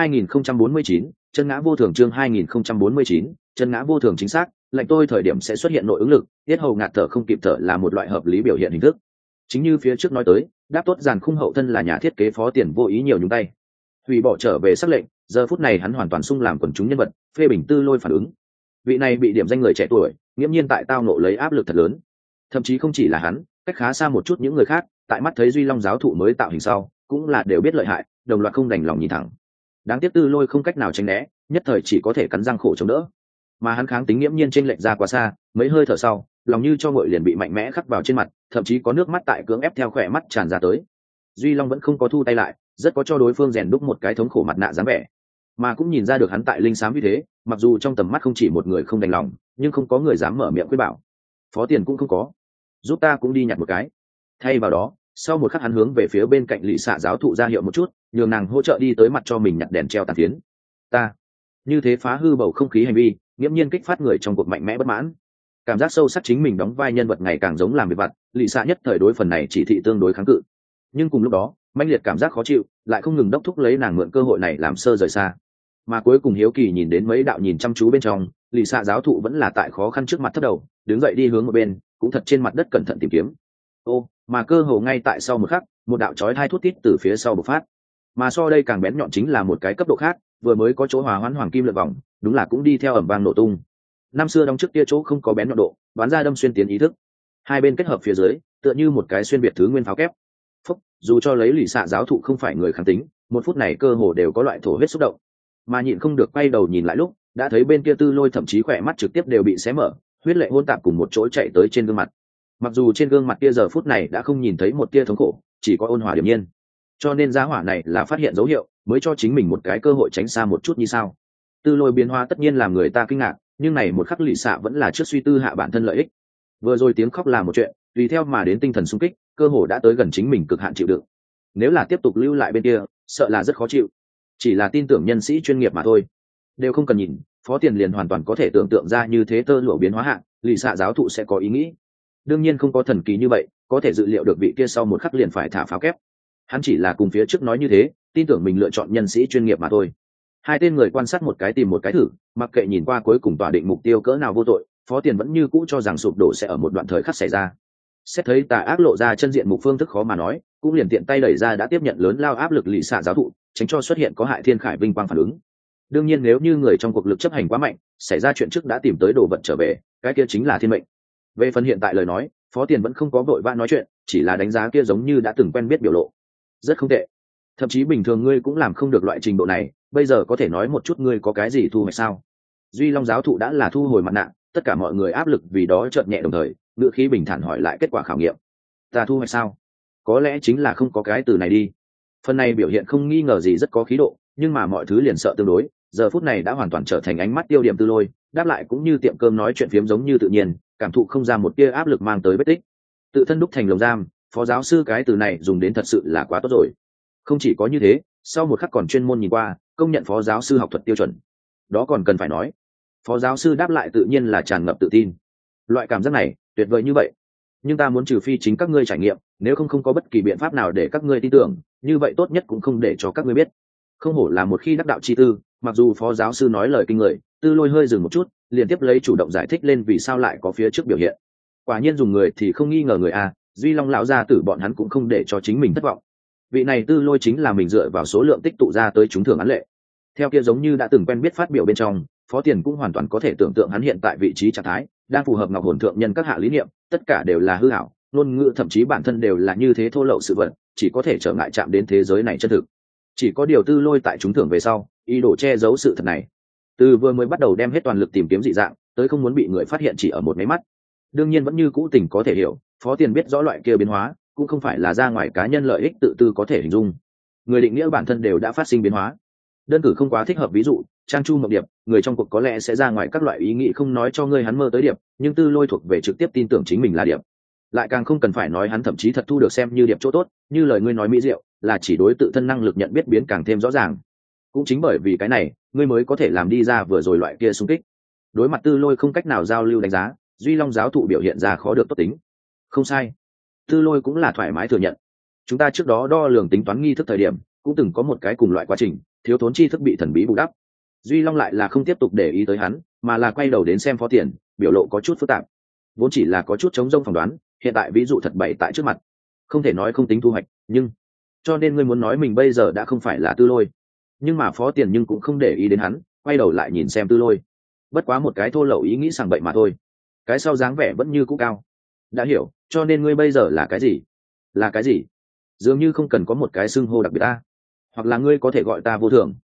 2049, chân ngã vô thường. Chương 2049, chân ngã vô thường. Chính xác, lệnh tôi thời điểm sẽ xuất hiện nội ứng lực, tiết hầu ngạt thở không kịp thở là một loại hợp lý biểu hiện hình thức. Chính như phía trước nói tới, đáp tốt giàn khung hậu thân là nhà thiết kế Phó Tiền vô ý nhiều nhúng tay, hủy bỏ trở về sắc lệnh. Giờ phút này hắn hoàn toàn sung làm quần chúng nhân vật, phê bình Tư Lôi phản ứng. Vị này bị điểm danh người trẻ tuổi, nghiễm nhiên tại tao nộ lấy áp lực thật lớn. Thậm chí không chỉ là hắn, cách khá xa một chút những người khác, tại mắt thấy Duy Long giáo thụ mới tạo hình sau, cũng là đều biết lợi hại, đồng loạt không đành lòng nhìn thẳng. Đáng tiếc Tư Lôi không cách nào tránh né, nhất thời chỉ có thể cắn răng khổ chống đỡ. Mà hắn kháng tính nghiễm nhiên chênh lệch ra quá xa, mấy hơi thở sau, lòng như cho nguội liền bị mạnh mẽ khắc vào trên mặt, thậm chí có nước mắt tại cưỡng ép theo khỏe mắt tràn ra tới. Duy Long vẫn không có thu tay lại, rất có cho đối phương rèn đúc một cái thống khổ mặt nạ dáng vẻ, mà cũng nhìn ra được hắn tại linh xám như thế, mặc dù trong tầm mắt không chỉ một người không đành lòng, nhưng không có người dám mở miệng khuyên bảo. Phó Tiền cũng không có, giúp ta cũng đi nhặt một cái. Thay vào đó, sau một khắc hắn hướng về phía bên cạnh Lỷ Sa giáo thụ ra hiệu một chút, nhường nàng hỗ trợ đi tới mặt cho mình nhặt đèn treo tàn phiến. Ta như thế phá hư bầu không khí hành vi, nghiễm nhiên kích phát người trong cuộc mạnh mẽ bất mãn. Cảm giác sâu sắc chính mình đóng vai nhân vật ngày càng giống làm việc vặt, Lỷ Sa nhất thời đối phần này chỉ thị tương đối kháng cự. Nhưng cùng lúc đó, mãnh liệt cảm giác khó chịu lại không ngừng đốc thúc lấy nàng mượn cơ hội này làm sơ rời xa. Mà cuối cùng hiếu kỳ nhìn đến mấy đạo nhìn chăm chú bên trong, Lỷ Sa giáo thụ vẫn là tại khó khăn trước mặt thất đầu, đứng dậy đi hướng một bên, cũng thật trên mặt đất cẩn thận tìm kiếm. Mà cơ hồ ngay tại sau một khắc, một đạo chói tai thút thít từ phía sau bộc phát. Mà so đây càng bén nhọn chính là một cái cấp độ khác, vừa mới có chỗ hòa hoãn hoàng kim lượn vòng, đúng là cũng đi theo ầm vang nổ tung. Năm xưa đóng trước kia chỗ không có bén nhọn độ, đoán ra đâm xuyên tiến ý thức. Hai bên kết hợp phía dưới, tựa như một cái xuyên biệt thứ nguyên pháo kép. Phúc, dù cho lấy Lỷ Sa giáo thụ không phải người kháng tính, một phút này cơ hồ đều có loại thổ huyết xúc động. Mà nhịn không được quay đầu nhìn lại lúc, đã thấy bên kia Tư Lôi thậm chí khỏe mắt trực tiếp đều bị xé mở, huyết lệ hôn tạp cùng một chỗ chạy tới trên gương mặt. Mặc dù trên gương mặt kia giờ phút này đã không nhìn thấy một tia thống khổ, chỉ có ôn hòa điềm nhiên, cho nên giá hỏa này là phát hiện dấu hiệu mới cho chính mình một cái cơ hội tránh xa một chút như sao. Tư Lôi biến hóa tất nhiên làm người ta kinh ngạc, nhưng này một khắc lì xạ vẫn là trước suy tư hạ bản thân lợi ích. Vừa rồi tiếng khóc là một chuyện, tùy theo mà đến tinh thần sung kích, cơ hồ đã tới gần chính mình cực hạn chịu đựng. Nếu là tiếp tục lưu lại bên kia, sợ là rất khó chịu. Chỉ là tin tưởng nhân sĩ chuyên nghiệp mà thôi, đều không cần nhìn, Phó Tiền liền hoàn toàn có thể tưởng tượng ra như thế tơ lụa biến hóa hạng, lì xạ giáo thụ sẽ có ý nghĩ. Đương nhiên không có thần kỳ như vậy, có thể dự liệu được vị kia sau một khắc liền phải thả pháo kép. Hắn chỉ là cùng phía trước nói như thế, tin tưởng mình lựa chọn nhân sĩ chuyên nghiệp mà thôi. Hai tên người quan sát một cái tìm một cái thử, mặc kệ nhìn qua cuối cùng tỏa định mục tiêu cỡ nào vô tội, Phó Tiền vẫn như cũ cho rằng sụp đổ sẽ ở một đoạn thời khắc xảy ra. Xét thấy tà ác lộ ra chân diện mục phương thức khó mà nói, cũng liền tiện tay đẩy ra đã tiếp nhận lớn lao áp lực lì xạ giáo thụ, tránh cho xuất hiện có hại thiên khải vinh quang phản ứng. Đương nhiên nếu như người trong cuộc lực chấp hành quá mạnh, xảy ra chuyện trước đã tìm tới đồ vật trở về, cái kia chính là thiên mệnh. Về phần hiện tại lời nói, Phó Tiền vẫn không có vội vã nói chuyện, chỉ là đánh giá kia giống như đã từng quen biết biểu lộ. Rất không tệ. Thậm chí bình thường ngươi cũng làm không được loại trình độ này, bây giờ có thể nói một chút ngươi có cái gì thu hoạch sao? Duy Long giáo thụ đã là thu hồi mặt nạ, tất cả mọi người áp lực vì đó chợt nhẹ đồng thời, ngữ khí bình thản hỏi lại kết quả khảo nghiệm. Ta thu hoạch sao? Có lẽ chính là không có cái từ này đi. Phần này biểu hiện không nghi ngờ gì rất có khí độ, nhưng mà mọi thứ liền sợ tương đối, giờ phút này đã hoàn toàn trở thành ánh mắt tiêu điểm Tư Lôi, đáp lại cũng như tiệm cơm nói chuyện phiếm giống như tự nhiên, cảm thụ không ra một tia áp lực mang tới vết tích. Tự thân đúc thành lồng giam, phó giáo sư cái từ này dùng đến thật sự là quá tốt rồi. Không chỉ có như thế, sau một khắc còn chuyên môn nhìn qua, công nhận phó giáo sư học thuật tiêu chuẩn. Đó còn cần phải nói. Phó giáo sư đáp lại tự nhiên là tràn ngập tự tin. Loại cảm giác này, tuyệt vời như vậy. Nhưng ta muốn trừ phi chính các ngươi trải nghiệm, nếu không có bất kỳ biện pháp nào để các ngươi tin tưởng, như vậy tốt nhất cũng không để cho các ngươi biết. Không hổ là một khi đắc đạo chi tư, mặc dù phó giáo sư nói lời kinh người, Tư Lôi hơi dừng một chút, liền tiếp lấy chủ động giải thích lên vì sao lại có phía trước biểu hiện. Quả nhiên dùng người thì không nghi ngờ người a, Duy Long lão gia tử bọn hắn cũng không để cho chính mình thất vọng. Vị này Tư Lôi chính là mình dựa vào số lượng tích tụ ra tới trúng thưởng án lệ. Theo kia giống như đã từng quen biết phát biểu bên trong, Phó Tiền cũng hoàn toàn có thể tưởng tượng hắn hiện tại vị trí trạng thái, đang phù hợp ngọc hồn thượng nhân các hạ lý niệm, tất cả đều là hư ảo, ngôn ngữ thậm chí bản thân đều là như thế thô lậu sự vật, chỉ có thể trở ngại chạm đến thế giới này chân thực. Chỉ có điều Tư Lôi tại trúng thưởng về sau, ý đồ che giấu sự thật này. Từ vừa mới bắt đầu đem hết toàn lực tìm kiếm dị dạng, tới không muốn bị người phát hiện chỉ ở một máy mắt. Đương nhiên vẫn như cũ tình có thể hiểu, Phó Tiền biết rõ loại kia biến hóa, cũng không phải là ra ngoài cá nhân lợi ích tự tư có thể hình dung. Người định nghĩa bản thân đều đã phát sinh biến hóa. Đơn cử không quá thích hợp ví dụ, Trang Chu Mộng Điệp, người trong cuộc có lẽ sẽ ra ngoài các loại ý nghĩ không nói cho ngươi hắn mơ tới điệp, nhưng Tư Lôi thuộc về trực tiếp tin tưởng chính mình là điệp. Lại càng không cần phải nói hắn thậm chí thật thu được xem như điệp chỗ tốt, như lời ngươi nói mỹ diệu, là chỉ đối tự thân năng lực nhận biết biến càng thêm rõ ràng. Cũng chính bởi vì cái này, ngươi mới có thể làm đi ra vừa rồi loại kia xung kích. Đối mặt Tư Lôi không cách nào giao lưu đánh giá, Duy Long giáo thụ biểu hiện ra khó được tốt tính. Không sai, Tư Lôi cũng là thoải mái thừa nhận. Chúng ta trước đó đo lường tính toán nghi thức thời điểm, cũng từng có một cái cùng loại quá trình, thiếu thốn tri thức bị thần bí bù đắp. Duy Long lại là không tiếp tục để ý tới hắn, mà là quay đầu đến xem Phó Tiền, biểu lộ có chút phức tạp. Vốn chỉ là có chút chống rông phỏng đoán, hiện tại ví dụ thật bày tại trước mặt, không thể nói không tính thu hoạch, nhưng cho nên ngươi muốn nói mình bây giờ đã không phải là Tư Lôi. Nhưng mà Phó Tiền nhưng cũng không để ý đến hắn, quay đầu lại nhìn xem Tư Lôi. Bất quá một cái thô lậu ý nghĩ sảng bậy mà thôi. Cái sau dáng vẻ vẫn như cũ cao. Đã hiểu, cho nên ngươi bây giờ là cái gì? Là cái gì? Dường như không cần có một cái xưng hô đặc biệt ta, hoặc là ngươi có thể gọi ta vô thường.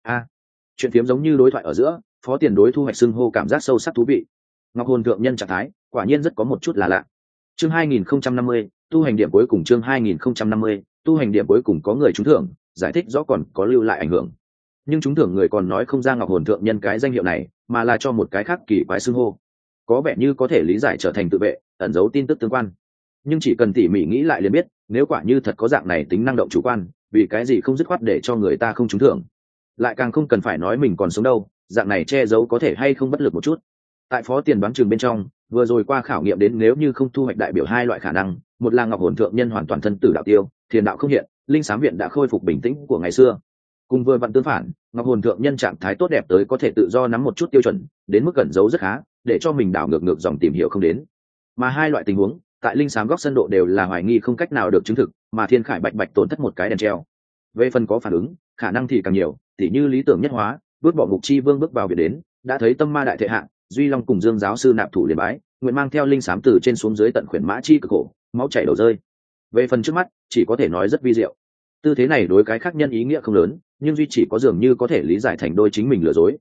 Chuyện phiếm giống như đối thoại ở giữa, Phó Tiền đối thu hoạch xưng hô cảm giác sâu sắc thú vị. Ngọc hồn thượng nhân trạng thái, quả nhiên rất có một chút là lạ. Chương 2050, tu hành điểm cuối cùng chương 2050, tu hành điểm cuối cùng có người trúng thưởng, giải thích rõ còn có lưu lại ảnh hưởng. Nhưng trúng thưởng người còn nói không ra Ngọc hồn thượng nhân cái danh hiệu này, mà là cho một cái khác kỳ quái xưng hô. Có vẻ như có thể lý giải trở thành tự vệ, ẩn giấu tin tức tương quan. Nhưng chỉ cần tỉ mỉ nghĩ lại liền biết, nếu quả như thật có dạng này tính năng động chủ quan, vì cái gì không dứt khoát để cho người ta không trúng thưởng. Lại càng không cần phải nói mình còn sống đâu, dạng này che giấu có thể hay không bất lực một chút. Tại Phó Tiền đoán chừng bên trong, vừa rồi qua khảo nghiệm đến nếu như không thu hoạch đại biểu hai loại khả năng, một là Ngọc hồn thượng nhân hoàn toàn thân tử đạo tiêu, thiền đạo không hiện, linh sám viện đã khôi phục bình tĩnh của ngày xưa. Cùng vừa vặn tương phản, Ngọc hồn thượng nhân trạng thái tốt đẹp tới có thể tự do nắm một chút tiêu chuẩn, đến mức cẩn giấu rất khá, để cho mình đảo ngược dòng tìm hiểu không đến. Mà hai loại tình huống, tại linh sám góc sân độ đều là hoài nghi không cách nào được chứng thực, mà thiên khải bạch bạch tổn thất một cái đèn treo. Về phần có phản ứng, khả năng thì càng nhiều, tỉ như lý tưởng nhất hóa, bước bỏ ngục chi vương bước vào viện đến, đã thấy tâm ma đại thệ hạ, Duy Long cùng Dương giáo sư nạp thủ liền bái, nguyện mang theo linh sám từ trên xuống dưới tận khuyển mã chi cực khổ, máu chảy đầu rơi. Về phần trước mắt, chỉ có thể nói rất vi diệu. Tư thế này đối cái khác nhân ý nghĩa không lớn, nhưng duy chỉ có dường như có thể lý giải thành đôi chính mình lừa dối.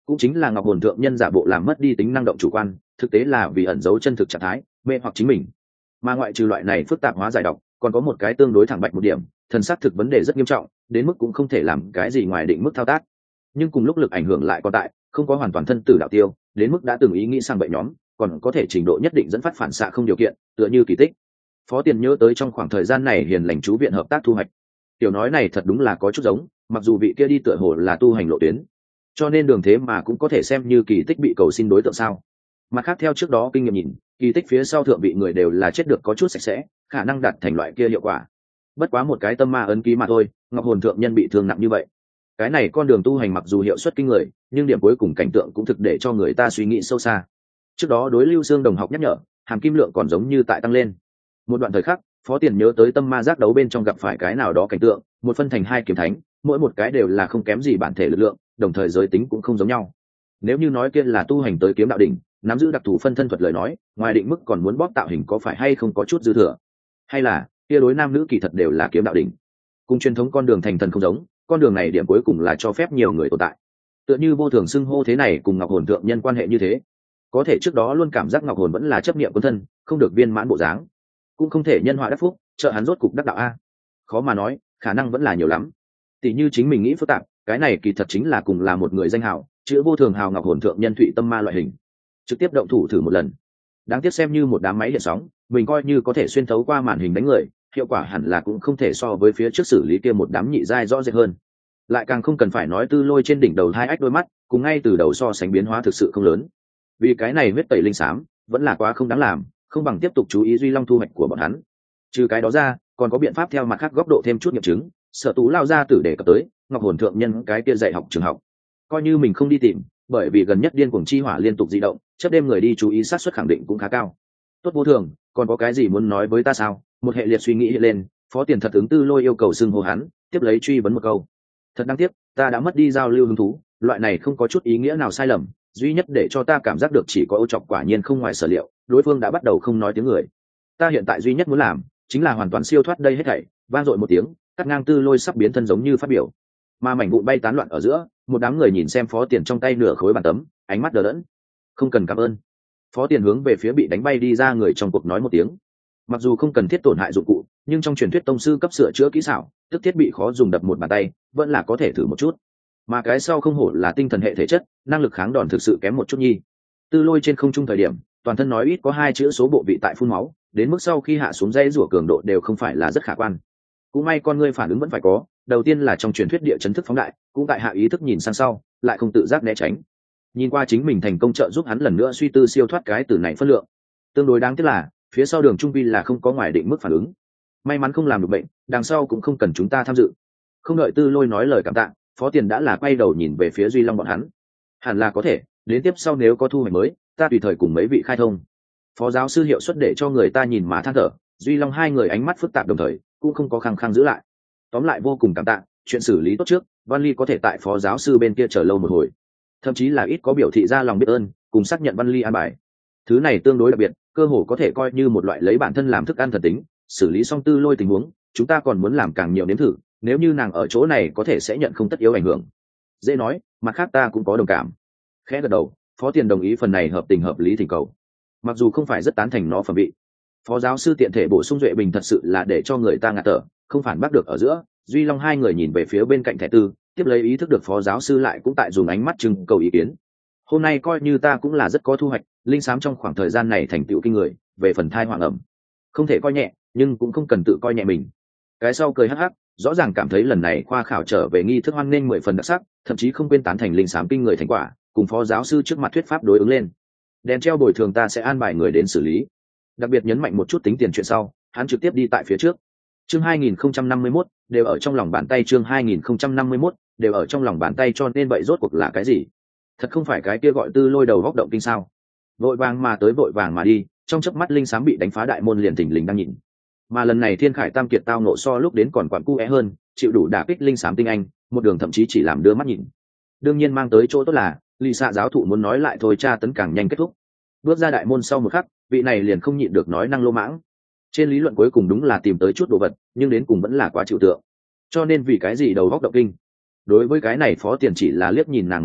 cũng chính là ngọc hồn thượng nhân giả bộ làm mất đi tính năng động chủ quan, thực tế là vì ẩn giấu chân thực trạng thái, mê hoặc chính mình. Mà ngoại trừ loại này phức tạp hóa giải độc, còn có một cái tương đối thẳng bạch một điểm, thần xác thực vấn đề rất nghiêm trọng, đến mức cũng không thể làm cái gì ngoài định mức thao tác. Nhưng cùng lúc lực ảnh hưởng lại còn tại, không có hoàn toàn thân tử đạo tiêu, đến mức đã từng ý nghĩ sang bậy nhóm, còn có thể trình độ nhất định dẫn phát phản xạ không điều kiện, tựa như kỳ tích. Phó Tiền nhớ tới trong khoảng thời gian này hiền lành chú viện hợp tác thu hoạch. Tiểu nói này thật đúng là có chút giống, mặc dù vị kia đi tựa hồ là tu hành lộ tuyến, cho nên đường thế mà cũng có thể xem như kỳ tích bị cầu xin đối tượng sao. Mặt khác theo trước đó kinh nghiệm nhìn, kỳ tích phía sau thượng vị người đều là chết được có chút sạch sẽ, khả năng đạt thành loại kia hiệu quả. Bất quá một cái tâm ma ấn ký mà thôi, ngọc hồn thượng nhân bị thương nặng như vậy. Cái này con đường tu hành mặc dù hiệu suất kinh người, nhưng điểm cuối cùng cảnh tượng cũng thực để cho người ta suy nghĩ sâu xa. Trước đó đối Lưu Xương đồng học nhắc nhở, hàm kim lượng còn giống như tại tăng lên. Một đoạn thời khắc, Phó Tiền nhớ tới tâm ma giác đấu bên trong gặp phải cái nào đó cảnh tượng, một phân thành hai kiếm thánh, mỗi một cái đều là không kém gì bản thể lực lượng, đồng thời giới tính cũng không giống nhau. Nếu như nói kia là tu hành tới kiếm đạo đỉnh, nắm giữ đặc thù phân thân thuật lời nói, ngoài định mức còn muốn bóp tạo hình có phải hay không có chút dư thừa, hay là kia đối nam nữ kỳ thật đều là kiếm đạo đỉnh. Cùng truyền thống con đường thành thần không giống, con đường này điểm cuối cùng là cho phép nhiều người tồn tại. Tựa như vô thường xưng hô thế này cùng ngọc hồn thượng nhân quan hệ như thế, có thể trước đó luôn cảm giác ngọc hồn vẫn là chấp niệm quân thân, không được viên mãn bộ dáng, cũng không thể nhân họa đắc phúc, trợ hắn rốt cục đắc đạo a. Khó mà nói, khả năng vẫn là nhiều lắm. Tỷ như chính mình nghĩ phức tạp, cái này kỳ thật chính là cùng là một người danh hào, chữ vô thường hào ngọc hồn thượng nhân thụy tâm ma loại hình, trực tiếp động thủ thử một lần. Đáng tiếc xem như một đám máy điện sóng, mình coi như có thể xuyên thấu qua màn hình đánh người, hiệu quả hẳn là cũng không thể so với phía trước xử lý kia một đám nhị giai rõ rệt hơn. Lại càng không cần phải nói Tư Lôi trên đỉnh đầu hai ách đôi mắt, cùng ngay từ đầu so sánh biến hóa thực sự không lớn. Vì cái này huyết tẩy linh xám vẫn là quá không đáng làm, không bằng tiếp tục chú ý Duy Long thu hoạch của bọn hắn. Trừ cái đó ra, còn có biện pháp theo mặt khác góc độ thêm chút nghiệm chứng. Sở Tú lao ra tử đề cập tới ngọc hồn thượng nhân cái kia dạy học trường học, coi như mình không đi tìm, bởi vì gần nhất điên cuồng chi hỏa liên tục di động, chấp đêm người đi chú ý xác suất khẳng định cũng khá cao. Tốt vô thường, còn có cái gì muốn nói với ta sao? Một hệ liệt suy nghĩ hiện lên, Phó Tiền thật ứng Tư Lôi yêu cầu xưng hô hắn, tiếp lấy truy vấn một câu. Thật đáng tiếc, ta đã mất đi giao lưu hứng thú, loại này không có chút ý nghĩa nào sai lầm, duy nhất để cho ta cảm giác được chỉ có Ô Chọc quả nhiên không ngoài sở liệu, đối phương đã bắt đầu không nói tiếng người. Ta hiện tại duy nhất muốn làm chính là hoàn toàn siêu thoát đây hết thảy. Vang dội một tiếng, cắt ngang Tư Lôi sắp biến thân giống như phát biểu. Mà mảnh vụn bay tán loạn ở giữa, một đám người nhìn xem Phó Tiền trong tay nửa khối bàn tấm, ánh mắt đờ đẫn. Không cần cảm ơn. Phó Tiền hướng về phía bị đánh bay đi ra người trong cuộc nói một tiếng. Mặc dù không cần thiết tổn hại dụng cụ, nhưng trong truyền thuyết tông sư cấp sửa chữa kỹ xảo, tức thiết bị khó dùng đập một bàn tay, vẫn là có thể thử một chút. Mà cái sau không hổ là tinh thần hệ thể chất, năng lực kháng đòn thực sự kém một chút nhi. Tư Lôi trên không trung thời điểm, toàn thân nói ít có 2 chữ số bộ vị tại phun máu, đến mức sau khi hạ xuống dây rủa cường độ đều không phải là rất khả quan. Cũng may con ngươi phản ứng vẫn phải có, đầu tiên là trong truyền thuyết địa chấn thức phóng đại, cũng tại hạ ý thức nhìn sang sau, lại không tự giác né tránh. Nhìn qua chính mình thành công trợ giúp hắn lần nữa suy tư siêu thoát cái từ này phân lượng. Tương đối đáng tiếc là, phía sau đường trung vi là không có ngoài định mức phản ứng. May mắn không làm được bệnh, đằng sau cũng không cần chúng ta tham dự. Không đợi Tư Lôi nói lời cảm tạ, Phó Tiền đã là quay đầu nhìn về phía Duy Long bọn hắn. Hẳn là có thể, đến tiếp sau nếu có thu hoạch mới, ta tùy thời cùng mấy vị khai thông. Phó giáo sư hiệu suất để cho người ta nhìn mà than thở, Duy Long hai người ánh mắt phức tạp đồng thời, cũng không có khăng khăng giữ lại. Tóm lại vô cùng cảm tạ, chuyện xử lý tốt trước, Văn Ly có thể tại phó giáo sư bên kia chờ lâu một hồi. Thậm chí là ít có biểu thị ra lòng biết ơn, cùng xác nhận Văn Ly an bài. Thứ này tương đối đặc biệt, cơ hồ có thể coi như một loại lấy bản thân làm thức ăn thần tính, xử lý xong Tư Lôi tình huống, chúng ta còn muốn làm càng nhiều nếm thử, nếu như nàng ở chỗ này có thể sẽ nhận không tất yếu ảnh hưởng. Dễ nói, mặt khác ta cũng có đồng cảm. Khẽ gật đầu, Phó Tiền đồng ý phần này hợp tình hợp lý thỉnh cầu. Mặc dù không phải rất tán thành nó phẩm vị, phó giáo sư tiện thể bổ sung duệ bình thật sự là để cho người ta ngạt thở, không phản bác được ở giữa. Duy Long hai người nhìn về phía bên cạnh thẻ tư, tiếp lấy ý thức được phó giáo sư lại cũng tại dùng ánh mắt trưng cầu ý kiến. Hôm nay coi như ta cũng là rất có thu hoạch, linh xám trong khoảng thời gian này thành tựu kinh người, về phần thai hoàng ẩm không thể coi nhẹ, nhưng cũng không cần tự coi nhẹ mình. Cái sau cười hắc hắc, rõ ràng cảm thấy lần này khoa khảo trở về nghi thức hoan nghênh 10 phần đặc sắc, thậm chí không quên tán thành linh xám kinh người thành quả, cùng phó giáo sư trước mặt thuyết pháp đối ứng lên. Đèn treo bồi thường ta sẽ an bài người đến xử lý. Đặc biệt nhấn mạnh một chút tính tiền chuyện sau, hắn trực tiếp đi tại phía trước. Chương 2051 đều ở trong lòng bàn tay, chương 2051 đều ở trong lòng bàn tay, cho nên vậy rốt cuộc là cái gì? Thật không phải cái kia gọi Tư Lôi đầu góc động kinh sao? Vội vàng mà tới vội vàng mà đi, trong chớp mắt linh xám bị đánh phá đại môn liền thình lình đang nhìn. Mà lần này Thiên Khải Tam Kiệt tao nộ so lúc đến còn quặn cu é hơn, chịu đủ đả kích linh xám tinh anh, một đường thậm chí chỉ làm đưa mắt nhìn. Đương nhiên mang tới chỗ tốt là, Lì Xạ giáo thụ muốn nói lại thôi, tra tấn càng nhanh kết thúc. Bước ra đại môn sau một khắc, vị này liền không nhịn được nói năng lô mãng. Trên lý luận cuối cùng đúng là tìm tới chút đồ vật, nhưng đến cùng vẫn là quá chịu tượng. Cho nên vì cái gì đầu góc động kinh? Đối với cái này Phó Tiền chỉ là liếc nhìn nàng một cái,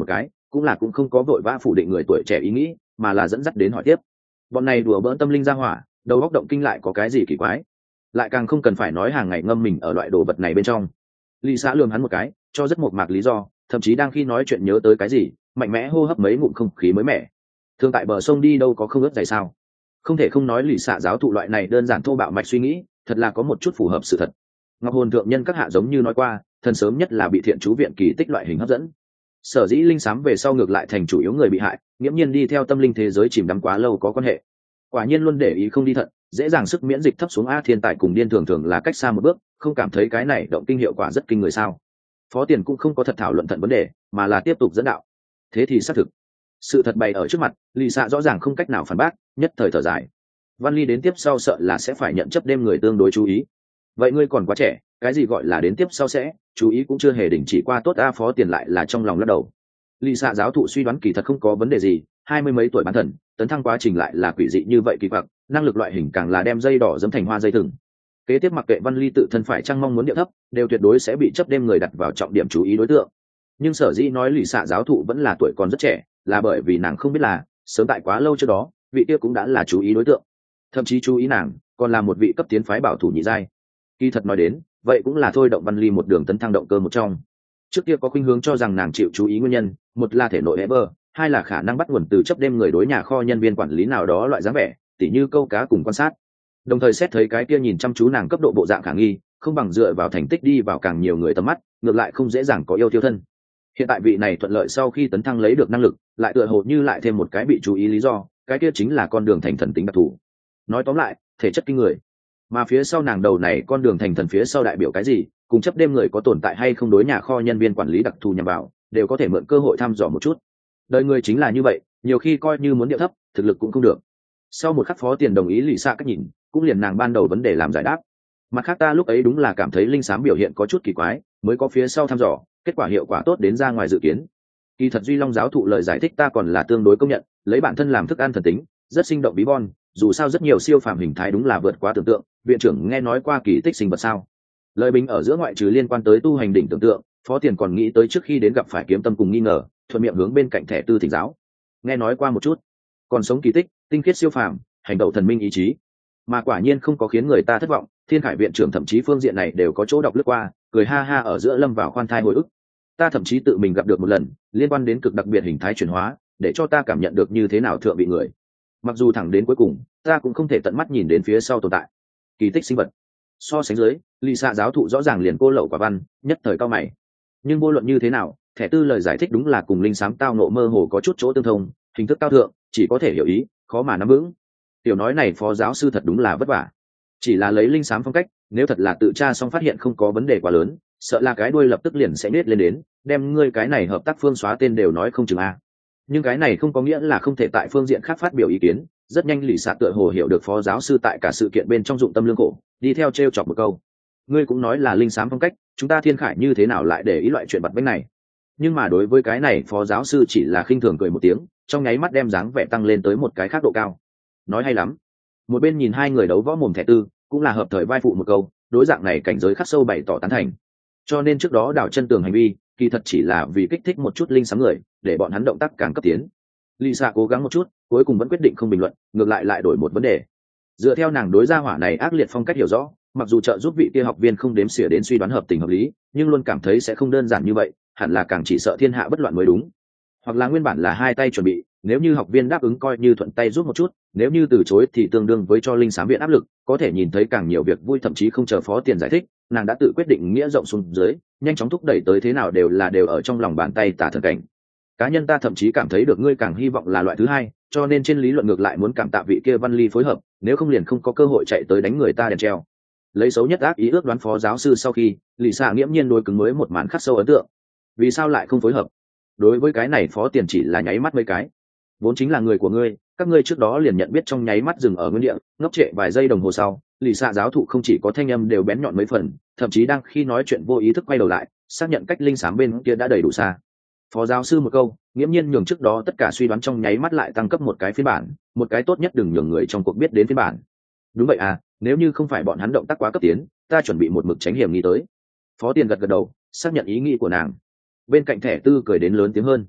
cũng không có vội vã phủ định người tuổi trẻ ý nghĩ, mà là dẫn dắt đến hỏi tiếp. Bọn này đùa bỡn tâm linh ra hỏa, đầu óc động kinh lại có cái gì kỳ quái? Lại càng không cần phải nói hàng ngày ngâm mình ở loại đồ vật này bên trong. Lý xã lườm hắn một cái, cho rất mộc mạc lý do, thậm chí đang khi nói chuyện nhớ tới cái gì, mạnh mẽ hô hấp mấy ngụm không khí mới mẻ. Thường tại bờ sông đi đâu có không ướt giày sao? Không thể không nói Lý xã giáo thụ loại này đơn giản thô bạo mạch suy nghĩ, thật là có một chút phù hợp sự thật. Ngọc hồn thượng nhân các hạ giống như nói qua, thần sớm nhất là bị thiện chú viện kỳ tích loại hình hấp dẫn. Sở dĩ linh sám về sau ngược lại thành chủ yếu người bị hại, nghiễm nhiên đi theo tâm linh thế giới chìm đắm quá lâu có quan hệ. Quả nhiên luôn để ý không đi thận, dễ dàng sức miễn dịch thấp xuống. A thiên tài cùng điên thường là cách xa một bước, không cảm thấy cái này động kinh hiệu quả rất kinh người sao? Phó Tiền cũng không có thật thảo luận thận vấn đề, mà là tiếp tục dẫn đạo. Thế thì xác thực, sự thật bày ở trước mặt, Lý Sạ rõ ràng không cách nào phản bác, nhất thời thở dài. Văn Ly đến tiếp sau sợ là sẽ phải nhận chấp đêm người tương đối chú ý. Vậy ngươi còn quá trẻ, cái gì gọi là đến tiếp sau sẽ chú ý cũng chưa hề đình chỉ qua tốt. A Phó Tiền lại là trong lòng lắc đầu. Lý Sạ giáo thụ suy đoán kỳ thật không có vấn đề gì, 20 mấy tuổi bán thần, tấn thăng quá trình lại là quỷ dị như vậy kỳ quặc, năng lực loại hình càng là đem dây đỏ dẫm thành hoa dây thừng. Kế tiếp mặc kệ Văn Ly tự thân phải chăng mong muốn điệu thấp, đều tuyệt đối sẽ bị chấp đêm người đặt vào trọng điểm chú ý đối tượng. Nhưng sở dĩ nói Lý Sạ giáo thụ vẫn là tuổi còn rất trẻ, là bởi vì nàng không biết là sớm tại quá lâu trước đó, vị kia cũng đã là chú ý đối tượng, thậm chí chú ý nàng còn là một vị cấp tiến phái bảo thủ nhị giai. Kỳ thật nói đến, vậy cũng là thôi động Văn Ly một đường tấn thăng động cơ một trong. Trước kia có khuynh hướng cho rằng nàng chịu chú ý nguyên nhân, một là thể nội Ever, hai là khả năng bắt nguồn từ chấp đêm người đối nhà kho nhân viên quản lý nào đó loại dáng vẻ, tỉ như câu cá cùng quan sát. Đồng thời xét thấy cái kia nhìn chăm chú nàng cấp độ bộ dạng khả nghi, không bằng dựa vào thành tích đi vào càng nhiều người tầm mắt, ngược lại không dễ dàng có yêu tiêu thân. Hiện tại vị này thuận lợi sau khi tấn thăng lấy được năng lực, lại tựa hồ như lại thêm một cái bị chú ý lý do, cái kia chính là con đường thành thần tính đặc thù. Nói tóm lại, thể chất kinh người. Mà phía sau nàng đầu này con đường thành thần phía sau đại biểu cái gì, cùng chấp đêm người có tồn tại hay không đối nhà kho nhân viên quản lý đặc thù nhằm vào, đều có thể mượn cơ hội thăm dò một chút. Đời người chính là như vậy, nhiều khi coi như muốn điệu thấp, thực lực cũng không được. Sau một khắc Phó Tiền đồng ý Lý Sạ cách nhìn, cũng liền nàng ban đầu vấn đề làm giải đáp. Mặt khác ta lúc ấy đúng là cảm thấy linh sám biểu hiện có chút kỳ quái, mới có phía sau thăm dò, kết quả hiệu quả tốt đến ra ngoài dự kiến. Kỳ thật Duy Long giáo thụ lời giải thích ta còn là tương đối công nhận, lấy bản thân làm thức ăn thần tính, rất sinh động bí bon, dù sao rất nhiều siêu phàm hình thái đúng là vượt quá tưởng tượng. Viện trưởng nghe nói qua kỳ tích sinh vật sao? Lời bình ở giữa ngoại trừ liên quan tới tu hành đỉnh tưởng tượng, Phó Tiền còn nghĩ tới trước khi đến gặp phải kiếm tâm cùng nghi ngờ, thuận miệng hướng bên cạnh thẻ tư thỉnh giáo. Nghe nói qua một chút, còn sống kỳ tích, tinh khiết siêu phàm, hành động thần minh ý chí, mà quả nhiên không có khiến người ta thất vọng. Thiên Khải viện trưởng thậm chí phương diện này đều có chỗ đọc lướt qua, cười ha ha ở giữa lâm vào khoan thai hồi ức. Ta thậm chí tự mình gặp được một lần, liên quan đến cực đặc biệt hình thái chuyển hóa, để cho ta cảm nhận được như thế nào thượng vị người. Mặc dù thẳng đến cuối cùng, ta cũng không thể tận mắt nhìn đến phía sau tồn tại kỳ tích sinh vật. So sánh dưới, Lý Sạ giáo thụ rõ ràng liền cô lậu quả văn, nhất thời cao mày. Nhưng vô luận như thế nào, thẻ tư lời giải thích đúng là cùng linh sám tao nộ mơ hồ có chút chỗ tương thông, hình thức cao thượng, chỉ có thể hiểu ý, khó mà nắm vững. Tiểu nói này Phó giáo sư thật đúng là vất vả. Chỉ là lấy linh sám phong cách, nếu thật là tự tra xong phát hiện không có vấn đề quá lớn, sợ là cái đuôi lập tức liền sẽ nết lên đến, đem ngươi cái này hợp tác phương xóa tên đều nói không chừng a. Nhưng cái này không có nghĩa là không thể tại phương diện khác phát biểu ý kiến. Rất nhanh Lý Sạ tựa hồ hiểu được Phó giáo sư tại cả sự kiện bên trong dụng tâm lương khổ, đi theo trêu chọc một câu. Ngươi cũng nói là linh sám phong cách, chúng ta Thiên Khải như thế nào lại để ý loại chuyện bặt bách này? Nhưng mà đối với cái này Phó giáo sư chỉ là khinh thường cười một tiếng, trong nháy mắt đem dáng vẻ tăng lên tới một cái khác độ cao. Nói hay lắm. Một bên nhìn hai người đấu võ mồm thẻ tư, cũng là hợp thời vai phụ một câu, đối dạng này cảnh giới khắc sâu bày tỏ tán thành. Cho nên trước đó đảo chân tường hành vi, kỳ thật chỉ là vì kích thích một chút linh sám người, để bọn hắn động tác càng cấp tiến. Lý Sạ cố gắng một chút, cuối cùng vẫn quyết định không bình luận, ngược lại đổi một vấn đề. Dựa theo nàng đối gia hỏa này ác liệt phong cách hiểu rõ, mặc dù trợ giúp vị kia học viên không đếm xỉa đến suy đoán hợp tình hợp lý, nhưng luôn cảm thấy sẽ không đơn giản như vậy, hẳn là càng chỉ sợ thiên hạ bất loạn mới đúng. Hoặc là nguyên bản là hai tay chuẩn bị, nếu như học viên đáp ứng coi như thuận tay giúp một chút, nếu như từ chối thì tương đương với cho linh sám viện áp lực, có thể nhìn thấy càng nhiều việc vui, thậm chí không chờ Phó Tiền giải thích, nàng đã tự quyết định nghĩa rộng xuống dưới, nhanh chóng thúc đẩy tới thế nào đều ở trong lòng bàn tay Tả Thần Cảnh. Cá nhân ta thậm chí cảm thấy được ngươi càng hy vọng là loại thứ hai, cho nên trên lý luận ngược lại muốn cảm tạ vị kia Văn Ly phối hợp, nếu không liền không có cơ hội chạy tới đánh người ta đèn treo. Lấy xấu nhất ác ý ước đoán Phó giáo sư sau khi, Lý Sạ nghiễm nhiên đối cứng mới một màn khắc sâu ấn tượng. Vì sao lại không phối hợp? Đối với cái này Phó Tiền chỉ là nháy mắt mấy cái. Vốn chính là người của ngươi, các ngươi trước đó liền nhận biết, trong nháy mắt dừng ở nguyên địa, ngốc trệ vài giây đồng hồ sau, Lý Sạ giáo thụ không chỉ có thanh âm đều bén nhọn mấy phần, thậm chí đang khi nói chuyện vô ý thức quay đầu lại, xác nhận cách linh sám bên kia đã đầy đủ xa. Phó giáo sư một câu, nghiễm nhiên nhường trước đó tất cả suy đoán trong nháy mắt lại tăng cấp một cái phiên bản, một cái tốt nhất đừng nhường người trong cuộc biết đến phiên bản. Đúng vậy à, nếu như không phải bọn hắn động tác quá cấp tiến, ta chuẩn bị một mực tránh hiểm nghi tới. Phó Tiền gật gật đầu, xác nhận ý nghĩ của nàng. Bên cạnh thẻ tư cười đến lớn tiếng hơn.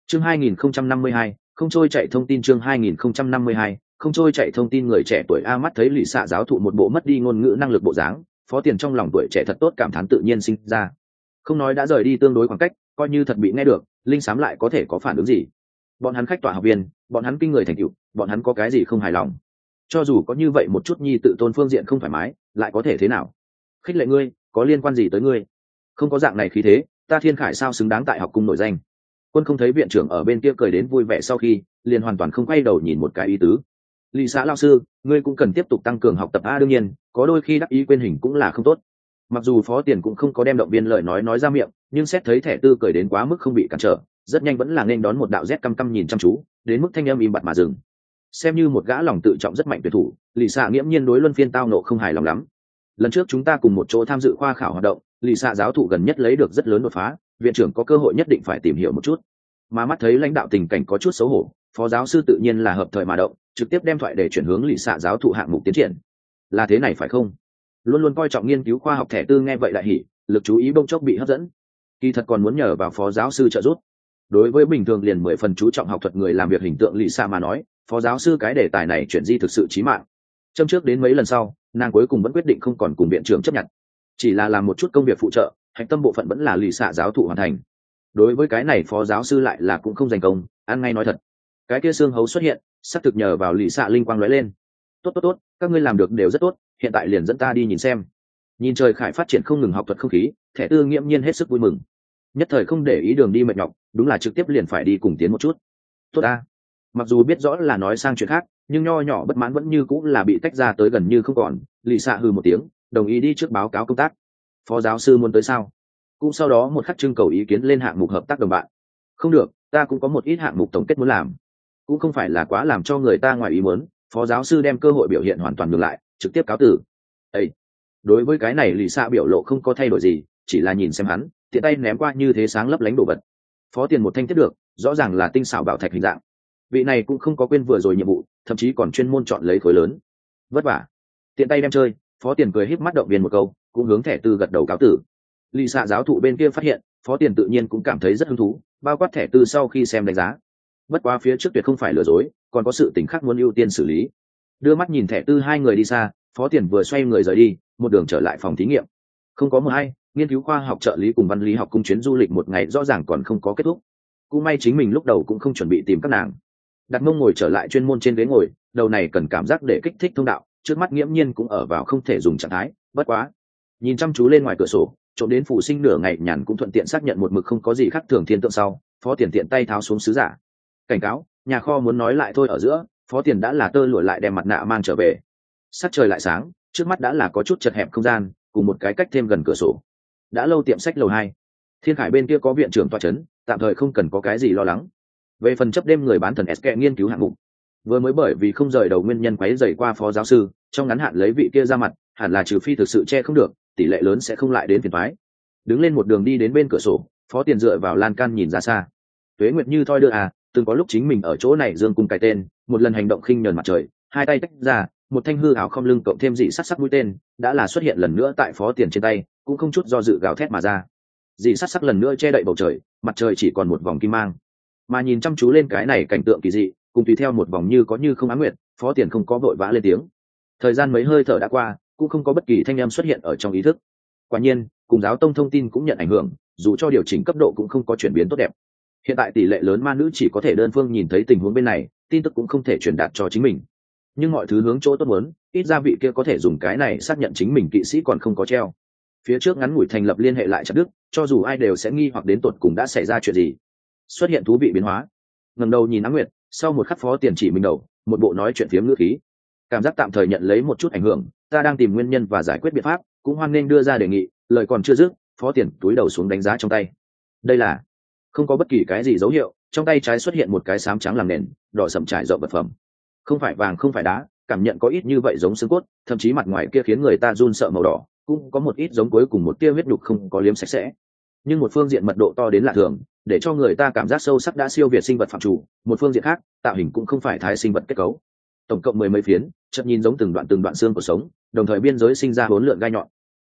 Chương 2052, không trôi chạy thông tin. Chương 2052, không trôi chạy thông tin. Người trẻ tuổi A mắt thấy lì xạ giáo thụ một bộ mất đi ngôn ngữ năng lực bộ dáng, Phó Tiền trong lòng tuổi trẻ thật tốt cảm thán tự nhiên sinh ra. Không nói đã rời đi tương đối khoảng cách, coi như thật bị nghe được, linh sám lại có thể có phản ứng gì? Bọn hắn khách tọa học viên, bọn hắn kinh người thành tựu, bọn hắn có cái gì không hài lòng? Cho dù có như vậy một chút nhi tự tôn phương diện không thoải mái, lại có thể thế nào? Khích lệ ngươi, có liên quan gì tới ngươi? Không có dạng này khí thế, ta Thiên Khải sao xứng đáng tại học cung nổi danh? Quân không thấy viện trưởng ở bên kia cười đến vui vẻ sau khi, liền hoàn toàn không quay đầu nhìn một cái ý tứ. Lý xã lao sư, ngươi cũng cần tiếp tục tăng cường học tập a, đương nhiên, có đôi khi đắc ý quên hình cũng là không tốt. Mặc dù Phó Tiền cũng không có đem động viên lời nói ra miệng, nhưng xét thấy thẻ tư cười đến quá mức không bị cản trở, rất nhanh vẫn là nên đón một đạo rét căm căm nhìn chăm chú, đến mức thanh âm im bặt mà dừng. Xem như một gã lòng tự trọng rất mạnh tuyển thủ, Lý Sạ nghiễm nhiên đối luân phiên tao nộ không hài lòng lắm. Lần trước chúng ta cùng một chỗ tham dự khoa khảo hoạt động, Lý Sạ giáo thụ gần nhất lấy được rất lớn đột phá, viện trưởng có cơ hội nhất định phải tìm hiểu một chút. Mà mắt thấy lãnh đạo tình cảnh có chút xấu hổ, phó giáo sư tự nhiên là hợp thời mà động, trực tiếp đem thoại để chuyển hướng Lý Sạ giáo thụ hạng mục tiến triển. Là thế này phải không? Luôn luôn coi trọng nghiên cứu khoa học thẻ tư nghe vậy đại hỉ, lực chú ý bỗng chốc bị hấp dẫn. Kỳ thật còn muốn nhờ vào phó giáo sư trợ giúp. Đối với bình thường liền 10 phần chú trọng học thuật người làm việc hình tượng Lý Sa mà nói, phó giáo sư cái đề tài này chuyển di thực sự chí mạng. Châm trước đến mấy lần sau, nàng cuối cùng vẫn quyết định không còn cùng viện trưởng chấp nhận, chỉ là làm một chút công việc phụ trợ, hạch tâm bộ phận vẫn là Lý Sa giáo thụ hoàn thành. Đối với cái này phó giáo sư lại là cũng không dành công, ăn ngay nói thật. Cái kia xương hấu xuất hiện, sắp thực nhờ vào Lý Sa linh quang lóe lên. Tốt, các ngươi làm được đều rất tốt, hiện tại liền dẫn ta đi nhìn xem. Nhìn trời khải phát triển không ngừng học thuật không khí, thẻ tư nghiễm nhiên hết sức vui mừng. Nhất thời không để ý đường đi mệt nhọc, đúng là trực tiếp liền phải đi cùng tiến một chút. Tốt ta. Mặc dù biết rõ là nói sang chuyện khác, nhưng nho nhỏ bất mãn vẫn như cũng là bị tách ra tới gần như không còn. Lì xạ hừ một tiếng, đồng ý đi trước báo cáo công tác. Phó giáo sư muốn tới sao? Cũng sau đó một khắc trưng cầu ý kiến lên hạng mục hợp tác đồng bạn. Không được, ta cũng có một ít hạng mục tổng kết muốn làm. Cũng không phải là quá làm cho người ta ngoài ý muốn. Phó giáo sư đem cơ hội biểu hiện hoàn toàn ngược lại, trực tiếp cáo từ. Ê! Đối với cái này lì xạ biểu lộ không có thay đổi gì, chỉ là nhìn xem hắn, tiện tay ném qua như thế sáng lấp lánh đồ vật. Phó Tiền một thanh tiếp được, rõ ràng là tinh xảo bảo thạch hình dạng. Vị này cũng không có quên vừa rồi nhiệm vụ, thậm chí còn chuyên môn chọn lấy khối lớn. Vất vả. Tiện tay đem chơi, Phó Tiền cười híp mắt động viên một câu, cũng hướng thẻ tư gật đầu cáo tử. Lý xạ giáo thụ bên kia phát hiện, Phó Tiền tự nhiên cũng cảm thấy rất hứng thú, bao quát thẻ tư sau khi xem đánh giá. Bất quá phía trước tuyệt không phải lừa dối, còn có sự tình khác muốn ưu tiên xử lý. Đưa mắt nhìn thẻ tư hai người đi xa, Phó Tiền vừa xoay người rời đi, một đường trở lại phòng thí nghiệm. Không có một ai, nghiên cứu khoa học trợ lý cùng văn lý học cung chuyến du lịch một ngày rõ ràng còn không có kết thúc. Cũng may chính mình lúc đầu cũng không chuẩn bị tìm các nàng. Đặt mông ngồi trở lại chuyên môn trên ghế ngồi, đầu này cần cảm giác để kích thích thông đạo, trước mắt nghiễm nhiên cũng ở vào không thể dùng trạng thái. Bất quá, nhìn chăm chú lên ngoài cửa sổ, trộm đến phủ sinh nửa ngày nhàn cũng thuận tiện xác nhận một mực không có gì khác thường thiên tượng sau, Phó Tiền tiện tay tháo xuống sứ giả. Cảnh cáo, nhà kho muốn nói lại thôi ở giữa, Phó Tiền đã là tơ lụa lại đem mặt nạ mang trở về. Sắc trời lại sáng, trước mắt đã là có chút chật hẹp không gian, cùng một cái cách thêm gần cửa sổ. Đã lâu tiệm sách lầu 2. Thiên Khải bên kia có viện trưởng tọa chấn, tạm thời không cần có cái gì lo lắng. Về phần chấp đêm người bán thần S nghiên cứu hạng mục, vừa mới bởi vì không rời đầu nguyên nhân quấy rầy qua phó giáo sư, trong ngắn hạn lấy vị kia ra mặt, hẳn là trừ phi thực sự che không được, tỷ lệ lớn sẽ không lại đến phiền toái. Đứng lên một đường đi đến bên cửa sổ, Phó Tiền dựa vào lan can nhìn ra xa. Tuế Nguyệt như thoi đưa à, từng có lúc chính mình ở chỗ này dương cung cái tên, một lần hành động khinh nhờn mặt trời, hai tay tách ra, một thanh hư áo không lưng cộng thêm dị sắc mũi tên, đã là xuất hiện lần nữa tại Phó Tiền trên tay, cũng không chút do dự gào thét mà ra. Dị sắc lần nữa che đậy bầu trời, mặt trời chỉ còn một vòng kim mang. Mà nhìn chăm chú lên cái này cảnh tượng kỳ dị, cùng tùy theo một vòng như có như không ám nguyệt, Phó Tiền không có vội vã lên tiếng. Thời gian mấy hơi thở đã qua, cũng không có bất kỳ thanh âm xuất hiện ở trong ý thức. Quả nhiên, cùng giáo tông thông tin cũng nhận ảnh hưởng, dù cho điều chỉnh cấp độ cũng không có chuyển biến tốt đẹp. Hiện tại tỷ lệ lớn ma nữ chỉ có thể đơn phương nhìn thấy tình huống bên này, tin tức cũng không thể truyền đạt cho chính mình. Nhưng mọi thứ hướng chỗ tốt muốn, ít ra vị kia có thể dùng cái này xác nhận chính mình kỵ sĩ còn không có treo. Phía trước ngắn ngủi thành lập liên hệ lại chặt đứt, cho dù ai đều sẽ nghi hoặc đến tột cùng đã xảy ra chuyện gì. Xuất hiện thú vị biến hóa. Ngẩng đầu nhìn Ám Nguyệt, sau một khắc Phó Tiền chỉ mình đầu, một bộ nói chuyện phiếm ngữ khí. Cảm giác tạm thời nhận lấy một chút ảnh hưởng, ta đang tìm nguyên nhân và giải quyết biện pháp, cũng hoan nên đưa ra đề nghị, lời còn chưa dứt, Phó Tiền túi đầu xuống đánh giá trong tay. Đây là không có bất kỳ cái gì dấu hiệu, trong tay trái xuất hiện một cái xám trắng làm nền, đỏ sậm trải rộng vật phẩm. Không phải vàng không phải đá, cảm nhận có ít như vậy giống xương cốt, thậm chí mặt ngoài kia khiến người ta run sợ màu đỏ, cũng có một ít giống cuối cùng một tia huyết nhục không có liếm sạch sẽ. Nhưng một phương diện mật độ to đến lạ thường, để cho người ta cảm giác sâu sắc đã siêu việt sinh vật phạm chủ, một phương diện khác, tạo hình cũng không phải thái sinh vật kết cấu. Tổng cộng 10 mấy phiến, chợt nhìn giống từng đoạn xương của sống, đồng thời biên giới sinh ra 4 lượn gai nhọn.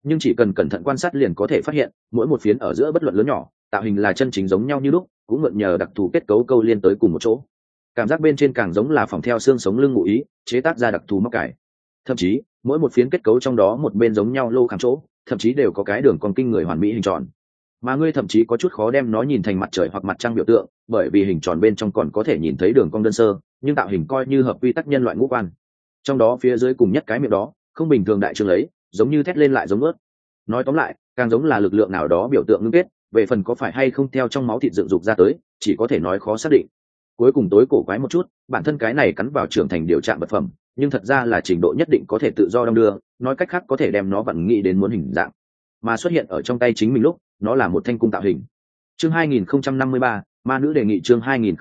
nhưng chỉ cần cẩn thận quan sát liền có thể phát hiện mỗi một phiến ở giữa bất luận lớn nhỏ tạo hình là chân chính giống nhau như lúc, cũng mượn nhờ đặc thù kết cấu câu liên tới cùng một chỗ. Cảm giác bên trên càng giống là phòng theo xương sống lưng ngụ ý chế tác ra đặc thù móc cải. Thậm chí mỗi một phiến kết cấu trong đó một bên giống nhau lô khảm chỗ, thậm chí đều có cái đường còn kinh người hoàn mỹ hình tròn, mà ngươi thậm chí có chút khó đem nó nhìn thành mặt trời hoặc mặt trăng biểu tượng, bởi vì hình tròn bên trong còn có thể nhìn thấy đường cong đơn sơ nhưng tạo hình coi như hợp quy tắc nhân loại ngũ quan. Trong đó phía dưới cùng nhất cái miệng đó không bình thường đại trương lấy, giống như thét lên lại giống ướt. Nói tóm lại càng giống là lực lượng nào đó biểu tượng ngưng kết, về phần có phải hay không theo trong máu thịt dựng dục ra tới chỉ có thể nói khó xác định. Cuối cùng tối cổ quái một chút, bản thân cái này cắn vào trưởng thành điều trạng vật phẩm, nhưng thật ra là trình độ nhất định có thể tự do đong đưa, nói cách khác có thể đem nó vặn nghĩ đến muốn hình dạng, mà xuất hiện ở trong tay chính mình lúc nó là một thanh cung tạo hình. Chương 2053, ma nữ đề nghị. Chương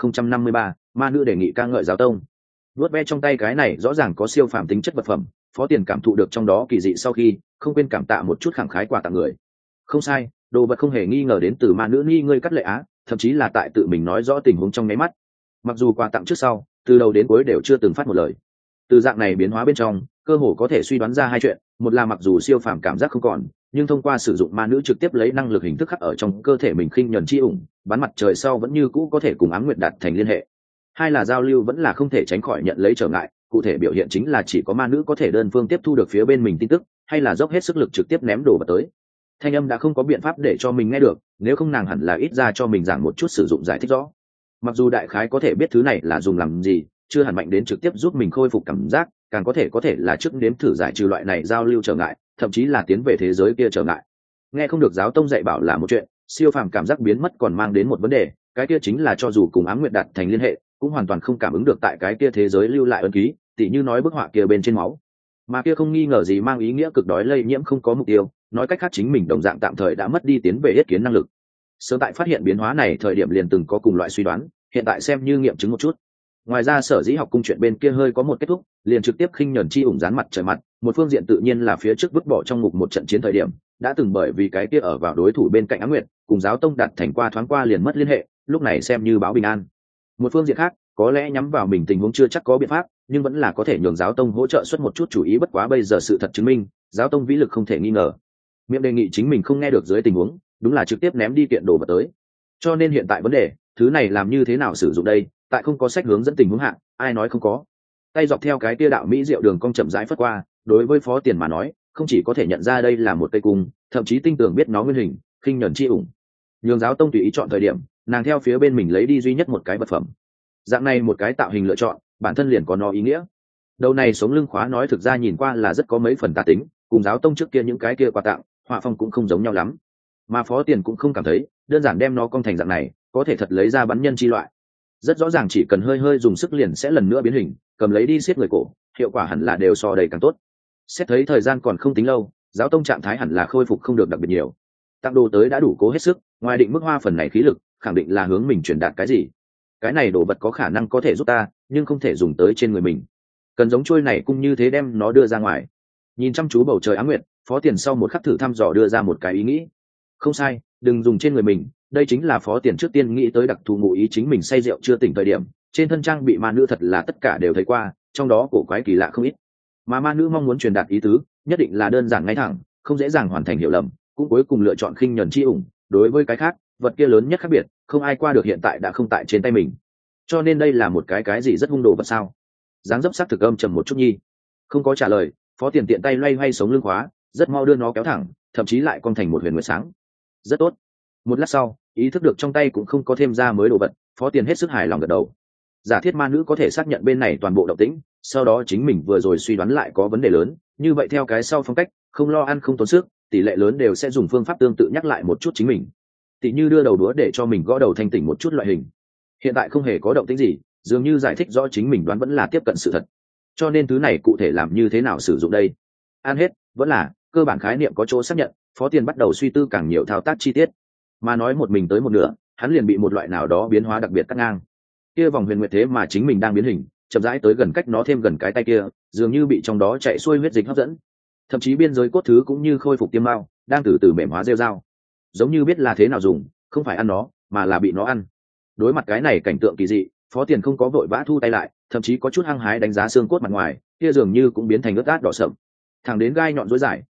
2053, ma nữ đề nghị ca ngợi giáo tông. Vuốt ve trong tay cái này rõ ràng có siêu phàm tính chất vật phẩm, Phó Tiền cảm thụ được trong đó kỳ dị sau khi không quên cảm tạ một chút khẳng khái quà tặng người. Không sai, đồ vật không hề nghi ngờ đến từ ma nữ nghi ngươi cắt lệ á, thậm chí là tại tự mình nói rõ tình huống trong nháy mắt. Mặc dù quà tặng trước sau từ đầu đến cuối đều chưa từng phát một lời. Từ dạng này biến hóa bên trong cơ hồ có thể suy đoán ra hai chuyện, một là mặc dù siêu phàm cảm giác không còn, nhưng thông qua sử dụng ma nữ trực tiếp lấy năng lực hình thức khắc ở trong cơ thể mình khinh nhuần chi ủng bắn mặt trời sau vẫn như cũ có thể cùng Ám Nguyệt đạt thành liên hệ. Hai là giao lưu vẫn là không thể tránh khỏi nhận lấy trở ngại, cụ thể biểu hiện chính là chỉ có ma nữ có thể đơn phương tiếp thu được phía bên mình tin tức, hay là dốc hết sức lực trực tiếp ném đồ vào tới. Thanh âm đã không có biện pháp để cho mình nghe được, nếu không nàng hẳn là ít ra cho mình giảng một chút sử dụng giải thích rõ. Mặc dù đại khái có thể biết thứ này là dùng làm gì, chưa hẳn mạnh đến trực tiếp giúp mình khôi phục cảm giác, càng có thể là trước nếm thử giải trừ loại này giao lưu trở ngại, thậm chí là tiến về thế giới kia trở ngại. Nghe không được giáo tông dạy bảo là một chuyện, siêu phàm cảm giác biến mất còn mang đến một vấn đề, cái kia chính là cho dù cùng Ám Nguyệt đạt thành liên hệ cũng hoàn toàn không cảm ứng được tại cái kia thế giới lưu lại ấn ký, tỉ như nói bức họa kia bên trên máu, mà kia không nghi ngờ gì mang ý nghĩa cực đói lây nhiễm không có mục tiêu, nói cách khác chính mình đồng dạng tạm thời đã mất đi tiến về yết kiến năng lực. Sớm tại phát hiện biến hóa này thời điểm liền từng có cùng loại suy đoán, hiện tại xem như nghiệm chứng một chút. Ngoài ra Sở Dĩ học cung chuyện bên kia hơi có một kết thúc, liền trực tiếp khinh nhẫn chi ủng dán mặt trời mặt, một phương diện tự nhiên là phía trước vứt bỏ trong ngục một trận chiến thời điểm, đã từng bởi vì cái kia ở vào đối thủ bên cạnh Ám Nguyệt, cùng giáo tông đạt thành qua thoáng qua liền mất liên hệ, lúc này xem như báo bình an. Một phương diện khác, có lẽ nhắm vào mình tình huống chưa chắc có biện pháp, nhưng vẫn là có thể nhường giáo tông hỗ trợ xuất một chút chủ ý, bất quá bây giờ sự thật chứng minh, giáo tông vĩ lực không thể nghi ngờ. Miệng đề nghị chính mình không nghe được dưới tình huống, đúng là trực tiếp ném đi kiện đồ vật tới. Cho nên hiện tại vấn đề, thứ này làm như thế nào sử dụng đây, tại không có sách hướng dẫn tình huống hạn, ai nói không có. Tay dọc theo cái kia đạo mỹ diệu đường cong chậm rãi phất qua, đối với Phó Tiền mà nói, không chỉ có thể nhận ra đây là một cây cung, thậm chí tinh tường biết nó nguyên hình, khinh nhẫn chi ủng. Nhường giáo tông tùy ý chọn thời điểm, nàng theo phía bên mình lấy đi duy nhất một cái vật phẩm. Dạng này một cái tạo hình lựa chọn, bản thân liền có nó ý nghĩa. Đầu này sống lưng khóa nói thực ra nhìn qua là rất có mấy phần tà tính, cùng giáo tông trước kia những cái kia quà tặng, họa phong cũng không giống nhau lắm. Mà Phó Tiền cũng không cảm thấy, đơn giản đem nó cong thành dạng này, có thể thật lấy ra bắn nhân chi loại. Rất rõ ràng chỉ cần hơi hơi dùng sức liền sẽ lần nữa biến hình, cầm lấy đi siết người cổ, hiệu quả hẳn là đều so đầy càng tốt. Xét thấy thời gian còn không tính lâu, giáo tông trạng thái hẳn là khôi phục không được đặc biệt nhiều. Tặng đồ tới đã đủ cố hết sức, ngoài định mức hoa phần này khí lực, khẳng định là hướng mình truyền đạt cái gì. Cái này đồ vật có khả năng có thể giúp ta, nhưng không thể dùng tới trên người mình. Cần giống chuôi này cũng như thế đem nó đưa ra ngoài. Nhìn chăm chú bầu trời Ám Nguyệt, Phó Tiền sau một khắc thử thăm dò đưa ra một cái ý nghĩ. Không sai, đừng dùng trên người mình, đây chính là Phó Tiền trước tiên nghĩ tới đặc thù ngụ ý chính mình say rượu chưa tỉnh thời điểm, trên thân trang bị ma nữ thật là tất cả đều thấy qua, trong đó cổ quái kỳ lạ không ít. Mà ma nữ mong muốn truyền đạt ý tứ, nhất định là đơn giản ngay thẳng, không dễ dàng hoàn thành hiểu lầm, cũng cuối cùng lựa chọn khinh nhẫn chi ủng, đối với cái khác, vật kia lớn nhất khác biệt, không ai qua được hiện tại đã không tại trên tay mình. Cho nên đây là một cái gì rất hung đồ vật sao? Dáng dấp sắc thực âm trầm một chút nhi. Không có trả lời, Phó Tiền tiện tay loay hoay sống lưng khóa, rất mau đưa nó kéo thẳng, thậm chí lại cong thành một huyền nguyệt sáng. Rất tốt. Một lát sau, ý thức được trong tay cũng không có thêm ra mới đồ vật, Phó Tiền hết sức hài lòng gật đầu. Giả thiết ma nữ có thể xác nhận bên này toàn bộ động tĩnh, sau đó chính mình vừa rồi suy đoán lại có vấn đề lớn, như vậy theo cái sau phong cách, không lo ăn không tốn sức, tỷ lệ lớn đều sẽ dùng phương pháp tương tự nhắc lại một chút chính mình. Tỷ như đưa đầu đũa để cho mình gõ đầu thanh tỉnh một chút loại hình. Hiện tại không hề có động tĩnh gì, dường như giải thích rõ chính mình đoán vẫn là tiếp cận sự thật. Cho nên thứ này cụ thể làm như thế nào sử dụng đây? Ăn hết, vẫn là cơ bản khái niệm có chỗ xác nhận, Phó Tiền bắt đầu suy tư càng nhiều thao tác chi tiết. Mà nói một mình tới một nửa, hắn liền bị một loại nào đó biến hóa đặc biệt cắt ngang. Kia vòng huyền nguyệt thế mà chính mình đang biến hình, chậm rãi tới gần cách nó thêm gần cái tay kia, dường như bị trong đó chạy xuôi huyết dịch hấp dẫn. Thậm chí biên giới cốt thứ cũng như khôi phục tiêm mao, đang từ từ mềm hóa rêu rao. Giống như biết là thế nào dùng, không phải ăn nó, mà là bị nó ăn. Đối mặt cái này cảnh tượng kỳ dị, Phó Tiền không có vội vã thu tay lại, thậm chí có chút hăng hái đánh giá xương cốt mặt ngoài, kia dường như cũng biến thành ướt át đỏ sậm. Thẳng đến gai nhọn rối dài,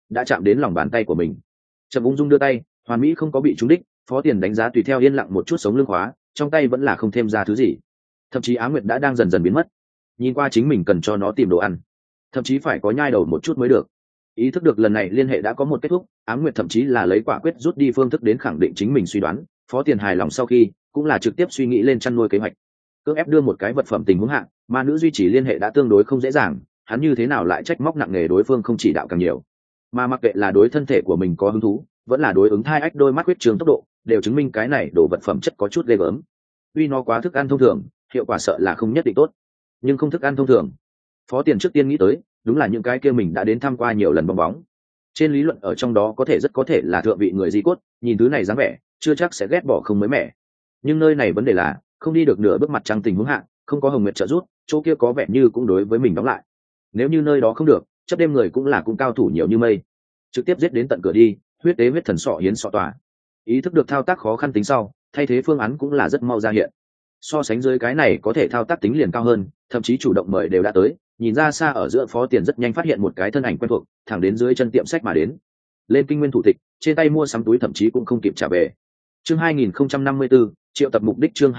đã chạm đến lòng bàn tay của mình. Trầm ung dung đưa tay, hoàn mỹ không có bị trúng đích. Phó Tiền đánh giá tùy theo yên lặng một chút sống lưng khóa, trong tay vẫn là không thêm ra thứ gì. Thậm chí Á Nguyệt đã đang dần dần biến mất. Nhìn qua chính mình cần cho nó tìm đồ ăn, thậm chí phải có nhai đầu một chút mới được. Ý thức được lần này liên hệ đã có một kết thúc, Á Nguyệt thậm chí là lấy quả quyết rút đi phương thức đến khẳng định chính mình suy đoán. Phó Tiền hài lòng sau khi, cũng là trực tiếp suy nghĩ lên chăn nuôi kế hoạch. Cưỡng ép đưa một cái vật phẩm tình huống hạng, mà nữ duy trì liên hệ đã tương đối không dễ dàng, hắn như thế nào lại trách móc nặng nề đối phương không chỉ đạo càng nhiều. Mà mặc kệ là đối thân thể của mình có hứng thú, vẫn là đối ứng thai ách đôi mắt huyết trường tốc độ, đều chứng minh cái này đồ vật phẩm chất có chút ghê gớm. Tuy nó quá thức ăn thông thường, hiệu quả sợ là không nhất định tốt, nhưng không thức ăn thông thường. Phó Tiền trước tiên nghĩ tới, đúng là những cái kia mình đã đến thăm qua nhiều lần bong bóng. Trên lý luận ở trong đó rất có thể là thượng vị người di cốt, nhìn thứ này dáng vẻ, chưa chắc sẽ ghét bỏ không mới mẻ. Nhưng nơi này vấn đề là, không đi được nửa bước mặt trăng tình huống hạ, không có Hồng Nguyệt trợ giúp, chỗ kia có vẻ như cũng đối với mình đóng lại. Nếu như nơi đó không được, chấp đêm người cũng là cao thủ nhiều như mây, trực tiếp giết đến tận cửa đi, huyết tế huyết thần sọ hiến sọ tòa. Ý thức được thao tác khó khăn tính sau, thay thế phương án cũng là rất mau ra hiện. So sánh dưới cái này có thể thao tác tính liền cao hơn, thậm chí chủ động mời đều đã tới. Nhìn ra xa ở giữa Phó Tiền rất nhanh phát hiện một cái thân ảnh quen thuộc, thẳng đến dưới chân tiệm sách mà đến. Lên kinh nguyên thủ tịch, trên tay mua sắm túi thậm chí cũng không kịp trả về. Chương 2054, triệu tập mục đích. Chương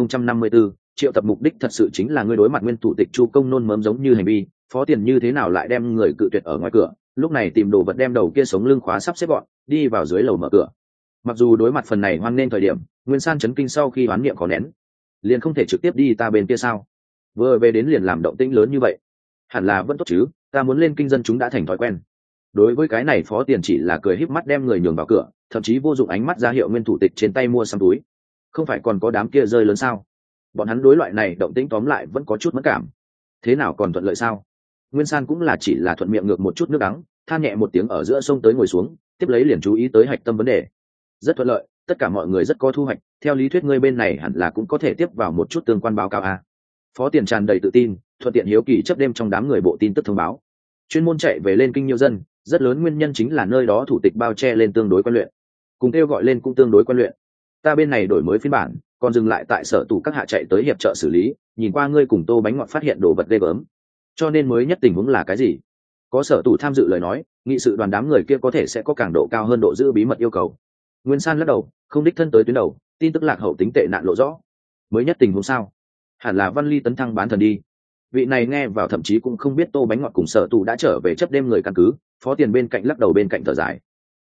2054, triệu tập mục đích thật sự chính là ngươi đối mặt nguyên thủ tịch Chu Công nôn mớm giống như hành vi. Phó Tiền như thế nào lại đem người cự tuyệt ở ngoài cửa, lúc này tìm đồ vật đem đầu kia sống lưng khóa sắp xếp gọn, đi vào dưới lầu mở cửa. Mặc dù đối mặt phần này hoang nên thời điểm, Nguyên San chấn kinh sau khi oán niệm khó nén, liền không thể trực tiếp đi ta bên kia sao? Vừa về đến liền làm động tĩnh lớn như vậy, hẳn là vẫn tốt chứ, ta muốn lên kinh dân chúng đã thành thói quen. Đối với cái này Phó Tiền chỉ là cười híp mắt đem người nhường vào cửa, thậm chí vô dụng ánh mắt ra hiệu nguyên thủ tịch trên tay mua sắm túi. Không phải còn có đám kia rơi lớn sao? Bọn hắn đối loại này động tĩnh tóm lại vẫn có chút mất cảm. Thế nào còn thuận lợi sao? Nguyên San cũng là chỉ là thuận miệng ngược một chút nước đắng, than nhẹ một tiếng ở giữa sông tới ngồi xuống, tiếp lấy liền chú ý tới hạch tâm vấn đề. Rất thuận lợi, tất cả mọi người rất có thu hoạch, theo lý thuyết ngươi bên này hẳn là cũng có thể tiếp vào một chút tương quan báo cáo a. Phó Tiền tràn đầy tự tin, thuận tiện hiếu kỳ chấp đêm trong đám người bộ tin tức thông báo. Chuyên môn chạy về lên kinh nhiều dân, rất lớn nguyên nhân chính là nơi đó thủ tịch bao che lên tương đối quen luyện, cùng kêu gọi lên cũng tương đối quen luyện. Ta bên này đổi mới phiên bản, còn dừng lại tại sở tủ các hạ chạy tới hiệp trợ xử lý, nhìn qua ngươi cùng Tô Bánh Ngọt phát hiện đồ vật ghê gớm. Cho nên mới nhất tình huống là cái gì? Có sở tủ tham dự lời nói, nghị sự đoàn đám người kia có thể sẽ có càng độ cao hơn độ giữ bí mật yêu cầu. Nguyên San lắc đầu, không đích thân tới tuyến đầu, tin tức lạc hậu tính tệ nạn lộ rõ. Mới nhất tình huống sao? Hẳn là Văn Ly tấn thăng bán thần đi. Vị này nghe vào thậm chí cũng không biết Tô Bánh Ngọt cùng sở tù đã trở về chấp đêm người căn cứ. Phó Tiền bên cạnh lắc đầu bên cạnh thở dài.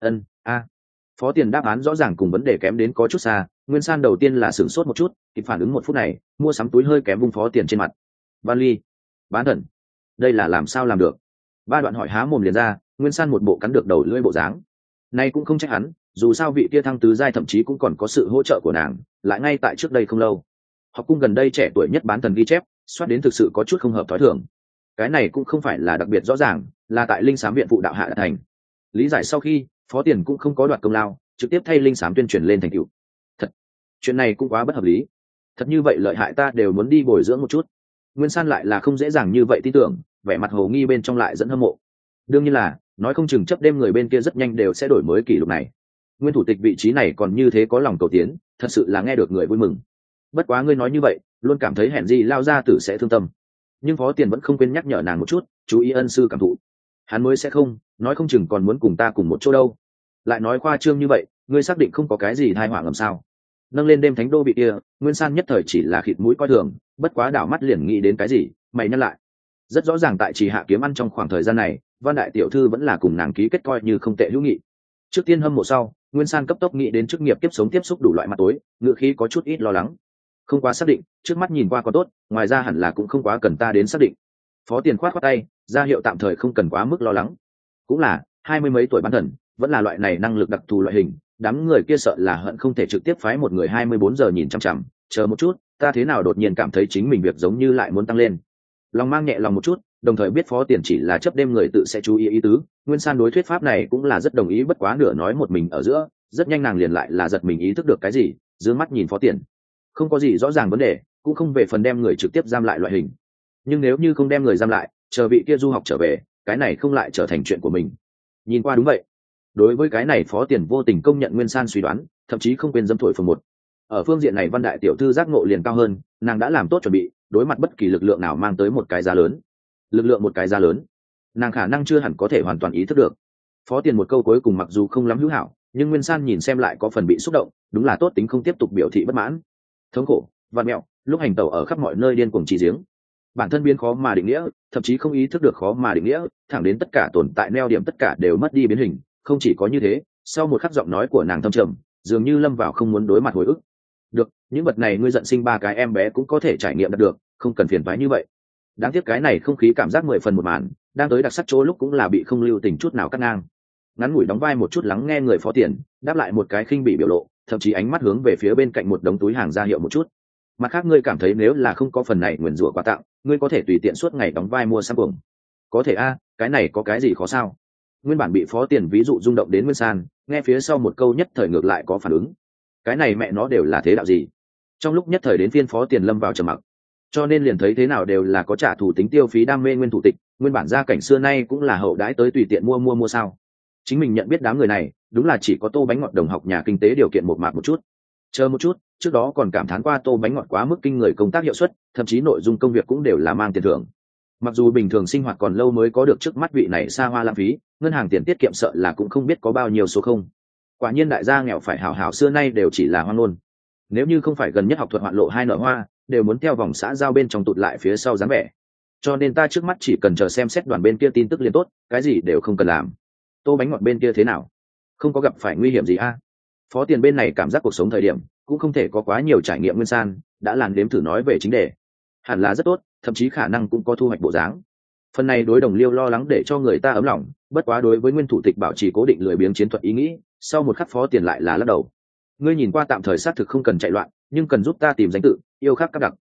Phó Tiền đáp án rõ ràng cùng vấn đề kém đến có chút xa. Nguyên San đầu tiên là sửng sốt một chút, kịp phản ứng một phút này, mua sắm túi hơi kém vung Phó Tiền trên mặt. Văn Ly, bán thần, đây là làm sao làm được? Ba đoạn hỏi há mồm liền ra, Nguyên San một bộ cắn được đầu lưỡi bộ dáng. Nay cũng không trách hắn, dù sao vị kia thăng tứ giai thậm chí cũng còn có sự hỗ trợ của nàng, lại ngay tại trước đây không lâu. Học cung gần đây trẻ tuổi nhất bán thần ghi chép, soát đến thực sự có chút không hợp thói thường. Cái này cũng không phải là đặc biệt rõ ràng, là tại linh sám viện phụ đạo hạ đã thành. Lý giải sau khi, Phó Tiền cũng không có đoạt công lao, trực tiếp thay linh sám tuyên truyền lên thành tựu. Thật, chuyện này cũng quá bất hợp lý. Thật như vậy lợi hại ta đều muốn đi bồi dưỡng một chút. Nguyên San lại là không dễ dàng như vậy tin tưởng, vẻ mặt hồ nghi bên trong lại dẫn hâm mộ. Đương nhiên là, nói không chừng chấp đêm người bên kia rất nhanh đều sẽ đổi mới kỷ lục này. Nguyên thủ tịch vị trí này còn như thế có lòng cầu tiến, thật sự là nghe được người vui mừng. Bất quá ngươi nói như vậy, luôn cảm thấy hẹn gì lao ra tử sẽ thương tâm. Nhưng Phó Tiền vẫn không quên nhắc nhở nàng một chút, chú ý ân sư cảm thụ. Hắn mới sẽ không, nói không chừng còn muốn cùng ta cùng một chỗ đâu. Lại nói khoa trương như vậy, ngươi xác định không có cái gì thai họa ngầm sao? Nâng lên đêm thánh đô bị kia, Nguyên San nhất thời chỉ là khịt mũi coi thường, bất quá đảo mắt liền nghĩ đến cái gì, mày nhắc lại. Rất rõ ràng tại Trì Hạ Kiếm Ăn trong khoảng thời gian này, Văn đại tiểu thư vẫn là cùng nàng ký kết coi như không tệ hữu nghị. Trước tiên hâm mộ sau, Nguyên San cấp tốc nghĩ đến chức nghiệp tiếp sống tiếp xúc đủ loại mặt tối, ngựa khí có chút ít lo lắng. Không quá xác định, trước mắt nhìn qua có tốt, ngoài ra hẳn là cũng không quá cần ta đến xác định. Phó Tiền khoát tay, ra hiệu tạm thời không cần quá mức lo lắng. Cũng là 20 mấy tuổi bán thần, vẫn là loại này năng lực đặc thù loại hình, đám người kia sợ là hận không thể trực tiếp phái một người 24 giờ nhìn chằm chằm, chờ một chút, ta thế nào đột nhiên cảm thấy chính mình việc giống như lại muốn tăng lên. Lòng mang nhẹ lòng một chút, đồng thời biết Phó Tiền chỉ là chấp đêm người tự sẽ chú ý ý tứ. Nguyên San đối thuyết pháp này cũng là rất đồng ý, bất quá nửa nói một mình ở giữa, rất nhanh nàng liền lại là giật mình ý thức được cái gì, dương mắt nhìn Phó Tiền. Không có gì rõ ràng vấn đề, cũng không về phần đem người trực tiếp giam lại loại hình. Nhưng nếu như không đem người giam lại, chờ vị kia du học trở về, cái này không lại trở thành chuyện của mình. Nhìn qua đúng vậy. Đối với cái này Phó Tiền vô tình công nhận Nguyên San suy đoán, thậm chí không quên dâm thổi phồng một. Ở phương diện này Văn đại tiểu thư giác ngộ liền cao hơn, nàng đã làm tốt chuẩn bị, đối mặt bất kỳ lực lượng nào mang tới một cái giá lớn. Lực lượng một cái giá lớn, nàng khả năng chưa hẳn có thể hoàn toàn ý thức được. Phó Tiền một câu cuối cùng mặc dù không lắm hữu hảo, nhưng Nguyên San nhìn xem lại có phần bị xúc động, đúng là tốt tính không tiếp tục biểu thị bất mãn. Thống khổ, vạn mẹo, lúc hành tẩu ở khắp mọi nơi điên cuồng chỉ giếng. Bản thân biến khó mà định nghĩa, thậm chí không ý thức được khó mà định nghĩa, thẳng đến tất cả tồn tại neo điểm tất cả đều mất đi biến hình, không chỉ có như thế, sau một khắc giọng nói của nàng thâm trầm, dường như lâm vào không muốn đối mặt hồi ức. Được, những vật này ngươi giận sinh 3 cái em bé cũng có thể trải nghiệm được, không cần phiền toái như vậy. Đáng tiếc cái này không khí cảm giác 10 phần một màn, đang tới đặc sắc chỗ lúc cũng là bị không lưu tình chút nào cắt ngang. Ngắn ngủi đóng vai một chút lắng nghe người Phó Tiền, đáp lại một cái khinh bị biểu lộ, thậm chí ánh mắt hướng về phía bên cạnh một đống túi hàng ra hiệu một chút. Mặt khác ngươi cảm thấy nếu là không có phần này nguyền rủa quà tặng, ngươi có thể tùy tiện suốt ngày đóng vai mua xăm cuồng. Có thể a, cái này có cái gì khó sao? Nguyên bản bị Phó Tiền ví dụ rung động đến Nguyên San, nghe phía sau một câu nhất thời ngược lại có phản ứng. Cái này mẹ nó đều là thế đạo gì? Trong lúc nhất thời đến phiên Phó Tiền lâm vào trầm mặc, cho nên liền thấy thế nào đều là có trả thù tính tiêu phí đam mê nguyên thủ tịch, nguyên bản gia cảnh xưa nay cũng là hậu đãi tới tùy tiện mua sao. Chính mình nhận biết đám người này, đúng là chỉ có Tô Bánh Ngọt đồng học nhà kinh tế điều kiện một mạc một chút. Chờ một chút, trước đó còn cảm thán qua Tô Bánh Ngọt quá mức kinh người công tác hiệu suất, thậm chí nội dung công việc cũng đều là mang tiền thưởng. Mặc dù bình thường sinh hoạt còn lâu mới có được trước mắt vị này xa hoa lãng phí, ngân hàng tiền tiết kiệm sợ là cũng không biết có bao nhiêu số không. Quả nhiên đại gia nghèo phải hảo hảo xưa nay đều chỉ là hoang ngôn. Nếu như không phải gần nhất học thuật hoạn lộ 2 nợ hoa, đều muốn theo vòng xã giao bên trong tụt lại phía sau dáng vẻ. Cho nên ta trước mắt chỉ cần chờ xem xét đoàn bên kia tin tức liền tốt, cái gì đều không cần làm. Tô Bánh Ngọt bên kia thế nào? Không có gặp phải nguy hiểm gì a? Phó Tiền bên này cảm giác cuộc sống thời điểm cũng không thể có quá nhiều trải nghiệm Nguyên San, đã làn đếm thử nói về chính đề. Hẳn là rất tốt, thậm chí khả năng cũng có thu hoạch bộ dáng. Phần này đối Đồng Liêu lo lắng để cho người ta ấm lòng, bất quá đối với nguyên thủ tịch bảo trì cố định lười biếng chiến thuật ý nghĩ, sau một khắc Phó Tiền lại là lắc đầu. Ngươi nhìn qua tạm thời xác thực không cần chạy loạn, nhưng cần giúp ta tìm danh tự, yêu khắc các đặc.